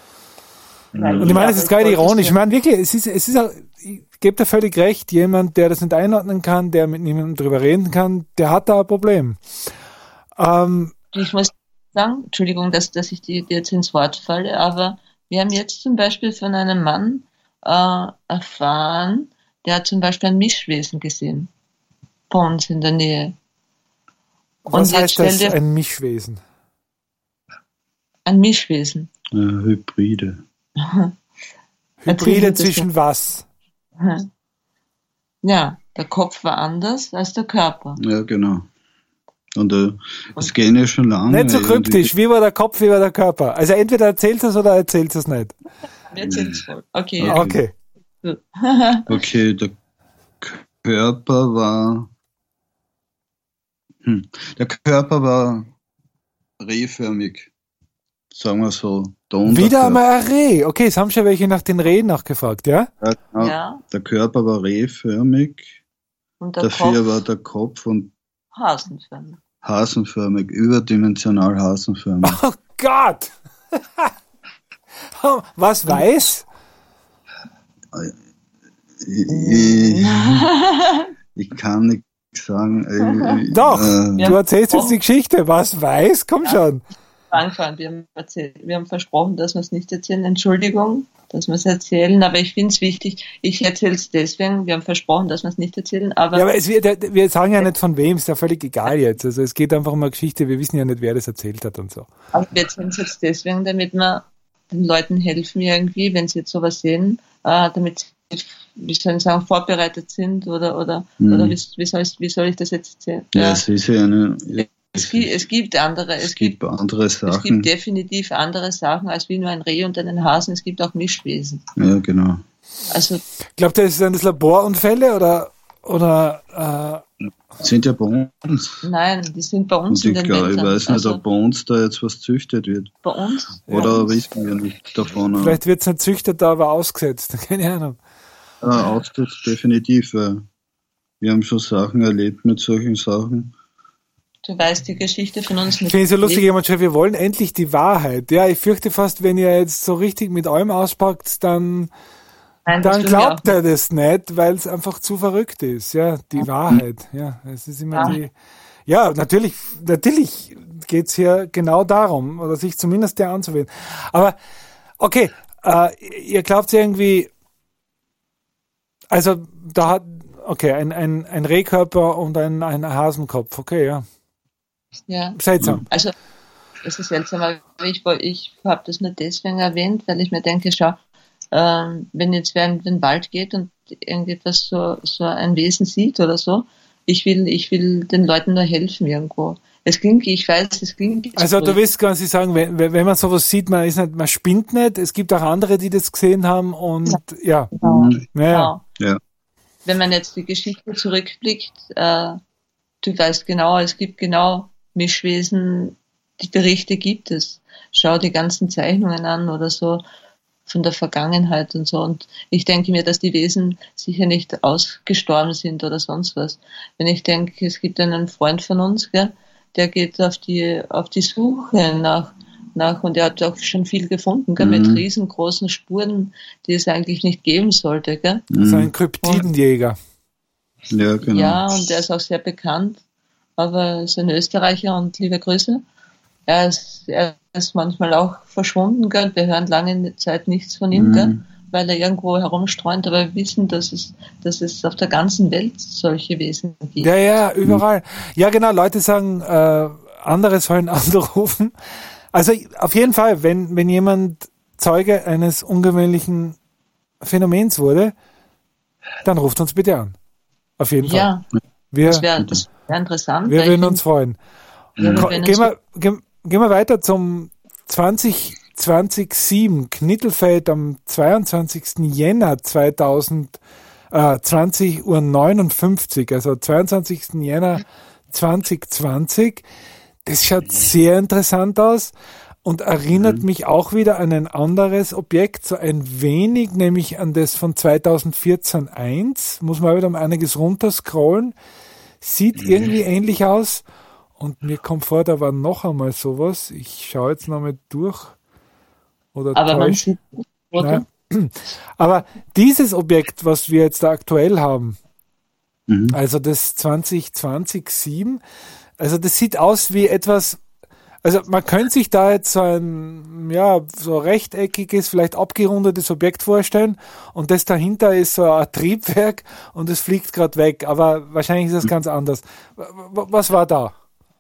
Und ich meine, es ist gerade ironisch. Ich meine, wirklich, es ist, es ist auch, ich gebe da völlig recht, jemand, der das nicht einordnen kann, der mit niemandem drüber reden kann, der hat da ein Problem. Ähm, Ich muss sagen, Entschuldigung, dass, dass ich dir jetzt ins Wort falle, aber wir haben jetzt zum Beispiel von einem Mann äh, erfahren, der hat zum Beispiel ein Mischwesen gesehen. Bei uns in der Nähe. was jetzt heißt stell das, dir- ein Mischwesen? Ein Mischwesen. Ja, Hybride. Hybride Erzähl das zwischen was? Ja, der Kopf war anders als der Körper. Ja, genau. Und äh, es gehen ja schon lange. Nicht so irgendwie- kryptisch. Wie war der Kopf, wie war der Körper? Also entweder erzählt es oder erzählt es nicht. Jetzt sind's voll. Okay. Okay. Okay, der Körper war. Hm, der Körper war rehförmig. Sagen wir so. Der Wieder Unterkörper- einmal ein Reh. Okay, es haben schon welche nach den Rehen nachgefragt, ja? Ja, genau. Ja, Der Körper war rehförmig. und der Dafür Kopf war der Kopf und hasenförmig. hasenförmig, überdimensional hasenförmig. Oh Gott! Was weiß? ich, ich, ich kann nichts sagen. Äh, Doch, Äh, Ja. du erzählst jetzt die Geschichte. Was weiß? Komm schon. Anfangen. Wir haben, erzählt, wir haben versprochen, dass wir es nicht erzählen. Entschuldigung, dass wir es erzählen, aber ich finde es wichtig. Ich erzähle es deswegen. Wir haben versprochen, dass wir es nicht erzählen, aber, Ja, aber es, wir, wir sagen ja nicht von wem, ist ja völlig egal jetzt. Also es geht einfach um eine Geschichte, wir wissen ja nicht, wer das erzählt hat und so. aber wir erzählen es jetzt deswegen, damit wir den Leuten helfen irgendwie, wenn sie jetzt sowas sehen, äh, damit sie, wie soll ich sagen, vorbereitet sind oder oder Mhm. oder wie, wie, soll ich, wie soll ich das jetzt erzählen? ja, es ist ja eine. es, gibt, es gibt andere, es, Es gibt gibt andere Es Sachen. gibt definitiv andere Sachen als wie nur ein Reh und einen Hasen. Es gibt auch Mischwesen. Ja, genau. Also Glaubt ihr, das sind das Laborunfälle oder, oder sind ja bei uns. Nein, die sind bei uns Und in ich den glaube, ich Wäldern. weiß nicht, Also ob bei uns da jetzt was züchtet wird. bei uns? Oder Ja. wissen wir nicht davon. Vielleicht wird es nicht züchtet, aber ausgesetzt. Keine Ahnung. Äh, Aussetzt definitiv, weil wir haben schon Sachen erlebt mit solchen Sachen. Du weißt die Geschichte von uns Ich mit finde es so lustig, jemand schreibt, wir wollen endlich die Wahrheit. Ja, ich fürchte fast, wenn ihr jetzt so richtig mit allem auspackt, dann, Nein, das dann tun wir glaubt auch er das nicht, weil es einfach zu verrückt ist. Ja, die Wahrheit. Ja, es ist immer Ja. die, ja, natürlich, natürlich geht's hier genau darum, oder sich zumindest der anzuwählen. Aber, okay, äh, ihr glaubt irgendwie, also, da hat, okay, ein, ein, ein Rehkörper und ein, ein Hasenkopf, okay, ja. Ja. Seltsam. Also, es ist seltsam, aber ich, woll- ich habe das nur deswegen erwähnt, weil ich mir denke, schau, ähm, wenn jetzt wer in den Wald geht und irgendetwas so, so ein Wesen sieht oder so, ich will, ich will den Leuten nur helfen irgendwo. Es klingt, ich weiß, es klingt. Also du willst quasi sagen, wenn, wenn man sowas sieht, man ist nicht, man spinnt nicht, es gibt auch andere, die das gesehen haben und ja, Genau. ja, ja. Genau. Ja. Wenn man jetzt die Geschichte zurückblickt, äh, du weißt genau, es gibt genau Mischwesen, die Berichte gibt es. Schau die ganzen Zeichnungen an oder so von der Vergangenheit und so. Und ich denke mir, dass die Wesen sicher nicht ausgestorben sind oder sonst was. Wenn ich denke, es gibt einen Freund von uns, gell, der geht auf die, auf die Suche nach, nach, und er hat auch schon viel gefunden, gell, mit Mhm. riesengroßen Spuren, die es eigentlich nicht geben sollte, gell. So Mhm. ein Kryptidenjäger. Ja, genau. Ja, und der ist auch sehr bekannt, aber er ist ein Österreicher und liebe Grüße. Er ist, er ist manchmal auch verschwunden, gell. Wir hören lange Zeit nichts von ihm, Mhm. gell, weil er irgendwo herumstreunt, aber wir wissen, dass es, dass es auf der ganzen Welt solche Wesen gibt. Ja, ja, überall. Ja, genau, Leute sagen, äh, andere sollen anrufen. Also auf jeden Fall, wenn, wenn jemand Zeuge eines ungewöhnlichen Phänomens wurde, dann ruft uns bitte an. Auf jeden Fall. Ja, Wir, das wäre das wär interessant. wir weil würden ich uns freuen. find, ja, Ko- wir werden Gehen uns- wir, gehen, gehen wir weiter zum zwanzig zwanzig sieben, Knittelfeld am zweiundzwanzigsten Jänner zweitausend, äh, zwanzig Uhr neunundfünfzig, also zweiundzwanzigsten Jänner zweitausendzwanzig. Das schaut sehr interessant aus und erinnert mich auch wieder an ein anderes Objekt, so ein wenig, nämlich an das von zweitausendvierzehn eins. Muss man wieder um einiges runterscrollen. Sieht irgendwie ähnlich aus. Und mir kommt vor, da war noch einmal sowas. Ich schaue jetzt nochmal durch. Oder aber man täusche. sieht, oder? Nein. Aber dieses Objekt, was wir jetzt da aktuell haben, Mhm. also das zwanzig zwanzig sieben, also das sieht aus wie etwas, also man könnte sich da jetzt so ein, ja, so rechteckiges, vielleicht abgerundetes Objekt vorstellen und das dahinter ist so ein Triebwerk und es fliegt gerade weg, aber wahrscheinlich ist das ganz anders. W- w- Was war da?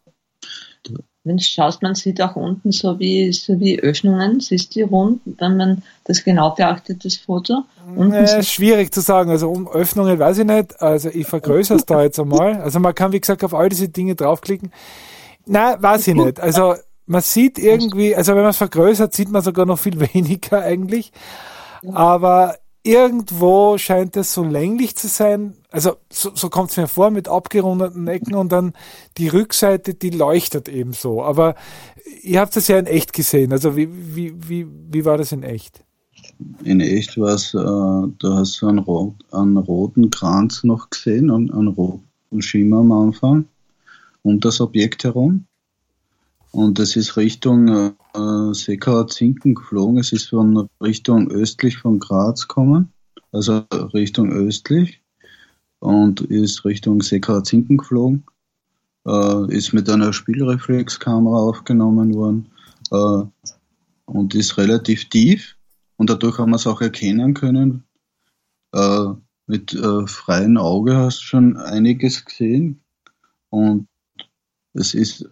Wenn du schaust, man sieht auch unten so wie, so wie Öffnungen, siehst du rund, wenn man das genau beachtet, das Foto. Unten Äh, so- schwierig zu sagen, also um Öffnungen weiß ich nicht, also ich vergrößere es da jetzt einmal, also man kann wie gesagt auf all diese Dinge draufklicken. Nein, weiß ich nicht, also man sieht irgendwie, also wenn man es vergrößert, sieht man sogar noch viel weniger eigentlich, aber irgendwo scheint es so länglich zu sein, also so, so kommt es mir vor, mit abgerundeten Ecken und dann die Rückseite, die leuchtet eben so, aber ihr habt das ja in echt gesehen, also wie, wie, wie, wie war das in echt? In echt war es, äh, da hast du einen, rot, einen roten Kranz noch gesehen und einen roten Schimmer am Anfang um das Objekt herum. Und es ist Richtung äh, Seckauer-Zinken geflogen. Es ist von Richtung östlich von Graz gekommen, also Richtung östlich, und ist Richtung Seckauer-Zinken geflogen. Äh, ist mit einer Spielreflexkamera aufgenommen worden äh, und ist relativ tief. Und dadurch haben wir es auch erkennen können. Äh, mit äh, freiem Auge hast du schon einiges gesehen. Und es ist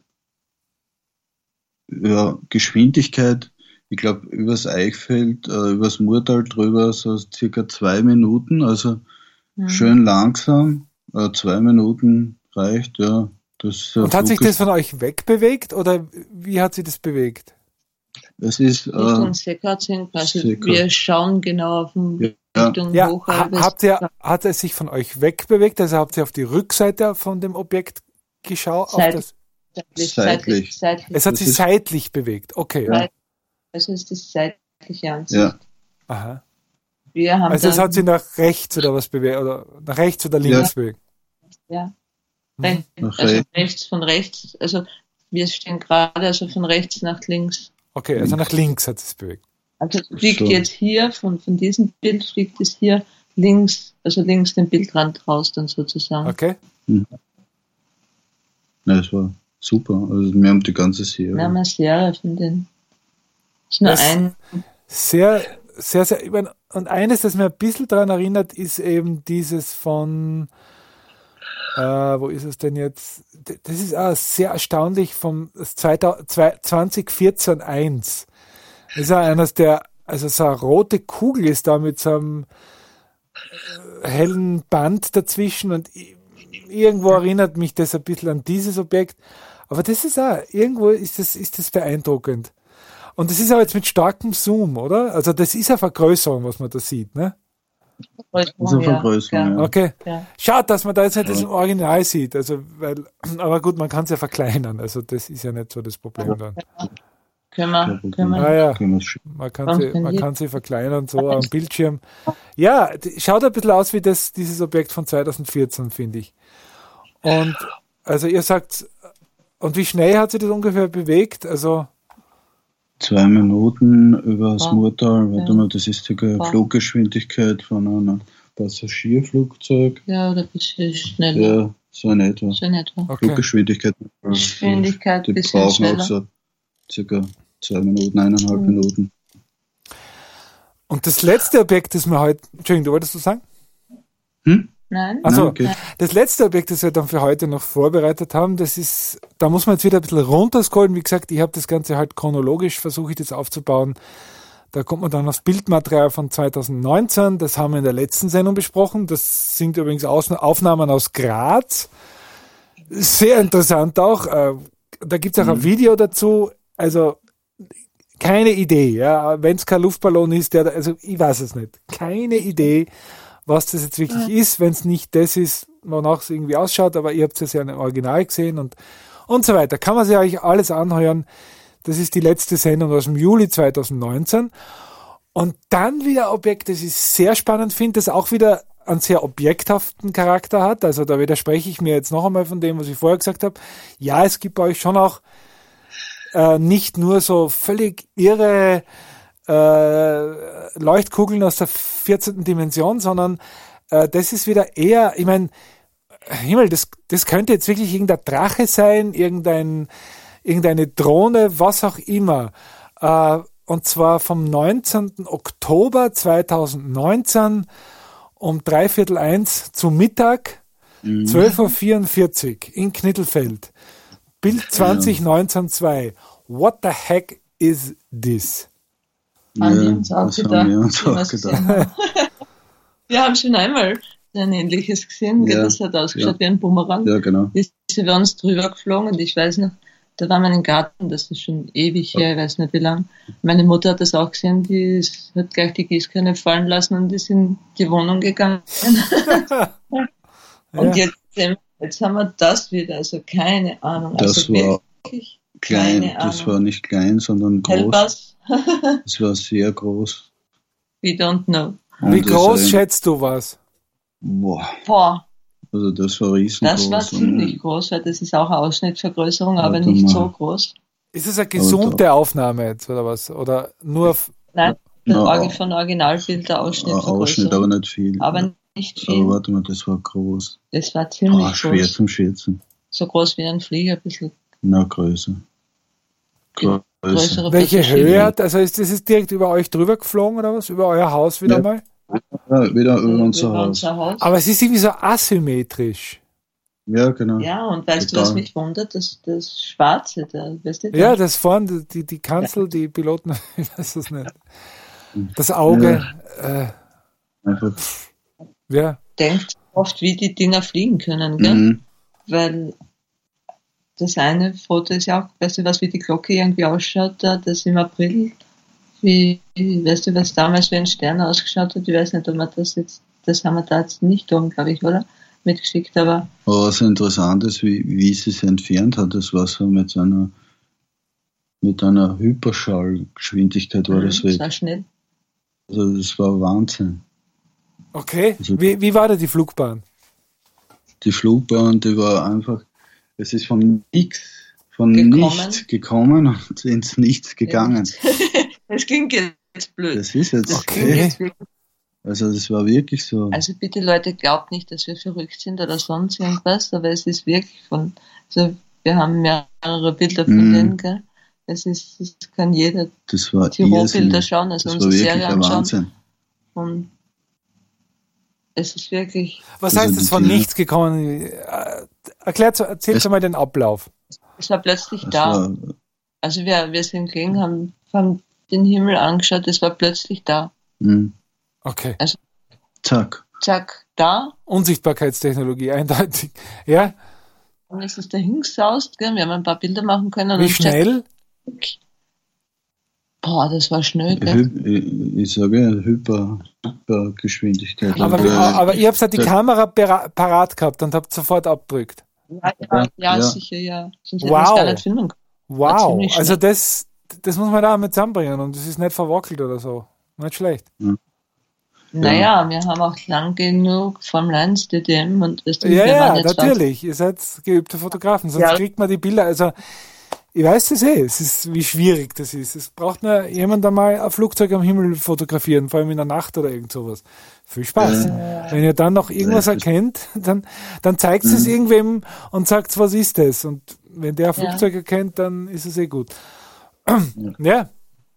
ja, Geschwindigkeit, ich glaube, übers Eichfeld, äh, übers Murtal drüber, so circa zwei Minuten, also Mhm. schön langsam. Äh, zwei Minuten reicht, ja. Das, äh, Und hat sich Flug das von euch wegbewegt oder wie hat sich das bewegt? ist, es ist, Richtung äh, Seckauer-Zinken. Also Seckau. wir schauen genau auf den ja, Richtung Ja, Hochhaus. ha, habt ihr, hat es sich von euch wegbewegt? Also habt ihr auf die Rückseite von dem Objekt geschaut? Auf Seitlich. das, Seitlich, Seitlich. seitlich, seitlich. es hat Das sich ist- seitlich bewegt. Okay. Ja. Also ist das seitliche Ansicht. Ja, Aha. Wir haben Also es dann, hat sich nach rechts oder was bewegt, oder nach rechts oder links bewegt. ja, Mhm. rechts, Nach also rechts. rechts von rechts, also wir stehen gerade, also von rechts nach links. Okay, also nach links hat es bewegt. Also es fliegt So. jetzt hier, von, von diesem Bild fliegt es hier links, also links den Bildrand raus dann sozusagen. Okay. ja, es war super. Also wir haben die ganze Serie. Wir haben eine Serie von den. Ist nur Das- ein. Sehr, sehr, sehr. Ich mein, und eines, das mir ein bisschen daran erinnert, ist eben dieses von, äh, wo ist es denn jetzt? D- Das ist auch sehr erstaunlich vom zwanzig vierzehn eins. Das ist auch eines der, also so eine rote Kugel ist da mit so einem äh, hellen Band dazwischen und i- irgendwo erinnert mich das ein bisschen an dieses Objekt. Aber das ist auch, irgendwo ist das, ist das beeindruckend. Und das ist aber jetzt mit starkem Zoom, oder? Also das ist eine Vergrößerung, was man da sieht, ne? Das ist eine Vergrößerung, ja. Okay. Ja. Schade, dass man da jetzt nicht das im Original sieht. Also, weil, aber gut, man kann es ja verkleinern. Also das ist ja nicht so das Problem dann. Können wir, können Ah wir. ja, Können wir sch- man kann sie, Kann man je- kann sie verkleinern so am Bildschirm. Ja, die- schaut ein bisschen aus wie das, dieses Objekt von zwanzig vierzehn, finde ich. Und also ihr sagt, und wie schnell hat sich das ungefähr bewegt? Also Zwei Minuten über das Ja. Murtal. Warte Ja. mal, das ist die Ja. Fluggeschwindigkeit von einem Passagierflugzeug. Ja, oder ein bisschen schneller. Ja, so in etwa. So in etwa. okay. Fluggeschwindigkeit. Geschwindigkeit Die bisschen brauchen schneller. auch so circa zwei Minuten, eineinhalb Mhm. Minuten. Und das letzte Objekt, das wir heute, Entschuldigung, du wolltest du sagen? Hm? Nein? Also, Nein, okay. das letzte Objekt, das wir dann für heute noch vorbereitet haben, das ist, da muss man jetzt wieder ein bisschen runterscrollen. Wie gesagt, ich habe das Ganze halt chronologisch, versuche ich das aufzubauen. Da kommt man dann aufs Bildmaterial von zwanzig neunzehn. Das haben wir in der letzten Sendung besprochen. Das sind übrigens Aus- Aufnahmen aus Graz. Sehr interessant auch. Äh, Da gibt es auch ein Video dazu. Also keine Idee, ja, wenn es kein Luftballon ist, der, da- also ich weiß es nicht. Keine Idee, was das jetzt wirklich ist, wenn es nicht das ist, wonach es irgendwie ausschaut, aber ihr habt es ja im Original gesehen und, und so weiter. Kann man sich eigentlich alles anhören. Das ist die letzte Sendung aus dem Juli zwanzig neunzehn. Und dann wieder Objekt, das ich sehr spannend finde, das auch wieder einen sehr objekthaften Charakter hat. Also da widerspreche ich mir jetzt noch einmal von dem, was ich vorher gesagt habe. Ja, es gibt bei euch schon auch äh, nicht nur so völlig irre äh, Leuchtkugeln aus der vierzehnten Dimension, sondern äh, das ist wieder eher, ich meine, Himmel, das, das könnte jetzt wirklich irgendein Drache sein, irgendein, irgendeine Drohne, was auch immer. Äh, und zwar vom neunzehnten Oktober zweitausendneunzehn um dreiviertel eins zu Mittag, zwölf Uhr vierundvierzig in Knittelfeld. Bild zwanzig neunzehn zwei. What the heck is this? Haben wir Ja, uns auch das haben gedacht. wir uns wie wir auch es gedacht. gesehen haben. Wir haben schon einmal ein ähnliches gesehen. gell? Ja, Das hat ausgeschaut ja. wie ein Bumerang. Ja, genau. Ist über uns drüber geflogen und ich weiß noch, da war mein Garten, das ist schon ewig her, ich weiß nicht wie lang. Meine Mutter hat das auch gesehen, die ist, hat gleich die Gießkanne fallen lassen und ist in die Wohnung gegangen. Und Ja. jetzt, sehen wir- jetzt haben wir das wieder, also keine Ahnung. Das also war wirklich Klein, keine das Ahnung. war nicht klein, sondern groß. Hellbass? Das war sehr groß. We don't know. Und Wie das groß ein- schätzt du was? Boah, Boah, also das war riesengroß. das war ziemlich Und, groß, weil das ist auch eine Ausschnittvergrößerung, aber Warte nicht mal. so groß. Ist es eine gesummte Aufnahme jetzt oder was? Oder nur f- Nein, das Ja, Orgi von Originalbild der äh, Ausschnittvergrößerung. Ausschnitt, aber nicht viel. Aber nicht viel. Aber warte mal, das war groß. Das war ziemlich Boah, schwer groß. zum Schätzen. So groß wie ein Flieger, ein bisschen Na, größer. Größer. größere welche Passagiere. Höhe hat? Also ist das ist direkt über euch drüber geflogen oder was? Über euer Haus wieder Ja. mal? Ja, wieder über unser Über Haus. unser Haus. Aber es ist irgendwie so asymmetrisch. Ja, genau. Ja, und weißt du, was Total. mich wundert? Das, das Schwarze da, weißt du? Ja, das vorne, die, die Kanzel, die Piloten, ich weiß es nicht. Das Auge, Einfach. äh, ja. denkt oft, wie die Dinger fliegen können, gell? Mhm. Weil das eine Foto ist ja auch, weißt du, was wie die Glocke irgendwie ausschaut, da, das im April wie, weißt du, was damals wie ein Stern ausgeschaut hat? Ich weiß nicht, ob man das jetzt, das haben wir da jetzt nicht oben, glaube ich, oder? Mitgeschickt, aber. Aber was interessant ist, wie, wie sie es entfernt hat, das war so mit so einer, mit einer Hyperschallgeschwindigkeit war das weg. Das war schnell. Also das war Wahnsinn. Okay, Also, wie, wie war da die Flugbahn? Die Flugbahn, die war einfach, es ist von nichts, von Gekommen. nichts gekommen und ins Nichts gegangen. Das klingt jetzt blöd. Das ist jetzt, Das klingt Okay. jetzt wirklich- also das war wirklich so. Also bitte Leute, glaubt nicht, dass wir verrückt sind oder sonst irgendwas, aber es ist wirklich von, also wir haben mehrere Bilder von Mhm. denen, gell? Es ist, das kann jeder Das war die Rohbilder irrsinnig. schauen, also Das war unsere wirklich Serie ein anschauen. Wahnsinn. Und es ist wirklich, Was Also heißt die das von Tiere- nichts gekommen? Äh, Erklärt, erzählt Es- mal den Ablauf. es war plötzlich Das da. war, Also wir, wir sind gelegen, haben, haben den Himmel angeschaut, es war plötzlich da. mh, Okay. zack. Zack, da. Unsichtbarkeitstechnologie, eindeutig. Ja, Und es ist dahin gesaust, gell? Wir haben ein paar Bilder machen können. wie und schnell? zack, boah, das war schnell, gell? Hy ich, ich sage Hyper, Hypergeschwindigkeit. Aber, Und, wie, äh, aber ihr habt halt die der- Kamera pera- parat gehabt und habt sofort abgedrückt. Ja, ja, ja, Ja. sicher, ja. Sonst hätten Wow. wir es gar nicht filmen können. War Wow, ziemlich also schnell. das, das muss man da mit zusammenbringen und das ist nicht verwackelt oder so. Nicht schlecht. Naja, wir haben auch lang genug Formel eins D D M und weißt du, Ja, wir ja, waren jetzt natürlich. Ihr seid geübte Fotografen, sonst Ja. kriegt man die Bilder. Also, ich weiß das eh, es ist, wie schwierig das ist. Es braucht nur jemand einmal ein Flugzeug am Himmel fotografieren, vor allem in der Nacht oder irgend sowas. Viel Spaß. Wenn ihr dann noch irgendwas Ja, das- erkennt, dann, dann zeigt es irgendwem und sagt, was ist das? Und wenn der ein Flugzeug erkennt, dann ist es eh gut. Ja,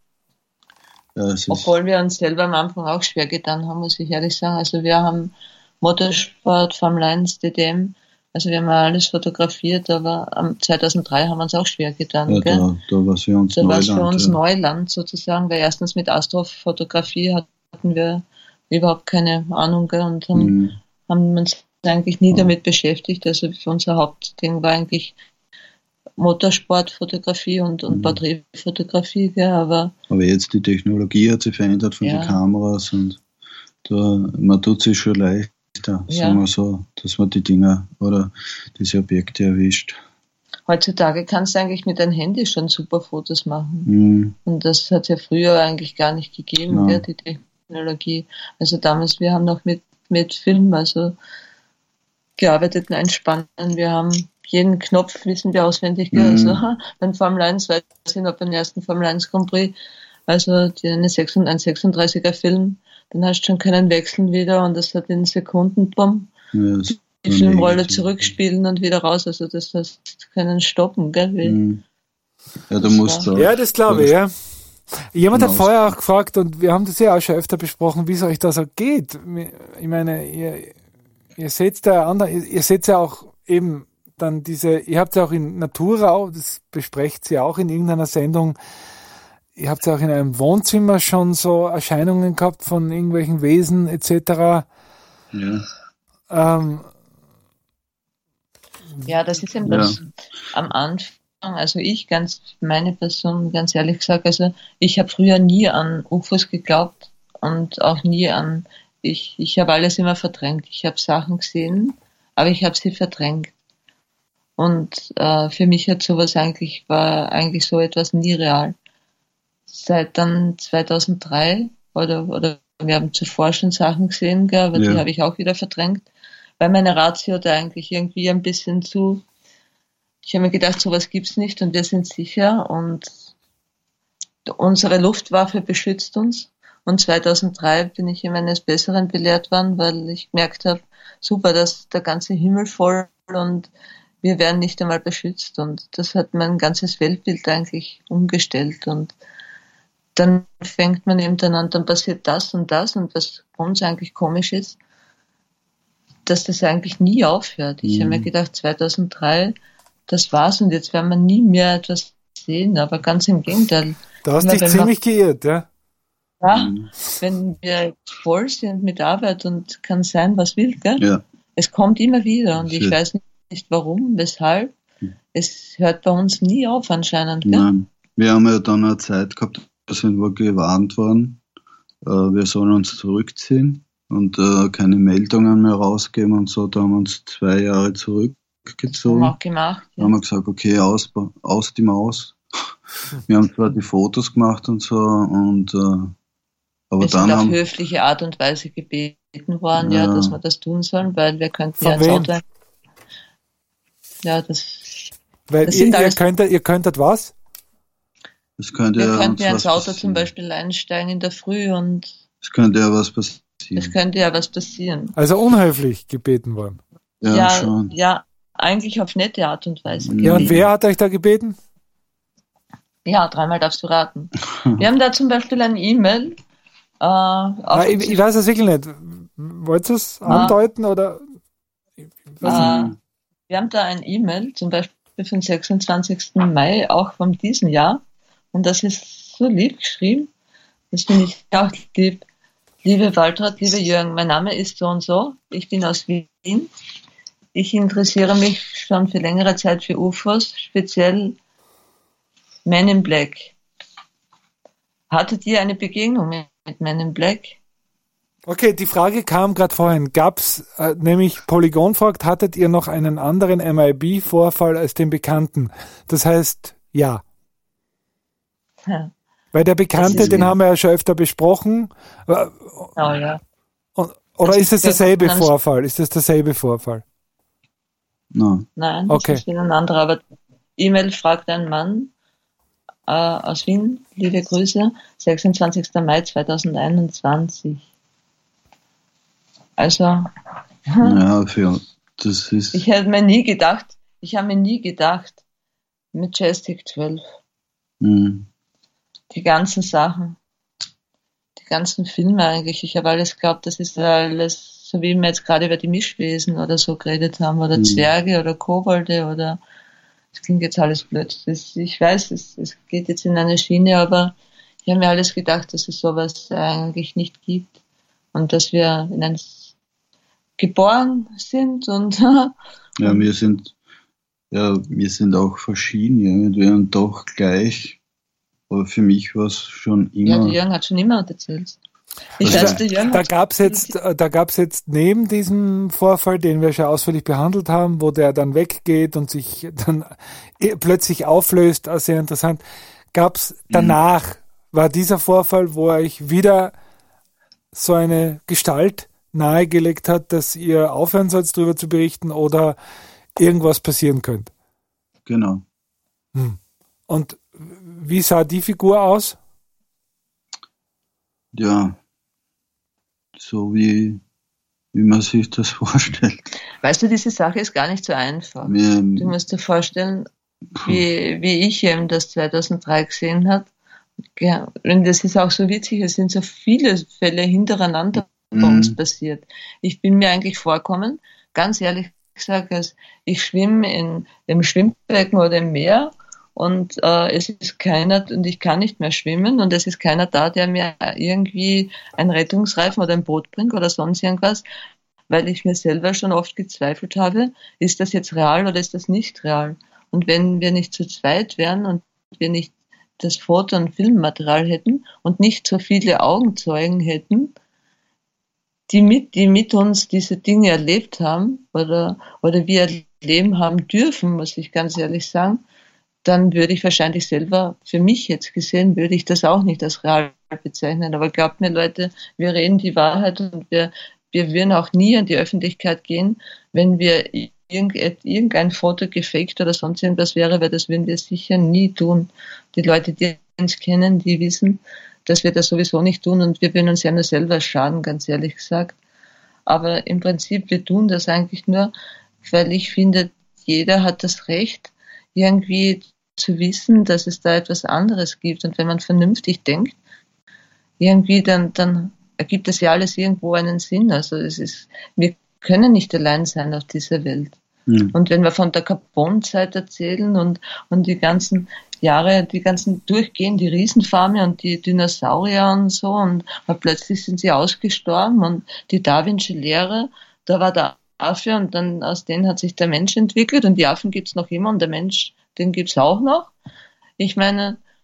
ja, es ist, Obwohl wir uns selber am Anfang auch schwer getan haben, muss ich ehrlich sagen. Also wir haben Motorsport, Formel eins, D D M, also wir haben ja alles fotografiert, aber am zweitausenddrei haben wir uns auch schwer getan. ja, gell? da, da war es für uns Da war es für Neuland. uns ja. Neuland sozusagen, weil erstens mit Astrofotografie hatten wir überhaupt keine Ahnung, gell, und haben, Mhm. haben uns eigentlich nie damit beschäftigt. Also unser Hauptding war eigentlich Motorsportfotografie und, und Mhm. Porträtfotografie, gell, aber Aber jetzt die Technologie hat sich verändert von Ja. den Kameras und da, man tut sich schon leichter, Ja. sagen wir so, dass man die Dinger oder diese Objekte erwischt. heutzutage kannst du eigentlich mit deinem Handy schon super Fotos machen. Mhm. Und das hat es ja früher eigentlich gar nicht gegeben, Ja. gell, die Technologie. Also damals, wir haben noch mit, mit Film, also gearbeitet und einspannen. Wir haben jeden Knopf, wissen wir auswendig, gell. Mhm. Also ha, beim Formel eins, weiß ich noch, beim ersten Formel eins Grand Prix, also die, eine sechs, ein sechsunddreißiger Film, dann hast du schon können wechseln wieder und das hat in Sekunden, bumm, Ja, das die war Filmrolle negativ. zurückspielen und wieder raus. Also das heißt, du können stoppen, gell. Wie, Mhm. Ja, da Das musst war- du ja, das glaube ich, ja. Jemand hat Genau. vorher auch gefragt, und wir haben das ja auch schon öfter besprochen, wie es euch da so geht. Ich meine, ihr, ihr seht da andere, ihr, ihr seht ja auch eben dann diese, ihr habt ja auch in Natura auch, das besprecht ihr auch in irgendeiner Sendung, ihr habt ja auch in einem Wohnzimmer schon so Erscheinungen gehabt von irgendwelchen Wesen et cetera. Ja. Ähm, Ja, das ist eben Ja. das am Anfang, also ich ganz, meine Person, ganz ehrlich gesagt, also ich habe früher nie an U F Os geglaubt und auch nie an, ich, ich habe alles immer verdrängt. Ich habe Sachen gesehen, aber ich habe sie verdrängt. Und äh, für mich hat sowas eigentlich, war eigentlich so etwas nie real. Seit dann zweitausenddrei oder, oder wir haben zuvor schon Sachen gesehen, gell, aber Ja. die habe ich auch wieder verdrängt, weil meine Ratio da eigentlich irgendwie ein bisschen zu, ich habe mir gedacht, sowas gibt's nicht und wir sind sicher und unsere Luftwaffe beschützt uns. Und zweitausenddrei bin ich eben eines Besseren belehrt worden, weil ich gemerkt habe, super, dass der ganze Himmel voll und wir werden nicht einmal beschützt. Und das hat mein ganzes Weltbild eigentlich umgestellt. Und dann fängt man eben dann an, dann passiert das und das. Und was für uns eigentlich komisch ist, dass das eigentlich nie aufhört. Ich Mhm. habe mir gedacht, zweitausenddrei, das war's und jetzt werden wir nie mehr etwas sehen. Aber ganz im Gegenteil. da hast Ja, dich wenn man- ziemlich geirrt, ja. Ja, Mhm. wenn wir voll sind mit Arbeit und kann sein, was will, gell? Ja. Es kommt immer wieder und ich Schön. weiß nicht warum, weshalb. Es hört bei uns nie auf anscheinend, gell? Nein. Wir haben ja dann eine Zeit gehabt, sind wir gewarnt worden, äh, wir sollen uns zurückziehen und äh, keine Meldungen mehr rausgeben und so. Da haben wir uns zwei Jahre zurückgezogen. Haben wir auch gemacht. Da haben wir gesagt, okay, aus, aus die Maus. Wir haben zwar die Fotos gemacht und so, und, äh, aber wir dann sind auf haben höfliche Art und Weise gebeten worden, ja. Ja. dass wir das tun sollen, weil wir könnten Von ja ins wem? Auto. Ja, das, Weil das ihr, sind ihr, alles- könntet, ihr könntet was? es könnte wir ja könnten uns ja ins was Auto zum passieren. Beispiel einsteigen in der Früh und Es könnte ja was es passieren. könnte ja was passieren. Also unhöflich gebeten worden. Ja, ja, schon. ja, eigentlich auf nette Art und Weise. Ja, und gebeten. wer hat euch da gebeten? Ja, dreimal darfst du raten. Wir haben da zum Beispiel ein E-Mail. Äh, auf Ah, ich, uns- ich weiß es wirklich nicht. Wollt ihr es Ah. andeuten oder? Ich weiß nicht. äh, wir haben da ein E-Mail, zum Beispiel vom sechsundzwanzigsten Mai, auch von diesem Jahr. Und das ist so lieb geschrieben. Das finde ich auch lieb. Liebe Waltraud, liebe Jürgen, mein Name ist so und so. Ich bin aus Wien. Ich interessiere mich schon für längere Zeit für U F Os, speziell Men in Black. Hattet ihr eine Begegnung mit, mit Men in Black? Okay, die Frage kam gerade vorhin. Gab's, äh, nämlich Polygon fragt, hattet ihr noch einen anderen M I B-Vorfall als den bekannten? Das heißt, ja. Ja, Weil der Bekannte, Das ist- den haben wir ja schon öfter besprochen. Äh, oh ja. und- Oder Das ist es ist derselbe der- Vorfall? Ist das derselbe Vorfall? Nein. Nein, Okay. das ist wieder ein anderer. Aber E-Mail fragt ein Mann äh, aus Wien, liebe Grüße, sechsundzwanzigsten Mai zweitausendeinundzwanzig. Also, Ja, für, das ist, ich hätte mir nie gedacht, ich habe mir nie gedacht, Majestic zwölf, mh, die ganzen Sachen, die ganzen Filme eigentlich, ich habe alles geglaubt, das ist alles, so wie wir jetzt gerade über die Mischwesen oder so geredet haben, oder Mhm. Zwerge oder Kobolde oder, das klingt jetzt alles blöd, das, ich weiß, es, es geht jetzt in eine Schiene, aber ich habe mir alles gedacht, dass es sowas eigentlich nicht gibt und dass wir in ein geboren sind und ja, wir sind, ja, wir sind auch verschieden, irgendwie und doch gleich. Aber für mich war es schon ja, immer, der Jürgen hat schon immer erzählt. Ich Also weiß, da, der Jürgen da hat gab's jetzt, äh, da gab's jetzt neben diesem Vorfall, den wir schon ausführlich behandelt haben, wo der dann weggeht und sich dann eh plötzlich auflöst, also sehr interessant, gab's danach, war dieser Vorfall, wo euch wieder so eine Gestalt nahegelegt hat, dass ihr aufhören sollt, darüber zu berichten oder irgendwas passieren könnte. genau. Und wie sah die Figur aus? Ja, so wie, wie man sich das vorstellt. Weißt du, diese Sache ist gar nicht so einfach. Wir, Du musst dir vorstellen, wie, wie ich eben das zweitausenddrei gesehen habe. Ja, und das ist auch so witzig, es sind so viele Fälle hintereinander bei uns Mhm. passiert. Ich bin mir eigentlich vorkommen, ganz ehrlich gesagt, als ich schwimme in im Schwimmbecken oder im Meer und äh, es ist keiner und ich kann nicht mehr schwimmen und es ist keiner da, der mir irgendwie einen Rettungsreifen oder ein Boot bringt oder sonst irgendwas, weil ich mir selber schon oft gezweifelt habe, ist das jetzt real oder ist das nicht real? Und wenn wir nicht zu zweit wären und wir nicht das Foto- und Filmmaterial hätten und nicht so viele Augenzeugen hätten, die mit, die mit uns diese Dinge erlebt haben oder, oder wir erleben haben dürfen, muss ich ganz ehrlich sagen, dann würde ich wahrscheinlich selber, für mich jetzt gesehen, würde ich das auch nicht als real bezeichnen. Aber glaubt mir, Leute, wir reden die Wahrheit und wir, wir würden auch nie an die Öffentlichkeit gehen, wenn wir irgendein Foto gefaked oder sonst irgendwas wäre, weil das würden wir sicher nie tun. Die Leute, die uns kennen, die wissen, dass wir das sowieso nicht tun und wir würden uns ja nur selber schaden, ganz ehrlich gesagt. Aber im Prinzip, wir tun das eigentlich nur, weil ich finde, jeder hat das Recht, irgendwie zu wissen, dass es da etwas anderes gibt. Und wenn man vernünftig denkt, irgendwie dann, dann ergibt das ja alles irgendwo einen Sinn. Also es ist, wir können nicht allein sein auf dieser Welt. Mhm. Und wenn wir von der Carbon-Zeit erzählen und, und die ganzen Jahre, die ganzen durchgehen, die Riesenfarme und die Dinosaurier und so und, und plötzlich sind sie ausgestorben und die Darwinsche Lehre, da war der Affe und dann aus denen hat sich der Mensch entwickelt und die Affen gibt's noch immer und der Mensch, den gibt's auch noch. Ich meine,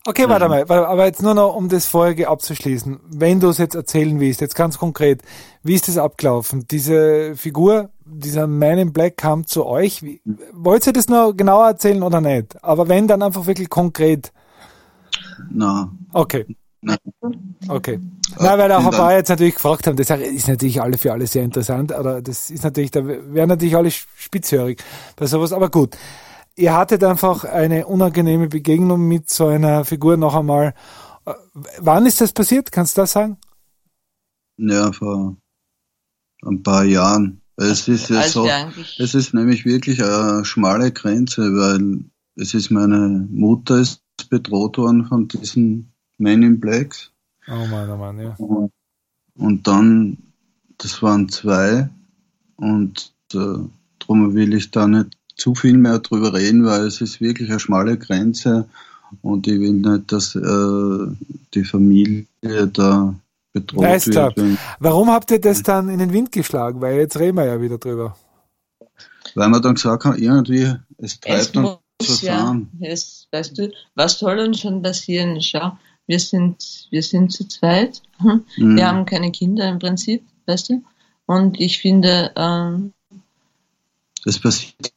Okay, Ja. warte mal, warte, aber jetzt nur noch, um das Vorherige abzuschließen. Wenn du es jetzt erzählen willst, jetzt ganz konkret, wie ist das abgelaufen? Diese Figur, dieser Man in Black kam zu euch. Wie, wollt ihr das noch genauer erzählen oder nicht? Aber wenn, dann einfach wirklich konkret. Na, Okay, nein. okay. Na, weil auch vielen ein paar Dank. jetzt natürlich gefragt haben, das ist natürlich alle für alle sehr interessant, aber das ist natürlich, da wären natürlich alle spitzhörig bei sowas, aber gut. Ihr hattet einfach eine unangenehme Begegnung mit so einer Figur noch einmal. Äh, Wann ist das passiert? Kannst du das sagen? Ja, vor ein paar Jahren. Es ist ja Als so, wir eigentlich, es ist nämlich wirklich eine schmale Grenze, weil es ist meine Mutter ist bedroht worden von diesen Men in Blacks. Oh Mann, oh Mann, ja. Und dann, das waren zwei, und äh, darum will ich da nicht zu viel mehr drüber reden, weil es ist wirklich eine schmale Grenze und ich will nicht, dass äh, die Familie da bedroht Ja, ist klar. wird. Wenn, Warum habt ihr das dann in den Wind geschlagen? Weil jetzt reden wir ja wieder drüber. weil man dann gesagt hat, irgendwie, es es treibt uns muss ja, zusammen. es, weißt du, was soll uns schon passieren? Schau, wir sind, wir sind zu zweit, hm? Mhm. wir haben keine Kinder im Prinzip, weißt du, und ich finde, ähm, Es passiert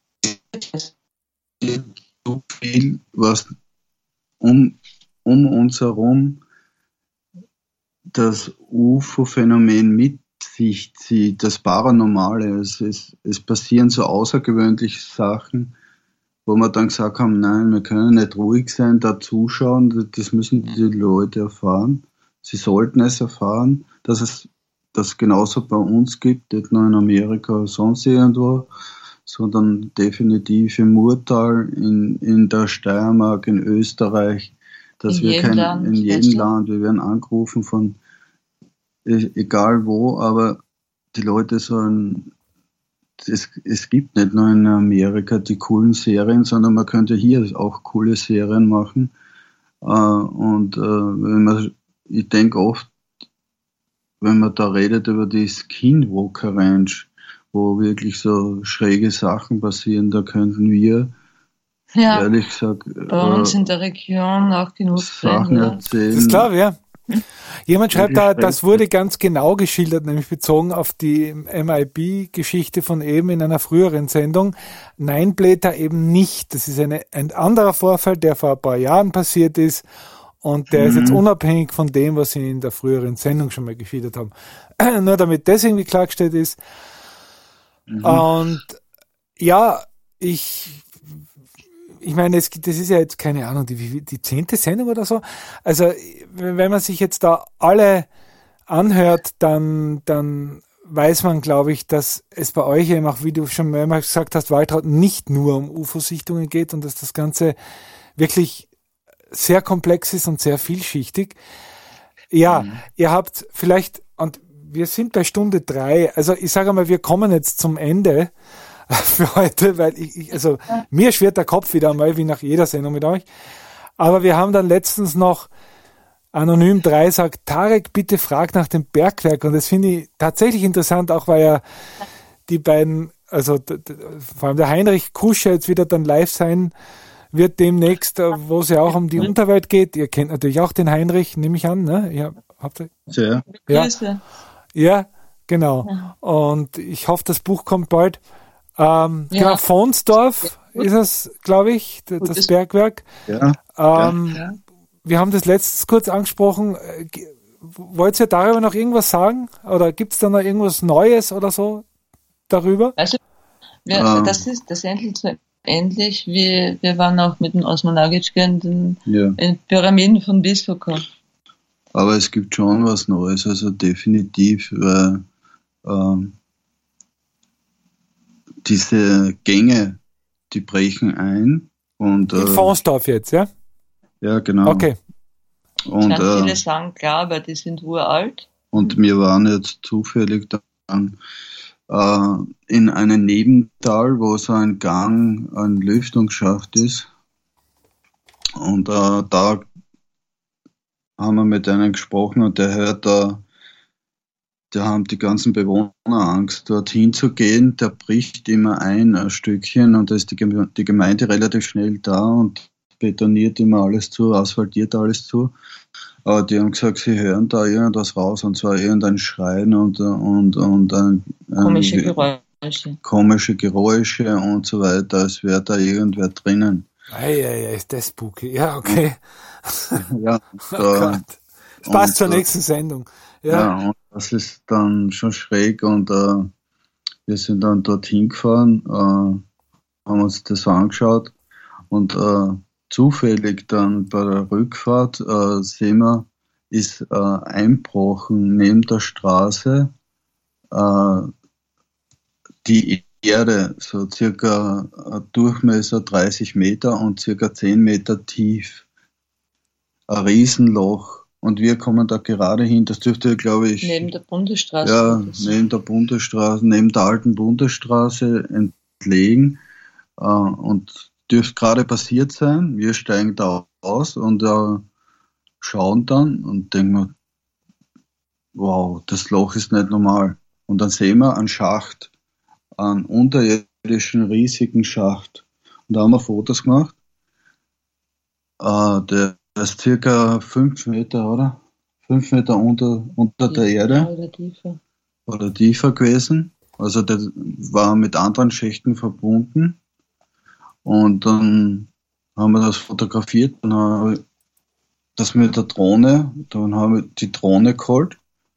so viel, was um, um uns herum das U F O-Phänomen mit sich zieht, das Paranormale. Es, ist, es passieren so außergewöhnliche Sachen, wo wir dann gesagt haben, nein, wir können nicht ruhig sein, da zuschauen, das müssen die Leute erfahren. Sie sollten es erfahren, dass es das genauso bei uns gibt, nicht nur in Amerika oder sonst irgendwo, sondern definitiv im Murtal, in, in der Steiermark, in Österreich, dass In wir jedem kein, Land, in weißt jedem du? Land, wir werden angerufen von e- egal wo, aber die Leute sollen, es, es gibt nicht nur in Amerika die coolen Serien, sondern man könnte hier auch coole Serien machen. Äh, und äh, wenn man, ich denke oft, wenn man da redet über die Skinwalker Ranch, wo wirklich so schräge Sachen passieren, da könnten wir, ja, ehrlich gesagt, bei uns äh, in der Region auch genug Sachen Fälle. erzählen. Das glaube ich, ja. Jemand schreibt da, Wirklich das wurde ganz genau geschildert, nämlich bezogen auf die M I B-Geschichte von eben in einer früheren Sendung. Nein, Blätter eben nicht. Das ist eine, ein anderer Vorfall, der vor ein paar Jahren passiert ist und der ist jetzt unabhängig von dem, was Sie in der früheren Sendung schon mal geschildert haben. Nur damit das irgendwie klargestellt ist. Und ja, ich ich meine, es gibt, das ist ja jetzt keine Ahnung, die, die zehnte Sendung oder so. Also, wenn man sich jetzt da alle anhört, dann, dann weiß man, glaube ich, dass es bei euch eben auch, wie du schon mehrmals gesagt hast, Waltraud, nicht nur um U F O-Sichtungen geht und dass das Ganze wirklich sehr komplex ist und sehr vielschichtig. Ja, mhm. Ihr habt vielleicht, und wir sind bei Stunde drei, also ich sage mal, wir kommen jetzt zum Ende für heute, weil ich, ich also mir schwirrt der Kopf wieder einmal, wie nach jeder Sendung mit euch. Aber wir haben dann letztens noch Anonym drei sagt, Tarek, bitte frag nach dem Bergwerk. Und das finde ich tatsächlich interessant, auch weil ja die beiden, also d- d- vor allem der Heinrich Kuscher jetzt wieder dann live sein wird demnächst, wo es ja auch um die Unterwelt geht. Ihr kennt natürlich auch den Heinrich, nehme ich an, ne? Ja, habt ihr? Sehr. Ja, Grüße. ja, genau. Und ich hoffe, das Buch kommt bald. Ähm, Ja. Genau, Fonsdorf ist es, glaube ich, d- das Gutes- Bergwerk. Ja. Ähm, Ja. Wir haben das letztens kurz angesprochen. Äh, ge- Wollt ihr darüber noch irgendwas sagen? Oder gibt es da noch irgendwas Neues oder so darüber? Also, wir, Ah. das ist das endlich so ähnlich wie wir waren auch mit dem Osman Agic in den Ja. in den Pyramiden von Biskoko. Aber es gibt schon was Neues, also definitiv, weil ähm, diese Gänge, die brechen ein und In äh, Fonsdorf jetzt, ja? ja genau. Okay. Und, Ganz viele äh, sagen, klar, weil die sind uralt. und wir waren jetzt zufällig dann äh, in einem Nebental, wo so ein Gang, ein Lüftungsschacht ist. Und äh, da haben wir mit einem gesprochen und der hört da, da haben die ganzen Bewohner Angst, dorthin zu gehen. Der bricht immer ein, ein Stückchen, und da ist die, Geme- die Gemeinde relativ schnell da und betoniert immer alles zu, asphaltiert alles zu. Aber die haben gesagt, sie hören da irgendwas raus, und zwar irgendein Schreien und, und, und ein, ein, Komische Geräusche. Komische Geräusche und so weiter, als wäre da irgendwer drinnen. Ei, ei, ei, ist das spooky. Ja, okay. Ja, Oh da, Gott. Das passt zur und, nächsten Sendung. Ja. Ja, und das ist dann schon schräg, und äh, wir sind dann dorthin gefahren, äh, haben uns das angeschaut, und äh, zufällig dann bei der Rückfahrt äh, sehen wir, ist äh, einbrochen neben der Straße äh, die Erde, so circa äh, Durchmesser dreißig Meter und circa zehn Meter tief. Ein Riesenloch. Und wir kommen da gerade hin, das dürfte, glaube ich... Neben der Bundesstraße. Ja, neben der Bundesstraße, neben der alten Bundesstraße entlegen. Äh, und dürfte gerade passiert sein. Wir steigen da aus und äh, schauen dann und denken, wow, das Loch ist nicht normal. Und dann sehen wir einen Schacht, einen unterirdischen, riesigen Schacht. Und da haben wir Fotos gemacht. Äh, der ist circa fünf Meter, oder? Fünf Meter unter, unter der Erde. Oder tiefer. Oder tiefer gewesen. Also der war mit anderen Schächten verbunden. Und dann haben wir das fotografiert. Dann haben wir das mit der Drohne, dann haben wir die Drohne geholt,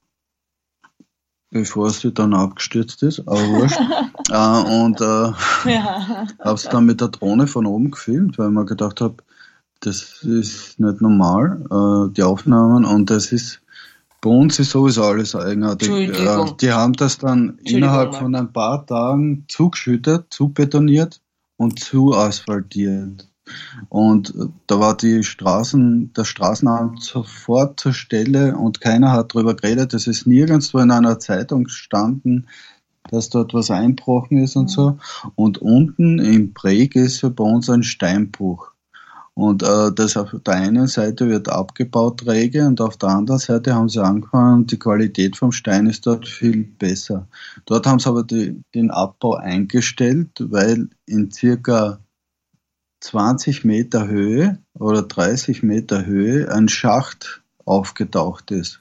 bevor sie dann abgestürzt ist, aber wurscht. äh, und äh, Ja. habe es dann mit der Drohne von oben gefilmt, weil man gedacht habe, das ist nicht normal, äh, die Aufnahmen, und das ist, bei uns ist sowieso alles eigenartig. Entschuldigung. Äh, die haben das dann innerhalb Marc. von ein paar Tagen zugeschüttet, zubetoniert und zu asphaltiert. Und äh, da war die Straßen, der Straßenamt sofort zur Stelle, und keiner hat drüber geredet. Es ist nirgendwo in einer Zeitung gestanden, dass dort was einbrochen ist und so. Und unten im Breg ist ja bei uns ein Steinbruch. Und äh, das auf der einen Seite wird abgebaut träge, und auf der anderen Seite haben sie angefangen, die Qualität vom Stein ist dort viel besser. Dort haben sie aber die, den Abbau eingestellt, weil in circa zwanzig Meter Höhe oder dreißig Meter Höhe ein Schacht aufgetaucht ist.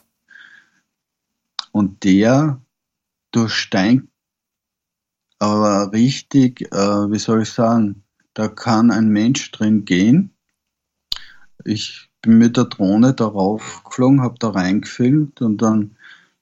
Und der durch Stein, aber richtig, äh, wie soll ich sagen, da kann ein Mensch drin gehen. Ich bin mit der Drohne darauf geflogen, habe da reingefilmt, und dann,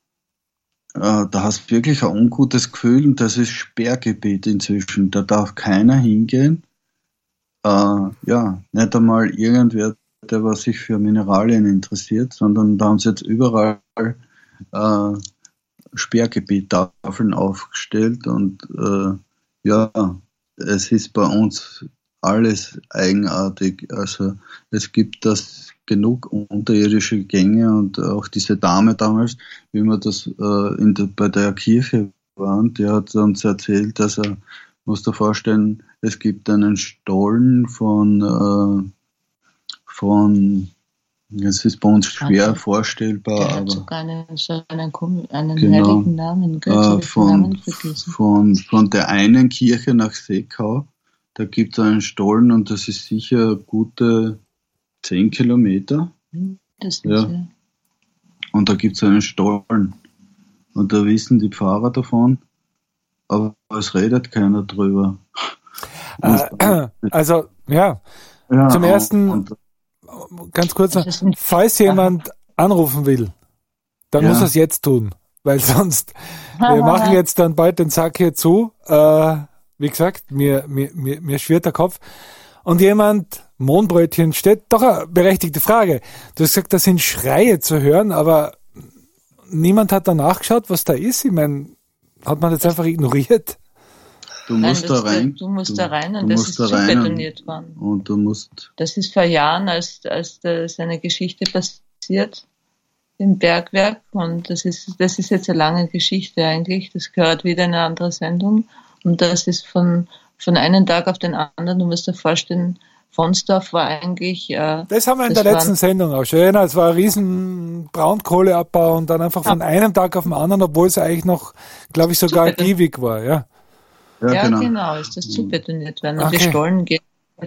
äh, da hast du wirklich ein ungutes Gefühl, und das ist Sperrgebiet inzwischen. Da darf keiner hingehen. Äh, ja, nicht einmal irgendwer, der was sich für Mineralien interessiert, sondern da haben sie jetzt überall äh, Sperrgebiettafeln aufgestellt, und äh, ja, es ist bei uns alles eigenartig. Also es gibt das genug unterirdische Gänge, und auch diese Dame damals, wie wir das äh, in der, bei der Kirche waren, die hat uns erzählt, dass er, musst dir vorstellen, es gibt einen Stollen von äh, von es ist bei uns schwer Okay. vorstellbar, Der hat aber sogar einen, so einen, kom- einen Genau. heiligen Namen, gell? äh, So den von, Namen vergessen. von, von der einen Kirche nach Seekau, da gibt es einen Stollen, und das ist sicher gute zehn Kilometer. Das ist Ja. ja. Und da gibt es einen Stollen. Und da wissen die Pfarrer davon, aber es redet keiner drüber. Äh, also, ja, Ja, zum Ersten, und, ganz kurz noch, Das ist ein- falls jemand anrufen will, dann Ja. muss er es jetzt tun, weil sonst, wir machen jetzt dann bald den Sack hier zu. Äh, wie gesagt, mir, mir, mir, mir schwirrt der Kopf. Und jemand, Mohnbrötchen, steht, doch eine berechtigte Frage. Du hast gesagt, da sind Schreie zu hören, aber niemand hat da nachgeschaut, was da ist. Ich meine, hat man das einfach ignoriert? du Nein, musst das, da rein. du musst du, da rein, du und das musst ist da rein zubetoniert worden. und, und du musst, Das ist vor Jahren, als, als das eine Geschichte passiert im Bergwerk, und das ist, das ist jetzt eine lange Geschichte eigentlich. Das gehört wieder in eine andere Sendung, und das ist von, von einem Tag auf den anderen. Du musst dir vorstellen, Fonsdorf war eigentlich, äh, Das haben wir in Das der waren- letzten Sendung auch schon. Ja, es war ein riesen Braunkohleabbau und dann einfach von einem Tag auf den anderen, obwohl es eigentlich noch, glaube ich, sogar Zubetoniert. ewig war. Ja. ja, ja, genau. genau, ist das zubetoniert worden. Und die Okay. Stollen gehen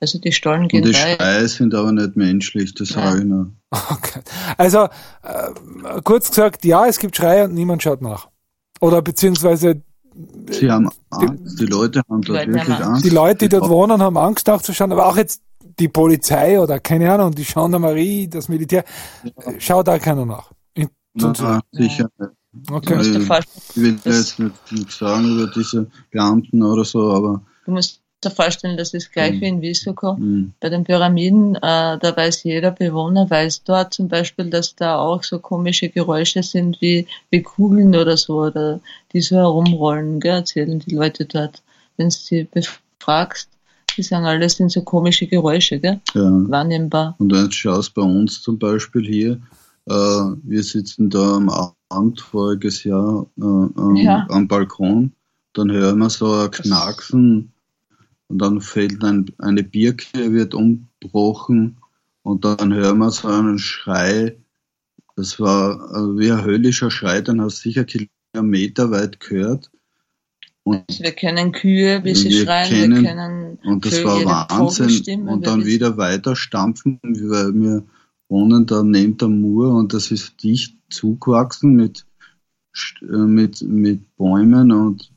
Also die Stollen Und gehen die rein. Schreie sind aber nicht menschlich, das Nein. sage ich noch. Okay. Also, äh, kurz gesagt, ja, es gibt Schreie und niemand schaut nach. Oder beziehungsweise Sie haben Angst, die Leute haben dort Leute wirklich haben Angst. die Leute, die dort wohnen, haben Angst nachzuschauen, aber auch jetzt die Polizei oder keine Ahnung, die Gendarmerie, das Militär, äh, schaut da keiner nach. In, Na, so- sicher nicht. Du okay. musst dir Ich vorstellen, will das- jetzt nicht nichts sagen über diese Beamten oder so, aber du musst dir vorstellen, das ist gleich Mhm. wie in Vissoko. mh, Bei den Pyramiden, äh, da weiß jeder Bewohner, weiß dort zum Beispiel, dass da auch so komische Geräusche sind wie, wie Kugeln oder so, oder die so herumrollen, gell, erzählen die Leute dort. Wenn du sie befragst, die sagen, alles sind so komische Geräusche, gell, ja. wahrnehmbar. Und wenn du schaust bei uns zum Beispiel hier, äh, wir sitzen da am Abend voriges Jahr äh, am, Ja. am Balkon, dann hören wir so ein Knacksen und dann fällt ein, eine Birke, wird umbrochen und dann hören wir so einen Schrei. Das war äh, wie ein höllischer Schrei, den hast du sicher Kilometer weit gehört. Und, Also wir kennen Kühe, wie sie Wir schreien, kennen- wir kennen und das Vögel, war jede Wahnsinn. Vogelstimme, Und wir dann wissen- wieder weiter stampfen, weil wir wohnen da neben der Mur und das ist dicht zugewachsen mit, St- äh, mit, mit Bäumen und,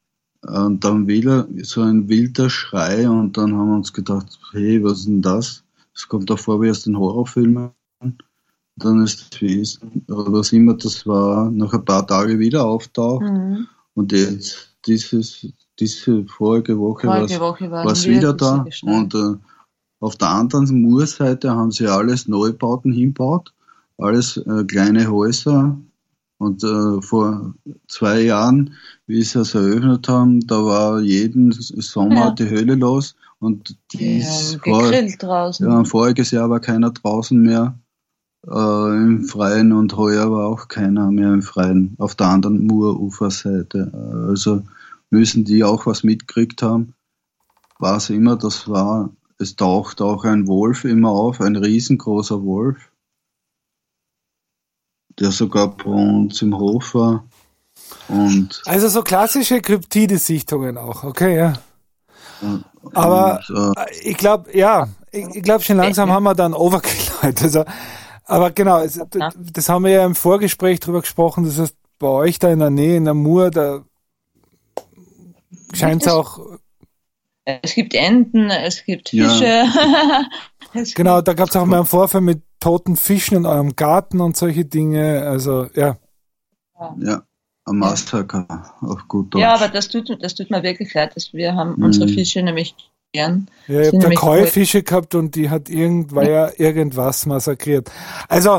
und dann wieder so ein wilder Schrei und dann haben wir uns gedacht, hey, was ist denn das? Das kommt da vor wie aus den Horrorfilmen. Dann ist das Wesen, oder was immer das war, nach ein paar Tagen wieder auftaucht. Mhm. Und jetzt, dieses, diese vorige Woche war Vorige Woche waren es wir wieder diese da. Gestalt. Und äh, auf der anderen Murseite haben sie alles Neubauten hinbaut, alles äh, kleine Häuser. Und äh, vor zwei Jahren, wie sie es eröffnet haben, da war jeden Sommer Ja. die Hölle los. Und Die dies haben vor, gegrillt draußen. ja, voriges Jahr war keiner draußen mehr äh, im Freien und heuer war auch keiner mehr im Freien auf der anderen Muruferseite. Also müssen die auch was mitgekriegt haben. Was immer das war, es taucht auch ein Wolf immer auf, ein riesengroßer Wolf, der sogar bei uns im Hof war. Und, Also so klassische Kryptide-Sichtungen auch, okay, ja. Aber und, äh, ich glaube, ja, ich, ich glaube schon langsam haben wir dann Overkill heute. Also, aber genau, es, das haben wir ja im Vorgespräch drüber gesprochen, das heißt, bei euch da in der Nähe, in der Mur, da scheint es auch, Es gibt Enten, es gibt Ja. Fische. es genau, da gab es auch mal einen Vorfall mit toten Fischen in eurem Garten und solche Dinge, also ja. ja, ein Massaker auf gut Deutsch. Ja, aber das tut, das tut mir wirklich leid, dass wir haben Mhm. unsere Fische nämlich gern. Ja, ich Sind habe da nämlich Koi-Fische gehabt und die hat irgend, war ja irgendwas massakriert. Also,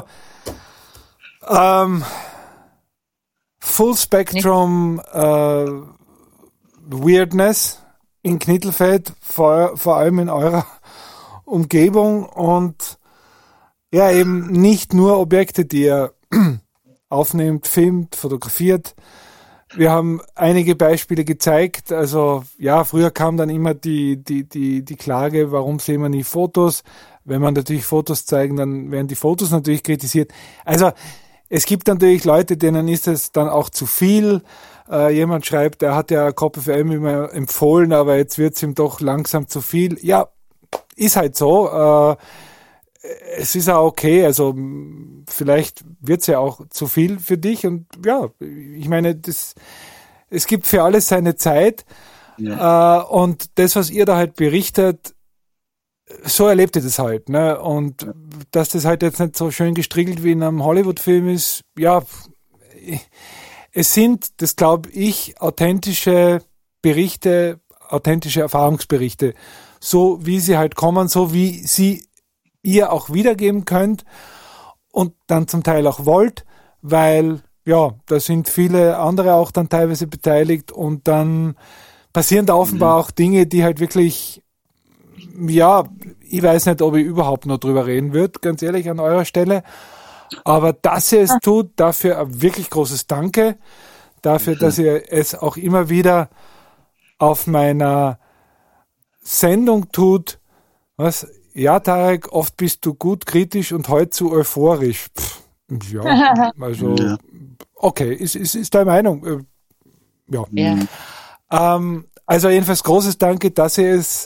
ähm, Full Spectrum äh, Weirdness in Knittelfeld, vor, vor allem in eurer Umgebung und ja, eben nicht nur Objekte, die ihr aufnehmt, filmt, fotografiert. Wir haben einige Beispiele gezeigt. Also ja, früher kam dann immer die, die, die, die Klage, warum sehen wir nie Fotos? Wenn man natürlich Fotos zeigen, dann werden die Fotos natürlich kritisiert. Also es gibt natürlich Leute, denen ist es dann auch zu viel. Äh, jemand schreibt, er hat ja Copy F M immer empfohlen, aber jetzt wird es ihm doch langsam zu viel. Ja, ist halt so. Äh, es ist auch okay, also vielleicht wird es ja auch zu viel für dich und ja, ich meine, das, es gibt für alles seine Zeit Ja. äh, und das, was ihr da halt berichtet, so erlebt ihr das halt, ne? Und dass das halt jetzt nicht so schön gestriegelt wie in einem Hollywood-Film ist, ja, es sind, das glaube ich, authentische Berichte, authentische Erfahrungsberichte, so wie sie halt kommen, so wie sie ihr auch wiedergeben könnt und dann zum Teil auch wollt, weil ja, da sind viele andere auch dann teilweise beteiligt und dann passieren da offenbar auch Dinge, die halt wirklich, ja, ich weiß nicht, ob ich überhaupt noch drüber reden würde, ganz ehrlich an eurer Stelle, aber dass ihr es tut, dafür ein wirklich großes Danke, dafür, dass ihr es auch immer wieder auf meiner Sendung tut, was ja, Tarek, oft bist du gut kritisch und heute zu euphorisch. Pff, ja, also, Ja. okay, ist, ist, ist deine Meinung. Äh, Ja. Ja. Ähm, also jedenfalls großes Danke, dass ihr es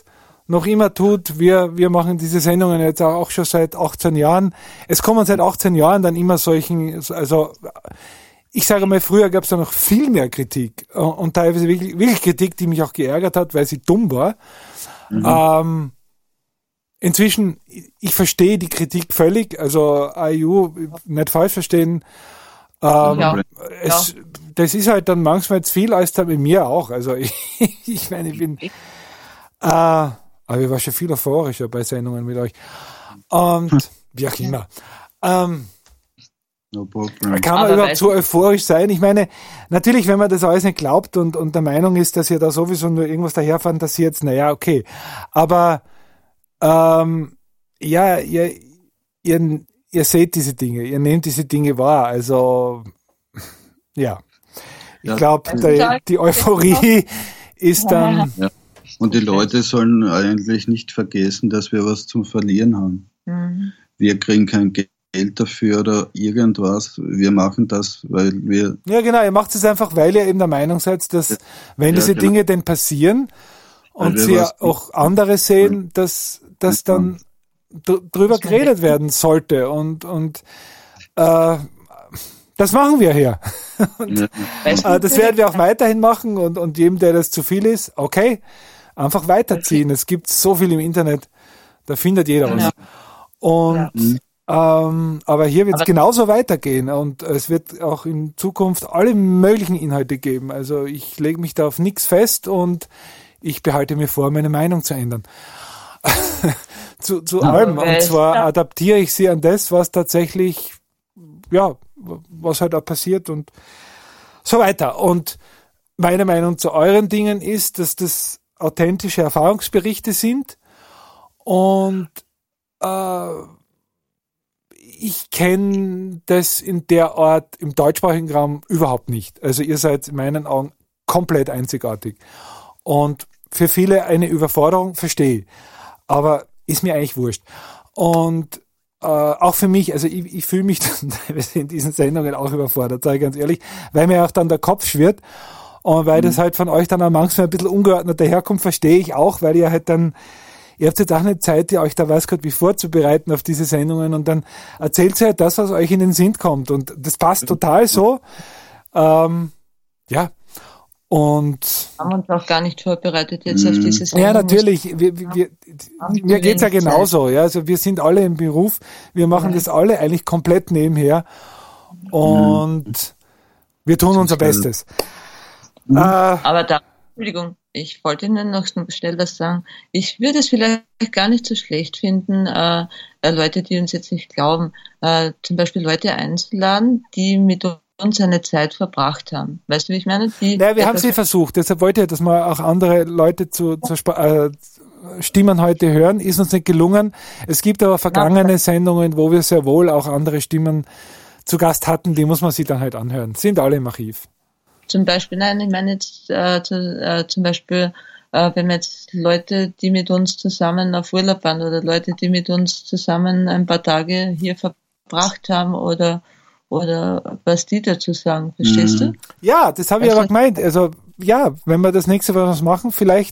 noch immer tut. Wir, wir machen diese Sendungen jetzt auch schon seit achtzehn Jahren. Es kommen seit achtzehn Jahren dann immer solchen, also ich sage mal, früher gab es da noch viel mehr Kritik und teilweise wirklich, wirklich Kritik, die mich auch geärgert hat, weil sie dumm war. Mhm. Ähm, inzwischen, ich verstehe die Kritik völlig, also I U, nicht falsch verstehen. Ähm, ja. es, ja. Das ist halt dann manchmal zu viel, als da mit mir auch. Also ich, ich meine, ich bin, äh, aber ich war schon viel euphorischer bei Sendungen mit euch. Und hm. wie auch immer. Ähm, no kann man aber überhaupt so euphorisch sein? Ich meine, natürlich, wenn man das alles nicht glaubt und, und der Meinung ist, dass ihr da sowieso nur irgendwas daher fantasiert, naja, okay. Aber ähm, ja, ihr, ihr, ihr seht diese Dinge, ihr nehmt diese Dinge wahr. Also ja, ich glaube, die, die Euphorie ist dann... Ja. Und die Leute sollen eigentlich nicht vergessen, dass wir was zum Verlieren haben. Mhm. Wir kriegen kein Geld dafür oder irgendwas. Wir machen das, weil wir... Ja, genau. Ihr macht es einfach, weil ihr eben der Meinung seid, dass, ja, wenn diese ja, genau. Dinge denn passieren und sie auch andere sehen, dass, dass dann dr- drüber geredet werden sollte. Und, und äh, das machen wir hier. Und, ja. äh, das werden wir auch weiterhin machen. Und, und jedem, der das zu viel ist, okay, einfach weiterziehen. Okay. Es gibt so viel im Internet, da findet jeder was. Ja. Und ja. ähm, aber hier wird es genauso weitergehen und es wird auch in Zukunft alle möglichen Inhalte geben. Also ich lege mich da auf nichts fest und ich behalte mir vor, meine Meinung zu ändern. zu zu ja, allem. Und zwar ja. adaptiere ich sie an das, was tatsächlich, ja, was halt auch passiert und so weiter. Und meine Meinung zu euren Dingen ist, dass das authentische Erfahrungsberichte sind und äh, ich kenne das in der Art im deutschsprachigen Raum überhaupt nicht. Also ihr seid in meinen Augen komplett einzigartig und für viele eine Überforderung, verstehe ich, aber ist mir eigentlich wurscht. Und äh, auch für mich, also ich, ich fühle mich dann teilweise in diesen Sendungen auch überfordert, sage ich ganz ehrlich, weil mir auch dann der Kopf schwirrt. Und weil mhm. das halt von euch dann auch manchmal ein bisschen ungeordnet daherkommt, verstehe ich auch, weil ihr halt dann, ihr habt jetzt auch eine Zeit, ihr euch da weiß Gott wie vorzubereiten auf diese Sendungen und dann erzählt ihr halt das, was euch in den Sinn kommt und das passt total so. Ähm, ja. Und wir haben uns auch gar nicht vorbereitet jetzt auf diese Sendung. Ja, natürlich. Wir, wir, wir, mir geht's ja genauso. Ja, also wir sind alle im Beruf. Wir machen ja. das alle eigentlich komplett nebenher und mhm. wir tun unser Bestes. Mhm. Äh, Aber da, Entschuldigung, ich wollte Ihnen noch schnell was sagen. Ich würde es vielleicht gar nicht so schlecht finden, äh, Leute, die uns jetzt nicht glauben, äh, zum Beispiel Leute einzuladen, die mit uns eine Zeit verbracht haben. Weißt du, wie ich meine? Die naja, wir haben sie versucht. Deshalb wollte ich, dass wir auch andere Leute zu, zu äh, Stimmen heute hören. Ist uns nicht gelungen. Es gibt aber vergangene ja. Sendungen, wo wir sehr wohl auch andere Stimmen zu Gast hatten. Die muss man sich dann halt anhören. Sind alle im Archiv. Zum Beispiel, nein, ich meine jetzt äh, zu, äh, zum Beispiel, äh, wenn wir jetzt Leute, die mit uns zusammen auf Urlaub waren oder Leute, die mit uns zusammen ein paar Tage hier verbracht haben oder oder was die dazu sagen, verstehst mhm. du? Ja, das habe ich also, aber gemeint. Also ja, wenn wir das nächste Mal was machen, vielleicht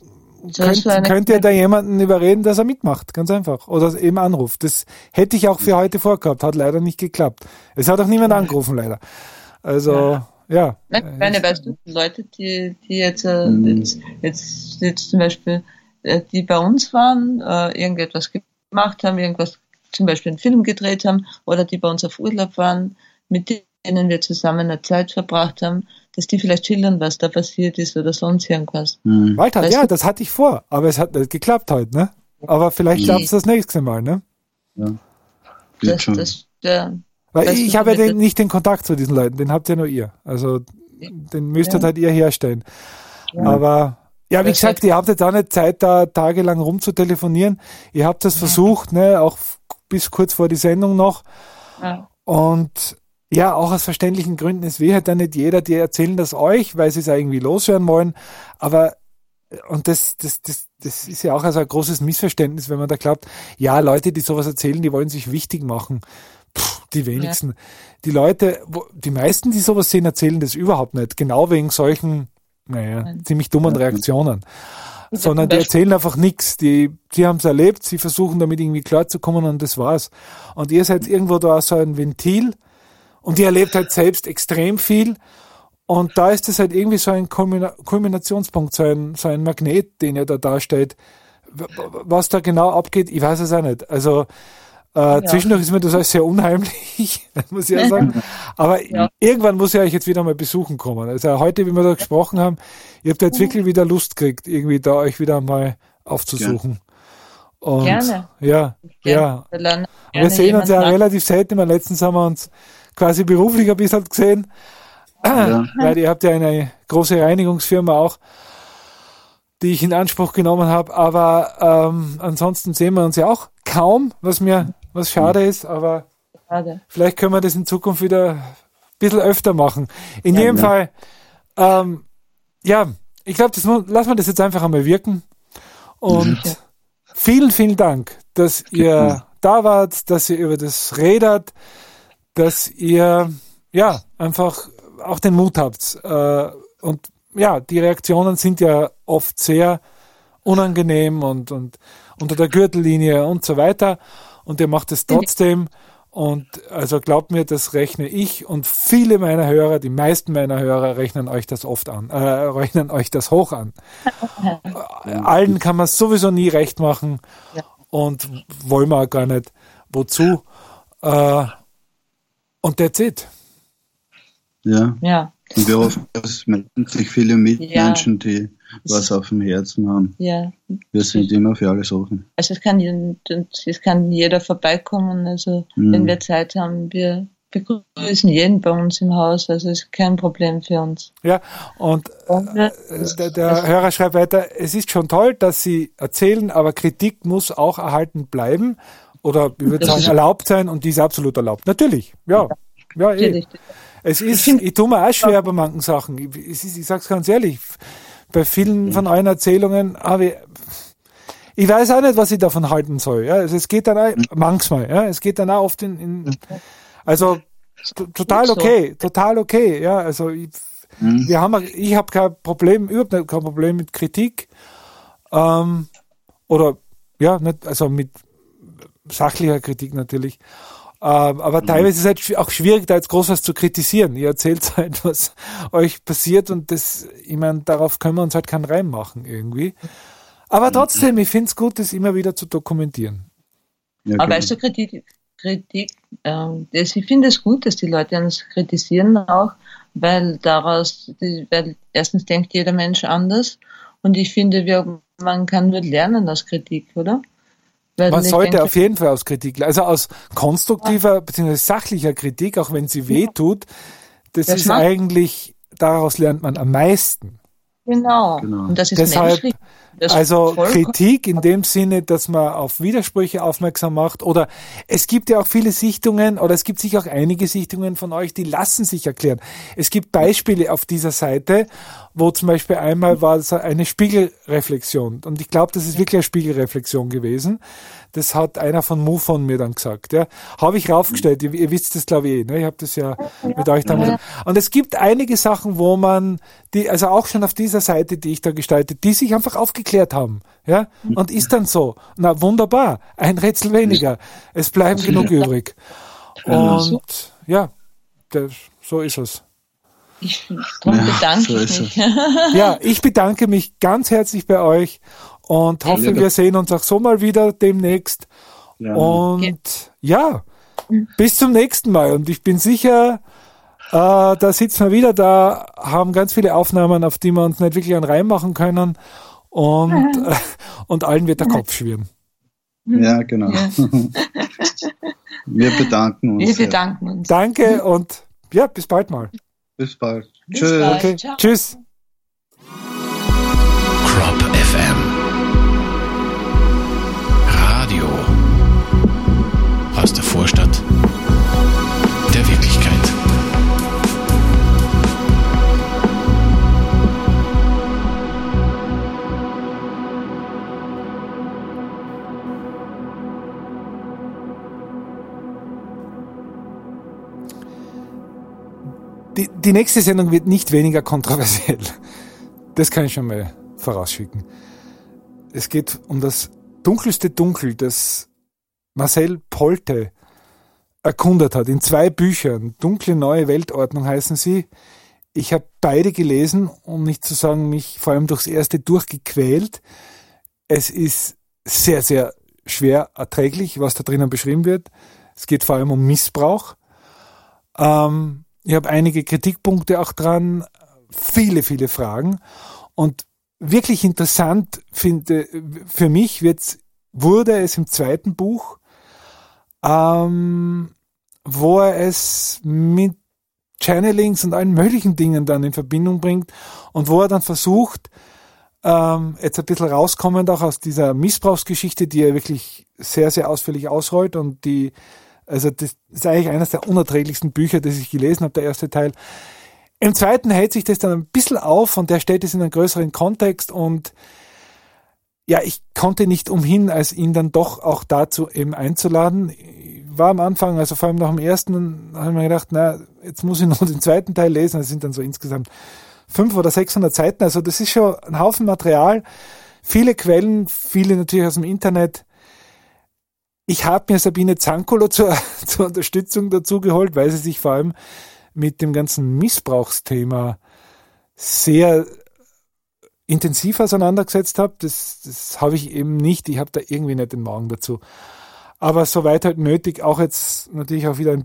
könnt, könnt ihr da jemanden überreden, dass er mitmacht, ganz einfach. Oder eben anruft. Das hätte ich auch für heute vorgehabt, hat leider nicht geklappt. Es hat auch niemand angerufen, leider. Also... Ja. Ja. Nein, meine, weißt du, Leute, die, die jetzt, äh, jetzt, jetzt, jetzt zum Beispiel, äh, die bei uns waren, äh, irgendetwas gemacht haben, irgendwas, zum Beispiel einen Film gedreht haben, oder die bei uns auf Urlaub waren, mit denen wir zusammen eine Zeit verbracht haben, dass die vielleicht schildern, was da passiert ist oder sonst irgendwas. Mhm. Walter, weißt ja, du? Das hatte ich vor, aber es hat nicht geklappt heute, ne? Aber vielleicht klappt es das nächste Mal, ne? Ja. Das, das, der, Weil weißt ich, ich habe ja den, nicht den Kontakt zu diesen Leuten, den habt ja nur ihr. Also den müsstet ja. halt ihr herstellen. Ja. Aber ja, wie das gesagt, ihr habt jetzt auch nicht Zeit, da tagelang rumzutelefonieren. Ihr habt das ja. versucht, ne, auch bis kurz vor die Sendung noch. Ja. Und ja, auch aus verständlichen Gründen, es will halt dann nicht jeder, die erzählen das euch, weil sie es irgendwie loswerden wollen. Aber und das, das, das, das ist ja auch also ein großes Missverständnis, wenn man da glaubt, ja, Leute, die sowas erzählen, die wollen sich wichtig machen. Puh, die wenigsten. Ja. Die Leute, wo, die meisten, die sowas sehen, erzählen das überhaupt nicht. Genau wegen solchen, naja, ziemlich dummen Reaktionen. sondern die erzählen einfach nichts. Die, die haben es erlebt, sie versuchen damit irgendwie klarzukommen und das war's. Und ihr seid irgendwo da so ein Ventil und ihr erlebt halt selbst extrem viel und da ist es halt irgendwie so ein Kulmina- Kulminationspunkt, so ein, so ein Magnet, den ihr da darstellt. W- Was da genau abgeht, ich weiß es auch nicht. Also Äh, ja. Zwischendurch ist mir das alles sehr unheimlich, muss ich ja sagen. Aber ja. irgendwann muss ich euch jetzt wieder mal besuchen kommen. Also heute, wie wir da gesprochen haben, ihr habt jetzt wirklich wieder Lust gekriegt, irgendwie da euch wieder mal aufzusuchen. Ja. Und Gerne. Ja, Gerne. ja. Wir, lernen wir sehen uns ja nach. relativ selten. Im letzten haben wir uns quasi beruflich ein bisschen gesehen. Ja. Weil ihr habt ja eine große Reinigungsfirma auch, die ich in Anspruch genommen habe. Aber ähm, ansonsten sehen wir uns ja auch kaum, was mir was schade ist, aber schade. Vielleicht können wir das in Zukunft wieder ein bisschen öfter machen. In ja, jedem ja. Fall, ähm, ja, ich glaube, das lassen wir das jetzt einfach einmal wirken. Und ja. vielen, vielen Dank, dass ihr ja. da wart, dass ihr über das redet, dass ihr ja einfach auch den Mut habt. Äh, und ja, die Reaktionen sind ja oft sehr unangenehm und, und unter der Gürtellinie und so weiter. Und ihr macht es trotzdem. Und also glaubt mir, das rechne ich und viele meiner Hörer, die meisten meiner Hörer rechnen euch das oft an, äh, rechnen euch das hoch an. Allen kann man es sowieso nie recht machen und wollen wir auch gar nicht. Wozu? Äh, und that's it. Ja. Ja. Und wir hoffen, dass melden sich viele Mitmenschen, ja. die was auf dem Herzen haben. Ja. Wir sind immer für alles offen. Also es kann, es kann jeder vorbeikommen. Also mhm. wenn wir Zeit haben, wir begrüßen jeden bei uns im Haus. Also es ist kein Problem für uns. Ja, und äh, der, der Hörer schreibt weiter, es ist schon toll, dass Sie erzählen, aber Kritik muss auch erhalten bleiben oder ich würde sagen erlaubt sein und die ist absolut erlaubt. Natürlich, ja. Ja, eh. Es ist, ich tue mir auch schwer bei manchen Sachen. Ich, ich, ich sag's ganz ehrlich, bei vielen von euren Erzählungen habe ich, ich weiß auch nicht, was ich davon halten soll. Ja, also es geht dann auch, manchmal, ja, es geht dann auch oft in, in also t- total okay, total okay. Ja, also ich, wir haben, ich habe kein Problem, überhaupt nicht kein Problem mit Kritik, ähm, oder ja, nicht, also mit sachlicher Kritik natürlich. Aber teilweise ist es halt auch schwierig, da jetzt groß was zu kritisieren. Ihr erzählt halt, was euch passiert und das, ich meine, darauf können wir uns halt keinen Reim machen irgendwie. Aber trotzdem, ich finde es gut, das immer wieder zu dokumentieren. Ja, aber weißt du, Kritik, Kritik äh, das, ich finde es gut, dass die Leute uns kritisieren auch, weil daraus, die, weil erstens denkt jeder Mensch anders und ich finde, wir, man kann nur lernen aus Kritik, oder? Man sollte denke, auf jeden Fall aus Kritik, also aus konstruktiver ja. bzw. sachlicher Kritik, auch wenn sie weh tut, das, das ist macht. eigentlich, daraus lernt man am meisten. Genau. genau. Und das ist Deshalb, menschlich. Das also Kritik in dem Sinne, dass man auf Widersprüche aufmerksam macht oder es gibt ja auch viele Sichtungen oder es gibt sicher auch einige Sichtungen von euch, die lassen sich erklären. Es gibt Beispiele auf dieser Seite, wo zum Beispiel einmal war es eine Spiegelreflexion und ich glaube, das ist wirklich eine Spiegelreflexion gewesen. Das hat einer von MUFON mir dann gesagt. Ja, habe ich raufgestellt. Ihr, ihr wisst das, glaube ich, eh. Ne? Ich habe das ja mit euch damals. Und es gibt einige Sachen, wo man, die, also auch schon auf dieser Seite, die ich da gestalte, die sich einfach aufgeklärt haben. Ja, und ist dann so. Na, wunderbar. Ein Rätsel weniger. Es bleiben genug übrig. Und ja, das, so ist es. Ich, darum bedanke ja, so ich mich. Ja, ich bedanke mich ganz herzlich bei euch. Und hoffe, ja, wir sehen uns auch so mal wieder demnächst. Ja. Und ja, bis zum nächsten Mal. Und ich bin sicher, äh, da sitzen wir wieder da, haben ganz viele Aufnahmen, auf die wir uns nicht wirklich einen Reim machen können. Und, äh, und allen wird der Kopf schwirren. Ja, genau. Ja. Wir bedanken uns. Wir bedanken uns. Danke und ja, bis bald mal. Bis bald. Bis Tschüss. bald. Okay. Tschüss. Crop F M. Radio aus der Vorstadt der Wirklichkeit. Die, die nächste Sendung wird nicht weniger kontroversiell. Das kann ich schon mal vorausschicken. es geht um das dunkelste Dunkel, das Marcel Polte erkundet hat, in zwei Büchern. Dunkle neue Weltordnung heißen sie. Ich habe beide gelesen, um nicht zu sagen, mich vor allem durchs erste durchgequält. Es ist sehr, sehr schwer erträglich, was da drinnen beschrieben wird. Es geht vor allem um Missbrauch. Ähm, ich habe einige Kritikpunkte auch dran, viele, viele Fragen. Und wirklich interessant finde, für mich wird's, wurde es im zweiten Buch, ähm, wo er es mit Channelings und allen möglichen Dingen dann in Verbindung bringt und wo er dann versucht, ähm, jetzt ein bisschen rauskommend auch aus dieser Missbrauchsgeschichte, die er wirklich sehr, sehr ausführlich ausrollt und die, also das ist eigentlich eines der unerträglichsten Bücher, das ich gelesen habe, der erste Teil. Im zweiten hält sich das dann ein bisschen auf und der stellt es in einen größeren Kontext und ja, ich konnte nicht umhin, als ihn dann doch auch dazu eben einzuladen. Ich war am Anfang, also vor allem nach dem ersten, habe ich mir gedacht, na, jetzt muss ich noch den zweiten Teil lesen. Das sind dann so insgesamt fünf oder sechshundert Seiten. Also das ist schon ein Haufen Material, viele Quellen, viele natürlich aus dem Internet. Ich habe mir Sabine Zankolo zur, zur Unterstützung dazu geholt, weil sie sich vor allem mit dem ganzen Missbrauchsthema sehr intensiv auseinandergesetzt habe. Das, das habe ich eben nicht. Ich habe da irgendwie nicht den Magen dazu. Aber soweit halt nötig, auch jetzt natürlich auch wieder im,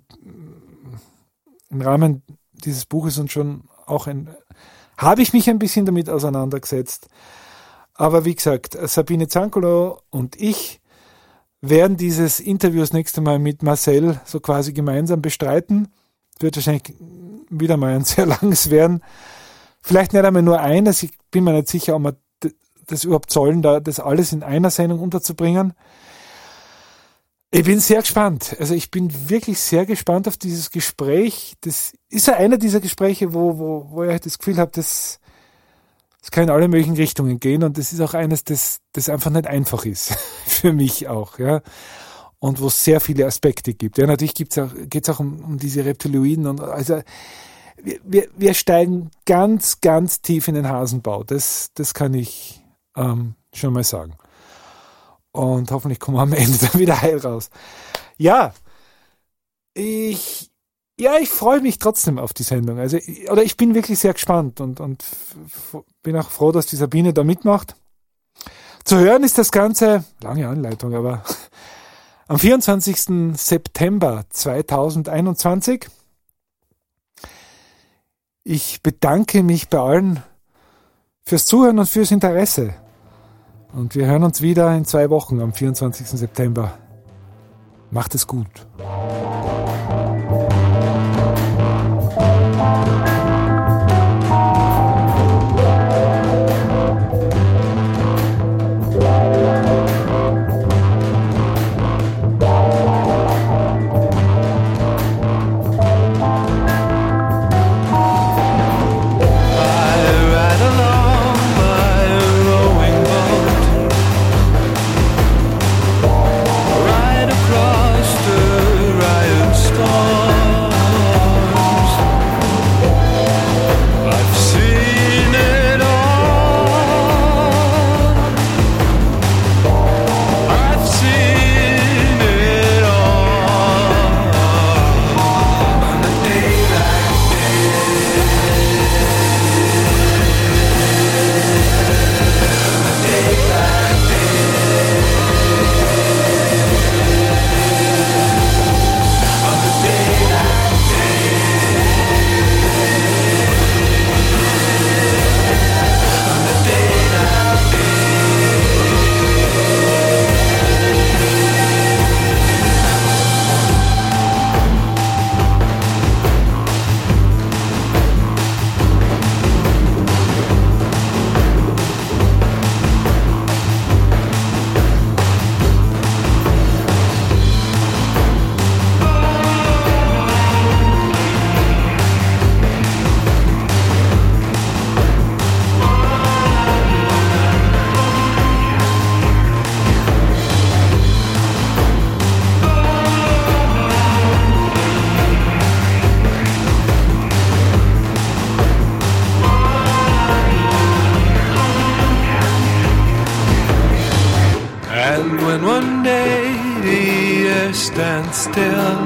im Rahmen dieses Buches und schon auch ein, habe ich mich ein bisschen damit auseinandergesetzt. Aber wie gesagt, Sabine Zankolo und ich werden dieses Interview das nächste Mal mit Marcel so quasi gemeinsam bestreiten. Wird wahrscheinlich wieder mal ein sehr langes werden. Vielleicht nicht einmal nur eines. Ich bin mir nicht sicher, ob wir das überhaupt sollen, da das alles in einer Sendung unterzubringen. Ich bin sehr gespannt. Also ich bin wirklich sehr gespannt auf dieses Gespräch. Das ist ja einer dieser Gespräche, wo, wo, wo ich das Gefühl habe, das, das kann in alle möglichen Richtungen gehen und das ist auch eines, das, das einfach nicht einfach ist. Für mich auch, ja. Und wo es sehr viele Aspekte gibt. Ja, natürlich gibt's auch, geht's auch um, um diese Reptiloiden und also wir, wir, wir steigen ganz, ganz tief in den Hasenbau. Das, das kann ich ähm, schon mal sagen. Und hoffentlich kommen wir am Ende dann wieder heil raus. Ja, ich, ja, ich freue mich trotzdem auf die Sendung. Also, oder ich bin wirklich sehr gespannt und, und f- bin auch froh, dass die Sabine da mitmacht. Zu hören ist das Ganze, lange Anleitung, aber am vierundzwanzigsten September zweitausendeinundzwanzig. Ich bedanke mich bei allen fürs Zuhören und fürs Interesse. Und wir hören uns wieder in zwei Wochen am vierundzwanzigsten September. Macht es gut. Right across the riot stand still.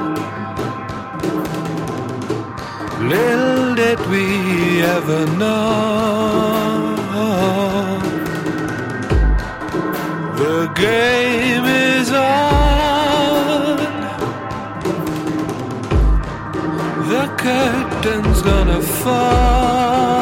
Little did we ever know, the game is on, the curtain's gonna fall.